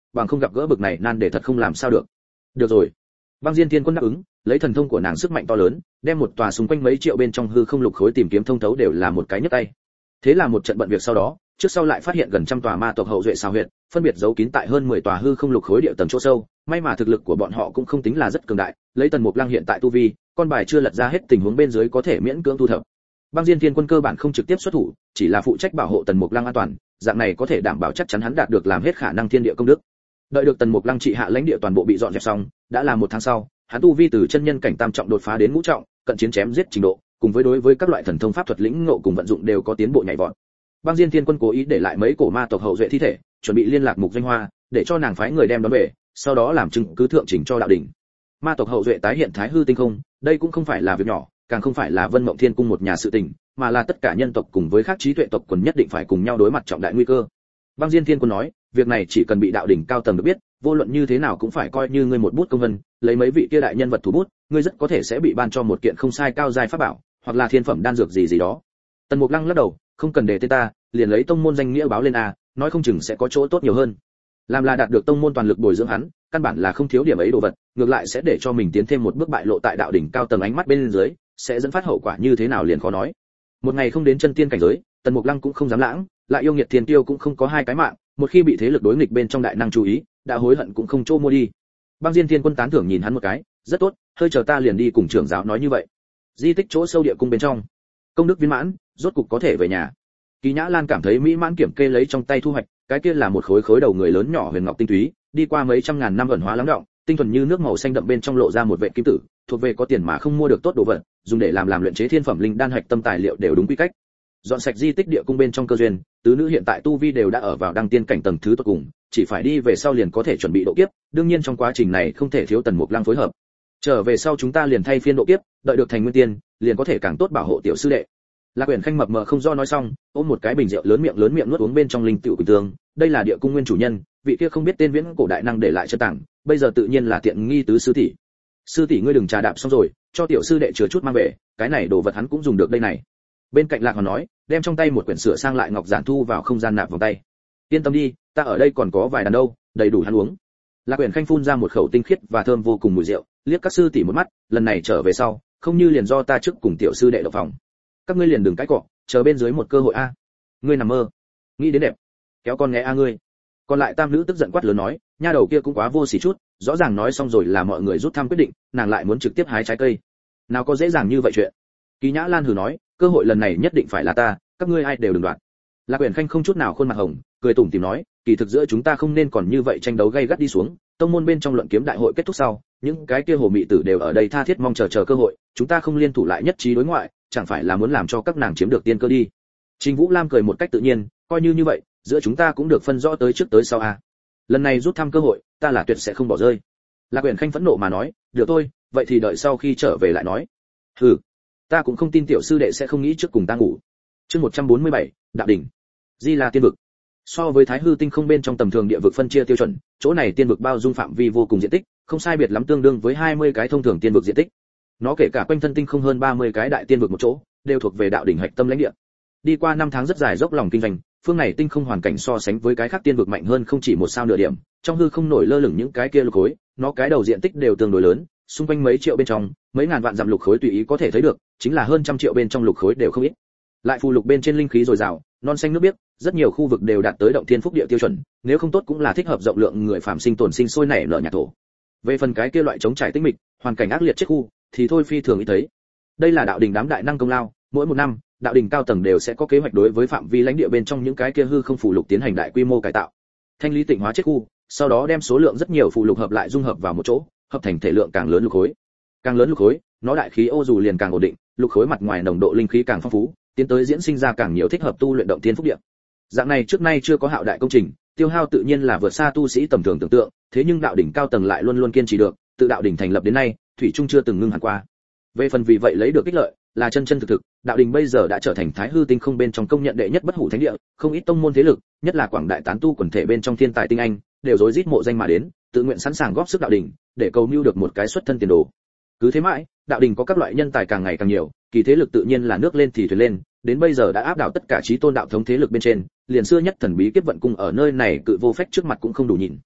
bằng không gặp gỡ bực này nan để thật không làm sao được. Được rồi. Băng Diên Thiên Quân đáp ứng, lấy thần thông của nàng sức mạnh to lớn, đem một tòa xung quanh mấy triệu bên trong hư không lục khối tìm kiếm thông thấu đều là một cái nhấc tay. Thế là một trận bận việc sau đó, trước sau lại phát hiện gần trăm tòa ma tộc hậu duệ xào huyệt, phân biệt giấu kín tại hơn mười tòa hư không lục khối địa tầng chỗ sâu, may mà thực lực của bọn họ cũng không tính là rất cường đại, lấy Tần Mục Lăng hiện tại tu vi, con bài chưa lật ra hết tình huống bên dưới có thể miễn cưỡng thu thập. Băng Diên Thiên Quân cơ bản không trực tiếp xuất thủ, chỉ là phụ trách bảo hộ Tần Mục Lăng an toàn, dạng này có thể đảm bảo chắc chắn hắn đạt được làm hết khả năng thiên địa công đức. Đợi được Tần Mục Lăng trị hạ lãnh địa toàn bộ bị dọn dẹp xong, đã là một tháng sau, hắn tu vi từ chân nhân cảnh tam trọng đột phá đến ngũ trọng, cận chiến chém giết trình độ, cùng với đối với các loại thần thông pháp thuật lĩnh ngộ cùng vận dụng đều có tiến bộ nhảy vọt. Băng Diên Thiên Quân cố ý để lại mấy cổ ma tộc hậu duệ thi thể, chuẩn bị liên lạc Mục Doanh Hoa, để cho nàng phái người đem đón về, sau đó làm chứng cứ thượng chỉnh cho đạo đỉnh. Ma tộc hậu duệ tái hiện Thái Hư tinh không, đây cũng không phải là việc nhỏ, càng không phải là Vân Mộng Thiên cung một nhà sự tình, mà là tất cả nhân tộc cùng với các trí tuệ tộc quần nhất định phải cùng nhau đối mặt trọng đại nguy cơ. Băng Diên Thiên Quân nói, việc này chỉ cần bị đạo đỉnh cao tầng được biết, vô luận như thế nào cũng phải coi như ngươi một bút công vân, lấy mấy vị kia đại nhân vật thủ bút, ngươi rất có thể sẽ bị ban cho một kiện không sai cao giai pháp bảo, hoặc là thiên phẩm đan dược gì gì đó. Tần Mục Lăng lắc đầu, không cần để tên ta, liền lấy tông môn danh nghĩa báo lên a, nói không chừng sẽ có chỗ tốt nhiều hơn. Làm là đạt được tông môn toàn lực bồi dưỡng hắn, căn bản là không thiếu điểm ấy đồ vật, ngược lại sẽ để cho mình tiến thêm một bước bại lộ tại đạo đỉnh cao tầng ánh mắt bên dưới, sẽ dẫn phát hậu quả như thế nào liền khó nói. Một ngày không đến chân tiên cảnh giới, Tần Mục Lăng cũng không dám lãng, lại yêu nghiệt thiên tiêu cũng không có hai cái mạng, một khi bị thế lực đối nghịch bên trong đại năng chú ý, đã hối hận cũng không chỗ mua đi. Băng Diên Thiên Quân tán thưởng nhìn hắn một cái, rất tốt, hơi chờ ta liền đi cùng trưởng giáo nói như vậy. Di tích chỗ sâu địa cung bên trong, công đức viên mãn, rốt cục có thể về nhà. Kỳ Nhã Lan cảm thấy mỹ mãn kiểm kê lấy trong tay thu hoạch, cái kia là một khối khối đầu người lớn nhỏ huyền ngọc tinh túy, đi qua mấy trăm ngàn năm ẩn hóa lắng đọng, tinh thuần như nước màu xanh đậm bên trong lộ ra một vệt kim tử, thuộc về có tiền mà không mua được tốt đồ vật, dùng để làm làm luyện chế thiên phẩm linh đan hạch tâm tài liệu đều đúng quy cách. Dọn sạch di tích địa cung bên trong cơ duyên, tứ nữ hiện tại tu vi đều đã ở vào đăng tiên cảnh tầng thứ tốt cùng, chỉ phải đi về sau liền có thể chuẩn bị độ kiếp, đương nhiên trong quá trình này không thể thiếu Tần Mục Lăng phối hợp. Trở về sau chúng ta liền thay phiên độ kiếp, đợi được thành nguyên tiên, liền có thể càng tốt bảo hộ tiểu sư đệ. Lạc Uyển Khanh mập mờ không do nói xong, ôm một cái bình rượu lớn miệng lớn miệng nuốt uống bên trong linh tiểu quỳnh tương, đây là địa cung nguyên chủ nhân, vị kia không biết tên viễn cổ đại năng để lại cho tảng, bây giờ tự nhiên là tiện nghi tứ sư tỷ. Sư tỷ ngươi đừng trà đạp xong rồi, cho tiểu sư đệ chứa chút mang về, cái này đồ vật hắn cũng dùng được đây này. Bên cạnh Lạc Hoàn nói, đem trong tay một quyển sửa sang lại ngọc giản thu vào không gian nạp vòng tay. Yên tâm đi, ta ở đây còn có vài đàn đâu, đầy đủ hắn uống. Lạc Uyển Khanh phun ra một khẩu tinh khiết và thơm vô cùng mùi rượu, liếc các sư tỷ một mắt, lần này trở về sau, không như liền do ta trước cùng tiểu sư đệ độc phòng. Các ngươi liền đừng cãi cọ, chờ bên dưới một cơ hội a. Ngươi nằm mơ, nghĩ đến đẹp, kéo con nghe a ngươi. Còn lại tam nữ tức giận quát lớn nói, nha đầu kia cũng quá vô sỉ chút, rõ ràng nói xong rồi là mọi người rút thăm quyết định, nàng lại muốn trực tiếp hái trái cây. Nào có dễ dàng như vậy chuyện. Kỳ Nhã Lan hừ nói, cơ hội lần này nhất định phải là ta, các ngươi ai đều đừng đoạt. Lạc Uyển Khanh không chút nào khuôn mặt hồng, cười tủm tỉm nói, kỳ thực giữa chúng ta không nên còn như vậy tranh đấu gay gắt đi xuống, tông môn bên trong luận kiếm đại hội kết thúc sau, những cái kia hồ mị tử đều ở đây tha thiết mong chờ chờ cơ hội, chúng ta không liên thủ lại nhất trí đối ngoại, chẳng phải là muốn làm cho các nàng chiếm được tiên cơ đi. Trình Vũ Lam cười một cách tự nhiên, coi như như vậy, giữa chúng ta cũng được phân rõ tới trước tới sau a. Lần này rút thăm cơ hội, ta là tuyệt sẽ không bỏ rơi. Lạc Uyển Khanh phẫn nộ mà nói, được thôi, vậy thì đợi sau khi trở về lại nói. Hừ, ta cũng không tin tiểu sư đệ sẽ không nghĩ trước cùng ta ngủ. Chương một trăm bốn mươi bảy, đạo đỉnh. Di là tiên vực. So với Thái Hư tinh không bên trong tầm thường địa vực phân chia tiêu chuẩn, chỗ này tiên vực bao dung phạm vi vô cùng diện tích, không sai biệt lắm tương đương với hai mươi cái thông thường tiên vực diện tích. Nó kể cả quanh thân tinh không hơn ba mươi cái đại tiên vực một chỗ, đều thuộc về đạo đỉnh hạch tâm lãnh địa. Đi qua năm tháng rất dài dốc lòng kinh doanh, phương này tinh không hoàn cảnh so sánh với cái khác tiên vực mạnh hơn không chỉ một sao nửa điểm, trong hư không nổi lơ lửng những cái kia lục khối, nó cái đầu diện tích đều tương đối lớn, xung quanh mấy triệu bên trong, mấy ngàn vạn dặm lục khối tùy ý có thể thấy được, chính là hơn trăm triệu bên trong lục khối đều không ít. Lại phù lục bên trên linh khí dồi dào, non xanh nước biếc, rất nhiều khu vực đều đạt tới động thiên phúc địa tiêu chuẩn, nếu không tốt cũng là thích hợp rộng lượng người phàm sinh tồn sinh sôi nảy nở nhà thổ. Về phần cái kia loại chống trải tĩnh mịch, hoàn cảnh ác liệt chết khu, thì thôi phi thường ý thấy. Đây là đạo đỉnh đám đại năng công lao, mỗi một năm, đạo đỉnh cao tầng đều sẽ có kế hoạch đối với phạm vi lãnh địa bên trong những cái kia hư không phù lục tiến hành đại quy mô cải tạo, thanh lý tịnh hóa chết khu, sau đó đem số lượng rất nhiều phù lục hợp lại dung hợp vào một chỗ, hợp thành thể lượng càng lớn lục khối. Càng lớn lục khối, nó đại khí ô dù liền càng ổn định, lục khối mặt ngoài nồng độ linh khí càng phong phú, tiến tới diễn sinh ra càng nhiều thích hợp tu luyện động thiên phúc địa. Dạng này trước nay chưa có hạo đại công trình, tiêu hao tự nhiên là vượt xa tu sĩ tầm thường tưởng tượng, thế nhưng đạo đỉnh cao tầng lại luôn luôn kiên trì được, tự đạo đỉnh thành lập đến nay, thủy chung chưa từng ngưng hẳn qua. Về phần vì vậy lấy được ích lợi, là chân chân thực thực, đạo đỉnh bây giờ đã trở thành Thái Hư tinh không bên trong công nhận đệ nhất bất hủ thánh địa, không ít tông môn thế lực, nhất là quảng đại tán tu quần thể bên trong thiên tài tinh anh, đều rối rít mộ danh mà đến, tự nguyện sẵn sàng góp sức đạo đỉnh, để cầu mưu được một cái xuất thân tiền đồ. Cứ thế mãi, đạo đỉnh có các loại nhân tài càng ngày càng nhiều, kỳ thế lực tự nhiên là nước lên thì thuyền lên, đến bây giờ đã áp đảo tất cả chí tôn đạo thống thế lực bên trên, liền xưa nhất thần bí kiếp vận cung ở nơi này cự vô phách trước mặt cũng không đủ nhìn.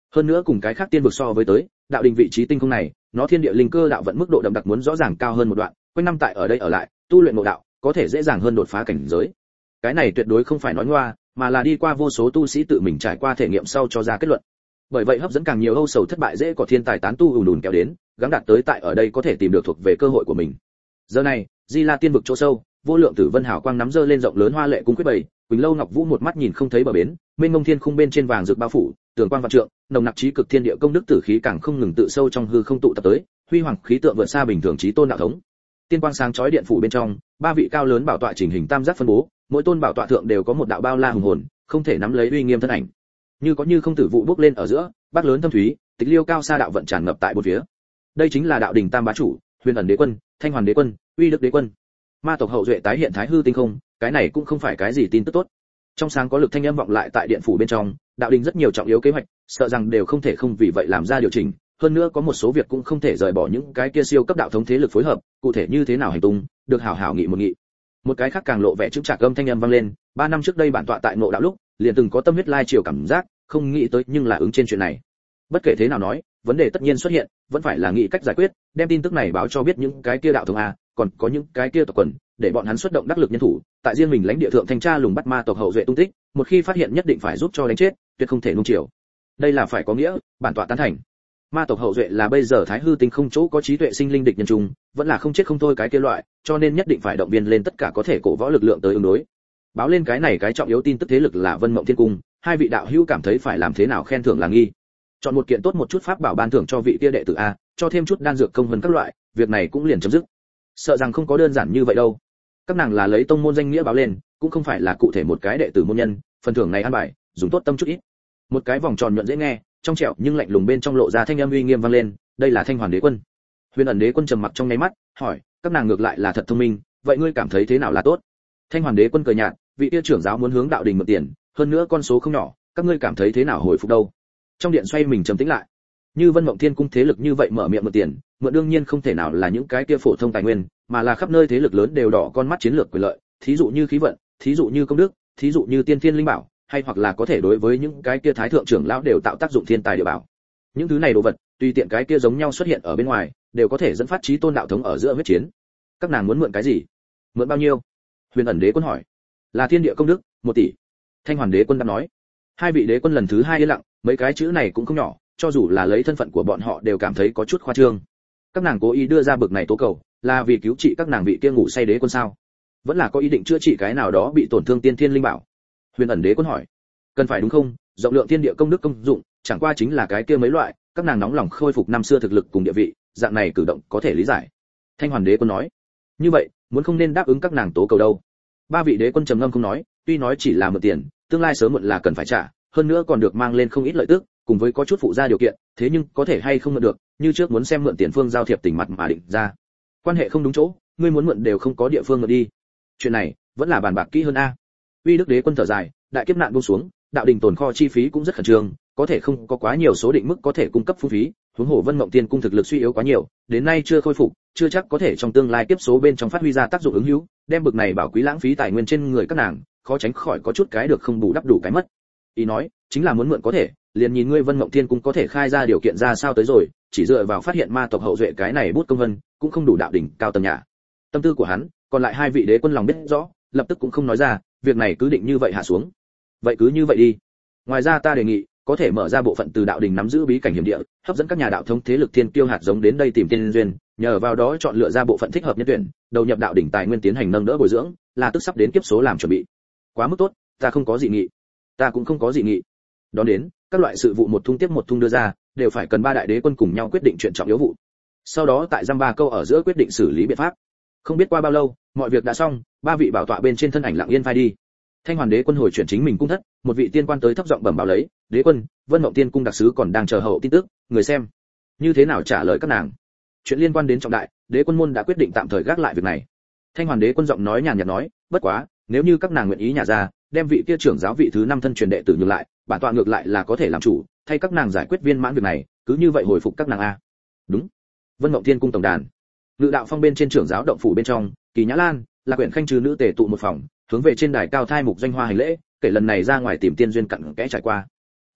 Hơn nữa cùng cái khác tiên vực so với tới, đạo đình vị trí tinh không này, nó thiên địa linh cơ đạo vận mức độ đậm đặc muốn rõ ràng cao hơn một đoạn, quanh năm tại ở đây ở lại, tu luyện ngộ đạo, có thể dễ dàng hơn đột phá cảnh giới. Cái này tuyệt đối không phải nói ngoa, mà là đi qua vô số tu sĩ tự mình trải qua thể nghiệm sau cho ra kết luận. Bởi vậy hấp dẫn càng nhiều âu sầu thất bại dễ có thiên tài tán tu ùn ùn kéo đến, gắng đạt tới tại ở đây có thể tìm được thuộc về cơ hội của mình. Giờ này, Di La tiên vực chỗ sâu, vô lượng tử vân hào quang nắm giơ lên rộng lớn hoa lệ cung quyết bày, Quỳnh Lâu Ngọc Vũ một mắt nhìn không thấy bờ bến, mênh mông thiên khung bên trên vàng rực bao phủ, tường quang vạn trượng, nồng nặc trí cực thiên địa công đức tử khí càng không ngừng tự sâu trong hư không tụ tập tới, huy hoàng khí tượng vượt xa bình thường chí tôn đạo thống. Tiên quang sáng chói điện phủ bên trong, ba vị cao lớn bảo tọa chỉnh hình tam giác phân bố, mỗi tôn bảo tọa thượng đều có một đạo bao la hùng hồn, không thể nắm lấy uy nghiêm thân ảnh. Như có như không tử vụ bốc lên ở giữa, bác lớn thâm thúy, tịch liêu cao xa đạo vận tràn ngập tại bốn phía. Đây chính là đạo đỉnh tam bá chủ, Huyền ẩn đế quân, Thanh hoàn đế quân, Uy đức đế quân. Ma tộc hậu duệ tái hiện thái hư tinh không, cái này cũng không phải cái gì tin tức tốt. Trong sáng có lực thanh âm vọng lại tại điện phủ bên trong, đạo đình rất nhiều trọng yếu kế hoạch, sợ rằng đều không thể không vì vậy làm ra điều chỉnh, hơn nữa có một số việc cũng không thể rời bỏ những cái kia siêu cấp đạo thống thế lực phối hợp, cụ thể như thế nào hành tung, được hảo hảo nghị một nghị. Một cái khác càng lộ vẻ chứng trạc âm thanh âm vang lên, ba năm trước đây bản tọa tại ngộ đạo lúc, liền từng có tâm huyết lai chiều cảm giác, không nghĩ tới nhưng là ứng trên chuyện này. Bất kể thế nào nói, vấn đề tất nhiên xuất hiện, vẫn phải là nghĩ cách giải quyết, đem tin tức này báo cho biết những cái kia đạo thống a, còn có những cái kia tộc quần, để bọn hắn xuất động đắc lực nhân thủ, tại riêng mình lãnh địa thượng thanh tra lùng bắt ma tộc hậu duệ tung tích, một khi phát hiện nhất định phải giúp cho đánh chết, tuyệt không thể nuông chiều. Đây là phải có nghĩa, bản tọa tán thành. Ma tộc hậu duệ là bây giờ thái hư tinh không chỗ có trí tuệ sinh linh địch nhân trung, vẫn là không chết không thôi cái kia loại, cho nên nhất định phải động viên lên tất cả có thể cổ võ lực lượng tới ứng đối. Báo lên cái này cái trọng yếu tin tức thế lực là Vân Mộng Thiên Cung, hai vị đạo hữu cảm thấy phải làm thế nào khen thưởng là nghi. Chọn một kiện tốt một chút pháp bảo ban thưởng cho vị kia đệ tử a, cho thêm chút đan dược công hơn các loại, việc này cũng liền chấm dứt. Sợ rằng không có đơn giản như vậy đâu. Các nàng là lấy tông môn danh nghĩa báo lên, cũng không phải là cụ thể một cái đệ tử môn nhân, phần thưởng này ăn bài, dùng tốt tâm chút ít. Một cái vòng tròn nhuận dễ nghe, trong trẻo nhưng lạnh lùng bên trong lộ ra thanh âm uy nghiêm vang lên, đây là Thanh hoàn đế quân. Huyền ẩn đế quân trầm mặc trong nháy mắt, hỏi, các nàng ngược lại là thật thông minh, vậy ngươi cảm thấy thế nào là tốt? Thanh hoàn đế quân cười nhạt, vị kia trưởng giáo muốn hướng đạo đình mượn tiền, hơn nữa con số không nhỏ, các ngươi cảm thấy thế nào hồi phục đâu? Trong điện xoay mình trầm tĩnh lại. Như Vân Mộng Thiên Cung thế lực như vậy mở miệng mượn tiền, mượn đương nhiên không thể nào là những cái kia phổ thông tài nguyên, mà là khắp nơi thế lực lớn đều đỏ con mắt chiến lược quyền lợi, thí dụ như khí vận, thí dụ như công đức, thí dụ như tiên thiên linh bảo, hay hoặc là có thể đối với những cái kia thái thượng trưởng lão đều tạo tác dụng thiên tài địa bảo. Những thứ này đồ vật, tùy tiện cái kia giống nhau xuất hiện ở bên ngoài, đều có thể dẫn phát chí tôn đạo thống ở giữa huyết chiến. Các nàng muốn mượn cái gì? Mượn bao nhiêu? Huyền ẩn đế quân hỏi. Là thiên địa công đức, một tỷ. Thanh hoàn đế quân đã nói. Hai vị đế quân lần thứ hai yên lặng, mấy cái chữ này cũng không nhỏ, cho dù là lấy thân phận của bọn họ đều cảm thấy có chút khoa trương. Các nàng cố ý đưa ra bực này tố cầu, là vì cứu trị các nàng vị kia ngủ say đế quân sao? Vẫn là có ý định chữa trị cái nào đó bị tổn thương tiên thiên linh bảo? Huyền ẩn đế quân hỏi. Cần phải đúng không? Rộng lượng thiên địa công đức công dụng, chẳng qua chính là cái kia mấy loại, các nàng nóng lòng khôi phục năm xưa thực lực cùng địa vị, dạng này cử động có thể lý giải. Thanh hoàn đế quân nói. Như vậy, muốn không nên đáp ứng các nàng tố cầu đâu? Ba vị đế quân trầm ngâm không nói, tuy nói chỉ là mượn tiền, tương lai sớm muộn là cần phải trả, hơn nữa còn được mang lên không ít lợi tức, cùng với có chút phụ gia điều kiện, thế nhưng có thể hay không mượn được, như trước muốn xem mượn tiền phương giao thiệp tình mặt mà định ra. Quan hệ không đúng chỗ, ngươi muốn mượn đều không có địa phương mượn đi. Chuyện này, vẫn là bàn bạc kỹ hơn a. Uy đức đế quân thở dài, đại kiếp nạn buông xuống, đạo đình tồn kho chi phí cũng rất khẩn trương, có thể không có quá nhiều số định mức có thể cung cấp phú phí, huống hồ Vân Mộng Tiên cung thực lực suy yếu quá nhiều, đến nay chưa khôi phục, chưa chắc có thể trong tương lai tiếp số bên trong phát huy ra tác dụng ứng hữu, đem bực này bảo quý lãng phí tài nguyên trên người các nàng, khó tránh khỏi có chút cái được không bù đắp đủ cái mất. Ý nói, chính là muốn mượn có thể, liền nhìn ngươi Vân Mộng Tiên cung có thể khai ra điều kiện ra sao tới rồi, chỉ dựa vào phát hiện ma tộc hậu duệ cái này bút công vân, cũng không đủ đạo đỉnh cao tầng nhà. Tâm tư của hắn, còn lại hai vị đế quân lòng biết rõ, lập tức cũng không nói ra, việc này cứ định như vậy hạ xuống. Vậy cứ như vậy đi. Ngoài ra ta đề nghị, có thể mở ra bộ phận từ đạo đình nắm giữ bí cảnh hiểm địa, hấp dẫn các nhà đạo thống thế lực thiên kiêu hạt giống đến đây tìm tiên duyên, nhờ vào đó chọn lựa ra bộ phận thích hợp nhân tuyển, đầu nhập đạo đỉnh tài nguyên tiến hành nâng đỡ bồi dưỡng, là tức sắp đến kiếp số làm chuẩn bị. Quá mức tốt, ta không có dị nghị. Ta cũng không có dị nghị. Đón đến, các loại sự vụ một thung tiếp một thung đưa ra, đều phải cần ba đại đế quân cùng nhau quyết định chuyện trọng yếu vụ. Sau đó tại giam ba câu ở giữa quyết định xử lý biện pháp. Không biết qua bao lâu, mọi việc đã xong, ba vị bảo tọa bên trên thân ảnh lặng yên phai đi. Thanh hoàn đế quân hồi chuyển chính mình cung thất, một vị tiên quan tới thấp giọng bẩm báo lấy, đế quân, Vân Mộng Tiên cung đặc sứ còn đang chờ hậu tin tức, người xem như thế nào trả lời các nàng. Chuyện liên quan đến trọng đại, đế quân môn đã quyết định tạm thời gác lại việc này. Thanh hoàn đế quân giọng nói nhàn nhạt nói, bất quá, nếu như các nàng nguyện ý nhả ra, đem vị kia trưởng giáo vị thứ năm thân truyền đệ tử nhường lại, bản tọa ngược lại là có thể làm chủ, thay các nàng giải quyết viên mãn việc này, cứ như vậy hồi phục các nàng a. Đúng. Vân Mộng Tiên cung tổng đàn. Ngự đạo phong bên trên trưởng giáo động phủ bên trong, Kỳ Nhã Lan, là quyển khanh trừ nữ tề tụ một phòng, hướng về trên đài cao thai mục doanh hoa hành lễ, kể lần này ra ngoài tìm tiên duyên cặn kẽ trải qua.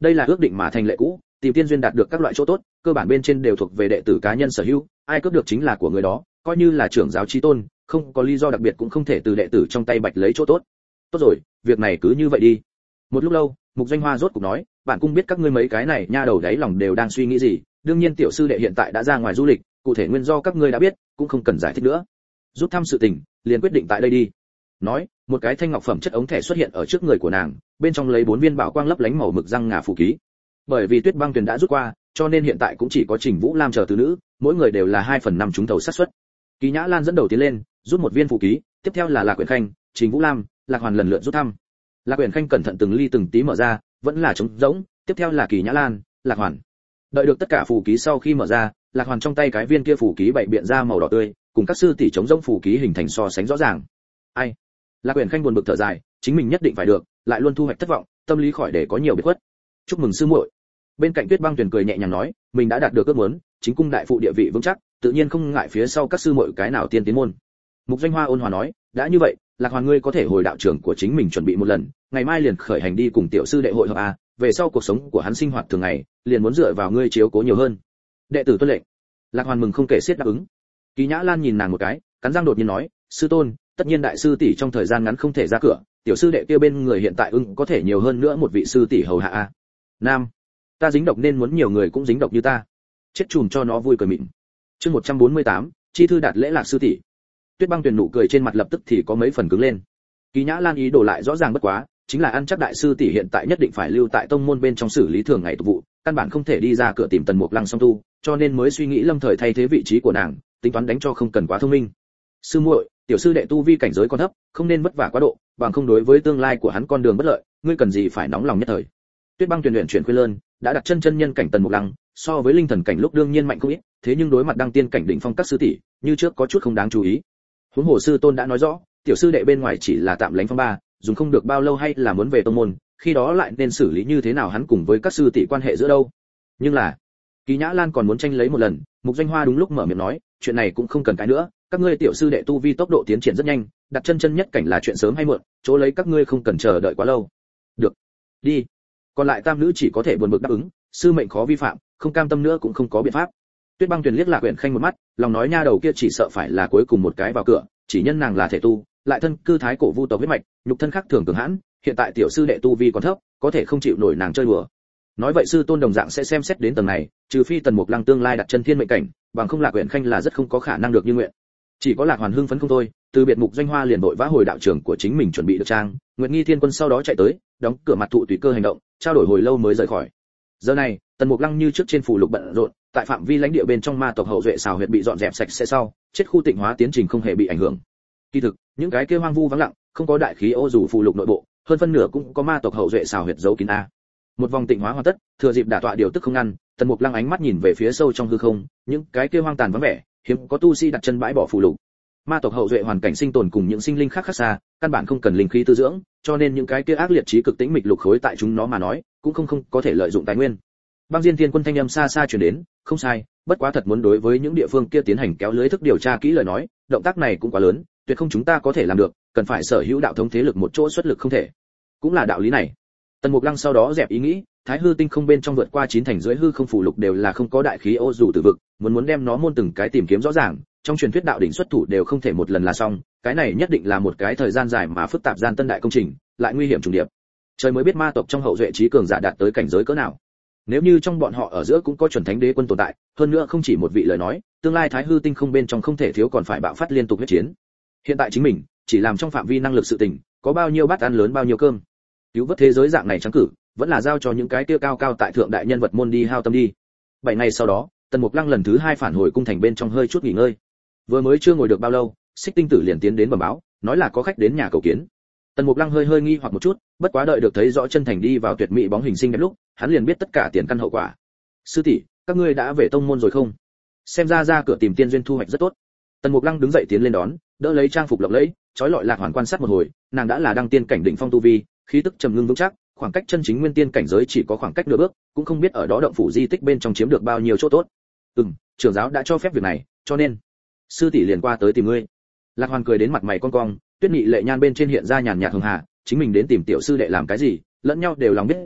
Đây là ước định mà thành lệ cũ, tìm tiên duyên đạt được các loại chỗ tốt, cơ bản bên trên đều thuộc về đệ tử cá nhân sở hữu, ai cướp được chính là của người đó, coi như là trưởng giáo chí tôn, không có lý do đặc biệt cũng không thể từ đệ tử trong tay bạch lấy chỗ tốt. Tốt rồi, việc này cứ như vậy đi. Một lúc lâu, Mục Doanh Hoa rốt cục nói, bạn cũng biết các ngươi mấy cái này nha đầu đáy lòng đều đang suy nghĩ gì, đương nhiên tiểu sư đệ hiện tại đã ra ngoài du lịch, cụ thể nguyên do các ngươi đã biết, cũng không cần giải thích nữa. Rút thăm sự tình, liền quyết định tại đây đi. Nói, một cái thanh ngọc phẩm chất ống thẻ xuất hiện ở trước người của nàng, bên trong lấy bốn viên bảo quang lấp lánh màu mực răng ngà phù ký. Bởi vì Tuyết Băng Tuyền đã rút qua, cho nên hiện tại cũng chỉ có Trình Vũ Lam chờ tứ nữ, mỗi người đều là hai phần năm trúng thầu xác suất. Kỳ Nhã Lan dẫn đầu tiến lên, rút một viên phù ký, tiếp theo là Lạc Uyển Khanh, Trình Vũ Lam, Lạc Hoàn lần lượt rút thăm. Lạc Uyển Khanh cẩn thận từng ly từng tí mở ra, vẫn là trống rỗng, tiếp theo là Kỳ Nhã Lan, Lạc Hoàn. Đợi được tất cả phù ký sau khi mở ra, Lạc Hoàn trong tay cái viên kia phù ký bảy biện ra màu đỏ tươi, cùng các sư tỷ trống rỗng phù ký hình thành so sánh rõ ràng. Ai? Lạc Uyển Khanh buồn bực thở dài, chính mình nhất định phải được, lại luôn thu hoạch thất vọng, tâm lý khỏi để có nhiều biệt khuất. Chúc mừng sư muội. Bên cạnh Tuyết Băng Tuyền cười nhẹ nhàng nói, mình đã đạt được ước muốn, chính cung đại phụ địa vị vững chắc, tự nhiên không ngại phía sau các sư muội cái nào tiên tiến môn. Mục Doanh Hoa ôn hòa nói, đã như vậy, Lạc Hoàn ngươi có thể hồi đạo trưởng của chính mình chuẩn bị một lần, ngày mai liền khởi hành đi cùng tiểu sư đệ hội hợp a, về sau cuộc sống của hắn sinh hoạt thường ngày, liền muốn dựa vào ngươi chiếu cố nhiều hơn. Đệ tử tuân lệnh. Lạc Hoàn mừng không kể xiết đáp ứng. Kỳ Nhã Lan nhìn nàng một cái, cắn răng đột nhiên nói, sư tôn, tất nhiên đại sư tỷ trong thời gian ngắn không thể ra cửa, tiểu sư đệ kia bên người hiện tại ưng có thể nhiều hơn nữa một vị sư tỷ hầu hạ a. Nam, ta dính độc nên muốn nhiều người cũng dính độc như ta. Chết chùm cho nó vui cười mịn. Chương một trăm bốn mươi tám, chi thư đạt lễ Lạc sư tỷ. Tuyết Băng Tuyền nụ cười trên mặt lập tức thì có mấy phần cứng lên. Kỳ Nhã Lan ý đồ lại rõ ràng bất quá, chính là ăn chắc đại sư tỷ hiện tại nhất định phải lưu tại tông môn bên trong xử lý thường ngày tục vụ, căn bản không thể đi ra cửa tìm Tần Mục Lăng song tu, cho nên mới suy nghĩ lâm thời thay thế vị trí của nàng, tính toán đánh cho không cần quá thông minh. Sư muội, tiểu sư đệ tu vi cảnh giới còn thấp, không nên vất vả quá độ, bằng không đối với tương lai của hắn con đường bất lợi, ngươi cần gì phải nóng lòng nhất thời. Tuyết Băng Tuyền luyện chuyển khuyên lơn, đã đặt chân chân nhân cảnh Tần Mục Lăng, so với linh thần cảnh lúc đương nhiên mạnh không ít, thế nhưng đối mặt đăng tiên cảnh đỉnh phong các sư tỷ, như trước có chút không đáng chú ý. Huống hồ sư tôn đã nói rõ, tiểu sư đệ bên ngoài chỉ là tạm lánh phong ba, dùng không được bao lâu hay là muốn về tông môn, khi đó lại nên xử lý như thế nào hắn cùng với các sư tỷ quan hệ giữa đâu. Nhưng là, Kỳ Nhã Lan còn muốn tranh lấy một lần, Mục Doanh Hoa đúng lúc mở miệng nói, chuyện này cũng không cần cái nữa, các ngươi tiểu sư đệ tu vi tốc độ tiến triển rất nhanh, đặt chân chân nhất cảnh là chuyện sớm hay muộn, chỗ lấy các ngươi không cần chờ đợi quá lâu. Được, đi. Còn lại tam nữ chỉ có thể buồn bực đáp ứng, sư mệnh khó vi phạm, không cam tâm nữa cũng không có biện pháp. Tuyết Băng Tuyền liếc Lạc Uyển Khanh một mắt, lòng nói nha đầu kia chỉ sợ phải là cuối cùng một cái vào cửa, chỉ nhân nàng là thể tu, lại thân cư thái cổ vu tộc huyết mạch, nhục thân khác thường cường hãn, hiện tại tiểu sư đệ tu vi còn thấp, có thể không chịu nổi nàng chơi đùa. Nói vậy sư tôn đồng dạng sẽ xem xét đến tầng này, trừ phi Tần Mục Lăng tương lai đặt chân thiên mệnh cảnh, bằng không Lạc Uyển Khanh là rất không có khả năng được như nguyện. Chỉ có Lạc Hoàn hưng phấn không thôi, từ biệt Mục Doanh Hoa liền vội vã hồi đạo trưởng của chính mình chuẩn bị được trang, Nguyệt Nghi Thiên Quân sau đó chạy tới, đóng cửa mặt thụ tùy cơ hành động, trao đổi hồi lâu mới rời khỏi. Giờ này, Tần Mục Lăng như trước trên phù lục bận rộn, tại phạm vi lãnh địa bên trong ma tộc hậu duệ xào huyệt bị dọn dẹp sạch sẽ sau, chết khu tịnh hóa tiến trình không hề bị ảnh hưởng. Kỳ thực, những cái kia hoang vu vắng lặng, không có đại khí ô dù phù lục nội bộ, hơn phân nửa cũng có ma tộc hậu duệ xào huyệt giấu kín a. Một vòng tịnh hóa hoàn tất, thừa dịp đả tọa điều tức không ngăn, Tần Mục Lăng ánh mắt nhìn về phía sâu trong hư không, những cái kia hoang tàn vắng vẻ, hiếm có tu sĩ đặt chân bãi bỏ phù lục. Ma tộc hậu duệ hoàn cảnh sinh tồn cùng những sinh linh khác khác xa, căn bản không cần linh khí tư dưỡng, cho nên những cái kia ác liệt trí cực tĩnh mịch lục khối tại chúng nó mà nói, cũng không không có thể lợi dụng tài nguyên. Băng Diên Thiên Quân thanh âm xa xa truyền đến, không sai, bất quá thật muốn đối với những địa phương kia tiến hành kéo lưới thức điều tra kỹ lời nói, động tác này cũng quá lớn, tuyệt không chúng ta có thể làm được, cần phải sở hữu đạo thống thế lực một chỗ xuất lực không thể. Cũng là đạo lý này. Tần Mục Lăng sau đó dẹp ý nghĩ, Thái Hư Tinh không bên trong vượt qua chín thành dưới hư không phù lục đều là không có đại khí ô dù tử vực, muốn muốn đem nó môn từng cái tìm kiếm rõ ràng, trong truyền thuyết đạo đỉnh xuất thủ đều không thể một lần là xong, cái này nhất định là một cái thời gian dài mà phức tạp gian tân đại công trình, lại nguy hiểm trùng điệp. Trời mới biết ma tộc trong hậu duệ trí cường giả đạt tới cảnh giới cỡ nào. Nếu như trong bọn họ ở giữa cũng có chuẩn thánh đế quân tồn tại, hơn nữa không chỉ một vị lời nói, tương lai Thái Hư Tinh không bên trong không thể thiếu còn phải bạo phát liên tục huyết chiến. Hiện tại chính mình chỉ làm trong phạm vi năng lực sự tình, có bao nhiêu bát ăn lớn bao nhiêu cơm. Cứu vớt thế giới dạng này trắng cử, vẫn là giao cho những cái tiêu cao cao tại thượng đại nhân vật môn đi hao tâm đi. Bảy ngày sau đó, Tần Mục Lăng lần thứ hai phản hồi cung thành bên trong hơi chút nghỉ ngơi. Vừa mới chưa ngồi được bao lâu, Xích Tinh Tử liền tiến đến bẩm báo, nói là có khách đến nhà cầu kiến. Tần Mục Lăng hơi hơi nghi hoặc một chút, bất quá đợi được thấy rõ chân thành đi vào tuyệt mỹ bóng hình xinh đẹp lúc, hắn liền biết tất cả tiền căn hậu quả. Sư tỷ, các ngươi đã về tông môn rồi không? Xem ra ra cửa tìm tiên duyên thu hoạch rất tốt. Tần Mục Lăng đứng dậy tiến lên đón, đỡ lấy trang phục lộng lẫy, trói lọi Lạc Hoàn quan sát một hồi, nàng đã là đăng tiên cảnh đỉnh phong tu vi, khí tức trầm ngưng vững chắc, khoảng cách chân chính nguyên tiên cảnh giới chỉ có khoảng cách nửa bước, cũng không biết ở đó động phủ di tích bên trong chiếm được bao nhiêu chỗ tốt. Ừm, trưởng giáo đã cho phép việc này, cho nên sư tỷ liền qua tới tìm ngươi. Lạc Hoàn cười đến mặt mày cong cong, tuyết nghị lệ nhan bên trên hiện ra nhàn nhạt hường hà, chính mình đến tìm tiểu sư đệ làm cái gì, lẫn nhau đều lòng biết rõ,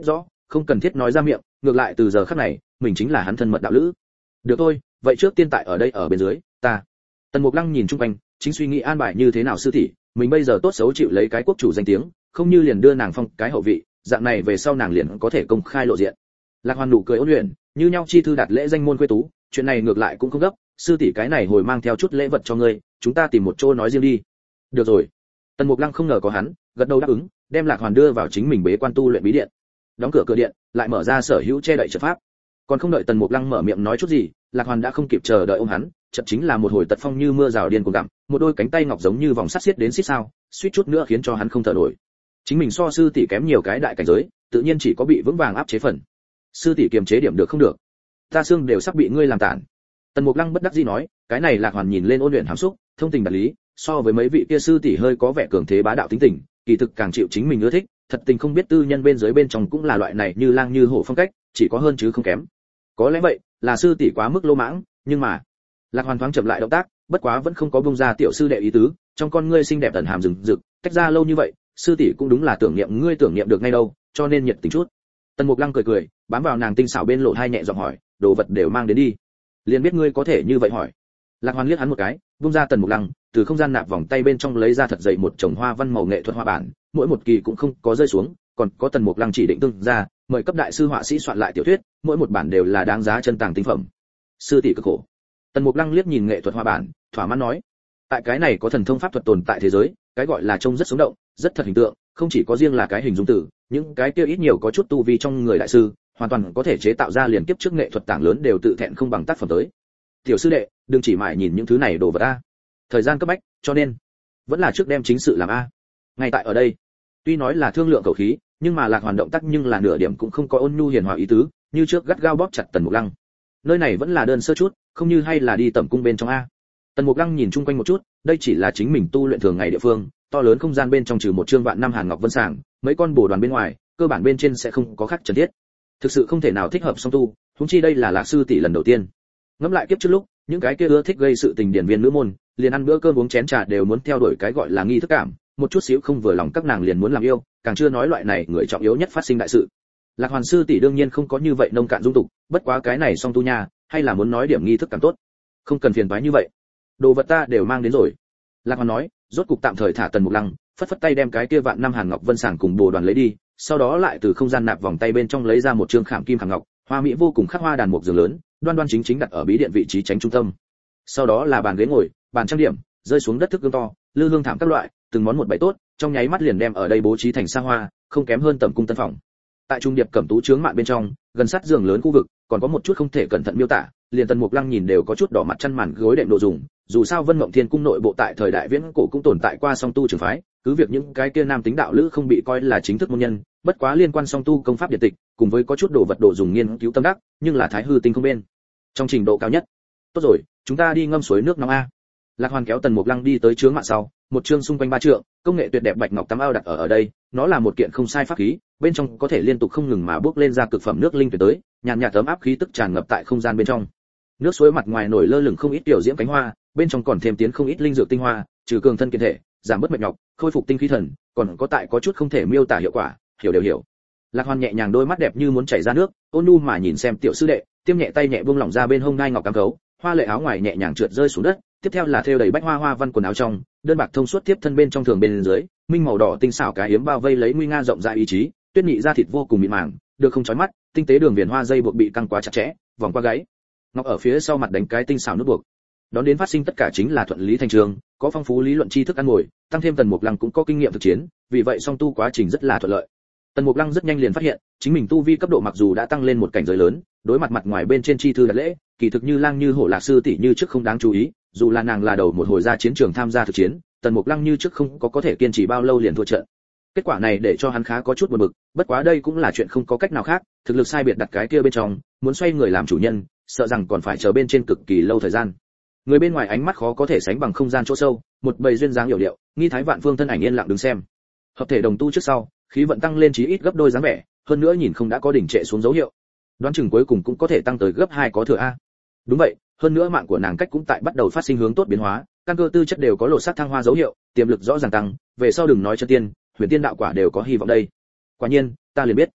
không cần thiết nói ra miệng, ngược lại từ giờ khắc này mình chính là hắn thân mật đạo lữ. Được thôi, vậy trước tiên tại ở đây ở bên dưới, ta. Tần Mục Lăng nhìn chung quanh, chính suy nghĩ an bài như thế nào sư tỷ, mình bây giờ tốt xấu chịu lấy cái quốc chủ danh tiếng, không như liền đưa nàng phong cái hậu vị, dạng này về sau nàng liền có thể công khai lộ diện. Lạc Hoàn nụ cười ôn luyện, như nhau chi thư đạt lễ danh môn quê tú, chuyện này ngược lại cũng không gấp, sư tỷ cái này hồi mang theo chút lễ vật cho ngươi, chúng ta tìm một chỗ nói riêng đi. Được rồi. Tần Mục Lăng không ngờ có hắn, gật đầu đáp ứng, đem Lạc Hoàn đưa vào chính mình bế quan tu luyện bí điện. Đóng cửa cửa điện, lại mở ra sở hữu che đậy trận pháp. Còn không đợi Tần Mục Lăng mở miệng nói chút gì, Lạc Hoàn đã không kịp chờ đợi ôm hắn, chợt chính là một hồi tật phong như mưa rào điên cuồng gặm, một đôi cánh tay ngọc giống như vòng sắt xiết đến xít sao, suýt chút nữa khiến cho hắn không thở nổi. Chính mình so sư tỷ kém nhiều cái đại cảnh giới, tự nhiên chỉ có bị vững vàng áp chế phần. Sư tỷ kiềm chế điểm được không được, ta xương đều sắp bị ngươi làm tàn. Tần Mục Lăng bất đắc dĩ nói, cái này Lạc Hoàn nhìn lên ôn luyện hàm xúc, thông tình đạt lý, so với mấy vị kia sư tỷ hơi có vẻ cường thế bá đạo tính tình, kỳ thực càng chịu chính mình ưa thích, thật tình không biết tư nhân bên dưới bên trong cũng là loại này như lang như hổ phong cách, chỉ có hơn chứ không kém. Có lẽ vậy, là sư tỷ quá mức lô mãng, nhưng mà Lạc Hoàn thoáng chậm lại động tác, bất quá vẫn không có buông ra tiểu sư đệ ý tứ, trong con ngươi xinh đẹp tần hàm rừng rực, cách ra lâu như vậy, sư tỷ cũng đúng là tưởng niệm ngươi tưởng niệm được ngay đâu, cho nên nhiệt tình chút. Tần Mục Lăng cười cười, bám vào nàng tinh xảo bên lộ hai nhẹ giọng hỏi, đồ vật đều mang đến đi. Liền biết ngươi có thể như vậy hỏi. Lạc Hoàn liếc hắn một cái, buông ra Tần Mục Lăng, từ không gian nạp vòng tay bên trong lấy ra thật dày một chồng hoa văn màu nghệ thuật hoa bản, mỗi một kỳ cũng không có rơi xuống, còn có Tần Mục Lăng chỉ định tương ra, mời cấp đại sư họa sĩ soạn lại tiểu thuyết, mỗi một bản đều là đáng giá chân tàng tinh phẩm. Sư tỷ cực khổ. Tần Mục Lăng liếc nhìn nghệ thuật hoa bản, thỏa mãn nói, tại cái này có thần thông pháp thuật tồn tại thế giới, cái gọi là trông rất sống động, rất thật hình tượng, không chỉ có riêng là cái hình dung từ, những cái kia ít nhiều có chút tu vi trong người đại sư, hoàn toàn có thể chế tạo ra liền kiếp trước nghệ thuật tảng lớn đều tự thẹn không bằng tác phẩm tới. Tiểu sư đệ, đừng chỉ mãi nhìn những thứ này đồ vật a. Thời gian cấp bách, cho nên vẫn là trước đem chính sự làm a. Ngay tại ở đây, tuy nói là thương lượng khẩu khí, nhưng mà Lạc Hoàn động tác nhưng là nửa điểm cũng không có ôn nhu hiền hòa ý tứ, như trước gắt gao bóp chặt Tần Mục Lăng. Nơi này vẫn là đơn sơ chút, không như hay là đi tẩm cung bên trong a. Tần Mục Lăng nhìn chung quanh một chút, đây chỉ là chính mình tu luyện thường ngày địa phương, to lớn không gian bên trong trừ một trương vạn năm hàn ngọc vân sàng, mấy con bồ đoàn bên ngoài, cơ bản bên trên sẽ không có khác cần thiết. Thực sự không thể nào thích hợp song tu, huống chi đây là Lạc sư tỷ lần đầu tiên. Ngẫm lại kiếp trước lúc, những cái kia ưa thích gây sự tình điển viên nữ môn, liền ăn bữa cơm uống chén trà đều muốn theo đuổi cái gọi là nghi thức cảm, một chút xíu không vừa lòng các nàng liền muốn làm yêu, càng chưa nói loại này người trọng yếu nhất phát sinh đại sự. Lạc Hoàn sư tỷ đương nhiên không có như vậy nông cạn dung tục, bất quá cái này song tu nha, hay là muốn nói điểm nghi thức càng tốt. Không cần phiền toái như vậy. Đồ vật ta đều mang đến rồi. Lạc Hoàn nói, rốt cục tạm thời thả Tần Mục Lăng, phất phất tay đem cái kia vạn năm hàn ngọc vân sàng cùng bồ đoàn lấy đi, sau đó lại từ không gian nạp vòng tay bên trong lấy ra một trương khảm kim khảm ngọc, hoa mỹ vô cùng khắc hoa đàn mục giường lớn, đoan đoan chính chính đặt ở bí điện vị trí tránh trung tâm. Sau đó là bàn ghế ngồi, bàn trang điểm, rơi xuống đất thức gương to, lư hương thảm các loại, từng món một bày tốt, trong nháy mắt liền đem ở đây bố trí thành xa hoa, không kém hơn tầm cung tân phòng. Tại trung điệp cẩm tú chướng mạn bên trong, gần sát giường lớn khu vực, còn có một chút không thể cẩn thận miêu tả, liền Tần Mục Lăng nhìn đều có chút đỏ mặt, chăn màn gối đệm đồ dùng, dù sao Vân Mộng Thiên cung nội bộ tại thời đại viễn cổ cũng tồn tại qua song tu trường phái, cứ việc những cái kia nam tính đạo lữ không bị coi là chính thức môn nhân, bất quá liên quan song tu công pháp điện tịch, cùng với có chút đồ vật đồ dùng nghiên cứu tâm đắc, nhưng là thái hư tinh không bên trong trình độ cao nhất. Tốt rồi, chúng ta đi ngâm suối nước nóng a. Lạc Hoàn kéo Tần Mục Lăng đi tới chướng mạn sau, một chương xung quanh ba trượng, công nghệ tuyệt đẹp bạch ngọc tắm ao đặt ở ở đây, nó là một kiện không sai pháp khí, bên trong có thể liên tục không ngừng mà bước lên ra cực phẩm nước linh tuyệt tới, nhàn nhạt ấm áp khí tức tràn ngập tại không gian bên trong. Nước suối mặt ngoài nổi lơ lửng không ít tiểu diễm cánh hoa, bên trong còn thêm tiến không ít linh dược tinh hoa, trừ cường thân kiện thể, giảm bớt mệt nhọc, khôi phục tinh khí thần, còn có tại có chút không thể miêu tả hiệu quả, hiểu đều hiểu. Lạc Hoàn nhẹ nhàng đôi mắt đẹp như muốn chảy ra nước, ôn nhu mà nhìn xem tiểu sư đệ, tiêm nhẹ tay nhẹ buông lỏng ra bên hông ngai ngọc cắm cấu, hoa lệ áo ngoài nhẹ nhàng trượt rơi xuống đất, tiếp theo là thêu đầy bách hoa hoa văn quần áo trong, đơn bạc thông suốt tiếp thân bên trong thường bên dưới, minh màu đỏ tinh xảo cái yếm bao vây lấy nguy nga rộng rãi ý chí, tuyết nhị da thịt vô cùng mịn màng, được không chói mắt, tinh tế đường viền hoa dây buộc bị căng quá chặt chẽ, vòng qua gáy. Ngọc ở phía sau mặt đánh cái tinh xảo nút buộc. Đón đến phát sinh tất cả chính là thuận lý thành trường, có phong phú lý luận tri thức ăn ngồi, tăng thêm Tần Mục Lăng cũng có kinh nghiệm thực chiến, vì vậy song tu quá trình rất là thuận lợi. Tần Mục Lăng rất nhanh liền phát hiện, chính mình tu vi cấp độ mặc dù đã tăng lên một cảnh giới lớn, đối mặt mặt ngoài bên trên chi thư đặt lễ, kỳ thực như lang như hổ Lạc sư tỷ như trước không đáng chú ý, dù là nàng là đầu một hồi ra chiến trường tham gia thực chiến, Tần Mục Lăng như trước không có có thể kiên trì bao lâu liền thua trận. Kết quả này để cho hắn khá có chút buồn bực, bất quá đây cũng là chuyện không có cách nào khác, thực lực sai biệt đặt cái kia bên trong, muốn xoay người làm chủ nhân, sợ rằng còn phải chờ bên trên cực kỳ lâu thời gian. Người bên ngoài ánh mắt khó có thể sánh bằng không gian chỗ sâu, một bầy duyên dáng hiểu điệu, nghi thái vạn phương thân ảnh yên lặng đứng xem. Hợp thể đồng tu trước sau, khí vận tăng lên chí ít gấp đôi dáng vẻ, hơn nữa nhìn không đã có đỉnh trệ xuống dấu hiệu. Đoán chừng cuối cùng cũng có thể tăng tới gấp hai có thừa a. Đúng vậy, hơn nữa mạng của nàng cách cũng tại bắt đầu phát sinh hướng tốt biến hóa, căn cơ tư chất đều có lộ sắc thăng hoa dấu hiệu, tiềm lực rõ ràng tăng, về sau đừng nói chân tiên, huyền tiên đạo quả đều có hy vọng đây. Quả nhiên, ta liền biết.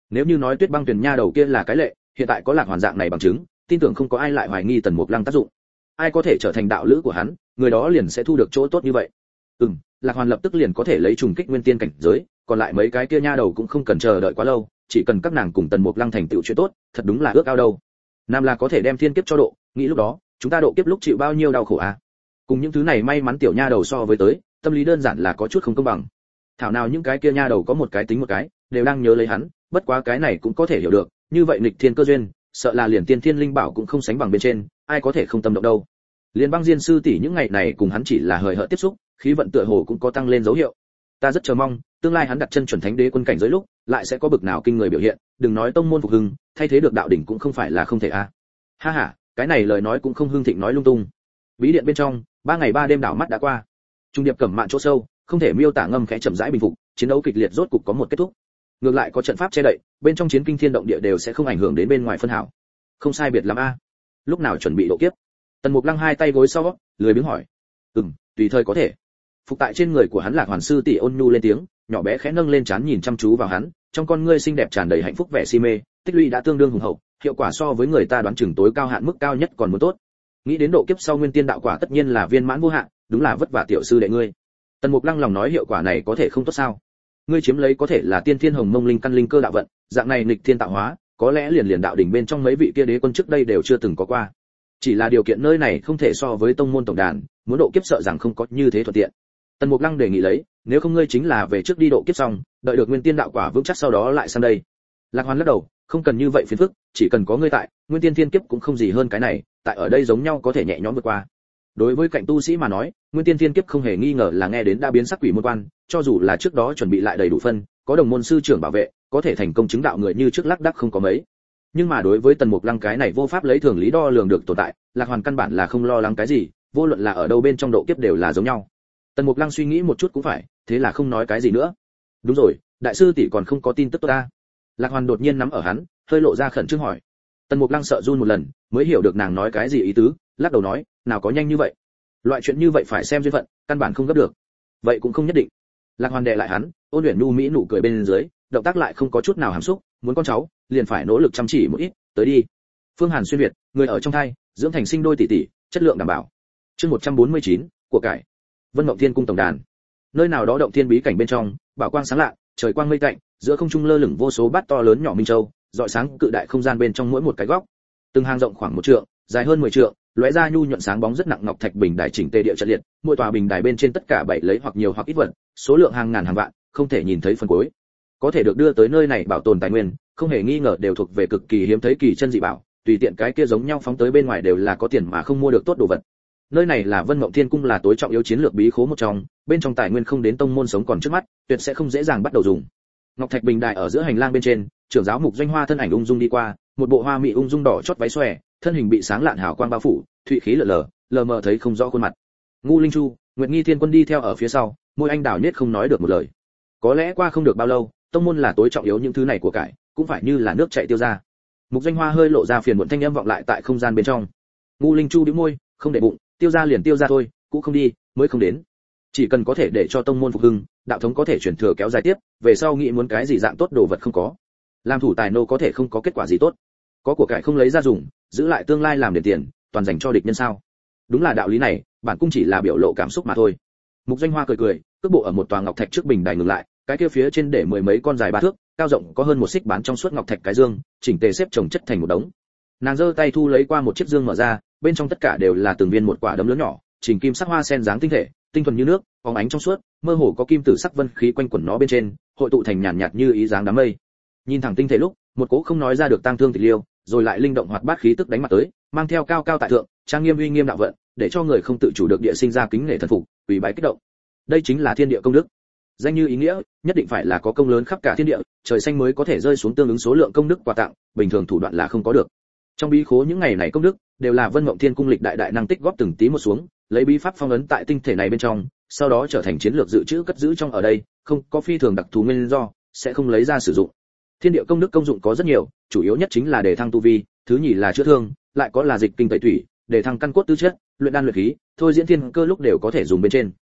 Nếu như nói Tuyết Băng Tuyền nha đầu kia là cái lệ, hiện tại có Lạc Hoàn dạng này bằng chứng, tin tưởng không có ai lại hoài nghi Tần Mục Lăng tác dụng. Ai có thể trở thành đạo lữ của hắn, người đó liền sẽ thu được chỗ tốt như vậy. Ừm, Lạc Hoàn lập tức liền có thể lấy trùng kích nguyên tiên cảnh giới, còn lại mấy cái kia nha đầu cũng không cần chờ đợi quá lâu, chỉ cần các nàng cùng Tần Mục Lăng thành tựu chuyện tốt, thật đúng là ước ao đâu. Nam là có thể đem thiên kiếp cho độ, nghĩ lúc đó, chúng ta độ kiếp lúc chịu bao nhiêu đau khổ à? Cùng những thứ này may mắn tiểu nha đầu so với tới, tâm lý đơn giản là có chút không công bằng. Thảo nào những cái kia nha đầu có một cái tính một cái, đều đang nhớ lấy hắn, bất quá cái này cũng có thể hiểu được, như vậy nghịch thiên cơ duyên, sợ là liền tiên thiên linh bảo cũng không sánh bằng bên trên, ai có thể không tâm động đâu. Liên Băng Diên sư tỷ những ngày này cùng hắn chỉ là hời hợt tiếp xúc, khí vận tựa hồ cũng có tăng lên dấu hiệu. Ta rất chờ mong, tương lai hắn đặt chân chuẩn thánh đế quân cảnh giới lúc, lại sẽ có bực nào kinh người biểu hiện, đừng nói tông môn phục hưng, thay thế được đạo đỉnh cũng không phải là không thể a. À. Ha ha, cái này lời nói cũng không hương thịnh nói lung tung. Bí điện bên trong, ba ngày ba đêm đảo mắt đã qua. Trung điệp cẩm mạn chỗ sâu, không thể miêu tả ngâm khẽ chậm rãi bình phục, chiến đấu kịch liệt rốt cục có một kết thúc. Ngược lại có trận pháp che đậy, bên trong chiến kinh thiên động địa đều sẽ không ảnh hưởng đến bên ngoài phân hảo. Không sai biệt lắm a. Lúc nào chuẩn bị độ kiếp? Tần Mục Lăng hai tay gối sau, lười biếng hỏi. Ừm, tùy thời có thể. Phục tại trên người của hắn Lạc Hoàn sư tỷ ôn nhu lên tiếng, nhỏ bé khẽ nâng lên trán nhìn chăm chú vào hắn, trong con ngươi xinh đẹp tràn đầy hạnh phúc vẻ si mê, tích lũy đã tương đương hùng hậu, hiệu quả so với người ta đoán chừng tối cao hạn mức cao nhất còn muốn tốt. Nghĩ đến độ kiếp sau nguyên tiên đạo quả tất nhiên là viên mãn vô hạn, đúng là vất vả tiểu sư đệ ngươi. Tần Mục Lăng lòng nói hiệu quả này có thể không tốt sao? Ngươi chiếm lấy có thể là tiên thiên hồng mông linh căn linh cơ đạo vận, dạng này nghịch thiên tạo hóa, có lẽ liền liền đạo đỉnh bên trong mấy vị kia đế quân trước đây đều chưa từng có qua. Chỉ là điều kiện nơi này không thể so với tông môn tổng đàn, muốn độ kiếp sợ rằng không có như thế thuận tiện. Tần Mục Lăng đề nghị lấy, nếu không ngươi chính là về trước đi độ kiếp xong, đợi được nguyên tiên đạo quả vững chắc sau đó lại sang đây. Lạc Hoàn lắc đầu, không cần như vậy phiền phức, chỉ cần có ngươi tại, nguyên tiên thiên kiếp cũng không gì hơn cái này, tại ở đây giống nhau có thể nhẹ nhõm vượt qua. Đối với cạnh tu sĩ mà nói, nguyên tiên thiên kiếp không hề nghi ngờ là nghe đến đã biến sắc quỷ môn quan, cho dù là trước đó chuẩn bị lại đầy đủ phân, có đồng môn sư trưởng bảo vệ, có thể thành công chứng đạo người như trước lắc đắc không có mấy. Nhưng mà đối với Tần Mục Lăng cái này vô pháp lấy thường lý đo lường được tồn tại, Lạc Hoàn căn bản là không lo lắng cái gì, vô luận là ở đâu bên trong độ kiếp đều là giống nhau. Tần Mục Lăng suy nghĩ một chút cũng phải, thế là không nói cái gì nữa. Đúng rồi, đại sư tỷ còn không có tin tức tốt ta. Lạc Hoàn đột nhiên nắm ở hắn, hơi lộ ra khẩn trương hỏi. Tần Mục Lăng sợ run một lần, mới hiểu được nàng nói cái gì ý tứ, lắc đầu nói, nào có nhanh như vậy. Loại chuyện như vậy phải xem duyên phận, căn bản không gấp được. Vậy cũng không nhất định. Lạc Hoàn đè lại hắn, ôn luyện nhu mỹ nụ cười bên dưới, động tác lại không có chút nào hàm xúc, muốn con cháu, liền phải nỗ lực chăm chỉ một ít, tới đi. Phương Hàn xuyên việt, người ở trong thai, dưỡng thành sinh đôi tỷ tỷ, chất lượng đảm bảo. Chương một trăm bốn mươi chín, của cải. Vân Mộng Thiên cung tổng đàn. Nơi nào đó động thiên bí cảnh bên trong, bảo quang sáng lạ, trời quang mây tạnh, giữa không trung lơ lửng vô số bát to lớn nhỏ minh châu, rọi sáng cự đại không gian bên trong mỗi một cái góc. Từng hàng rộng khoảng một trượng, dài hơn mười trượng, lóe ra nhu nhuận sáng bóng rất nặng ngọc thạch bình đài chỉnh tề địa trận liệt, mỗi tòa bình đài bên trên tất cả bảy lấy hoặc nhiều hoặc ít vật, số lượng hàng ngàn hàng vạn, không thể nhìn thấy phần cuối. Có thể được đưa tới nơi này bảo tồn tài nguyên, không hề nghi ngờ đều thuộc về cực kỳ hiếm thấy kỳ chân dị bảo, tùy tiện cái kia giống nhau phóng tới bên ngoài đều là có tiền mà không mua được tốt đồ vật. Nơi này là Vân Mộng Thiên cung là tối trọng yếu chiến lược bí khố một trong, bên trong tài nguyên không đến tông môn sống còn trước mắt, tuyệt sẽ không dễ dàng bắt đầu dùng. Ngọc thạch bình đài ở giữa hành lang bên trên, trưởng giáo Mục Doanh Hoa thân ảnh ung dung đi qua, một bộ hoa mỹ ung dung đỏ chót váy xòe, thân hình bị sáng lạn hào quang bao phủ, thụy khí lờ lờ, lờ mờ thấy không rõ khuôn mặt. Ngu Linh Chu, Nguyệt Nghi Thiên Quân đi theo ở phía sau, môi anh đào nhếch không nói được một lời. Có lẽ qua không được bao lâu, tông môn là tối trọng yếu những thứ này của cải, cũng phải như là nước chảy tiêu ra. Mục Doanh Hoa hơi lộ ra phiền muộn thanh âm vọng lại tại không gian bên trong. Ngu Linh Chu bĩu môi, không để bụng, tiêu ra liền tiêu ra thôi, cũng không đi, mới không đến. Chỉ cần có thể để cho tông môn phục hưng, đạo thống có thể truyền thừa kéo dài tiếp, về sau nghĩ muốn cái gì dạng tốt đồ vật không có. Làm thủ tài nô có thể không có kết quả gì tốt. Có của cải không lấy ra dùng, giữ lại tương lai làm đền tiền, toàn dành cho địch nhân sao? Đúng là đạo lý này, bản cung chỉ là biểu lộ cảm xúc mà thôi. Mục Doanh Hoa cười cười, cước bộ ở một tòa ngọc thạch trước bình đài ngừng lại, cái kia phía trên để mười mấy con dài ba thước, cao rộng có hơn một xích bán trong suốt ngọc thạch cái dương, chỉnh tề xếp chồng chất thành một đống. Nàng giơ tay thu lấy qua một chiếc dương mở ra, bên trong tất cả đều là từng viên một quả đấm lớn nhỏ, chỉnh kim sắc hoa sen dáng tinh thể, tinh thuần như nước, phóng ánh trong suốt, mơ hồ có kim tử sắc vân khí quanh quẩn nó bên trên, hội tụ thành nhàn nhạt như ý dáng đám mây. Nhìn thẳng tinh thể lúc, một cỗ không nói ra được tang thương tịch liêu, rồi lại linh động hoạt bát khí tức đánh mặt tới, mang theo cao cao tại thượng, trang nghiêm uy nghiêm đạo vận, để cho người không tự chủ được địa sinh ra kính nể thần phục, ủy bái kích động. Đây chính là thiên địa công đức. Danh như ý nghĩa, nhất định phải là có công lớn khắp cả thiên địa, trời xanh mới có thể rơi xuống tương ứng số lượng công đức quà tặng, bình thường thủ đoạn là không có được. Trong bí khố những ngày này công đức, đều là Vân Mộng Thiên cung lịch đại đại năng tích góp từng tí một xuống, lấy bí pháp phong ấn tại tinh thể này bên trong, sau đó trở thành chiến lược dự trữ cất giữ trong ở đây, không có phi thường đặc thù nguyên do, sẽ không lấy ra sử dụng. Thiên địa công đức công dụng có rất nhiều, chủ yếu nhất chính là để thăng tu vi, thứ nhì là chữa thương, lại có là dịch kinh tẩy thủy, để thăng căn cốt tư chất, luyện đan luyện khí, thôi diễn thiên cơ lúc đều có thể dùng bên trên.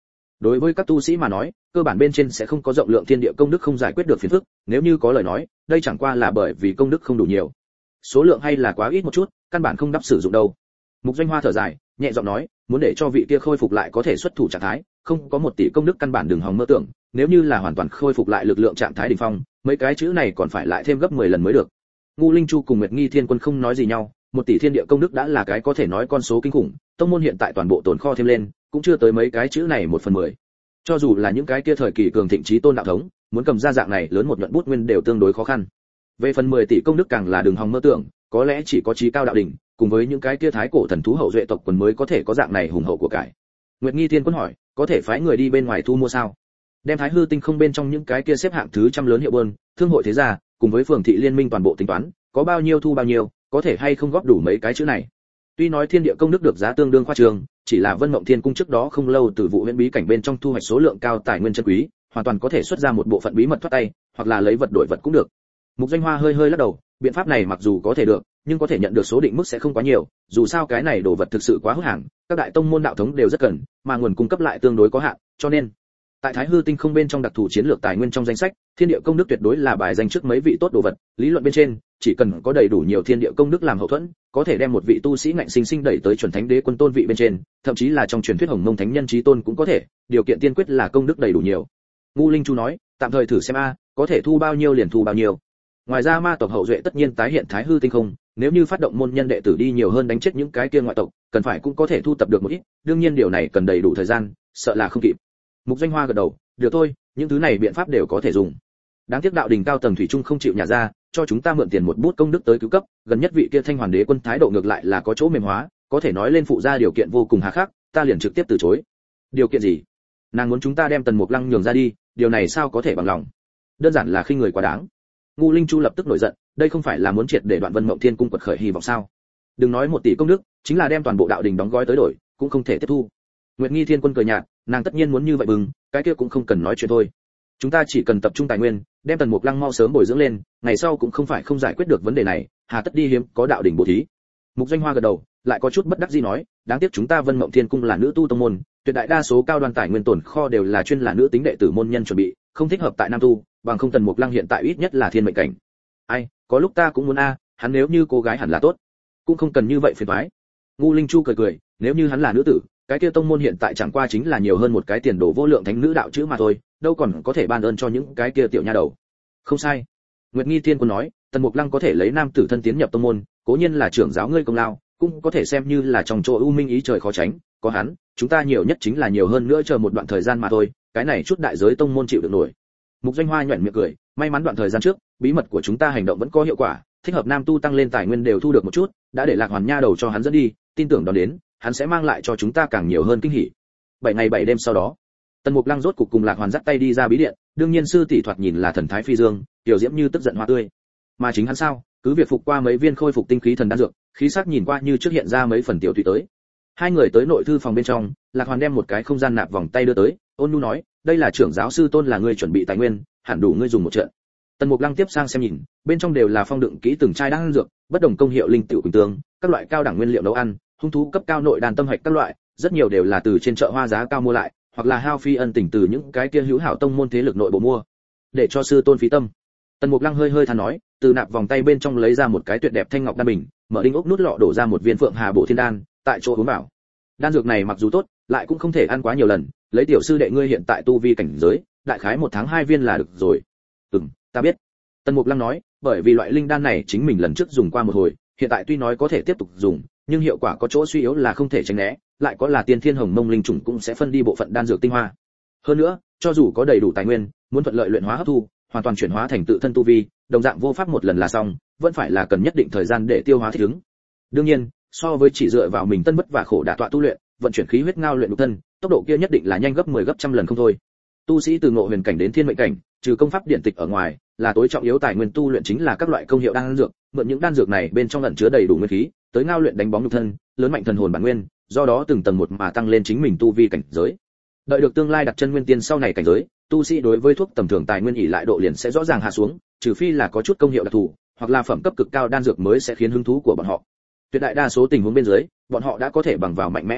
Đối với các tu sĩ mà nói, cơ bản bên trên sẽ không có rộng lượng thiên địa công đức không giải quyết được phiền phức, nếu như có lời nói, đây chẳng qua là bởi vì công đức không đủ nhiều. Số lượng hay là quá ít một chút, căn bản không đắp sử dụng đâu. Mục Doanh Hoa thở dài, nhẹ giọng nói, muốn để cho vị kia khôi phục lại có thể xuất thủ trạng thái, không có một tỷ công đức căn bản đừng hòng mơ tưởng, nếu như là hoàn toàn khôi phục lại lực lượng trạng thái đỉnh phong, mấy cái chữ này còn phải lại thêm gấp mười lần mới được. Ngu Linh Chu cùng Nguyệt Nghi Thiên Quân không nói gì nhau, một tỷ thiên địa công đức đã là cái có thể nói con số kinh khủng, tông môn hiện tại toàn bộ tồn kho thêm lên, cũng chưa tới mấy cái chữ này một phần mười. Cho dù là những cái kia thời kỳ cường thịnh chí tôn đạo thống, muốn cầm ra dạng này lớn một nhuận bút nguyên đều tương đối khó khăn. Về phần mười tỷ công đức càng là đường hòng mơ tưởng, có lẽ chỉ có chí cao đạo đỉnh, cùng với những cái kia thái cổ thần thú hậu duệ tộc quần mới có thể có dạng này hùng hậu của cải. Nguyệt Nghi Thiên Quân hỏi, có thể phái người đi bên ngoài thu mua sao? Đem Thái Hư Tinh không bên trong những cái kia xếp hạng thứ trăm lớn hiệu buôn, thương hội thế gia, cùng với phường thị liên minh toàn bộ tính toán, có bao nhiêu thu bao nhiêu, có thể hay không góp đủ mấy cái chữ này. Tuy nói thiên địa công đức được giá tương đương khoa trương, chỉ là Vân Mộng Thiên cung trước đó không lâu từ vụ huyễn bí cảnh bên trong thu hoạch số lượng cao tài nguyên chân quý, hoàn toàn có thể xuất ra một bộ phận bí mật thoát tay, hoặc là lấy vật đổi vật cũng được. Mục Doanh Hoa hơi hơi lắc đầu, biện pháp này mặc dù có thể được, nhưng có thể nhận được số định mức sẽ không quá nhiều, dù sao cái này đồ vật thực sự quá hút hàng, các đại tông môn đạo thống đều rất cần, mà nguồn cung cấp lại tương đối có hạn, cho nên tại Thái Hư Tinh không bên trong đặc thù chiến lược tài nguyên trong danh sách, thiên địa công đức tuyệt đối là bài danh trước mấy vị tốt đồ vật, lý luận bên trên, chỉ cần có đầy đủ nhiều thiên địa công đức làm hậu thuẫn, có thể đem một vị tu sĩ ngạnh sinh sinh đẩy tới chuẩn thánh đế quân tôn vị bên trên, thậm chí là trong truyền thuyết Hồng Mông thánh nhân chí tôn cũng có thể, điều kiện tiên quyết là công đức đầy đủ nhiều. Ngu Linh Chu nói, tạm thời thử xem a, có thể thu bao nhiêu liền thu bao nhiêu. Ngoài ra ma tộc hậu duệ tất nhiên tái hiện Thái Hư Tinh không, nếu như phát động môn nhân đệ tử đi nhiều hơn đánh chết những cái kia ngoại tộc, cần phải cũng có thể thu tập được một ít, đương nhiên điều này cần đầy đủ thời gian, sợ là không kịp. Mục Doanh Hoa gật đầu, được thôi, những thứ này biện pháp đều có thể dùng. Đáng tiếc đạo đình cao tầng thủy chung không chịu nhả ra, cho chúng ta mượn tiền một bút công đức tới cứu cấp, gần nhất vị kia Thanh Hoàn Đế quân thái độ ngược lại là có chỗ mềm hóa, có thể nói lên phụ ra điều kiện vô cùng hà khắc, ta liền trực tiếp từ chối. Điều kiện gì? Nàng muốn chúng ta đem Tần Mục Lăng nhường ra đi, điều này sao có thể bằng lòng? Đơn giản là khinh người quá đáng. Ngu Linh Chu lập tức nổi giận, đây không phải là muốn triệt để Đoạn Vân Mộng Thiên cung quật khởi hy vọng sao? Đừng nói một tỷ công đức, chính là đem toàn bộ đạo đình đóng gói tới đổi, cũng không thể tiếp thu. Nguyệt Nghi Thiên Quân cười nhạt, nàng tất nhiên muốn như vậy bừng, cái kia cũng không cần nói chuyện thôi. Chúng ta chỉ cần tập trung tài nguyên, đem Tần Mục Lăng mau sớm bồi dưỡng lên, ngày sau cũng không phải không giải quyết được vấn đề này, hà tất đi hiếm có đạo đỉnh bố thí. Mục Doanh Hoa gật đầu, lại có chút bất đắc dĩ nói, đáng tiếc chúng ta Vân Mộng Thiên cung là nữ tu tông môn, tuyệt đại đa số cao đoan tài nguyên tồn kho đều là chuyên là nữ tính đệ tử môn nhân chuẩn bị, không thích hợp tại nam tu, bằng không Tần Mục Lăng hiện tại ít nhất là thiên mệnh cảnh. Ai, có lúc ta cũng muốn a, hắn nếu như cô gái hẳn là tốt, cũng không cần như vậy phiền toái. Ngu Linh Chu cười cười, nếu như hắn là nữ tử, cái kia tông môn hiện tại chẳng qua chính là nhiều hơn một cái tiền đồ vô lượng thánh nữ đạo chữ mà thôi, đâu còn có thể ban ơn cho những cái kia tiểu nha đầu. Không sai. Nguyệt Nghi Thiên Quân nói, Tần Mục Lăng có thể lấy nam tử thân tiến nhập tông môn, cố nhiên là trưởng giáo ngươi công lao, cũng có thể xem như là trong chỗ u minh ý trời khó tránh, có hắn, chúng ta nhiều nhất chính là nhiều hơn nữa chờ một đoạn thời gian mà thôi, cái này chút đại giới tông môn chịu được nổi. Mục Doanh Hoa nhuyễn miệng cười, may mắn đoạn thời gian trước, bí mật của chúng ta hành động vẫn có hiệu quả, thích hợp nam tu tăng lên tài nguyên đều thu được một chút, đã để Lạc Hoàn Nha đầu cho hắn dẫn đi, tin tưởng đón đến, hắn sẽ mang lại cho chúng ta càng nhiều hơn kinh hỉ. Bảy ngày bảy đêm sau đó, Tần Mục Lăng rốt cục cùng Lạc Hoàn dắt tay đi ra bí điện, đương nhiên sư tỷ thoạt nhìn là thần thái phi dương, tiểu diễm như tức giận hoa tươi. Mà chính hắn sao, cứ việc phục qua mấy viên khôi phục tinh khí thần đan dược, khí sắc nhìn qua như trước hiện ra mấy phần tiểu tụy tới. Hai người tới nội thư phòng bên trong, Lạc Hoàn đem một cái không gian nạp vòng tay đưa tới, ôn nhu nói, đây là trưởng giáo sư tôn là ngươi chuẩn bị tài nguyên, hẳn đủ ngươi dùng một trận. Tần Mục Lăng tiếp sang xem nhìn, bên trong đều là phong đựng kỹ từng chai đan dược, bất đồng công hiệu linh tiểu quỳnh tương, các loại cao đẳng nguyên liệu nấu ăn, hung thú cấp cao nội đan tâm hạch các loại, rất nhiều đều là từ trên chợ hoa giá cao mua lại, hoặc là hao phi ân tình từ những cái kia hữu hảo tông môn thế lực nội bộ mua, để cho sư tôn phí tâm. Tần Mục Lăng hơi hơi than nói, từ nạp vòng tay bên trong lấy ra một cái tuyệt đẹp thanh ngọc đan bình, mở đinh ốc nút lọ đổ ra một viên phượng hà bổ thiên đan, tại chỗ uống vào. Đan dược này mặc dù tốt, lại cũng không thể ăn quá nhiều lần, lấy tiểu sư đệ ngươi hiện tại tu vi cảnh giới, đại khái một tháng hai viên là được rồi. Ừm, ta biết. Tần Mục Lăng nói, bởi vì loại linh đan này chính mình lần trước dùng qua một hồi, hiện tại tuy nói có thể tiếp tục dùng, nhưng hiệu quả có chỗ suy yếu là không thể tránh né, lại có là tiên thiên hồng mông linh trùng cũng sẽ phân đi bộ phận đan dược tinh hoa. Hơn nữa, cho dù có đầy đủ tài nguyên, muốn thuận lợi luyện hóa hấp thu, hoàn toàn chuyển hóa thành tự thân tu vi, đồng dạng vô pháp một lần là xong, vẫn phải là cần nhất định thời gian để tiêu hóa thích ứng. Đương nhiên, so với chỉ dựa vào mình tân bất và khổ đả tọa tu luyện, vận chuyển khí huyết ngao luyện nhục thân, tốc độ kia nhất định là nhanh gấp mười gấp trăm lần không thôi. Tu sĩ từ ngộ huyền cảnh đến thiên mệnh cảnh, trừ công pháp điện tịch ở ngoài, là tối trọng yếu tài nguyên tu luyện chính là các loại công hiệu đan dược, mượn những đan dược này bên trong ẩn chứa đầy đủ nguyên khí, tới ngao luyện đánh bóng nhục thân, lớn mạnh thần hồn bản nguyên, do đó từng tầng một mà tăng lên chính mình tu vi cảnh giới. Đợi được tương lai đặt chân nguyên tiên sau này cảnh giới, tu sĩ đối với thuốc tầm thường tài nguyên ỷ lại độ liền sẽ rõ ràng hạ xuống, trừ phi là có chút công hiệu đặc thù, hoặc là phẩm cấp cực cao đan dược mới sẽ khiến hứng thú của bọn họ. Tuyệt đại đa số tình huống bên dưới, bọn họ đã có thể bằng vào mạnh mẽ pháp lực,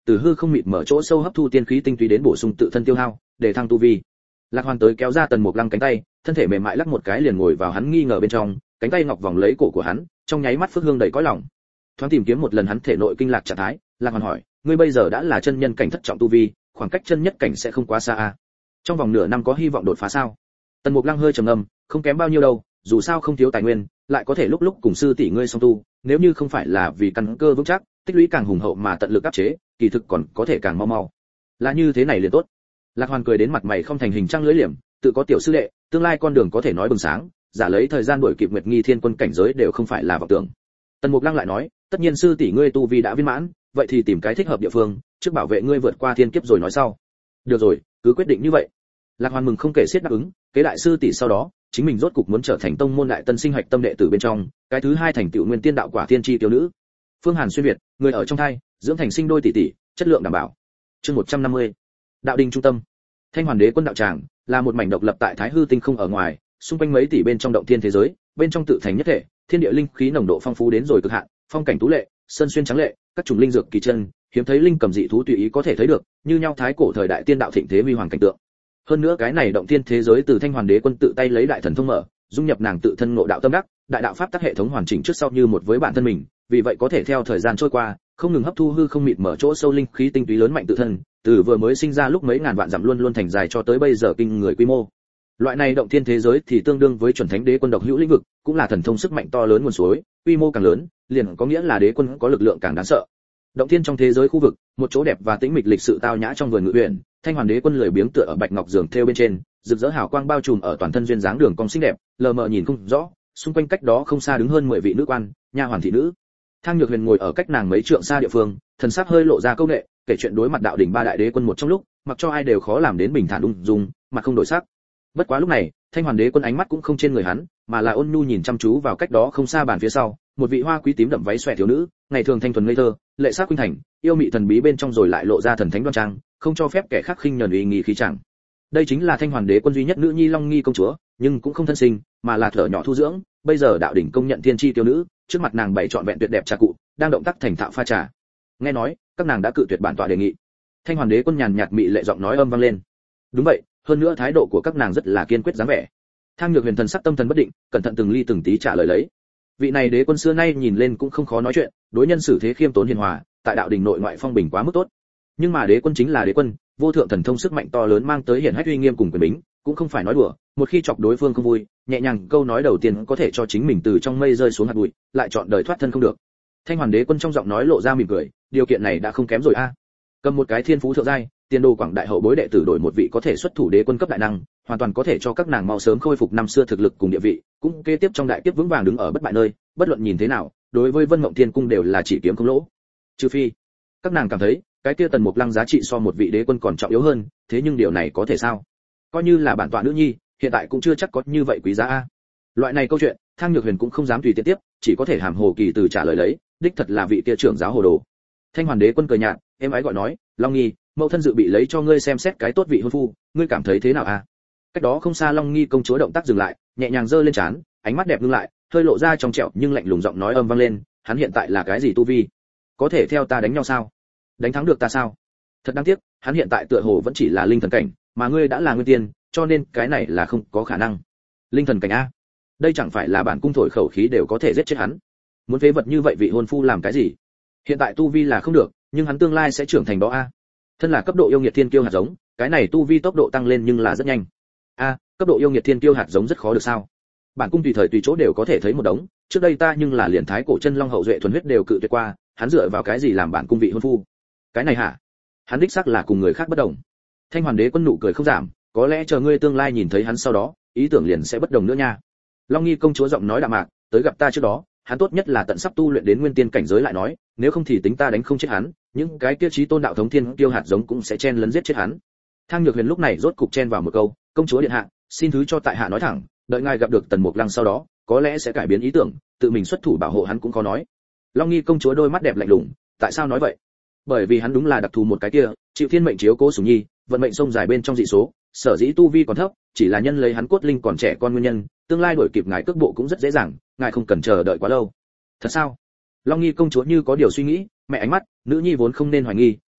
từ hư không mịt mở chỗ sâu hấp thu tiên khí tinh túy đến bổ sung tự thân tiêu hao, để thăng tu vi. Lạc Hoàn tới kéo ra Tần Mục Lăng cánh tay, thân thể mềm mại lắc một cái liền ngồi vào hắn nghi ngờ bên trong, cánh tay ngọc vòng lấy cổ của hắn, trong nháy mắt phước hương đầy cõi lòng. Thoáng tìm kiếm một lần hắn thể nội kinh lạc trạng thái, Lạc Hoàn hỏi, ngươi bây giờ đã là chân nhân cảnh thất trọng tu vi, khoảng cách chân nhất cảnh sẽ không quá xa à? Trong vòng nửa năm có hy vọng đột phá sao? Tần Mục Lăng hơi trầm ngâm, không kém bao nhiêu đâu, dù sao không thiếu tài nguyên, lại có thể lúc lúc cùng sư tỷ ngươi song tu, nếu như không phải là vì căn cơ vững chắc, tích lũy càng hùng hậu mà tận lực áp chế, kỳ thực còn có thể càng mau mau. Là như thế này liền tốt. Lạc Hoàn cười đến mặt mày không thành hình trăng lưỡi liềm, tự có tiểu sư đệ, tương lai con đường có thể nói bừng sáng, giả lấy thời gian đuổi kịp Nguyệt Nghi Thiên Quân cảnh giới đều không phải là vọng tưởng. Tần Mục Lăng lại nói, tất nhiên sư tỷ ngươi tu vi đã viên mãn, vậy thì tìm cái thích hợp địa phương, trước bảo vệ ngươi vượt qua thiên kiếp rồi nói sau. Được rồi, cứ quyết định như vậy. Lạc Hoàn mừng không kể xiết đáp ứng, kế đại sư tỷ sau đó, chính mình rốt cục muốn trở thành tông môn đại tân sinh hạch tâm đệ tử bên trong, cái thứ hai thành tựu nguyên tiên đạo quả thiên chi tiểu nữ. Phương Hàn xuyên việt, người ở trong thai, dưỡng thành sinh đôi tỷ tỷ, chất lượng đảm bảo. Chương một trăm năm mươi. Đạo đình trung tâm. Thanh Hoàn Đế quân đạo tràng là một mảnh độc lập tại Thái Hư tinh không ở ngoài, xung quanh mấy tỷ bên trong động thiên thế giới, bên trong tự thành nhất thể, thiên địa linh khí nồng độ phong phú đến rồi cực hạn, phong cảnh tú lệ, sơn xuyên trắng lệ, các chủng linh dược kỳ chân, hiếm thấy linh cầm dị thú tùy ý có thể thấy được, như nhau thái cổ thời đại tiên đạo thịnh thế huy hoàng cảnh tượng. Hơn nữa cái này động thiên thế giới từ Thanh Hoàn Đế quân tự tay lấy đại thần thông mở, dung nhập nàng tự thân ngộ đạo tâm đắc, đại đạo pháp tắc hệ thống hoàn chỉnh trước sau như một với bản thân mình, vì vậy có thể theo thời gian trôi qua, không ngừng hấp thu hư không mịt mở chỗ sâu linh khí tinh túy lớn mạnh tự thân, từ vừa mới sinh ra lúc mấy ngàn vạn dặm luôn luôn thành dài cho tới bây giờ kinh người quy mô. Loại này động thiên thế giới thì tương đương với chuẩn thánh đế quân độc hữu lĩnh vực, cũng là thần thông sức mạnh to lớn nguồn suối, quy mô càng lớn, liền có nghĩa là đế quân có lực lượng càng đáng sợ. Động thiên trong thế giới khu vực, một chỗ đẹp và tĩnh mịch lịch sự tao nhã trong vườn ngự uyển, Thanh Hoàn Đế quân lười biếng tựa ở bạch ngọc giường thêu bên trên, rực rỡ hào quang bao trùm ở toàn thân duyên dáng đường cong xinh đẹp, lờ mờ nhìn không rõ, xung quanh cách đó không xa đứng hơn mười vị nữ quan, nha hoàn thị nữ. Thang Nhược Huyền ngồi ở cách nàng mấy trượng xa địa phương, thần sắc hơi lộ ra câu nệ, kể chuyện đối mặt đạo đỉnh ba đại đế quân một trong lúc, mặc cho ai đều khó làm đến bình thản ung dung, mặt không đổi sắc. Bất quá lúc này, Thanh Hoàn Đế quân ánh mắt cũng không trên người hắn, mà là ôn nhu nhìn chăm chú vào cách đó không xa bàn phía sau, một vị hoa quý tím đậm váy xòe thiếu nữ, ngày thường thanh thuần ngây thơ, lệ sắc khuynh thành, yêu mị thần bí bên trong rồi lại lộ ra thần thánh đoan trang, không cho phép kẻ khác khinh nhẫn uy nghi khí chẳng. Đây chính là Thanh Hoàn Đế quân duy nhất nữ nhi Long Nghi công chúa, nhưng cũng không thân sinh, mà là thở nhỏ thu dưỡng, bây giờ đạo đỉnh công nhận thiên chi tiêu nữ, trước mặt nàng bày trọn vẹn tuyệt đẹp trà cụ, đang động tác thành thạo pha trà. Nghe nói, các nàng đã cự tuyệt bản tọa đề nghị. Thanh Hoàn Đế quân nhàn nhạt mị lệ giọng nói âm vang lên. Đúng vậy, hơn nữa thái độ của các nàng rất là kiên quyết dáng vẻ. Thang Nhược Huyền thần sắc tâm thần bất định, cẩn thận từng ly từng tí trả lời lấy. Vị này đế quân xưa nay nhìn lên cũng không khó nói chuyện, đối nhân xử thế khiêm tốn hiền hòa, tại đạo đình nội ngoại phong bình quá mức tốt. Nhưng mà đế quân chính là đế quân, vô thượng thần thông sức mạnh to lớn mang tới hiển hách uy nghiêm cùng quyền bính, cũng không phải nói đùa, một khi chọc đối phương không vui, nhẹ nhàng câu nói đầu tiên có thể cho chính mình từ trong mây rơi xuống hạt bụi, lại chọn đời thoát thân không được. Thanh Hoàn Đế quân trong giọng nói lộ ra mỉm cười, điều kiện này đã không kém rồi a. Cầm một cái thiên phú thượng giai, tiền đồ quảng đại hậu bối đệ tử đổi một vị có thể xuất thủ đế quân cấp đại năng, hoàn toàn có thể cho các nàng mau sớm khôi phục năm xưa thực lực cùng địa vị, cũng kế tiếp trong đại kiếp vững vàng đứng ở bất bại nơi, bất luận nhìn thế nào, đối với Vân Mộng Thiên cung đều là chỉ kiếm không lỗ. Trừ phi, các nàng cảm thấy, cái kia Tần Mục Lăng giá trị so một vị đế quân còn trọng yếu hơn, thế nhưng điều này có thể sao? Coi như là bản tọa nữ nhi, hiện tại cũng chưa chắc có như vậy quý giá a. Loại này câu chuyện, Thang Nhược Huyền cũng không dám tùy tiện tiếp, chỉ có thể hàm hồ kỳ từ trả lời lấy, đích thật là vị kia trưởng giáo hồ đồ. Thanh Hoàn Đế quân cười nhạt, em ái gọi nói, Long Nghi, mẫu thân dự bị lấy cho ngươi xem xét cái tốt vị hôn phu, ngươi cảm thấy thế nào a? Cách đó không xa Long Nghi công chúa động tác dừng lại, nhẹ nhàng giơ lên trán, ánh mắt đẹp ngưng lại, hơi lộ ra trong trẻo nhưng lạnh lùng giọng nói âm vang lên, hắn hiện tại là cái gì tu vi? Có thể theo ta đánh nhau sao? Đánh thắng được ta sao? Thật đáng tiếc, hắn hiện tại tựa hồ vẫn chỉ là linh thần cảnh, mà ngươi đã là nguyên tiên, cho nên cái này là không có khả năng. Linh thần cảnh a? Đây chẳng phải là bản cung thổi khẩu khí đều có thể giết chết hắn. Muốn phế vật như vậy vị hôn phu làm cái gì? Hiện tại tu vi là không được, nhưng hắn tương lai sẽ trưởng thành đó a. Thân là cấp độ yêu nghiệt thiên kiêu hạt giống, cái này tu vi tốc độ tăng lên nhưng là rất nhanh. A, cấp độ yêu nghiệt thiên kiêu hạt giống rất khó được sao? Bản cung tùy thời tùy chỗ đều có thể thấy một đống, trước đây ta nhưng là liền thái cổ chân long hậu duệ thuần huyết đều cự tuyệt qua, hắn dựa vào cái gì làm bản cung vị hôn phu? Cái này hả? Hắn đích xác là cùng người khác bất đồng. Thanh Hoàn Đế quân nụ cười không giảm, có lẽ chờ ngươi tương lai nhìn thấy hắn sau đó, ý tưởng liền sẽ bất đồng nữa nha. Long Nghi công chúa giọng nói đạm mạc, tới gặp ta trước đó, hắn tốt nhất là tận sắp tu luyện đến nguyên tiên cảnh giới lại nói, nếu không thì tính ta đánh không chết hắn, những cái kia chí tôn đạo thống thiên tiêu hạt giống cũng sẽ chen lấn giết chết hắn. Thang Nhược Huyền lúc này rốt cục chen vào một câu, công chúa điện hạ, xin thứ cho tại hạ nói thẳng, đợi ngài gặp được Tần Mục Lăng sau đó, có lẽ sẽ cải biến ý tưởng, tự mình xuất thủ bảo hộ hắn cũng có nói. Long Nghi công chúa đôi mắt đẹp lạnh lùng, tại sao nói vậy? Bởi vì hắn đúng là đặc thù một cái kia, chịu thiên mệnh chiếu cố sủng nhi, vận mệnh sông dài bên trong dị số, sở dĩ tu vi còn thấp, chỉ là nhân lấy hắn cốt linh còn trẻ con nguyên nhân, tương lai đổi kịp ngài cước bộ cũng rất dễ dàng, ngài không cần chờ đợi quá lâu. Thật sao? Long Nghi công chúa như có điều suy nghĩ, mẹ ánh mắt, nữ nhi vốn không nên hoài nghi,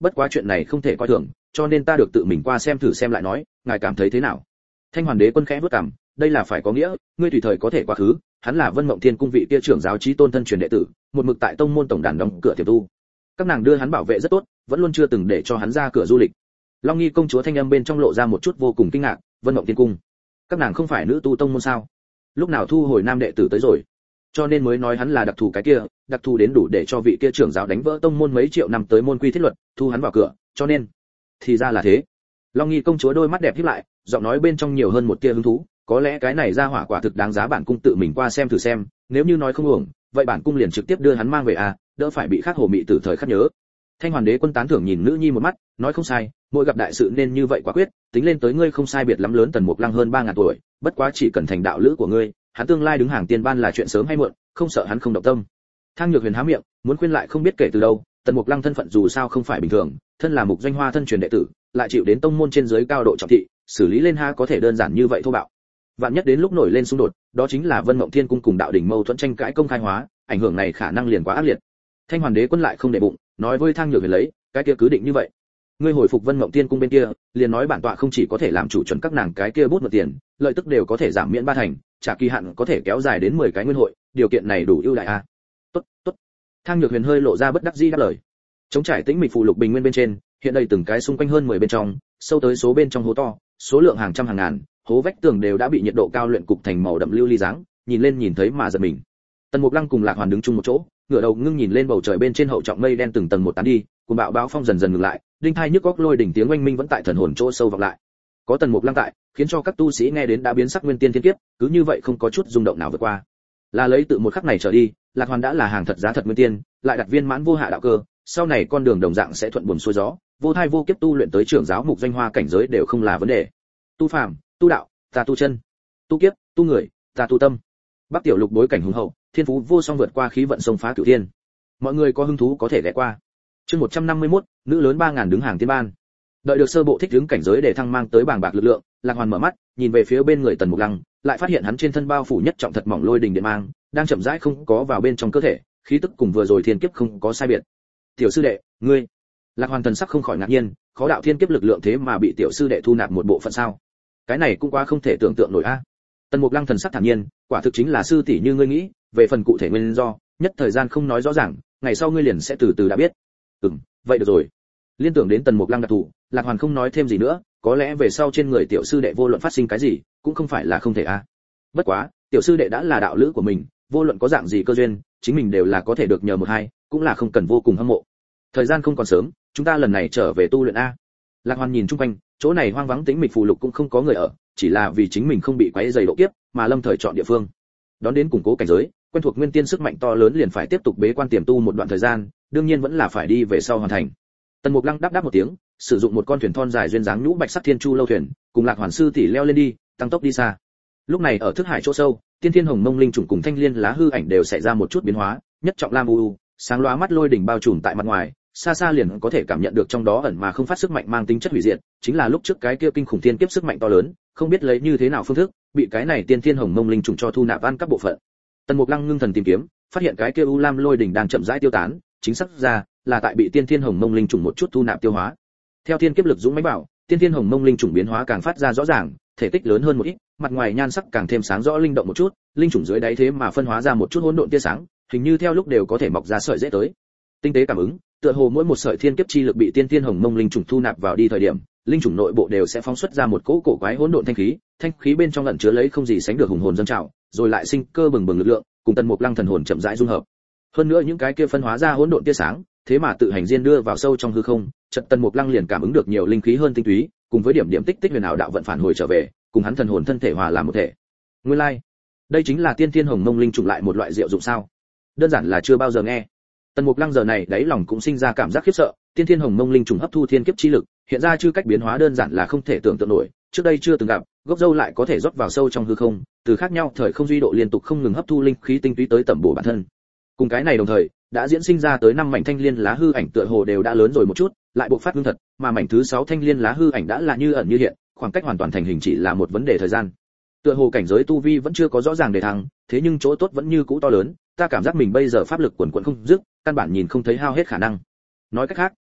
bất quá chuyện này không thể coi thường, cho nên ta được tự mình qua xem thử xem lại nói, ngài cảm thấy thế nào? Thanh Hoàn Đế Quân khẽ bước cằm, đây là phải có nghĩa, ngươi tùy thời có thể quá khứ, hắn là Vân Mộng Thiên cung vị kia trưởng giáo chí tôn thân truyền đệ tử, một mực tại tông môn tổng đàn đóng cửa tiềm tu. Các nàng đưa hắn bảo vệ rất tốt, vẫn luôn chưa từng để cho hắn ra cửa du lịch. Long Nghi công chúa thanh âm bên trong lộ ra một chút vô cùng kinh ngạc, Vân Mộng Thiên cung, các nàng không phải nữ tu tông môn sao? Lúc nào thu hồi nam đệ tử tới rồi? Cho nên mới nói hắn là đặc thù cái kia, đặc thù đến đủ để cho vị kia trưởng giáo đánh vỡ tông môn mấy triệu năm tới môn quy thiết luật, thu hắn vào cửa, cho nên, thì ra là thế. Long Nghi công chúa đôi mắt đẹp híp lại, giọng nói bên trong nhiều hơn một tia hứng thú, có lẽ cái này ra hỏa quả thực đáng giá bản cung tự mình qua xem thử xem, nếu như nói không uổng, vậy bản cung liền trực tiếp đưa hắn mang về à, đỡ phải bị khắc hồ mị tử thời khắc nhớ. Thanh Hoàn Đế Quân tán thưởng nhìn nữ nhi một mắt, nói không sai, mỗi gặp đại sự nên như vậy quả quyết, tính lên tới ngươi không sai biệt lắm lớn Tần Mục Lăng hơn ba ngàn tuổi, bất quá chỉ cần thành đạo lữ của ngươi, hắn tương lai đứng hàng tiên ban là chuyện sớm hay muộn, không sợ hắn không động tâm. Thang Nhược Huyền há miệng, muốn khuyên lại không biết kể từ đâu, Tần Mục Lăng thân phận dù sao không phải bình thường, thân là Mục Doanh Hoa thân truyền đệ tử, lại chịu đến tông môn trên dưới cao độ trọng thị, xử lý lên ha có thể đơn giản như vậy thô bạo. Vạn nhất đến lúc nổi lên xung đột, đó chính là Vân Mộng Thiên cung cùng đạo đỉnh mâu thuẫn tranh cãi công khai hóa, ảnh hưởng này khả năng liền quá ác liệt. Thanh Hoàn Đế Quân lại không để bụng, nói với Thang Nhược Huyền lấy, cái kia cứ định như vậy. Ngươi hồi phục Vân Mộng Thiên cung bên kia, liền nói bản tọa không chỉ có thể làm chủ chuẩn các nàng cái kia bút mượn tiền, lợi tức đều có thể giảm miễn ba thành, trả kỳ hạn có thể kéo dài đến mười cái nguyên hội, điều kiện này đủ ưu đại a. À? Tốt, tốt. Thang Nhược Huyền hơi lộ ra bất đắc dĩ đáp lời. Chống trải tĩnh mịch phù lục bình nguyên bên trên, hiện đây từng cái xung quanh hơn mười bên trong, sâu tới số bên trong hố to, số lượng hàng trăm hàng ngàn, hố vách tường đều đã bị nhiệt độ cao luyện cục thành màu đậm lưu ly dáng, nhìn lên nhìn thấy mà giật mình. Tần Mục Lăng cùng Lạc Hoàn đứng chung một chỗ, ngửa đầu ngưng nhìn lên bầu trời bên trên hậu trọng mây đen từng tầng một tán đi, cuồng bạo báo phong dần dần ngừng lại, đinh thai nhức óc lôi đỉnh tiếng oanh minh vẫn tại thần hồn chỗ sâu vọng lại. Có Tần Mục Lăng tại, khiến cho các tu sĩ nghe đến đã biến sắc nguyên tiên thiên kiếp, cứ như vậy không có chút rung động nào vượt qua. Là lấy tự một khắc này trở đi, Lạc Hoàn đã là hàng thật giá thật nguyên tiên, lại đặt viên mãn vô hạ đạo cơ, sau này con đường đồng dạng sẽ thuận buồm xuôi gió, vô thai vô kiếp tu luyện tới trưởng giáo Mục Doanh Hoa cảnh giới đều không là vấn đề. Tu phàm, tu đạo, ta tu chân, tu kiếp, tu người, ta tu tâm. Bắc Tiểu Lục bối cảnh hùng hậu, thiên phú vô song vượt qua khí vận sông phá cửu thiên. Mọi người có hứng thú có thể ghé qua. Chương một trăm năm mươi mốt, nữ lớn ba ngàn đứng hàng tiên ban. Đợi được sơ bộ thích ứng cảnh giới để thăng mang tới bàng bạc lực lượng, Lạc Hoàn mở mắt, nhìn về phía bên người Tần Mục Lăng, lại phát hiện hắn trên thân bao phủ nhất trọng thật mỏng lôi đình điện mang, đang chậm rãi không có vào bên trong cơ thể, khí tức cùng vừa rồi thiên kiếp không có sai biệt. Tiểu sư đệ, ngươi. Lạc Hoàn thần sắc không khỏi ngạc nhiên, khó đạo thiên kiếp lực lượng thế mà bị tiểu sư đệ thu nạp một bộ phận sao? Cái này cũng quá không thể tưởng tượng nổi a. Tần Mục Lăng thần sắc thản nhiên, quả thực chính là sư tỷ như ngươi nghĩ, về phần cụ thể nguyên do, nhất thời gian không nói rõ ràng, ngày sau ngươi liền sẽ từ từ đã biết. Ừm, vậy được rồi. Liên tưởng đến Tần Mục Lăng đặc thù, Lạc Hoàn không nói thêm gì nữa, có lẽ về sau trên người tiểu sư đệ vô luận phát sinh cái gì, cũng không phải là không thể a. Bất quá, tiểu sư đệ đã là đạo lữ của mình, vô luận có dạng gì cơ duyên, chính mình đều là có thể được nhờ một hai, cũng là không cần vô cùng hâm mộ. Thời gian không còn sớm, chúng ta lần này trở về tu luyện a. Lạc Hoàn nhìn chung quanh, chỗ này hoang vắng tĩnh mịch phù lục cũng không có người ở, chỉ là vì chính mình không bị quấy rầy độ kiếp, mà lâm thời chọn địa phương. Đón đến củng cố cảnh giới, quen thuộc nguyên tiên sức mạnh to lớn liền phải tiếp tục bế quan tiềm tu một đoạn thời gian, đương nhiên vẫn là phải đi về sau hoàn thành. Tần Mục Lăng đáp đáp một tiếng, sử dụng một con thuyền thon dài duyên dáng nhũ bạch sắc thiên chu lâu thuyền, cùng Lạc Hoàn sư tỷ leo lên đi, tăng tốc đi xa. Lúc này ở thức hải chỗ sâu, tiên thiên hồng mông linh trùng cùng thanh liên lá hư ảnh đều xảy ra một chút biến hóa, nhất trọng lam u u, sáng lóa mắt lôi đỉnh bao trùm tại mặt ngoài, xa xa liền có thể cảm nhận được trong đó ẩn mà không phát sức mạnh mang tính chất hủy diệt, chính là lúc trước cái kia kinh khủng thiên kiếp sức mạnh to lớn, không biết lấy như thế nào phương thức, bị cái này tiên thiên hồng mông linh trùng cho thu nạp ăn các bộ phận. Tần Mục Lăng ngưng thần tìm kiếm, phát hiện cái kia u lam lôi đỉnh đang chậm rãi tiêu tán, chính xác ra là tại bị tiên thiên hồng mông linh trùng một chút thu nạp tiêu hóa. Theo thiên kiếp lực dũng mãnh bảo, tiên thiên hồng mông linh trùng biến hóa càng phát ra rõ ràng, thể tích lớn hơn một ít, mặt ngoài nhan sắc càng thêm sáng rõ linh động một chút, linh trùng dưới đáy thế mà phân hóa ra một chút hỗn độn tia sáng, hình như theo lúc đều có thể mọc ra sợi rễ tới. Tinh tế cảm ứng, tựa hồ mỗi một sợi thiên kiếp chi lực bị tiên thiên hồng mông linh trùng thu nạp vào đi thời điểm, linh trùng nội bộ đều sẽ phóng xuất ra một cỗ cổ quái hỗn độn thanh khí, thanh khí bên trong ẩn chứa lấy không gì sánh được hùng hồn dâng trào, rồi lại sinh cơ bừng bừng lực lượng, cùng Tần Mục Lăng thần hồn chậm rãi dung hợp. Hơn nữa những cái kia phân hóa ra hỗn độn tia sáng, thế mà tự hành diên đưa vào sâu trong hư không, chợt Tần Mục Lăng liền cảm ứng được nhiều linh khí hơn tinh túy, cùng với điểm điểm tích tích huyền ảo đạo vận phản hồi trở về, cùng hắn thần hồn thân thể hòa làm một thể. Nguyên lai, like, đây chính là tiên thiên hồng mông linh trùng lại một loại diệu dụng sao? Đơn giản là chưa bao giờ nghe. Tần Mục Lăng giờ này đáy lòng cũng sinh ra cảm giác khiếp sợ, tiên thiên hồng mông linh trùng hấp thu thiên kiếp chi lực, hiện ra chư cách biến hóa đơn giản là không thể tưởng tượng nổi, trước đây chưa từng gặp, gốc dâu lại có thể rót vào sâu trong hư không, từ khác nhau thời không duy độ liên tục không ngừng hấp thu linh khí tinh túy tới tẩm bổ bản thân. Cùng cái này đồng thời, đã diễn sinh ra tới năm mảnh thanh liên lá hư ảnh tựa hồ đều đã lớn rồi một chút, lại bộc phát hương thật, mà mảnh thứ sáu thanh liên lá hư ảnh đã là như ẩn như hiện, khoảng cách hoàn toàn thành hình chỉ là một vấn đề thời gian. Tựa hồ cảnh giới tu vi vẫn chưa có rõ ràng để thăng, thế nhưng chỗ tốt vẫn như cũ to lớn, ta cảm giác mình bây giờ pháp lực quần quần không dứt, căn bản nhìn không thấy hao hết khả năng. Nói cách khác,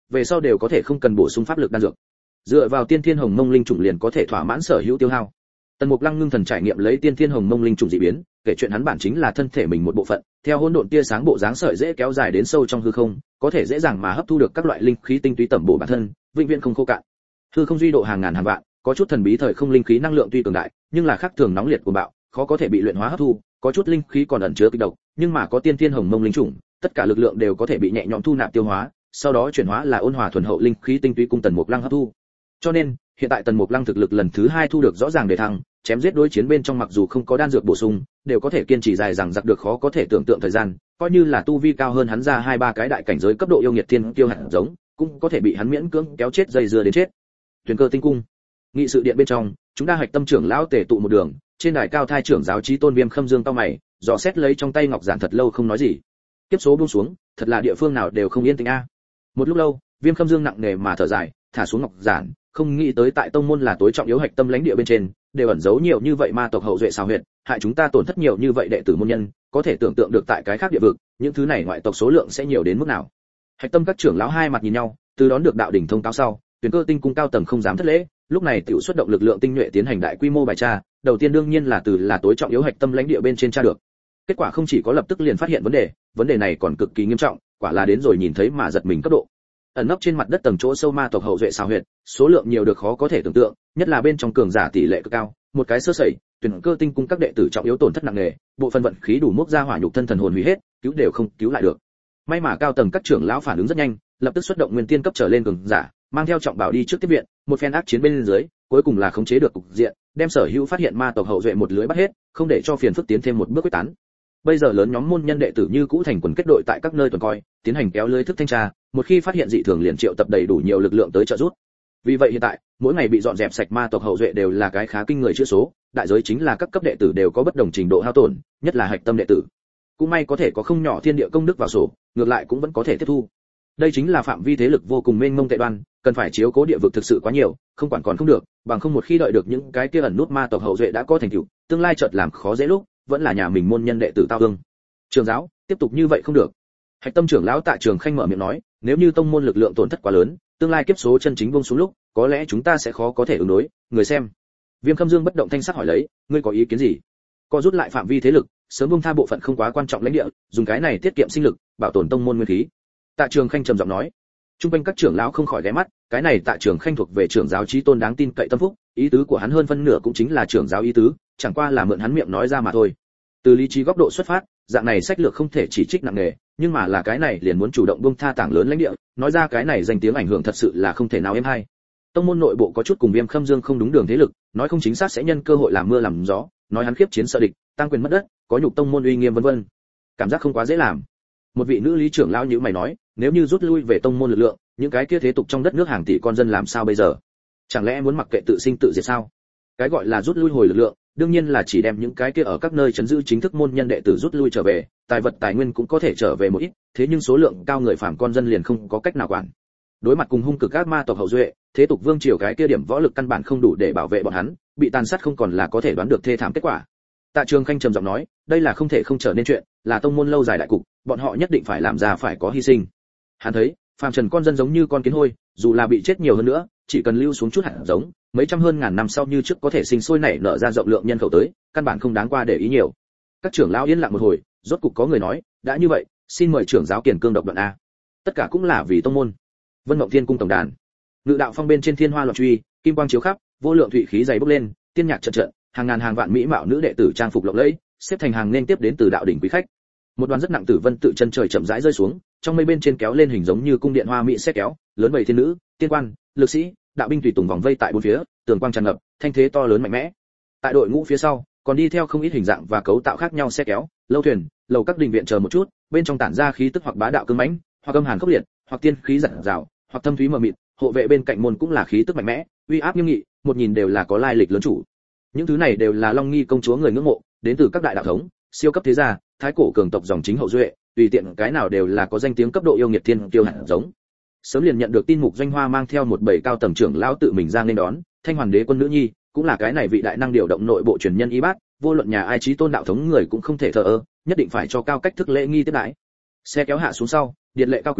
về sau đều có thể không cần bổ sung pháp lực đan dược. Dựa vào tiên thiên hồng mông linh trùng liền có thể thỏa mãn sở hữu tiêu hao. Tần Mục Lăng ngưng thần trải nghiệm lấy tiên thiên hồng mông linh trùng dị biến, kể chuyện hắn bản chính là thân thể mình một bộ phận, theo hỗn độn tia sáng bộ dáng sợi dễ kéo dài đến sâu trong hư không, có thể dễ dàng mà hấp thu được các loại linh khí tinh túy tẩm bổ bản thân, vĩnh viễn không khô cạn. Hư không duy độ hàng ngàn hàng vạn, có chút thần bí thời không linh khí năng lượng tuy cường đại, nhưng là khắc thường nóng liệt của bạo, khó có thể bị luyện hóa hấp thu, có chút linh khí còn ẩn chứa kịch độc, nhưng mà có tiên thiên hồng mông linh trùng, tất cả lực lượng đều có thể bị nhẹ nhõm thu nạp tiêu hóa, sau đó chuyển hóa là ôn hòa thuần hậu linh khí tinh túy cung Tần Mục Lăng hấp thu. Cho nên, hiện tại Tần Mục Lăng thực lực lần thứ hai thu được rõ ràng đề thăng, chém giết đối chiến bên trong mặc dù không có đan dược bổ sung, đều có thể kiên trì dài dằng dặc được khó có thể tưởng tượng thời gian, coi như là tu vi cao hơn hắn ra hai ba cái đại cảnh giới cấp độ yêu nghiệt thiên kiêu hạt giống, cũng có thể bị hắn miễn cưỡng kéo chết dây dưa đến chết. Tuyền Cơ Tinh Cung, nghị sự điện bên trong, chúng ta hạch tâm trưởng lão tề tụ một đường, trên đài cao thai trưởng giáo chí tôn Viêm Khâm Dương cau mày, dò xét lấy trong tay ngọc giản thật lâu không nói gì. Tiếp số buông xuống, thật là địa phương nào đều không yên tĩnh a. Một lúc lâu, Viêm Khâm Dương nặng nề mà thở dài, thả xuống ngọc giản, không nghĩ tới tại tông môn là tối trọng yếu hạch tâm lãnh địa bên trên, đều ẩn giấu nhiều như vậy ma tộc hậu duệ xào huyệt, hại chúng ta tổn thất nhiều như vậy đệ tử môn nhân, có thể tưởng tượng được tại cái khác địa vực, những thứ này ngoại tộc số lượng sẽ nhiều đến mức nào. Hạch tâm các trưởng lão hai mặt nhìn nhau, từ đón được đạo đỉnh thông cáo sau, Tuyền Cơ Tinh Cung cao tầng không dám thất lễ, lúc này tiểu xuất động lực lượng tinh nhuệ tiến hành đại quy mô bài tra, đầu tiên đương nhiên là từ là tối trọng yếu hạch tâm lãnh địa bên trên tra được. Kết quả không chỉ có lập tức liền phát hiện vấn đề, vấn đề này còn cực kỳ nghiêm trọng, quả là đến rồi nhìn thấy mà giật mình cấp độ. Ẩn nấp trên mặt đất tầng chỗ sâu ma tộc hậu duệ xào huyệt, số lượng nhiều được khó có thể tưởng tượng, nhất là bên trong cường giả tỷ lệ cực cao, một cái sơ sẩy, Tuyền Cơ Tinh Cung các đệ tử trọng yếu tổn thất nặng nề, bộ phận vận khí đủ mốc ra hỏa nhục thân thần hồn hủy hết, cứu đều không cứu lại được. May mà cao tầng các trưởng lão phản ứng rất nhanh, lập tức xuất động nguyên tiên cấp trở lên cường giả, mang theo trọng bảo đi trước tiếp viện, một phen ác chiến bên dưới, cuối cùng là khống chế được cục diện, đem sở hữu phát hiện ma tộc hậu duệ một lưới bắt hết, không để cho phiền phức tiến thêm một bước quyết tán. Bây giờ lớn nhóm môn nhân đệ tử như cũ thành quần kết đội tại các nơi tuần coi, tiến hành kéo lưới thức thanh tra, một khi phát hiện dị thường liền triệu tập đầy đủ nhiều lực lượng tới trợ giúp. Vì vậy hiện tại, mỗi ngày bị dọn dẹp sạch ma tộc hậu duệ đều là cái khá kinh người chữ số, đại giới chính là các cấp đệ tử đều có bất đồng trình độ hao tổn, nhất là hạch tâm đệ tử. Cũng may có thể có không nhỏ thiên địa công đức vào sổ, ngược lại cũng vẫn có thể tiếp thu. Đây chính là phạm vi thế lực vô cùng mênh mông tệ đoan, cần phải chiếu cố địa vực thực sự quá nhiều, không quản còn không được, bằng không một khi đợi được những cái kia ẩn nút ma tộc hậu duệ đã có thành tựu, tương lai chợt làm khó dễ lúc, vẫn là nhà mình môn nhân đệ tử tao thương. Trường giáo, tiếp tục như vậy không được. Hạch tâm trưởng lão Tạ Trường Khanh mở miệng nói, nếu như tông môn lực lượng tổn thất quá lớn, tương lai kiếp số chân chính buông xuống lúc, có lẽ chúng ta sẽ khó có thể ứng đối. Người xem. Viêm Khâm Dương bất động thanh sắc hỏi lấy, ngươi có ý kiến gì? Có rút lại phạm vi thế lực, sớm buông tha bộ phận không quá quan trọng lãnh địa, dùng cái này tiết kiệm sinh lực, bảo tồn tông môn nguyên khí. Tạ Trường Khanh trầm giọng nói. Trung quanh các trưởng lão không khỏi ghé mắt, cái này Tạ Trường Khanh thuộc về trưởng giáo chí tôn đáng tin cậy tâm phúc, ý tứ của hắn hơn phân nửa cũng chính là trưởng giáo ý tứ, chẳng qua là mượn hắn miệng nói ra mà thôi. Từ lý trí góc độ xuất phát, dạng này sách lược không thể chỉ trích nặng nề, nhưng mà là cái này liền muốn chủ động buông tha tảng lớn lãnh địa, nói ra cái này danh tiếng ảnh hưởng thật sự là không thể nào êm hay. Tông môn nội bộ có chút cùng Viêm Khâm Dương không đúng đường thế lực, nói không chính xác sẽ nhân cơ hội làm mưa làm gió, nói hắn khiếp chiến sợ địch, tăng quyền mất đất, có nhục tông môn uy nghiêm vân vân. Cảm giác không quá dễ làm. Một vị nữ lý trưởng lão như mày nói, nếu như rút lui về tông môn lực lượng, những cái kia thế tục trong đất nước hàng tỷ con dân làm sao bây giờ? Chẳng lẽ muốn mặc kệ tự sinh tự diệt sao? Cái gọi là rút lui hồi lực lượng, đương nhiên là chỉ đem những cái kia ở các nơi trấn giữ chính thức môn nhân đệ tử rút lui trở về, tài vật tài nguyên cũng có thể trở về một ít, thế nhưng số lượng cao người phàm con dân liền không có cách nào quản. Đối mặt cùng hung cực các ma tộc hậu duệ, thế tục vương triều cái kia điểm võ lực căn bản không đủ để bảo vệ bọn hắn, bị tàn sát không còn là có thể đoán được thê thảm kết quả. Tạ Trường Khanh trầm giọng nói, đây là không thể không trở nên chuyện, là tông môn lâu dài đại cục, bọn họ nhất định phải làm ra phải có hy sinh. Hắn thấy, phàm trần con dân giống như con kiến hôi, dù là bị chết nhiều hơn nữa, chỉ cần lưu xuống chút hạt giống, mấy trăm hơn ngàn năm sau như trước có thể sinh sôi nảy nở ra rộng lượng nhân khẩu tới, căn bản không đáng qua để ý nhiều. Các trưởng lão yên lặng một hồi, rốt cục có người nói, đã như vậy, xin mời trưởng giáo Kiền Cương độc đoạn a. Tất cả cũng là vì tông môn. Vân Mộng Thiên cung tổng đàn, ngự đạo phong bên trên thiên hoa loạn truy, kim quang chiếu khắp, vô lượng thủy khí dày bốc lên, tiên nhạc trận trận, hàng ngàn hàng vạn mỹ mạo nữ đệ tử trang phục lộng lẫy, xếp thành hàng nên tiếp đến từ đạo đỉnh quý khách. Một đoàn rất nặng tử vân tự chân trời chậm rãi rơi xuống, trong mây bên trên kéo lên hình giống như cung điện hoa mỹ xe kéo, lớn bầy thiên nữ, tiên quan, lực sĩ, đạo binh tùy tùng vòng vây tại bốn phía, tường quang tràn ngập, thanh thế to lớn mạnh mẽ. Tại đội ngũ phía sau, còn đi theo không ít hình dạng và cấu tạo khác nhau xe kéo, lâu thuyền, lầu các đình viện chờ một chút, bên trong tản ra khí tức hoặc bá đạo cứng mãnh, hoặc âm hàn khốc liệt, hoặc tiên khí giật rào, hoặc thâm thúy mờ mịt, hộ vệ bên cạnh môn cũng là khí tức mạnh mẽ, uy áp nghiêm nghị, một nhìn đều là có lai lịch lớn chủ. Những thứ này đều là Long Nghi công chúa người ngưỡng mộ, đến từ các đại đạo thống, siêu cấp thế gia, thái cổ cường tộc dòng chính hậu duệ, tùy tiện cái nào đều là có danh tiếng cấp độ yêu nghiệt thiên kiêu hạt giống. Sớm liền nhận được tin mục Doanh Hoa mang theo một bầy cao tầng trưởng lão tự mình ra nên đón, Thanh Hoàn Đế quân nữ nhi, cũng là cái này vị đại năng điều động nội bộ truyền nhân y bát, vô luận nhà ai chí tôn đạo thống người cũng không thể thờ ơ, nhất định phải cho cao cách thức lễ nghi tiếp đãi. Xe kéo hạ xuống sau, điện lệ cao quý,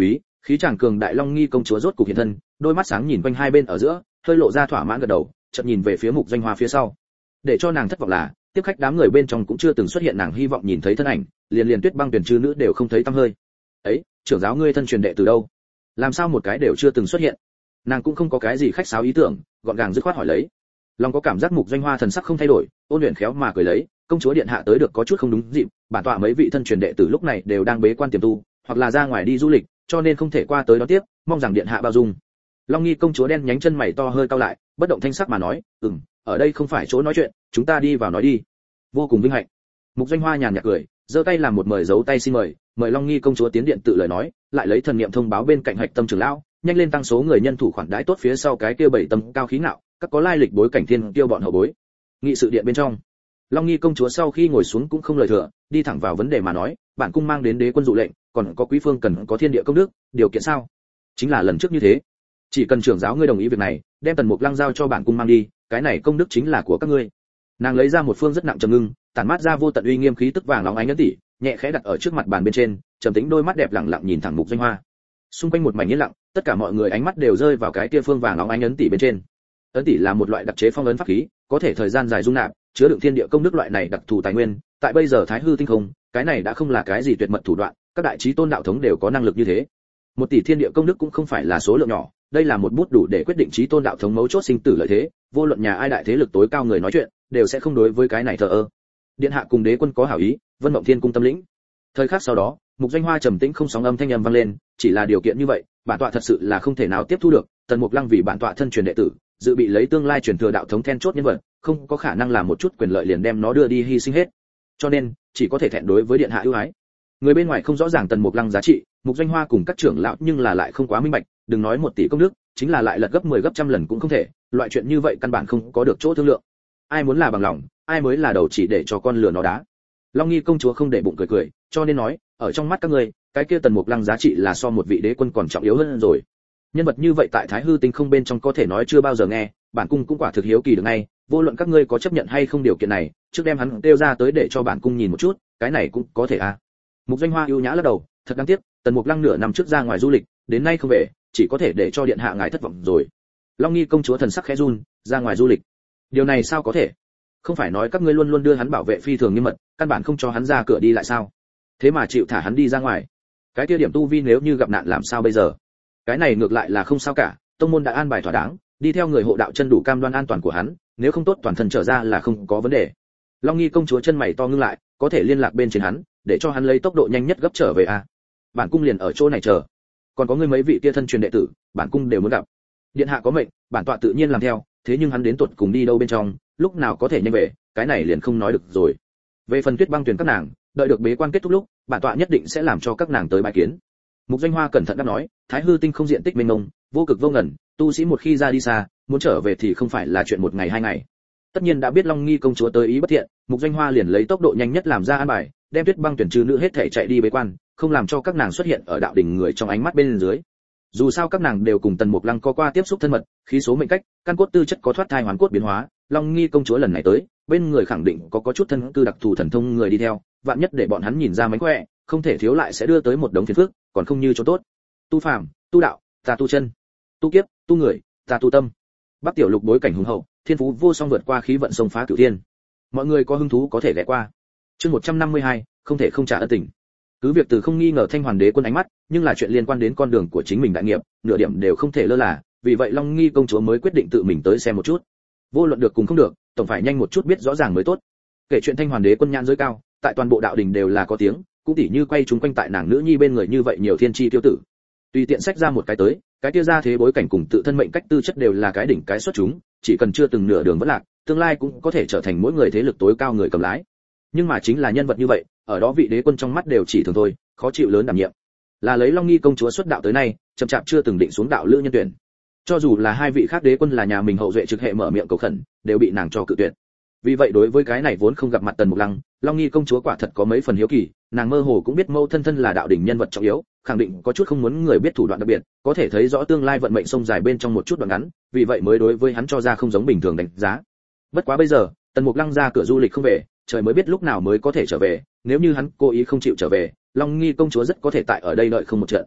Khí chàng cường đại Long Nghi công chúa rốt cục hiện thân, đôi mắt sáng nhìn quanh hai bên ở giữa, hơi lộ ra thỏa mãn gật đầu, chợt nhìn về phía Mục Doanh Hoa phía sau. Để cho nàng thất vọng là, tiếp khách đám người bên trong cũng chưa từng xuất hiện nàng hy vọng nhìn thấy thân ảnh, liền liền Tuyết Băng Tuyển Trư nữ đều không thấy tăm hơi. Ấy, trưởng giáo ngươi thân truyền đệ từ đâu? Làm sao một cái đều chưa từng xuất hiện? Nàng cũng không có cái gì khách sáo ý tưởng, gọn gàng dứt khoát hỏi lấy. Long có cảm giác Mục Doanh Hoa thần sắc không thay đổi, ôn luyện khéo mà cười lấy, công chúa điện hạ tới được có chút không đúng dịp, bản tọa mấy vị thân truyền đệ tử lúc này đều đang bế quan tiềm tu, hoặc là ra ngoài đi du lịch, cho nên không thể qua tới đón tiếp, mong rằng điện hạ bao dung. Long Nghi công chúa đen nhánh chân mày to hơi cau lại, bất động thanh sắc mà nói, "Ừm, ở đây không phải chỗ nói chuyện, chúng ta đi vào nói đi." Vô cùng vinh hạnh. Mục Doanh Hoa nhàn nhạt cười, giơ tay làm một mời dấu tay xin mời, mời Long Nghi công chúa tiến điện tự lời nói, lại lấy thần niệm thông báo bên cạnh Hạch Tâm trưởng lão, nhanh lên tăng số người nhân thủ khoản đãi tốt phía sau cái kia bảy tâm cao khí ngạo, các có lai lịch bối cảnh thiên tiêu bọn hậu bối. Nghị sự điện bên trong, Long Nghi công chúa sau khi ngồi xuống cũng không lời thừa, đi thẳng vào vấn đề mà nói, bản cung mang đến đế quân dụ lệnh, còn có quý phương cần có thiên địa công đức, điều kiện sao? Chính là lần trước như thế, chỉ cần trưởng giáo ngươi đồng ý việc này, đem Tần Mục Lăng giao cho bản cung mang đi, cái này công đức chính là của các ngươi. Nàng lấy ra một phương rất nặng trầm ngưng, tản mát ra vô tận uy nghiêm khí tức vàng óng ánh ấn tỷ, nhẹ khẽ đặt ở trước mặt bàn bên trên, trầm tĩnh đôi mắt đẹp lặng lặng nhìn thẳng Mục Doanh Hoa. Xung quanh một mảnh yên lặng, tất cả mọi người ánh mắt đều rơi vào cái kia phương vàng óng ánh ấn tỷ bên trên. Ấn tỷ là một loại đặc chế phong ấn pháp khí, có thể thời gian dài dung nạp, chứa đựng thiên địa công đức loại này đặc thù tài nguyên, tại bây giờ Thái Hư tinh không, cái này đã không là cái gì tuyệt mật thủ đoạn, các đại chí tôn đạo thống đều có năng lực như thế. Một tỷ thiên địa công đức cũng không phải là số lượng nhỏ, đây là một bút đủ để quyết định chí tôn đạo thống mấu chốt sinh tử lợi thế, vô luận nhà ai đại thế lực tối cao người nói chuyện, đều sẽ không đối với cái này thờ ơ. Điện hạ cùng đế quân có hảo ý, Vân Mộng Thiên cung tâm lĩnh. Thời khắc sau đó, Mục Doanh Hoa trầm tĩnh không sóng âm thanh âm vang lên, chỉ là điều kiện như vậy, bản tọa thật sự là không thể nào tiếp thu được, Tần Mục Lăng vì bản tọa thân truyền đệ tử, dự bị lấy tương lai truyền thừa đạo thống then chốt nhân vật, không có khả năng làm một chút quyền lợi liền đem nó đưa đi hy sinh hết. Cho nên, chỉ có thể thẹn đối với điện hạ ưu ái. Người bên ngoài không rõ ràng Tần Mục Lăng giá trị, Mục Doanh Hoa cùng các trưởng lão nhưng là lại không quá minh bạch, đừng nói một tỷ công đức, chính là lại lật gấp mười gấp trăm lần cũng không thể, loại chuyện như vậy căn bản không có được chỗ thương lượng. Ai muốn là bằng lòng, ai mới là đầu chỉ để cho con lừa nó đá. Long Nghi công chúa không để bụng cười cười, cho nên nói, ở trong mắt các ngươi, cái kia Tần Mục Lăng giá trị là so một vị đế quân còn trọng yếu hơn rồi. Nhân vật như vậy tại Thái Hư tinh không bên trong có thể nói chưa bao giờ nghe, bản cung cũng quả thực hiếu kỳ được ngay, vô luận các ngươi có chấp nhận hay không điều kiện này, trước đem hắn kêu ra tới để cho bản cung nhìn một chút, cái này cũng có thể à. Mục Doanh Hoa ưu nhã lắc đầu, thật đáng tiếc, Tần Mục Lăng nửa năm trước ra ngoài du lịch, đến nay không về, chỉ có thể để cho điện hạ ngài thất vọng rồi. Long Nghi công chúa thần sắc khẽ run, ra ngoài du lịch. Điều này sao có thể? Không phải nói các ngươi luôn luôn đưa hắn bảo vệ phi thường nghiêm mật, căn bản không cho hắn ra cửa đi lại sao? Thế mà chịu thả hắn đi ra ngoài. Cái kia điểm tu vi nếu như gặp nạn làm sao bây giờ? Cái này ngược lại là không sao cả, tông môn đã an bài thỏa đáng, đi theo người hộ đạo chân đủ cam đoan an toàn của hắn, nếu không tốt toàn thân trở ra là không có vấn đề. Long Nghi công chúa chân mày to ngưng lại, có thể liên lạc bên trên hắn, để cho hắn lấy tốc độ nhanh nhất gấp trở về à? Bản cung liền ở chỗ này chờ. Còn có người mấy vị kia thân truyền đệ tử, bản cung đều muốn gặp. Điện hạ có mệnh, bản tọa tự nhiên làm theo, thế nhưng hắn đến tuột cùng đi đâu bên trong, lúc nào có thể nhanh về, cái này liền không nói được rồi. Về phần Tuyết Băng Tuyển các nàng, đợi được bế quan kết thúc lúc, bản tọa nhất định sẽ làm cho các nàng tới bài kiến. Mục Doanh Hoa cẩn thận đáp nói, Thái Hư tinh không diện tích mênh mông, vô cực vô ngần, tu sĩ một khi ra đi xa, muốn trở về thì không phải là chuyện một ngày hai ngày. Tất nhiên đã biết Long Nghi công chúa tới ý bất thiện, Mục Doanh Hoa liền lấy tốc độ nhanh nhất làm ra an bài, đem Tuyết Băng Tuyển trừ nữ hết thể chạy đi bế quan, không làm cho các nàng xuất hiện ở đạo đỉnh người trong ánh mắt bên dưới. Dù sao các nàng đều cùng Tần Mục Lăng có qua tiếp xúc thân mật, khí số mệnh cách, căn cốt tư chất có thoát thai hoàn cốt biến hóa, Long Nghi công chúa lần này tới, bên người khẳng định có có chút thân cư đặc thù thần thông người đi theo, vạn nhất để bọn hắn nhìn ra mánh khỏe, không thể thiếu lại sẽ đưa tới một đống phiền phức, còn không như chỗ tốt. Tu phàm, tu đạo, ta tu chân, tu kiếp, tu người, ta tu tâm. Bắc Tiểu Lục bối cảnh hùng hậu, thiên phú vô song vượt qua khí vận sông phá cửu thiên. Mọi người có hứng thú có thể ghé qua. Chương một trăm năm mươi hai, không thể không trả ân tình. Cứ việc từ không nghi ngờ Thanh Hoàn Đế quân ánh mắt, nhưng là chuyện liên quan đến con đường của chính mình đại nghiệp, nửa điểm đều không thể lơ là, vì vậy Long Nghi công chúa mới quyết định tự mình tới xem một chút. Vô luận được cùng không được, tổng phải nhanh một chút biết rõ ràng mới tốt. Kể chuyện Thanh Hoàn Đế quân nhãn giới cao, tại toàn bộ đạo đình đều là có tiếng, cũng tỉ như quay chúng quanh tại nàng nữ nhi bên người như vậy nhiều thiên chi tiêu tử. Tùy tiện sách ra một cái tới, cái kia ra thế bối cảnh cùng tự thân mệnh cách tư chất đều là cái đỉnh cái xuất chúng, chỉ cần chưa từng nửa đường vẫn lạc, tương lai cũng có thể trở thành mỗi người thế lực tối cao người cầm lái. Nhưng mà chính là nhân vật như vậy, ở đó vị đế quân trong mắt đều chỉ thường thôi, khó chịu lớn đảm nhiệm. Là lấy Long Nghi công chúa xuất đạo tới nay, chậm chạp chưa từng định xuống đạo lữ nhân tuyển. Cho dù là hai vị khác đế quân là nhà mình hậu duệ trực hệ mở miệng cầu khẩn, đều bị nàng cho cự tuyệt. Vì vậy đối với cái này vốn không gặp mặt Tần Mục Lăng, Long Nghi công chúa quả thật có mấy phần hiếu kỳ, nàng mơ hồ cũng biết mâu thân thân là đạo đỉnh nhân vật trọng yếu, khẳng định có chút không muốn người biết thủ đoạn đặc biệt, có thể thấy rõ tương lai vận mệnh sông dài bên trong một chút đoạn ngắn, vì vậy mới đối với hắn cho ra không giống bình thường đánh giá. Bất quá bây giờ, Tần Mục Lăng ra cửa du lịch không về, trời mới biết lúc nào mới có thể trở về, nếu như hắn cố ý không chịu trở về, Long Nghi công chúa rất có thể tại ở đây đợi không một trận.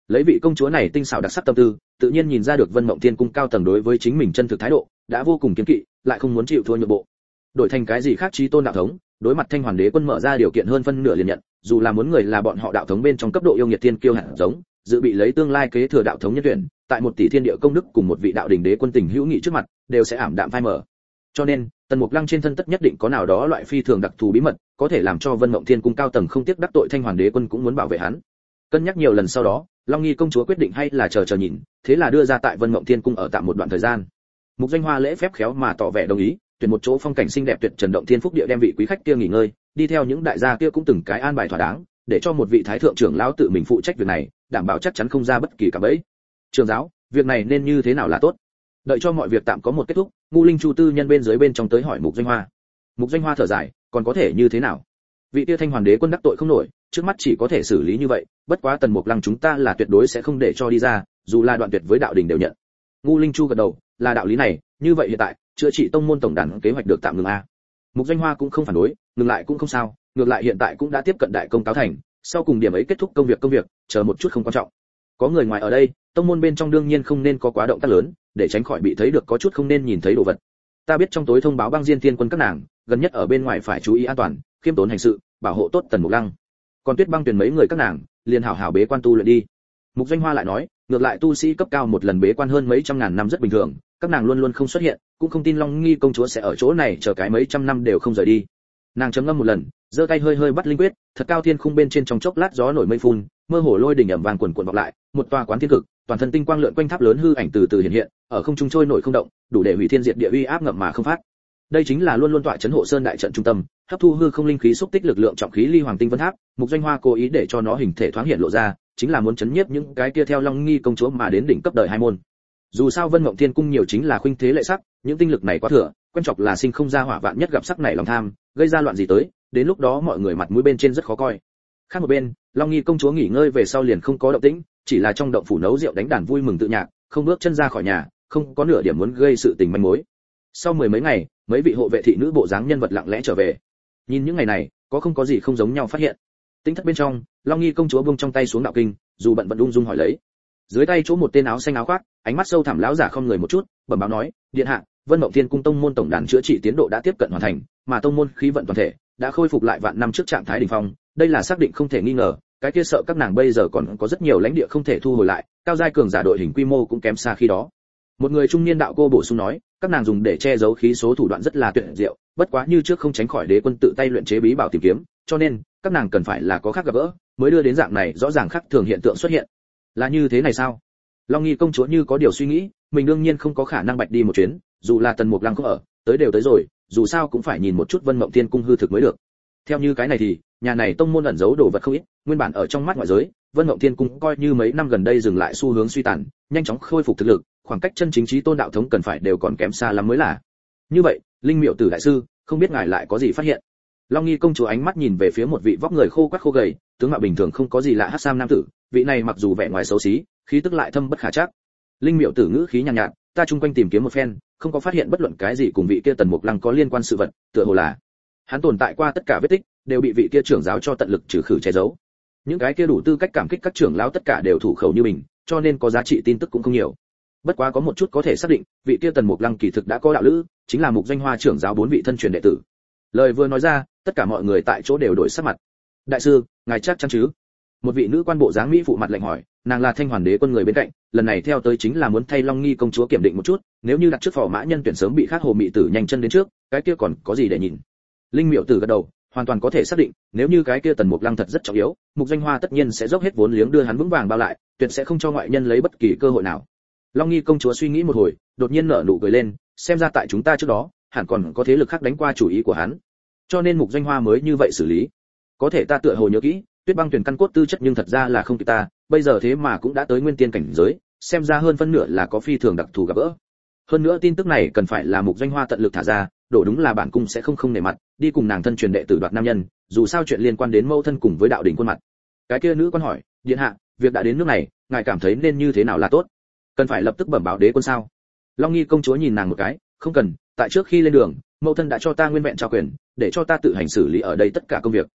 Lấy vị công chúa này tinh xảo đặc sắc tâm tư, tự nhiên nhìn ra được Vân Mộng Thiên cung cao tầng đối với chính mình chân thực thái độ, đã vô cùng kiêng kỵ, lại không muốn chịu thua nhượng bộ. Đổi thành cái gì khác chí tôn đạo thống, đối mặt Thanh Hoàn Đế quân mở ra điều kiện hơn phân nửa liền nhận, dù là muốn người là bọn họ đạo thống bên trong cấp độ yêu nghiệt tiên kiêu hạt giống, dự bị lấy tương lai kế thừa đạo thống nhân tuyển, tại một tỷ thiên địa công đức cùng một vị đạo đỉnh đế quân tình hữu nghị trước mặt, đều sẽ ảm đạm phai mờ. Cho nên, Tần Mục Lăng trên thân tất nhất định có nào đó loại phi thường đặc thù bí mật, có thể làm cho Vân Mộng Thiên cung cao tầng không tiếc đắc tội Thanh Hoàn Đế quân cũng muốn bảo vệ hắn. Cân nhắc nhiều lần sau đó, Long Nghi công chúa quyết định hay là chờ chờ nhìn, thế là đưa ra tại Vân Mộng Thiên cung ở tạm một đoạn thời gian. Mục Doanh Hoa lễ phép khéo mà tỏ vẻ đồng ý, tuyển một chỗ phong cảnh xinh đẹp tuyệt trần động thiên phúc địa đem vị quý khách kia nghỉ ngơi, đi theo những đại gia kia cũng từng cái an bài thỏa đáng, để cho một vị thái thượng trưởng lão tự mình phụ trách việc này, đảm bảo chắc chắn không ra bất kỳ cả bẫy. Trưởng giáo, việc này nên như thế nào là tốt? Đợi cho mọi việc tạm có một kết thúc, Ngu Linh Chu tư nhân bên dưới bên trong tới hỏi Mục Doanh Hoa. Mục Doanh Hoa thở dài, còn có thể như thế nào? Vị kia Thanh Hoàn Đế quân đắc tội không nổi, trước mắt chỉ có thể xử lý như vậy, bất quá Tần Mục Lăng chúng ta là tuyệt đối sẽ không để cho đi ra, dù là đoạn tuyệt với đạo đình đều nhận. Ngu Linh Chu gật đầu, là đạo lý này, như vậy hiện tại, chữa trị tông môn tổng đàn kế hoạch được tạm ngừng a. Mục Doanh Hoa cũng không phản đối, ngừng lại cũng không sao, ngược lại hiện tại cũng đã tiếp cận đại công cáo thành, sau cùng điểm ấy kết thúc công việc công việc, chờ một chút không quan trọng. Có người ngoài ở đây, tông môn bên trong đương nhiên không nên có quá động tác lớn, để tránh khỏi bị thấy được có chút không nên nhìn thấy đồ vật. Ta biết trong tối thông báo Băng Diên Tiên quân các nàng, gần nhất ở bên ngoài phải chú ý an toàn, khiêm tốn hành sự, bảo hộ tốt Tần Mục Lăng. Còn Tuyết Băng tuyển mấy người các nàng, liền hảo hảo bế quan tu luyện đi. Mục Doanh Hoa lại nói, ngược lại tu sĩ cấp cao một lần bế quan hơn mấy trăm ngàn năm rất bình thường, các nàng luôn luôn không xuất hiện, cũng không tin Long Nghi công chúa sẽ ở chỗ này chờ cái mấy trăm năm đều không rời đi. Nàng chấm ngâm một lần, giơ tay hơi hơi bắt linh quyết, thật cao thiên khung bên trên trong chốc lát gió nổi mây phun, mơ hồ lôi đỉnh ầm vang quần quần vọng lại, một tòa quán thiên cực, toàn thân tinh quang lượn quanh tháp lớn hư ảnh từ từ hiện hiện, ở không trung trôi nổi không động, đủ để hủy thiên diệt địa uy áp ngập mà không phát. Đây chính là luôn luôn tọa trấn hộ sơn đại trận trung tâm, hấp thu hư không linh khí xúc tích lực lượng trọng khí ly hoàng tinh vân tháp. Mục Doanh Hoa cố ý để cho nó hình thể thoáng hiện lộ ra, chính là muốn chấn nhiếp những cái kia theo Long Nghi công chúa mà đến đỉnh cấp đời hai môn. Dù sao Vân Mộng Thiên cung nhiều chính là khuynh thế lệ sắc, những tinh lực này quá thừa, quen chọc là sinh không ra hỏa vạn nhất gặp sắc này lòng tham, gây ra loạn gì tới, đến lúc đó mọi người mặt mũi bên trên rất khó coi. Khác một bên, Long Nghi công chúa nghỉ ngơi về sau liền không có động tĩnh, chỉ là trong động phủ nấu rượu đánh đàn vui mừng tự nhạc, không bước chân ra khỏi nhà, không có nửa điểm muốn gây sự tình manh mối. Sau mười mấy ngày, mấy vị hộ vệ thị nữ bộ dáng nhân vật lặng lẽ trở về. Nhìn những ngày này, có không có gì không giống nhau phát hiện. Tính thất bên trong, Long Nghi công chúa buông trong tay xuống đạo kinh, dù bận vận ung dung hỏi lấy. Dưới tay chỗ một tên áo xanh áo khoác, ánh mắt sâu thẳm lão giả không người một chút, bẩm báo nói, điện hạ, Vân Mộng Thiên cung tông môn tổng đàn chữa trị tiến độ đã tiếp cận hoàn thành, mà tông môn khí vận toàn thể đã khôi phục lại vạn năm trước trạng thái đỉnh phong, đây là xác định không thể nghi ngờ, cái kia sợ các nàng bây giờ còn có rất nhiều lãnh địa không thể thu hồi lại, cao giai cường giả đội hình quy mô cũng kém xa khi đó. Một người trung niên đạo cô bổ sung nói, các nàng dùng để che giấu khí số thủ đoạn rất là tuyệt diệu, bất quá như trước không tránh khỏi đế quân tự tay luyện chế bí bảo tìm kiếm, cho nên các nàng cần phải là có khác gặp gỡ, mới đưa đến dạng này rõ ràng khác thường hiện tượng xuất hiện. Là như thế này sao? Long Nghi công chúa như có điều suy nghĩ, mình đương nhiên không có khả năng bạch đi một chuyến, dù là Tần Mục Lăng có ở, tới đều tới rồi, dù sao cũng phải nhìn một chút Vân Mộng Thiên cung hư thực mới được. Theo như cái này thì, nhà này tông môn ẩn giấu đồ vật không ít, nguyên bản ở trong mắt ngoại giới, Vân Mộng Thiên cung coi như mấy năm gần đây dừng lại xu hướng suy tàn, nhanh chóng khôi phục thực lực, khoảng cách chân chính chí tôn đạo thống cần phải đều còn kém xa lắm mới là. Như vậy, Linh Miệu Tử đại sư, không biết ngài lại có gì phát hiện? Long Nghi công chúa ánh mắt nhìn về phía một vị vóc người khô quắt khô gầy, tướng mạo bình thường không có gì lạ hắc sam nam tử, vị này mặc dù vẻ ngoài xấu xí, khí tức lại thâm bất khả trắc. Linh Miệu Tử ngữ khí nhàn nhạt, nhạt, ta chung quanh tìm kiếm một phen, không có phát hiện bất luận cái gì cùng vị kia Tần Mục Lăng có liên quan sự vật, tựa hồ là hắn tồn tại qua tất cả vết tích, đều bị vị kia trưởng giáo cho tận lực trừ khử che giấu. Những cái kia đủ tư cách cảm kích các trưởng lão tất cả đều thủ khẩu như mình, cho nên có giá trị tin tức cũng không nhiều. Bất quá có một chút có thể xác định, vị kia Tần Mục Lăng kỳ thực đã có đạo lữ, chính là Mục Doanh Hoa trưởng giáo bốn vị thân truyền đệ tử. Lời vừa nói ra, tất cả mọi người tại chỗ đều đổi sắc mặt. Đại sư, ngài chắc chắn chứ? Một vị nữ quan bộ dáng mỹ phụ mặt lạnh hỏi, nàng là Thanh Hoàn Đế quân người bên cạnh, lần này theo tới chính là muốn thay Long Nghi công chúa kiểm định một chút, nếu như đặt trước phò mã nhân tuyển sớm bị khác hồ mị tử nhanh chân đến trước, cái kia còn có gì để nhìn. Linh Miệu Tử gật đầu, hoàn toàn có thể xác định, nếu như cái kia Tần Mục Lăng thật rất trọng yếu, Mục Doanh Hoa tất nhiên sẽ dốc hết vốn liếng đưa hắn vững vàng bao lại, tuyệt sẽ không cho ngoại nhân lấy bất kỳ cơ hội nào. Long Nghi công chúa suy nghĩ một hồi, đột nhiên nở nụ cười lên, xem ra tại chúng ta trước đó, hẳn còn có thế lực khác đánh qua chủ ý của hắn, cho nên Mục Doanh Hoa mới như vậy xử lý. Có thể ta tựa hồ nhớ kỹ, Tuyết Băng tuyển căn cốt tư chất nhưng thật ra là không kịp ta, bây giờ thế mà cũng đã tới nguyên tiên cảnh giới, xem ra hơn phân nửa là có phi thường đặc thù gặp gỡ. Hơn nữa tin tức này cần phải là Mục Doanh Hoa tận lực thả ra, đổ đúng là bản cung sẽ không không nể mặt, đi cùng nàng thân truyền đệ tử đoạt nam nhân, dù sao chuyện liên quan đến mâu thân cùng với đạo đỉnh quân mặt. Cái kia nữ quan hỏi, điện hạ, việc đã đến nước này, ngài cảm thấy nên như thế nào là tốt? Cần phải lập tức bẩm báo đế quân sao? Long Nghi công chúa nhìn nàng một cái, không cần, tại trước khi lên đường, mâu thân đã cho ta nguyên vẹn trao quyền, để cho ta tự hành xử lý ở đây tất cả công việc.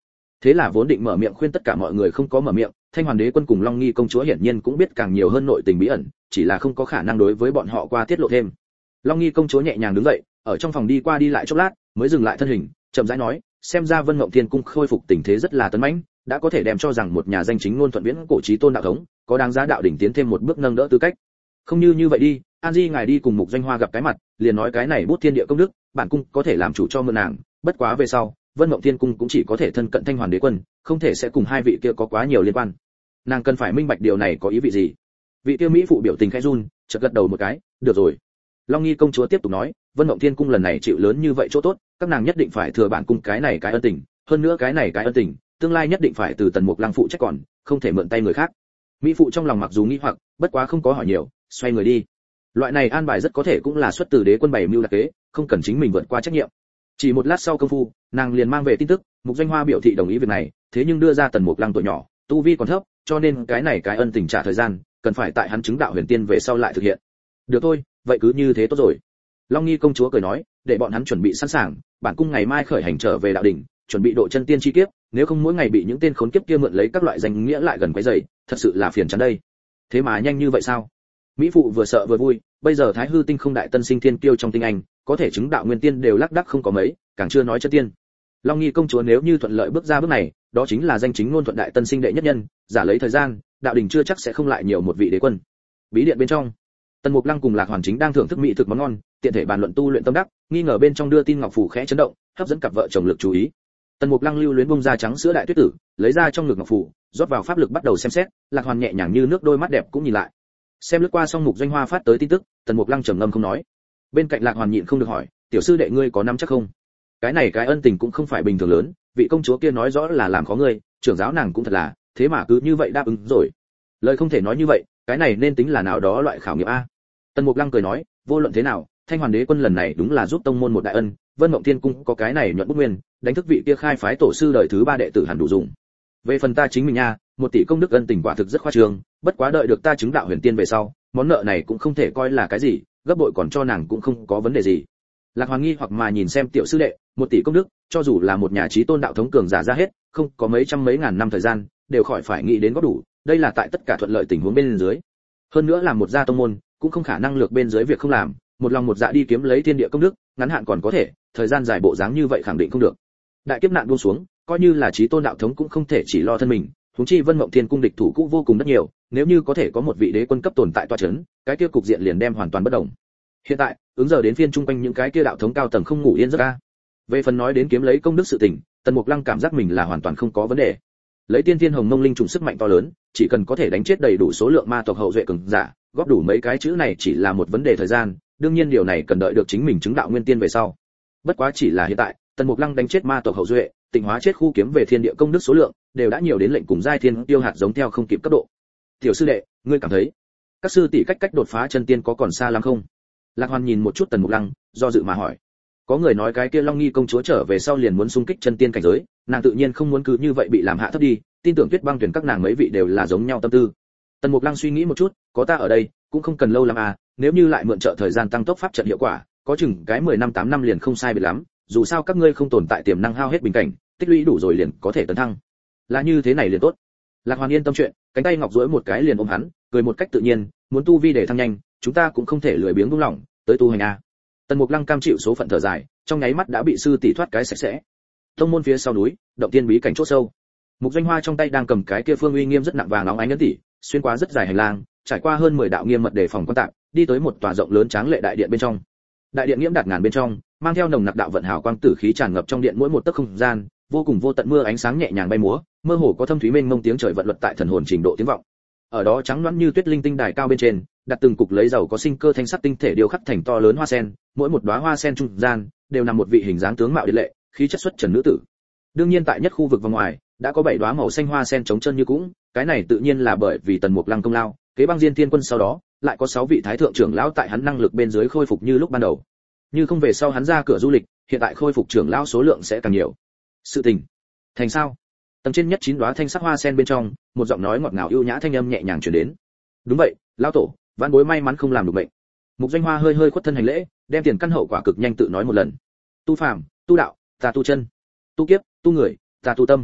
Thế là vốn định mở miệng khuyên tất cả mọi người không có mở miệng, Thanh Hoàn Đế quân cùng Long Nghi công chúa hiển nhiên cũng biết càng nhiều hơn nội tình bí ẩn, chỉ là không có khả năng đối với bọn họ qua tiết lộ thêm. Long Nghi công chúa nhẹ nhàng đứng dậy, ở trong phòng đi qua đi lại chốc lát, mới dừng lại thân hình, chậm rãi nói, xem ra Vân Mộng Thiên cung khôi phục tình thế rất là tấn mãnh, đã có thể đem cho rằng một nhà danh chính ngôn thuận viễn cổ chí tôn đạo thống, có đáng giá đạo đỉnh tiến thêm một bước nâng đỡ tư cách. Không như như vậy đi, An Di ngài đi cùng Mục Doanh Hoa gặp cái mặt, liền nói cái này bút thiên địa công đức, bản cung có thể làm chủ cho mượn nàng, bất quá về sau, Vân Mộng Thiên cung cũng chỉ có thể thân cận Thanh Hoàn Đế quân, không thể sẽ cùng hai vị kia có quá nhiều liên quan. Nàng cần phải minh bạch điều này có ý vị gì. Vị kia mỹ phụ biểu tình khẽ run, chợt gật đầu một cái, được rồi. Long Nghi công chúa tiếp tục nói, Vân Mộng Thiên cung lần này chịu lớn như vậy chỗ tốt, các nàng nhất định phải thừa bản cung cái này cái ân tình, hơn nữa cái này cái ân tình, tương lai nhất định phải từ Tần Mục Lăng phụ trách còn, không thể mượn tay người khác. Mỹ phụ trong lòng mặc dù nghi hoặc, bất quá không có hỏi nhiều, xoay người đi. Loại này an bài rất có thể cũng là xuất từ đế quân bảy mưu đặc kế, không cần chính mình vượt qua trách nhiệm. Chỉ một lát sau công phu, nàng liền mang về tin tức, Mục Doanh Hoa biểu thị đồng ý việc này, thế nhưng đưa ra Tần Mục Lăng tuổi nhỏ, tu vi còn thấp, cho nên cái này cái ân tình trả thời gian, cần phải tại hắn chứng đạo huyền tiên về sau lại thực hiện. Được thôi, vậy cứ như thế tốt rồi. Long Nghi công chúa cười nói, để bọn hắn chuẩn bị sẵn sàng, bản cung ngày mai khởi hành trở về đạo đỉnh, chuẩn bị độ chân tiên chi kiếp, nếu không mỗi ngày bị những tên khốn kiếp kia mượn lấy các loại danh nghĩa lại gần quấy rầy, thật sự là phiền chán đây. Thế mà nhanh như vậy sao? Mỹ phụ vừa sợ vừa vui, bây giờ Thái Hư tinh không đại tân sinh thiên kiêu trong tinh anh, có thể chứng đạo nguyên tiên đều lác đác không có mấy, càng chưa nói chân tiên. Long Nghi công chúa nếu như thuận lợi bước ra bước này, đó chính là danh chính ngôn thuận đại tân sinh đệ nhất nhân, giả lấy thời gian, đạo đỉnh chưa chắc sẽ không lại nhiều một vị đế quân. Bí điện bên trong, Tần Mục Lăng cùng Lạc Hoàn Chính đang thưởng thức mỹ thực món ngon, tiện thể bàn luận tu luyện tâm đắc, nghi ngờ bên trong đưa tin ngọc phù khẽ chấn động, hấp dẫn cặp vợ chồng lực chú ý. Tần Mục Lăng lưu luyến bông ra trắng sữa đại tuyết tử, lấy ra trong ngực ngọc phù, rót vào pháp lực bắt đầu xem xét, Lạc Hoàn nhẹ nhàng như nước đôi mắt đẹp cũng nhìn lại. Xem lướt qua xong Mục Doanh Hoa phát tới tin tức, Tần Mục Lăng trầm ngâm không nói. Bên cạnh Lạc Hoàn nhịn không được hỏi, tiểu sư đệ ngươi có nắm chắc không? Cái này cái ân tình cũng không phải bình thường lớn, vị công chúa kia nói rõ là làm khó ngươi, trưởng giáo nàng cũng thật là, thế mà cứ như vậy đáp ứng rồi. Lời không thể nói như vậy, cái này nên tính là nào đó loại khảo nghiệm a. Tần Mục Lăng cười nói, vô luận thế nào, Thanh Hoàn Đế quân lần này đúng là giúp tông môn một đại ân, Vân Mộng Thiên cung có cái này nhuận bút nguyên, đánh thức vị kia khai phái tổ sư đời thứ ba đệ tử hẳn đủ dùng. Về phần ta chính mình nha, một tỷ công đức ân tình quả thực rất khoa trương, bất quá đợi được ta chứng đạo huyền tiên về sau, món nợ này cũng không thể coi là cái gì, gấp bội còn cho nàng cũng không có vấn đề gì. Lạc Hoàn nghi hoặc mà nhìn xem tiểu sư đệ, một tỷ công đức, cho dù là một nhà chí tôn đạo thống cường giả ra hết, không có mấy trăm mấy ngàn năm thời gian, đều khỏi phải nghĩ đến có đủ, đây là tại tất cả thuận lợi tình huống bên dưới. Hơn nữa là một gia tông môn, cũng không khả năng lược bên dưới việc không làm, một lòng một dạ đi kiếm lấy thiên địa công đức, ngắn hạn còn có thể, thời gian dài bộ dáng như vậy khẳng định không được. Đại kiếp nạn buông xuống, coi như là chí tôn đạo thống cũng không thể chỉ lo thân mình, huống chi Vân Mộng Thiên cung địch thủ cũng vô cùng rất nhiều, nếu như có thể có một vị đế quân cấp tồn tại tọa chấn, cái kia cục diện liền đem hoàn toàn bất động. Hiện tại, ứng giờ đến phiên chung quanh những cái kia đạo thống cao tầng không ngủ yên giấc a. Về phần nói đến kiếm lấy công đức sự tình, Tần Mục Lăng cảm giác mình là hoàn toàn không có vấn đề. Lấy tiên thiên hồng mông linh trùng sức mạnh to lớn, chỉ cần có thể đánh chết đầy đủ số lượng ma tộc hậu duệ cường giả, góp đủ mấy cái chữ này chỉ là một vấn đề thời gian, đương nhiên điều này cần đợi được chính mình chứng đạo nguyên tiên về sau. Bất quá chỉ là hiện tại, Tần Mục Lăng đánh chết ma tộc hậu duệ, tịnh hóa chết khu kiếm về thiên địa công đức số lượng, đều đã nhiều đến lệnh cùng giai thiên tiêu hạt giống theo không kịp cấp độ. Tiểu sư đệ, ngươi cảm thấy các sư tỷ cách cách đột phá chân tiên có còn xa lắm không? Lạc Hoàn nhìn một chút Tần Mục Lăng, do dự mà hỏi. Có người nói cái kia Long Nghi công chúa trở về sau liền muốn xung kích chân tiên cảnh giới, nàng tự nhiên không muốn cứ như vậy bị làm hạ thấp đi, tin tưởng Tuyết Băng Tuyển các nàng mấy vị đều là giống nhau tâm tư. Tần Mục Lăng suy nghĩ một chút, có ta ở đây, cũng không cần lâu lắm à, nếu như lại mượn trợ thời gian tăng tốc pháp trận hiệu quả, có chừng cái mười năm tám năm liền không sai biệt lắm, dù sao các ngươi không tồn tại tiềm năng hao hết bình cảnh, tích lũy đủ rồi liền có thể tấn thăng. Là như thế này liền tốt. Lạc Hoàn yên tâm chuyện, cánh tay ngọc duỗi một cái liền ôm hắn, cười một cách tự nhiên, muốn tu vi để thăng nhanh, chúng ta cũng không thể lười biếng buông lỏng, tới tu hành a. Tần Mục Lăng cam chịu số phận thở dài, trong nháy mắt đã bị sư tỷ thoát cái sạch sẽ. Tông môn phía sau núi, động tiên bí cảnh chỗ sâu. Mục Doanh Hoa trong tay đang cầm cái kia phương uy nghiêm rất nặng vàng óng ánh ấn tỷ, xuyên qua rất dài hành lang, trải qua hơn mười đạo nghiêm mật đề phòng quan tạm, đi tới một tòa rộng lớn tráng lệ đại điện bên trong. Đại điện nghiễm đạt ngàn bên trong, mang theo nồng nặc đạo vận hào quang tử khí tràn ngập trong điện mỗi một tấc không gian, vô cùng vô tận mưa ánh sáng nhẹ nhàng bay múa, mơ hồ có thâm thúy mênh mông tiếng trời vận luật tại thần hồn trình độ tiếng vọng. Ở đó trắng loãng như tuyết linh tinh đài cao bên trên, đặt từng cục lấy dầu có sinh cơ thanh sắc tinh thể điêu khắc thành to lớn hoa sen, mỗi một đóa hoa sen trung gian đều nằm một vị hình dáng tướng mạo điệt lệ, khí chất xuất trần nữ tử. Đương nhiên tại nhất khu vực vòng ngoài, đã có bảy đóa màu xanh hoa sen trống chân như cũng, cái này tự nhiên là bởi vì Tần Mục Lăng công lao, kế băng diên tiên quân sau đó, lại có sáu vị thái thượng trưởng lão tại hắn năng lực bên dưới khôi phục như lúc ban đầu. Như không về sau hắn ra cửa du lịch, hiện tại khôi phục trưởng lão số lượng sẽ càng nhiều. Sự tình thành sao? Tầng trên nhất chín đóa thanh sắc hoa sen bên trong, một giọng nói ngọt ngào ưu nhã thanh âm nhẹ nhàng truyền đến. Đúng vậy, lão tổ, vãn bối may mắn không làm được bệnh. Mục Doanh Hoa hơi hơi khuất thân hành lễ, đem tiền căn hậu quả cực nhanh tự nói một lần. Tu phàm, tu đạo, ta tu chân. Tu kiếp, tu người, ta tu tâm.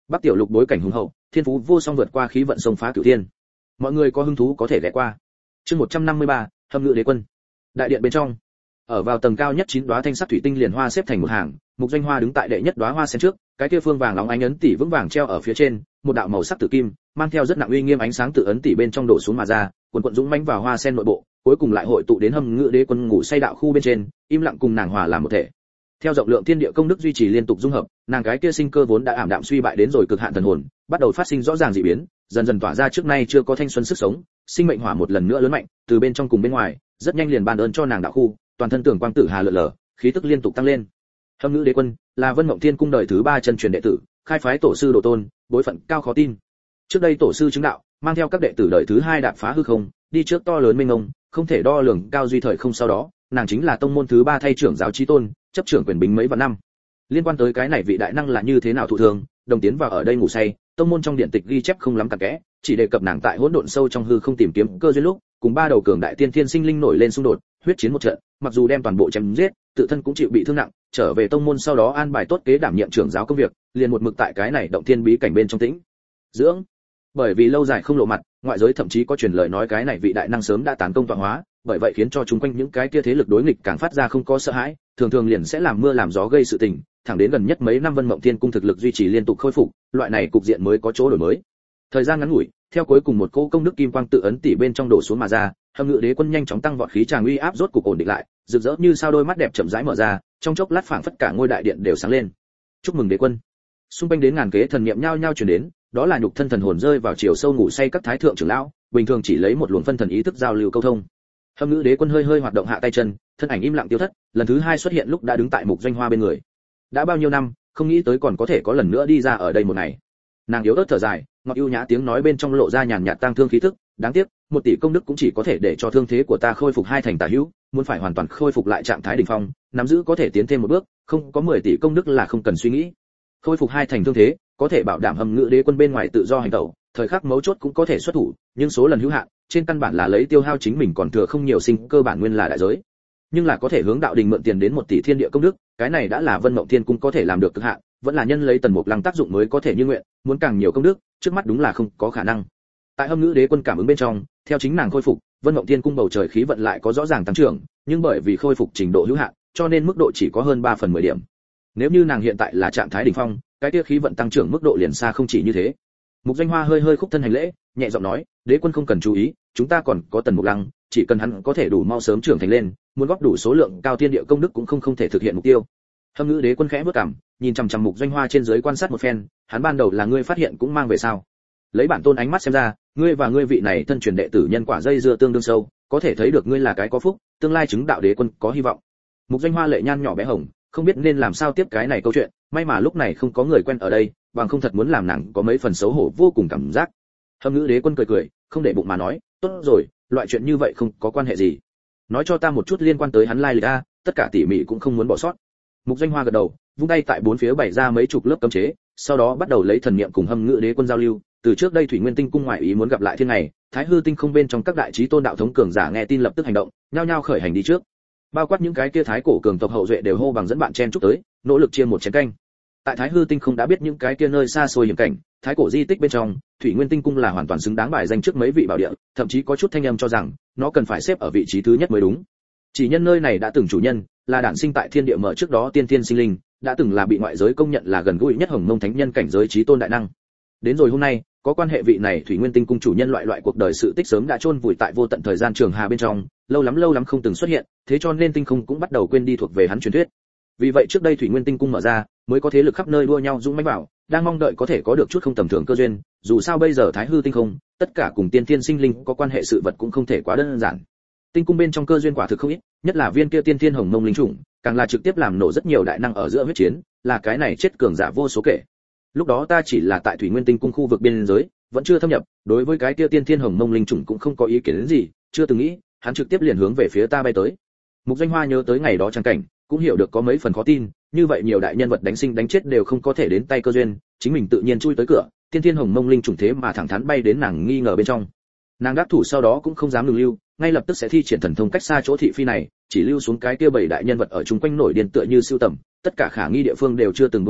Bắc Tiểu Lục bối cảnh hùng hậu, thiên phú vô song vượt qua khí vận sông phá cửu thiên. Mọi người có hứng thú có thể ghé qua. Chương một trăm năm mươi ba, Hâm Ngự Đế Quân. Đại điện bên trong, ở vào tầng cao nhất chín đóa thanh sắc thủy tinh liền hoa xếp thành một hàng, Mục Doanh Hoa đứng tại đệ nhất đóa hoa sen trước, cái kia phương vàng óng ánh ấn tỷ vững vàng treo ở phía trên, một đạo màu sắc tử kim, mang theo rất nặng uy nghiêm ánh sáng từ ấn tỷ bên trong đổ xuống mà ra, cuồn cuộn dũng mãnh vào hoa sen nội bộ, cuối cùng lại hội tụ đến Hâm Ngự Đế Quân ngủ say đạo khu bên trên, im lặng cùng nàng hòa làm một thể. Theo rộng lượng thiên địa công đức duy trì liên tục dung hợp, nàng cái kia sinh cơ vốn đã ảm đạm suy bại đến rồi cực hạn thần hồn, bắt đầu phát sinh rõ ràng dị biến, dần dần tỏa ra trước nay chưa có thanh xuân sức sống, sinh mệnh hỏa một lần nữa lớn mạnh, từ bên trong cùng bên ngoài, rất nhanh liền ban ơn cho nàng đạo khu, toàn thân tưởng quang tử hà lượn lờ, khí tức liên tục tăng lên. Hâm Ngự Đế Quân là Vân Mộng Thiên cung đời thứ ba chân truyền đệ tử, khai phái tổ sư Đồ Tôn, bối phận cao khó tin. Trước đây tổ sư chứng đạo, mang theo các đệ tử đời thứ hai đạp phá hư không, đi trước to lớn mênh mông, không thể đo lường cao duy thời không sau đó, nàng chính là tông môn thứ ba thay trưởng giáo chí tôn, chấp trưởng quyền bính mấy vạn năm. Liên quan tới cái này vị đại năng là như thế nào thụ thường, đồng tiến vào ở đây ngủ say, tông môn trong điện tịch ghi chép không lắm cặn kẽ, chỉ đề cập nàng tại hỗn độn sâu trong hư không tìm kiếm cơ duyên lúc, cùng ba đầu cường đại tiên thiên sinh linh nổi lên xung đột, huyết chiến một trận, mặc dù đem toàn bộ chém giết, tự thân cũng chịu bị thương nặng, trở về tông môn sau đó an bài tốt kế đảm nhiệm trưởng giáo công việc, liền một mực tại cái này động thiên bí cảnh bên trong tĩnh dưỡng. Bởi vì lâu dài không lộ mặt, ngoại giới thậm chí có truyền lời nói cái này vị đại năng sớm đã tán công tọa hóa, bởi vậy khiến cho chúng quanh những cái kia thế lực đối nghịch càng phát ra không có sợ hãi, thường thường liền sẽ làm mưa làm gió gây sự tình, thẳng đến gần nhất mấy năm Vân Mộng Thiên cung thực lực duy trì liên tục khôi phục, loại này cục diện mới có chỗ đổi mới. Thời gian ngắn ngủi, theo cuối cùng một cỗ công đức kim quang tự ấn tỷ bên trong đổ xuống mà ra, Hâm Ngự Đế Quân nhanh chóng tăng vọt khí tràng uy áp rốt cục ổn định lại, rực rỡ như sao đôi mắt đẹp chậm rãi mở ra, trong chốc lát phảng phất cả ngôi đại điện đều sáng lên. Chúc mừng Đế Quân. Xung quanh đến ngàn kế thần niệm nhao nhao truyền đến, đó là nhục thân thần hồn rơi vào chiều sâu ngủ say các thái thượng trưởng lão, bình thường chỉ lấy một luồng phân thần ý thức giao lưu câu thông. Hâm Ngự Đế Quân hơi hơi hoạt động hạ tay chân, thân ảnh im lặng tiêu thất, lần thứ hai xuất hiện lúc đã đứng tại Mục Doanh Hoa bên người. Đã bao nhiêu năm, không nghĩ tới còn có thể có lần nữa đi ra ở đây một ngày. Nàng yếu ớt thở dài, ngọt ưu nhã tiếng nói bên trong lộ ra nhàn nhạt tang thương khí tức, đáng tiếc, một tỷ công đức cũng chỉ có thể để cho thương thế của ta khôi phục hai thành tả hữu, muốn phải hoàn toàn khôi phục lại trạng thái đỉnh phong, nắm giữ có thể tiến thêm một bước, không có mười tỷ công đức là không cần suy nghĩ. Khôi phục hai thành thương thế, có thể bảo đảm Hâm Ngự Đế Quân bên ngoài tự do hành động, thời khắc mấu chốt cũng có thể xuất thủ, nhưng số lần hữu hạn, trên căn bản là lấy tiêu hao chính mình còn thừa không nhiều sinh cơ bản nguyên là đại giới. Nhưng là có thể hướng đạo đình mượn tiền đến một tỷ thiên địa công đức, cái này đã là Vân Mộng Thiên cung có thể làm được cực hạn, vẫn là nhân lấy Tần Mục Lăng tác dụng mới có thể như nguyện, muốn càng nhiều công đức, trước mắt đúng là không có khả năng. Tại Hâm Ngự Đế Quân cảm ứng bên trong, theo chính nàng khôi phục, Vân Mộng Thiên cung bầu trời khí vận lại có rõ ràng tăng trưởng, nhưng bởi vì khôi phục trình độ hữu hạn, cho nên mức độ chỉ có hơn ba phần mười điểm. Nếu như nàng hiện tại là trạng thái đỉnh phong, cái kia khí vận tăng trưởng mức độ liền xa không chỉ như thế. Mục Doanh Hoa hơi hơi khúc thân hành lễ, nhẹ giọng nói, Đế Quân không cần chú ý, chúng ta còn có Tần Mục Lăng, chỉ cần hắn có thể đủ mau sớm trưởng thành lên, muốn góp đủ số lượng cao thiên địa công đức cũng không không thể thực hiện mục tiêu. Hâm Ngự Đế Quân khẽ bước cằm, nhìn chằm chằm Mục Doanh Hoa trên dưới quan sát một phen, hắn ban đầu là ngươi phát hiện cũng mang về sao? Lấy bản tôn ánh mắt xem ra, ngươi và ngươi vị này thân truyền đệ tử nhân quả dây dưa tương đương sâu, có thể thấy được ngươi là cái có phúc, tương lai chứng đạo Đế Quân có hy vọng. Mục Doanh Hoa lệ nhan nhỏ bé hồng, không biết nên làm sao tiếp cái này câu chuyện, may mà lúc này không có người quen ở đây, bằng không thật muốn làm nàng có mấy phần xấu hổ vô cùng cảm giác. Hâm Ngự Đế Quân cười cười, không để bụng mà nói, tốt rồi, loại chuyện như vậy không có quan hệ gì. Nói cho ta một chút liên quan tới hắn lai lịch a, tất cả tỉ mỉ cũng không muốn bỏ sót. Mục Doanh Hoa gật đầu, vung tay tại bốn phía bày ra mấy chục lớp cấm chế, sau đó bắt đầu lấy thần niệm cùng Hâm Ngự Đế Quân giao lưu. Từ trước đây Thủy Nguyên Tinh cung ngoại ý muốn gặp lại thiên ngày, Thái Hư Tinh không bên trong các đại chí tôn đạo thống cường giả nghe tin lập tức hành động, nhao nhao khởi hành đi trước. Bao quát những cái kia thái cổ cường tộc hậu duệ đều hô bằng dẫn bạn chen chúc tới, nỗ lực chia một chén canh. Tại Thái Hư Tinh không đã biết những cái kia nơi xa xôi hiểm cảnh, thái cổ di tích bên trong, Thủy Nguyên Tinh cung là hoàn toàn xứng đáng bài danh trước mấy vị bảo địa, thậm chí có chút thanh âm cho rằng nó cần phải xếp ở vị trí thứ nhất mới đúng. Chỉ nhân nơi này đã từng chủ nhân, là đản sinh tại thiên địa mở trước đó tiên tiên sinh linh, đã từng là bị ngoại giới công nhận là gần gũi nhất Hồng Mông thánh nhân cảnh giới chí tôn đại năng. Đến rồi hôm nay, có quan hệ vị này Thủy Nguyên Tinh cung chủ nhân loại loại cuộc đời sự tích sớm đã chôn vùi tại vô tận thời gian trường hà bên trong, lâu lắm lâu lắm không từng xuất hiện, thế cho nên tinh không cũng bắt đầu quên đi thuộc về hắn truyền thuyết. Vì vậy trước đây Thủy Nguyên Tinh cung mở ra, mới có thế lực khắp nơi đua nhau dũng mãnh vào, đang mong đợi có thể có được chút không tầm thường cơ duyên, dù sao bây giờ Thái Hư Tinh không, tất cả cùng tiên tiên sinh linh có quan hệ sự vật cũng không thể quá đơn giản. Tinh cung bên trong cơ duyên quả thực không ít, nhất là viên kia tiên tiên hồng mông linh trùng, càng là trực tiếp làm nổ rất nhiều đại năng ở giữa huyết chiến, là cái này chết cường giả vô số kể. Lúc đó ta chỉ là tại Thủy Nguyên Tinh cung khu vực biên giới, vẫn chưa thâm nhập, đối với cái kia tiên tiên hồng mông linh trùng cũng không có ý kiến đến gì, chưa từng nghĩ, hắn trực tiếp liền hướng về phía ta bay tới. Mục Doanh Hoa nhớ tới ngày đó trang cảnh, cũng hiểu được có mấy phần khó tin, như vậy nhiều đại nhân vật đánh sinh đánh chết đều không có thể đến tay cơ duyên, chính mình tự nhiên chui tới cửa, tiên tiên hồng mông linh trùng thế mà thẳng thắn bay đến nàng nghi ngờ bên trong. Nàng đắc thủ sau đó cũng không dám ngừng lưu, ngay lập tức sẽ thi triển thần thông cách xa chỗ thị phi này, chỉ lưu xuống cái kia bảy đại nhân vật ở chung quanh nổi điên tựa như siêu tầm, tất cả khả nghi địa phương đều chưa từng buông tha,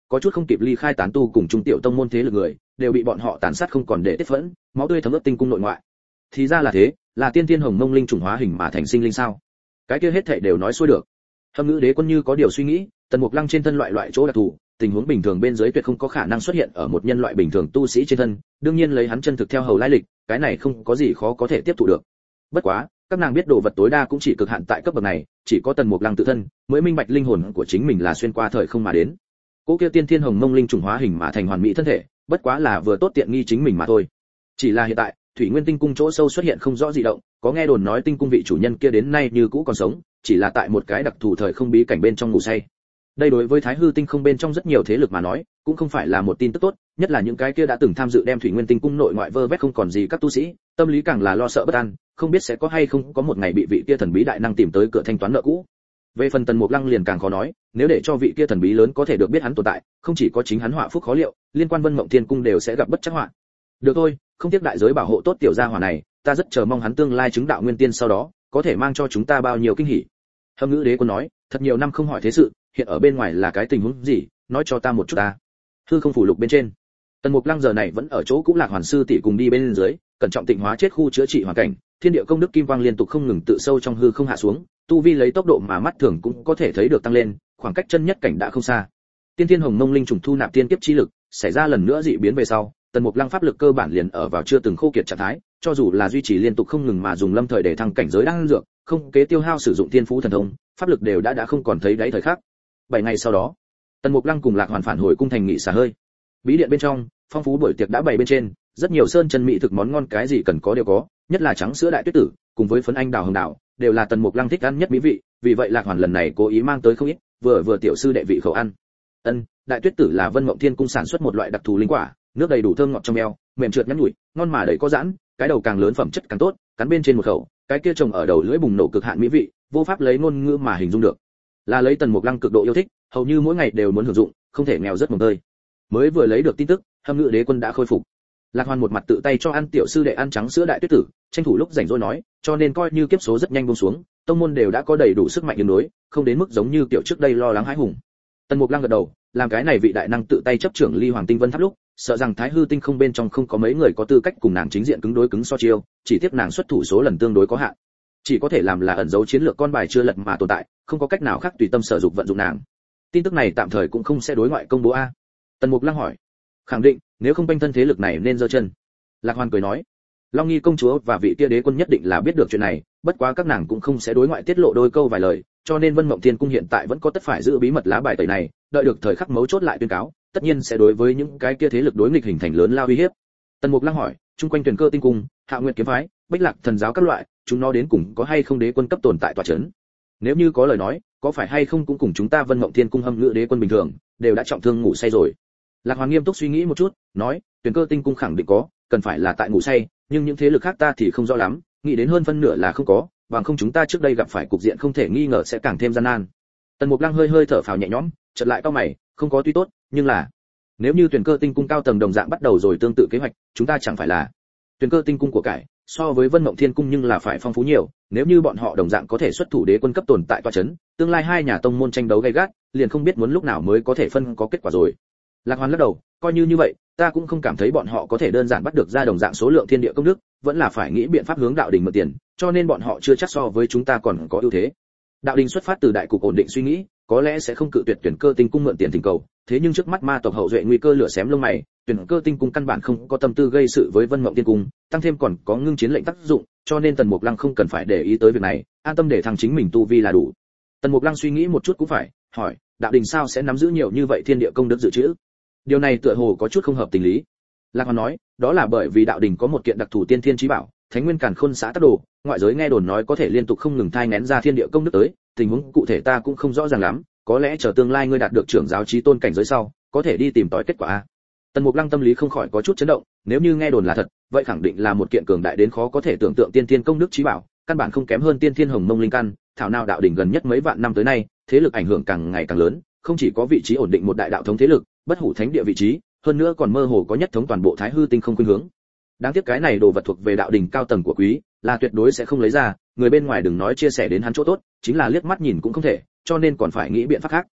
có chút không kịp ly khai tán tu cùng trung tiểu tông môn thế lực người, đều bị bọn họ tàn sát không còn để tiết phẫn, máu tươi thấm ướt tinh cung nội ngoại. Thì ra là thế, là tiên tiên hồng mông linh trùng hóa hình mà thành sinh linh sao? Cái kia hết thảy đều nói xuôi được. Hâm Ngữ Đế Quân như có điều suy nghĩ, Tần Mục Lăng trên thân loại loại chỗ đặc thù, tình huống bình thường bên dưới tuyệt không có khả năng xuất hiện ở một nhân loại bình thường tu sĩ trên thân, đương nhiên lấy hắn chân thực theo hầu lai lịch, cái này không có gì khó có thể tiếp thu được. Bất quá, các nàng biết đồ vật tối đa cũng chỉ cực hạn tại cấp bậc này, chỉ có Tần Mục Lăng tự thân mới minh bạch linh hồn của chính mình là xuyên qua thời không mà đến. Cố kia tiên thiên hồng mông linh trùng hóa hình mà thành hoàn mỹ thân thể, bất quá là vừa tốt tiện nghi chính mình mà thôi. Chỉ là hiện tại, Thủy Nguyên Tinh cung chỗ sâu xuất hiện không rõ dị động, có nghe đồn nói tinh cung vị chủ nhân kia đến nay như cũ còn sống, chỉ là tại một cái đặc thù thời không bí cảnh bên trong ngủ say. Đây đối với Thái Hư Tinh không bên trong rất nhiều thế lực mà nói, cũng không phải là một tin tức tốt, nhất là những cái kia đã từng tham dự đem Thủy Nguyên Tinh cung nội ngoại vơ vét không còn gì các tu sĩ, tâm lý càng là lo sợ bất an, không biết sẽ có hay không có một ngày bị vị kia thần bí đại năng tìm tới cửa thanh toán nợ cũ. Về phần Tần Mục Lăng liền càng khó nói, nếu để cho vị kia thần bí lớn có thể được biết hắn tồn tại, không chỉ có chính hắn họa phúc khó liệu, liên quan Vân Mộng Thiên cung đều sẽ gặp bất trắc họa. Được thôi, không tiếc đại giới bảo hộ tốt tiểu gia hỏa này, ta rất chờ mong hắn tương lai chứng đạo nguyên tiên sau đó, có thể mang cho chúng ta bao nhiêu kinh hỉ. Hâm Ngữ Đế Quân nói, thật nhiều năm không hỏi thế sự, hiện ở bên ngoài là cái tình huống gì, nói cho ta một chút ta. Hư không phủ lục bên trên, Tần Mục Lăng giờ này vẫn ở chỗ cũ Lạc Hoàn sư tỷ cùng đi bên dưới, cẩn trọng tịnh hóa chết khu chữa trị hoàn cảnh, thiên địa công đức kim quang liên tục không ngừng tự sâu trong hư không hạ xuống, tu vi lấy tốc độ mà mắt thường cũng có thể thấy được tăng lên, khoảng cách chân nhất cảnh đã không xa. Tiên thiên hồng mông linh trùng thu nạp tiên kiếp chi lực, xảy ra lần nữa dị biến về sau, Tần Mục Lăng pháp lực cơ bản liền ở vào chưa từng khô kiệt trạng thái, cho dù là duy trì liên tục không ngừng mà dùng lâm thời để thăng cảnh giới đang dược, không kế tiêu hao sử dụng tiên phú thần thông, pháp lực đều đã đã không còn thấy đáy thời khắc. Bảy ngày sau đó, Tần Mục Lăng cùng Lạc Hoàn phản hồi cung thành nghỉ xả hơi. Bí điện bên trong, phong phú buổi tiệc đã bày bên trên, rất nhiều sơn chân mỹ thực món ngon cái gì cần có đều có, nhất là trắng sữa đại tuyết tử, cùng với phấn anh đào hồng đào, đều là Tần Mục Lăng thích ăn nhất mỹ vị, vì vậy Lạc Hoàn lần này cố ý mang tới không ít, vừa vừa tiểu sư đệ vị khẩu ăn. Ân, đại tuyết tử là Vân Mộng Thiên cung sản xuất một loại đặc thù linh quả, nước đầy đủ thơm ngọt trong eo, mềm trượt nhắn nhủi, ngon mà đầy có giãn, cái đầu càng lớn phẩm chất càng tốt, cắn bên trên một khẩu, cái kia trồng ở đầu lưỡi bùng nổ cực hạn mỹ vị, vô pháp lấy ngôn ngữ mà hình dung được. Là lấy Tần Mục Lăng cực độ yêu thích, hầu như mỗi ngày đều muốn hưởng dụng, không thể nghèo rất mồng tơi. Mới vừa lấy được tin tức, Hâm Ngữ Đế Quân đã khôi phục. Lạc Hoàn một mặt tự tay cho ăn tiểu sư đệ ăn trắng sữa đại tuyết tử, tranh thủ lúc rảnh rỗi nói, cho nên coi như kiếp số rất nhanh buông xuống, tông môn đều đã có đầy đủ sức mạnh ứng đối, không đến mức giống như tiểu trước đây lo lắng hãi hùng. Tần Mục Lăng gật đầu, làm cái này vị đại năng tự tay chấp trưởng Ly Hoàng Tinh Vân Tháp lúc, sợ rằng Thái Hư Tinh không bên trong không có mấy người có tư cách cùng nàng chính diện cứng đối cứng so chiêu, chỉ tiếc nàng xuất thủ số lần tương đối có hạn, chỉ có thể làm là ẩn giấu chiến lược con bài chưa lật mà tồn tại, không có cách nào khác tùy tâm sở dục vận dụng nàng. Tin tức này tạm thời cũng không sẽ đối ngoại công bố a. Tần Mục Lăng hỏi. Khẳng định, nếu không bênh thân thế lực này nên giơ chân. Lạc Hoàn cười nói. Long Nghi công chúa và vị kia đế quân nhất định là biết được chuyện này, bất quá các nàng cũng không sẽ đối ngoại tiết lộ đôi câu vài lời, cho nên Vân Mộng Thiên cung hiện tại vẫn có tất phải giữ bí mật lá bài tẩy này, đợi được thời khắc mấu chốt lại tuyên cáo, tất nhiên sẽ đối với những cái kia thế lực đối nghịch hình thành lớn lao uy hiếp. Tần Mục Lăng hỏi, chung quanh Tuyển Cơ Tinh cung, Hạ Nguyệt kiếm phái, Bách Lạc thần giáo các loại, chúng nó đến cùng có hay không đế quân cấp tồn tại tọa chấn? Nếu như có lời nói, có phải hay không cũng cùng chúng ta Vân Mộng Thiên cung Hâm Ngữ Đế Quân bình thường, đều đã trọng thương ngủ say rồi? Lạc Hoàn nghiêm túc suy nghĩ một chút, nói, Tuyển Cơ Tinh cung khẳng định có, cần phải là tại ngủ say, nhưng những thế lực khác ta thì không rõ lắm, nghĩ đến hơn phân nửa là không có, bằng không chúng ta trước đây gặp phải cục diện không thể nghi ngờ sẽ càng thêm gian nan. Tần Mục Lăng hơi hơi thở phào nhẹ nhõm, chợt lại cau mày, không có tuy tốt, nhưng là nếu như Tuyển Cơ Tinh cung cao tầng đồng dạng bắt đầu rồi tương tự kế hoạch, chúng ta chẳng phải là Tuyển Cơ Tinh cung của cải, so với Vân Mộng Thiên cung nhưng là phải phong phú nhiều, nếu như bọn họ đồng dạng có thể xuất thủ đế quân cấp tồn tại tọa chấn, tương lai hai nhà tông môn tranh đấu gay gắt, liền không biết muốn lúc nào mới có thể phân có kết quả rồi. Lạc Hoàn lắc đầu, coi như như vậy, ta cũng không cảm thấy bọn họ có thể đơn giản bắt được ra đồng dạng số lượng thiên địa công đức, vẫn là phải nghĩ biện pháp hướng đạo đình mượn tiền, cho nên bọn họ chưa chắc so với chúng ta còn có ưu thế. Đạo đình xuất phát từ đại cục ổn định suy nghĩ, có lẽ sẽ không cự tuyệt Tuyển Cơ Tinh cung mượn tiền thỉnh cầu, thế nhưng trước mắt ma tộc hậu duệ nguy cơ lửa xém lông mày, Tuyển Cơ Tinh cung căn bản không có tâm tư gây sự với Vân Mộng Tiên cung, tăng thêm còn có ngưng chiến lệnh tác dụng, cho nên Tần Mục Lăng không cần phải để ý tới việc này, an tâm để thằng chính mình tu vi là đủ. Tần Mục Lăng suy nghĩ một chút cũng phải, hỏi, đạo đình sao sẽ nắm giữ nhiều như vậy thiên địa công đức dự trữ? Điều này tựa hồ có chút không hợp tình lý. Lạc Hoàn nói, đó là bởi vì đạo đình có một kiện đặc thù tiên thiên chí bảo, Thánh Nguyên Càn Khôn Xã Tắc Đồ, ngoại giới nghe đồn nói có thể liên tục không ngừng thai nén ra thiên địa công đức tới, tình huống cụ thể ta cũng không rõ ràng lắm, có lẽ chờ tương lai ngươi đạt được trưởng giáo chí tôn cảnh giới sau, có thể đi tìm tòi kết quả a. Tần Mục Lăng tâm lý không khỏi có chút chấn động, nếu như nghe đồn là thật, vậy khẳng định là một kiện cường đại đến khó có thể tưởng tượng tiên thiên công đức chí bảo, căn bản không kém hơn tiên thiên hồng mông linh căn, thảo nào đạo đỉnh gần nhất mấy vạn năm tới nay, thế lực ảnh hưởng càng ngày càng lớn, không chỉ có vị trí ổn định một đại đạo thống thế lực, bất hủ thánh địa vị trí, hơn nữa còn mơ hồ có nhất thống toàn bộ Thái Hư Tinh không khuynh hướng. Đáng tiếc cái này đồ vật thuộc về đạo đỉnh cao tầng của quý, là tuyệt đối sẽ không lấy ra, người bên ngoài đừng nói chia sẻ đến hắn chỗ tốt, chính là liếc mắt nhìn cũng không thể, cho nên còn phải nghĩ biện pháp khác.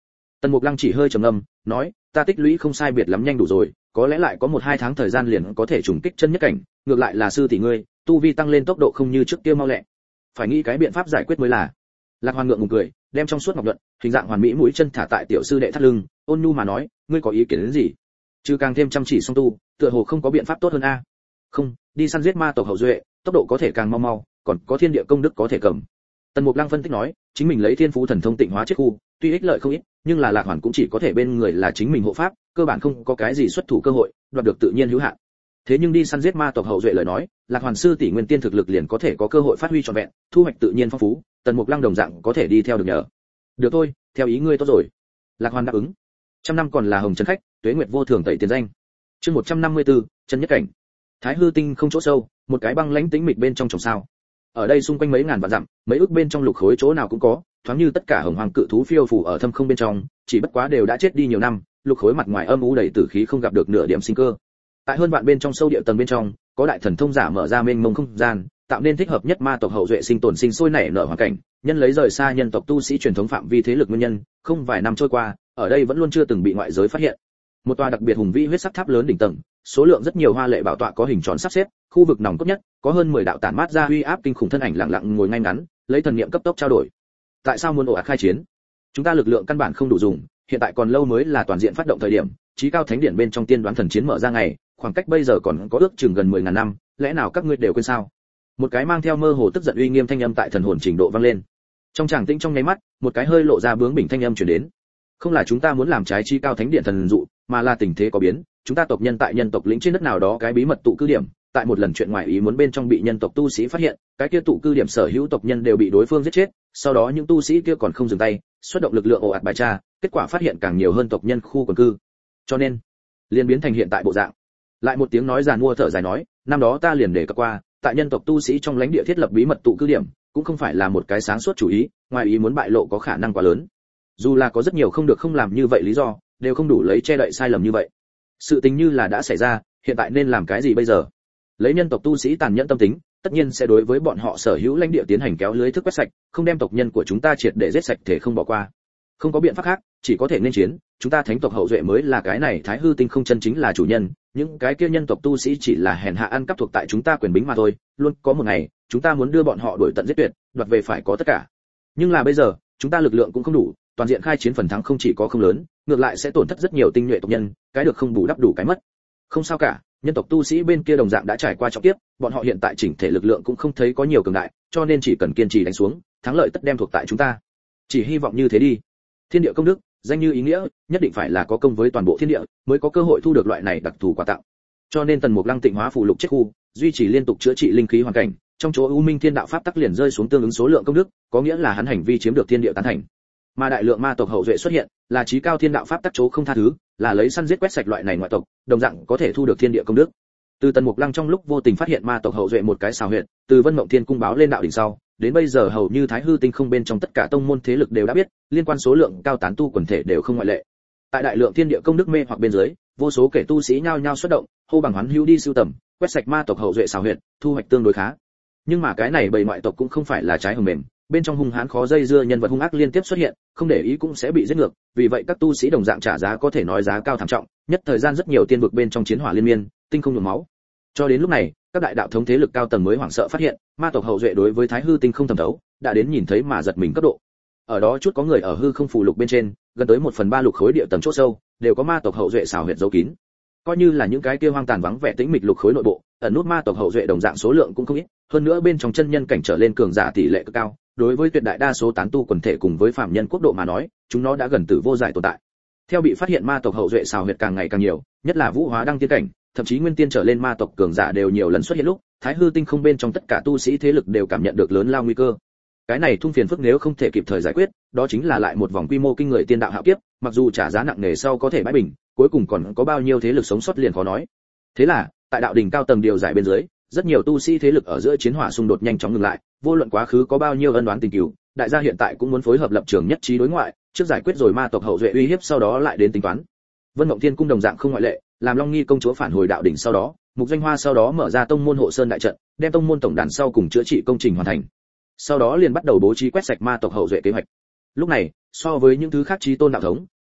Tần Mục Lăng chỉ hơi trầm ngâm, nói, ta tích lũy không sai biệt lắm nhanh đủ rồi, có lẽ lại có một hai tháng thời gian liền có thể trùng kích chân nhất cảnh, ngược lại là sư tỷ ngươi, tu vi tăng lên tốc độ không như trước kia mau lẹ. Phải nghĩ cái biện pháp giải quyết mới là. Lạc Hoàn ngượng ngùng cười, đem trong suốt ngọc luận, hình dạng hoàn mỹ mũi chân thả tại tiểu sư đệ thắt lưng, ôn nhu mà nói, ngươi có ý kiến đến gì? Chứ càng thêm chăm chỉ song tu, tựa hồ không có biện pháp tốt hơn a. Không, đi săn giết ma tộc hậu duệ, tốc độ có thể càng mau mau, còn có thiên địa công đức có thể cầm. Tần Mục Lăng phân tích nói, chính mình lấy thiên phú thần thông tịnh hóa chết khu, tuy ích lợi không ít, nhưng là Lạc Hoàn cũng chỉ có thể bên người là chính mình hộ pháp, cơ bản không có cái gì xuất thủ cơ hội, đoạt được tự nhiên hữu hạn. Thế nhưng đi săn giết ma tộc hậu duệ lời nói, Lạc Hoàn sư tỷ nguyên tiên thực lực liền có thể có cơ hội phát huy trọn vẹn, thu hoạch tự nhiên phong phú, Tần Mục Lăng đồng dạng có thể đi theo được nhờ. Được thôi, theo ý ngươi tốt rồi. Lạc Hoàn đáp ứng. Trăm năm còn là hồng trần khách, tuế nguyệt vô thường tẩy tiền danh. Chương một trăm năm mươi tư, chân nhất cảnh. Thái hư tinh không chỗ sâu, một cái băng lãnh tĩnh mịch bên trong trồng sao. Ở đây xung quanh mấy ngàn vạn dặm, mấy ước bên trong lục khối chỗ nào cũng có, thoáng như tất cả hồng hoàng cự thú phiêu phù ở thâm không bên trong, chỉ bất quá đều đã chết đi nhiều năm, lục khối mặt ngoài âm u đầy tử khí không gặp được nửa điểm sinh cơ. Tại hơn vạn bên trong sâu địa tầng bên trong, có đại thần thông giả mở ra mênh mông không gian, tạo nên thích hợp nhất ma tộc hậu duệ sinh tồn sinh sôi nảy nở hoàn cảnh, nhân lấy rời xa nhân tộc tu sĩ truyền thống phạm vi thế lực nguyên nhân, không vài năm trôi qua, ở đây vẫn luôn chưa từng bị ngoại giới phát hiện. Một tòa đặc biệt hùng vĩ huyết sắc tháp lớn đỉnh tầng, số lượng rất nhiều hoa lệ bảo tọa có hình tròn sắp xếp, khu vực nòng cốt nhất, có hơn mười đạo tản mát ra uy áp kinh khủng thân ảnh lặng lặng ngồi ngay ngắn, lấy thần niệm cấp tốc trao đổi. Tại sao muốn ồ ạt khai chiến? Chúng ta lực lượng căn bản không đủ dùng, hiện tại còn lâu mới là toàn diện phát động thời điểm, chí cao thánh điển bên trong tiên đoán thần chiến mở ra ngày, khoảng cách bây giờ còn có ước chừng gần mười ngàn năm, lẽ nào các ngươi đều quên sao? Một cái mang theo mơ hồ tức giận uy nghiêm thanh âm tại thần hồn trình độ vang lên. Trong tràng tĩnh trong nháy mắt, một cái hơi lộ ra bướng bỉnh thanh âm truyền đến. Không là chúng ta muốn làm trái chí cao thánh điện thần dụ, mà là tình thế có biến, chúng ta tộc nhân tại nhân tộc lĩnh trên đất nào đó cái bí mật tụ cư điểm, tại một lần chuyện ngoài ý muốn bên trong bị nhân tộc tu sĩ phát hiện, cái kia tụ cư điểm sở hữu tộc nhân đều bị đối phương giết chết, sau đó những tu sĩ kia còn không dừng tay, xuất động lực lượng ồ ạt bài tra, kết quả phát hiện càng nhiều hơn tộc nhân khu quần cư. Cho nên, liền biến thành hiện tại bộ dạng. Lại một tiếng nói giàn mua thở dài nói, năm đó ta liền đề cập qua, tại nhân tộc tu sĩ trong lãnh địa thiết lập bí mật tụ cư điểm, cũng không phải là một cái sáng suốt chủ ý, ngoài ý muốn bại lộ có khả năng quá lớn. Dù là có rất nhiều không được không làm như vậy lý do, đều không đủ lấy che đậy sai lầm như vậy. Sự tình như là đã xảy ra, hiện tại nên làm cái gì bây giờ? Lấy nhân tộc tu sĩ tàn nhẫn tâm tính, tất nhiên sẽ đối với bọn họ sở hữu lãnh địa tiến hành kéo lưới thức quét sạch, không đem tộc nhân của chúng ta triệt để giết sạch thể không bỏ qua. Không có biện pháp khác, chỉ có thể nên chiến, chúng ta thánh tộc hậu duệ mới là cái này Thái hư tinh không chân chính là chủ nhân, những cái kia nhân tộc tu sĩ chỉ là hèn hạ ăn cắp thuộc tại chúng ta quyền bính mà thôi, luôn có một ngày, chúng ta muốn đưa bọn họ đuổi tận giết tuyệt, đoạt về phải có tất cả. Nhưng là bây giờ, chúng ta lực lượng cũng không đủ, toàn diện khai chiến phần thắng không chỉ có không lớn, ngược lại sẽ tổn thất rất nhiều tinh nhuệ tộc nhân, cái được không bù đắp đủ cái mất. Không sao cả, nhân tộc tu sĩ bên kia đồng dạng đã trải qua trọng kiếp, bọn họ hiện tại chỉnh thể lực lượng cũng không thấy có nhiều cường đại, cho nên chỉ cần kiên trì đánh xuống, thắng lợi tất đem thuộc tại chúng ta. Chỉ hy vọng như thế đi. Thiên địa công đức, danh như ý nghĩa, nhất định phải là có công với toàn bộ thiên địa, mới có cơ hội thu được loại này đặc thù quà tặng. Cho nên Tần Mục Lăng tịnh hóa phù lục chết khu, duy trì liên tục chữa trị linh khí hoàn cảnh, trong chỗ U Minh Thiên Đạo pháp tắc liền rơi xuống tương ứng số lượng công đức, có nghĩa là hắn hành vi chiếm được thiên địa tán thành. Mà đại lượng ma tộc hậu duệ xuất hiện, là chí cao thiên đạo pháp tắc chỗ không tha thứ, là lấy săn giết quét sạch loại này ngoại tộc, đồng dạng có thể thu được thiên địa công đức. Từ Tần Mục Lăng trong lúc vô tình phát hiện ma tộc hậu duệ một cái xào huyệt, từ Vân Mộng Thiên cung báo lên đạo đỉnh sau, đến bây giờ hầu như Thái hư tinh không bên trong tất cả tông môn thế lực đều đã biết, liên quan số lượng cao tán tu quần thể đều không ngoại lệ. Tại đại lượng thiên địa công đức mê hoặc bên dưới, vô số kẻ tu sĩ nhao nhao xuất động, hô bằng hoán hữu đi sưu tầm, quét sạch ma tộc hậu duệ xào huyệt, thu hoạch tương đối khá. Nhưng mà cái này bầy ngoại tộc cũng không phải là trái hầm mềm, bên trong hung hãn khó dây dưa nhân vật hung ác liên tiếp xuất hiện, không để ý cũng sẽ bị giết ngược, vì vậy các tu sĩ đồng dạng trả giá có thể nói giá cao thảm trọng, nhất thời gian rất nhiều tiên vực bên trong chiến hỏa liên miên, tinh không nhuộm máu. Cho đến lúc này, các đại đạo thống thế lực cao tầng mới hoảng sợ phát hiện, ma tộc hậu duệ đối với Thái hư tinh không thẩm thấu, đã đến nhìn thấy mà giật mình cấp độ. Ở đó chút có người ở hư không phù lục bên trên, gần tới một phần ba lục khối địa tầng chỗ sâu, đều có ma tộc hậu duệ xào huyệt giấu kín. Coi như là những cái kia hoang tàn vắng vẻ tĩnh mịch lục khối nội bộ, ẩn nút ma tộc hậu duệ đồng dạng số lượng cũng không ít, hơn nữa bên trong chân nhân cảnh trở lên cường giả tỷ lệ cực cao, đối với tuyệt đại đa số tán tu quần thể cùng với phạm nhân quốc độ mà nói, chúng nó đã gần tử vô giải tồn tại. Theo bị phát hiện ma tộc hậu duệ xào huyệt càng ngày càng nhiều, nhất là vũ hóa đăng tiên cảnh, thậm chí nguyên tiên trở lên ma tộc cường giả đều nhiều lần xuất hiện lúc, Thái hư tinh không bên trong tất cả tu sĩ thế lực đều cảm nhận được lớn lao nguy cơ. Cái này thung phiền phức nếu không thể kịp thời giải quyết, đó chính là lại một vòng quy mô kinh người tiên đạo hạo kiếp, mặc dù trả giá nặng nề sau có thể bãi bình, cuối cùng còn có bao nhiêu thế lực sống sót liền khó nói. Thế là, tại đạo đỉnh cao tầng điều giải bên dưới, rất nhiều tu sĩ thế lực ở giữa chiến hỏa xung đột nhanh chóng ngừng lại, vô luận quá khứ có bao nhiêu ân oán tình cừu, đại gia hiện tại cũng muốn phối hợp lập trường nhất trí đối ngoại, trước giải quyết rồi ma tộc hậu duệ uy hiếp sau đó lại đến tính toán. Vân Mộng Thiên cung đồng dạng không ngoại lệ, làm Long Nghi công chúa phản hồi đạo đỉnh sau đó, Mục Doanh Hoa sau đó mở ra tông môn hộ sơn đại trận, đem tông môn tổng đàn sau cùng chữa trị công trình hoàn thành. Sau đó liền bắt đầu bố trí quét sạch ma tộc hậu duệ kế hoạch. Lúc này, so với những thứ khác chí tôn đạo thống,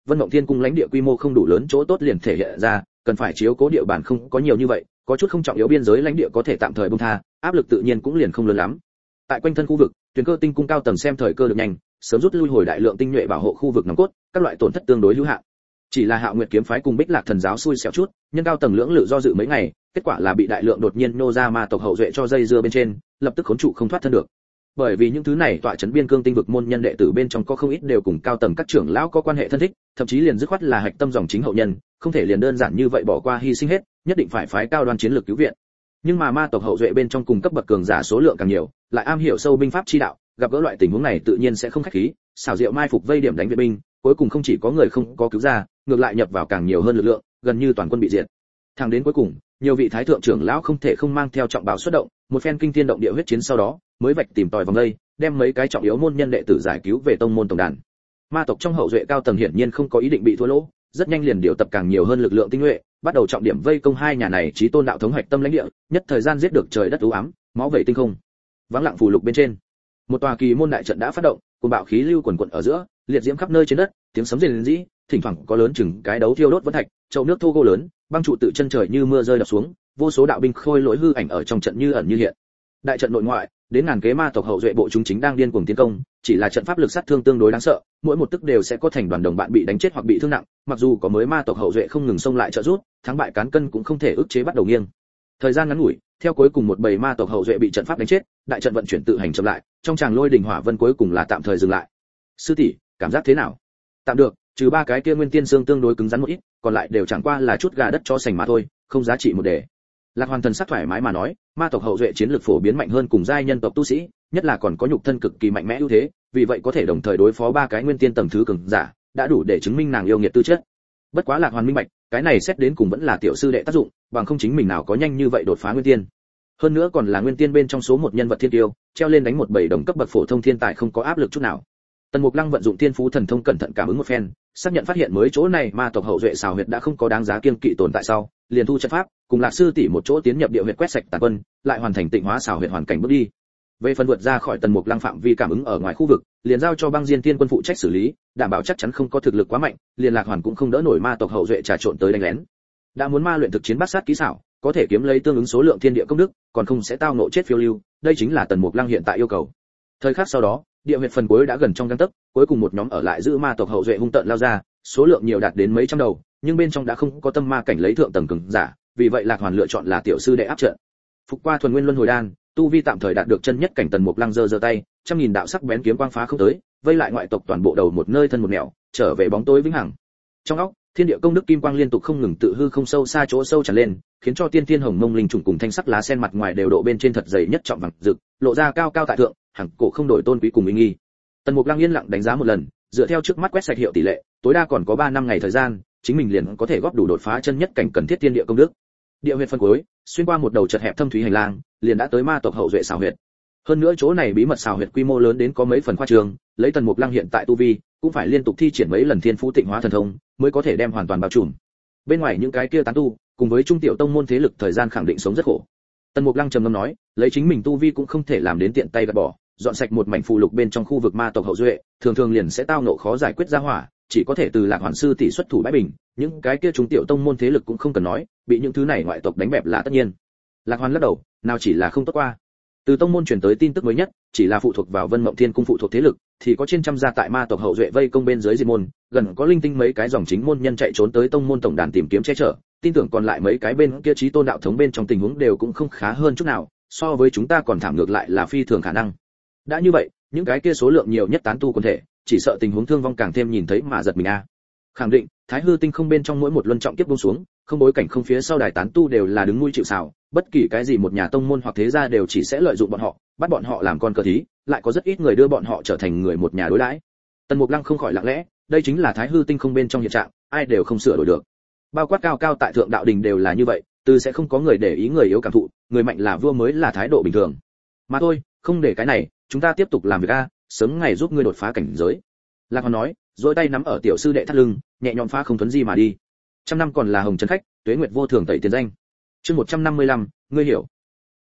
Vân Mộng Thiên cung lãnh địa quy mô không đủ lớn chỗ tốt liền thể hiện ra, cần phải chiếu cố địa bàn không có nhiều như vậy, có chút không trọng yếu biên giới lãnh địa có thể tạm thời buông tha, áp lực tự nhiên cũng liền không lớn lắm. Tại quanh thân khu vực, Tuyền Cơ tinh cung cao tầng xem thời cơ được nhanh, sớm rút lui hồi đại lượng tinh nhuệ bảo hộ khu vực nòng cốt, các loại tổn thất tương đối hữu hạn. Chỉ là Hạo Nguyệt kiếm phái cùng Bích Lạc thần giáo xui xẻo chút, nhân cao tầng lưỡng lự do dự mấy ngày, kết quả là bị đại lượng đột nhiên nô ra ma tộc hậu duệ cho dây dưa bên trên, lập tức khốn trụ không thoát thân được. Bởi vì những thứ này tọa trấn biên cương tinh vực môn nhân đệ tử bên trong có không ít đều cùng cao tầng các trưởng lão có quan hệ thân thích, thậm chí liền dứt khoát là hạch tâm dòng chính hậu nhân, không thể liền đơn giản như vậy bỏ qua hy sinh hết, nhất định phải phái cao đoan chiến lược cứu viện. Nhưng mà ma tộc hậu duệ bên trong cùng cấp bậc cường giả số lượng càng nhiều, lại am hiểu sâu binh pháp chi đạo, gặp gỡ loại tình huống này tự nhiên sẽ không khách khí, xảo diệu mai phục vây điểm đánh viện binh, cuối cùng không chỉ có người không có cứu ra, ngược lại nhập vào càng nhiều hơn lực lượng, gần như toàn quân bị diệt. Thẳng đến cuối cùng, nhiều vị thái thượng trưởng lão không thể không mang theo trọng bảo xuất động, một phen kinh thiên động địa huyết chiến sau đó, mới vạch tìm tòi vòng đây, đem mấy cái trọng yếu môn nhân đệ tử giải cứu về tông môn tổng đàn. Ma tộc trong hậu duệ cao tầng hiển nhiên không có ý định bị thua lỗ, rất nhanh liền điều tập càng nhiều hơn lực lượng tinh nhuệ, bắt đầu trọng điểm vây công hai nhà này chí tôn đạo thống hoạch tâm lãnh địa, nhất thời gian giết được trời đất u ám, máu vẩy tinh không. Vắng lặng phù lục bên trên, một tòa kỳ môn đại trận đã phát động, cùng bạo khí lưu quần quần ở giữa, liệt diễm khắp nơi trên đất, tiếng sấm rền rĩ, thỉnh thoảng có lớn chừng cái đấu thiêu đốt vẫn thạch, chậu nước thô gỗ lớn, băng trụ tự chân trời như mưa rơi đập xuống, vô số đạo binh khôi lỗi hư ảnh ở trong trận như ẩn như hiện. Đại trận nội ngoại, đến ngàn kế ma tộc hậu duệ bộ chúng chính đang điên cuồng tiến công, chỉ là trận pháp lực sát thương tương đối đáng sợ, mỗi một tức đều sẽ có thành đoàn đồng bạn bị đánh chết hoặc bị thương nặng, mặc dù có mới ma tộc hậu duệ không ngừng xông lại trợ giúp, thắng bại cán cân cũng không thể ức chế bắt đầu nghiêng. Thời gian ngắn ngủi, theo cuối cùng một bầy ma tộc hậu duệ bị trận pháp đánh chết, đại trận vận chuyển tự hành chậm lại, trong tràng lôi đình hỏa vân cuối cùng là tạm thời dừng lại. Sư tỷ, cảm giác thế nào? Tạm được, trừ ba cái kia nguyên tiên xương tương đối cứng rắn một ít, còn lại đều chẳng qua là chút gà đất cho sành mà thôi, không giá trị một đề. Lạc Hoàn thần sắc thoải mái mà nói, ma tộc hậu duệ chiến lược phổ biến mạnh hơn cùng giai nhân tộc tu sĩ, nhất là còn có nhục thân cực kỳ mạnh mẽ ưu thế, vì vậy có thể đồng thời đối phó ba cái nguyên tiên tầng thứ cường giả, đã đủ để chứng minh nàng yêu nghiệt tư chất. Bất quá Lạc Hoàn minh bạch, cái này xét đến cùng vẫn là tiểu sư đệ tác dụng, bằng không chính mình nào có nhanh như vậy đột phá nguyên tiên. Hơn nữa còn là nguyên tiên bên trong số một nhân vật thiên tiêu, treo lên đánh một bảy đồng cấp bậc phổ thông thiên tài không có áp lực chút nào. Tần Mục Lăng vận dụng thiên phú thần thông cẩn thận cảm ứng một phen, xác nhận phát hiện mới chỗ này ma tộc hậu duệ xào huyệt đã không có đáng giá kiêng kỵ tồn tại sau, liền thu trận pháp, cùng Lạc sư tỷ một chỗ tiến nhập địa huyệt quét sạch tàn quân, lại hoàn thành tịnh hóa xào huyệt hoàn cảnh bước đi. Về phần vượt ra khỏi Tần Mục Lăng phạm vi cảm ứng ở ngoài khu vực, liền giao cho Băng Diên Tiên quân phụ trách xử lý, đảm bảo chắc chắn không có thực lực quá mạnh, liền Lạc Hoàn cũng không đỡ nổi ma tộc hậu duệ trà trộn tới đánh lén. Đã muốn ma luyện thực chiến bát sát kỹ xảo, có thể kiếm lấy tương ứng số lượng thiên địa công đức, còn không sẽ tao ngộ chết phiêu lưu, đây chính là Tần Mục Lăng hiện tại yêu cầu. Thời khắc sau đó, địa huyệt phần cuối đã gần trong gang tấc, cuối cùng một nhóm ở lại giữ ma tộc hậu duệ hung tợn lao ra, số lượng nhiều đạt đến mấy trăm đầu, nhưng bên trong đã không có tâm ma cảnh lấy thượng tầng cường giả, vì vậy Lạc Hoàn lựa chọn là tiểu sư đệ áp trận. Phục qua thuần nguyên luân hồi đan, tu vi tạm thời đạt được chân nhất cảnh. Tần Mục Lăng giơ giơ tay, trăm nghìn đạo sắc bén kiếm quang phá không tới, vây lại ngoại tộc toàn bộ đầu một nơi thân một nẻo, trở về bóng tối vĩnh hằng. Trong óc, thiên địa công đức kim quang liên tục không ngừng tự hư không sâu xa chỗ sâu tràn lên, khiến cho tiên tiên hồng mông linh trùng cùng thanh sắc lá sen mặt ngoài đều độ bên trên thật dày nhất trọng vàng rực, lộ ra cao cao tại thượng, hằng cổ không đổi tôn quý cùng uy nghi. Tần Mục Lăng yên lặng đánh giá một lần, dựa theo trước mắt quét sạch hiệu tỷ lệ, tối đa còn có ba năm ngày thời gian, chính mình liền có thể góp đủ đột phá chân nhất cảnh cần thiết thiên địa công đức. Địa huyệt phân cuối, xuyên qua một đầu chật hẹp thâm thúy hành lang, liền đã tới ma tộc hậu duệ xào huyệt. Hơn nữa chỗ này bí mật xào huyệt quy mô lớn đến có mấy phần khoa trương, lấy Tần Mục Lăng hiện tại tu vi, cũng phải liên tục thi triển mấy lần thiên phú tịnh hóa thần thông, mới có thể đem hoàn toàn bao trùm. Bên ngoài những cái kia tán tu, cùng với trung tiểu tông môn thế lực thời gian khẳng định sống rất khổ. Tần Mục Lăng trầm ngâm nói, lấy chính mình tu vi cũng không thể làm đến tiện tay gạt bỏ, dọn sạch một mảnh phù lục bên trong khu vực ma tộc hậu duệ, thường thường liền sẽ tao ngộ khó giải quyết ra hỏa, chỉ có thể từ Lạc Hoàn sư tỷ xuất thủ bãi bình, những cái kia trung tiểu tông môn thế lực cũng không cần nói, bị những thứ này ngoại tộc đánh bẹp là tất nhiên. Lạc Hoàn lắc đầu, nào chỉ là không tốt qua. Từ tông môn truyền tới tin tức mới nhất, chỉ là phụ thuộc vào Vân Mộng Thiên cung phụ thuộc thế lực, thì có trên trăm gia tại ma tộc hậu duệ vây công bên dưới diệt môn, gần có linh tinh mấy cái dòng chính môn nhân chạy trốn tới tông môn tổng đàn tìm kiếm che chở, tin tưởng còn lại mấy cái bên kia chí tôn đạo thống bên trong tình huống đều cũng không khá hơn chút nào, so với chúng ta còn thảm ngược lại là phi thường khả năng. Đã như vậy, những cái kia số lượng nhiều nhất tán tu quần thể, chỉ sợ tình huống thương vong càng thêm nhìn thấy mà giật mình a. À. Khẳng định, Thái Hư tinh không bên trong mỗi một luân trọng kiếp buông xuống, không bối cảnh không phía sau đài tán tu đều là đứng nuôi chịu sào, bất kỳ cái gì một nhà tông môn hoặc thế gia đều chỉ sẽ lợi dụng bọn họ, bắt bọn họ làm con cờ thí, lại có rất ít người đưa bọn họ trở thành người một nhà đối đãi. Tần Mục Lăng không khỏi lặng lẽ, đây chính là Thái Hư tinh không bên trong hiện trạng, ai đều không sửa đổi được. Bao quát cao cao tại thượng đạo đình đều là như vậy, từ sẽ không có người để ý người yếu cảm thụ, người mạnh là vua mới là thái độ bình thường. Mà thôi, không để cái này, chúng ta tiếp tục làm việc a, sớm ngày giúp ngươi đột phá cảnh giới. Lạc Hoàn nói, duỗi tay nắm ở tiểu sư đệ thắt lưng, nhẹ nhõm phá không thuấn di mà đi. Trăm năm còn là hồng trần khách, tuế nguyệt vô thường tẩy tiền danh. Chương một trăm năm mươi lăm, ngươi hiểu.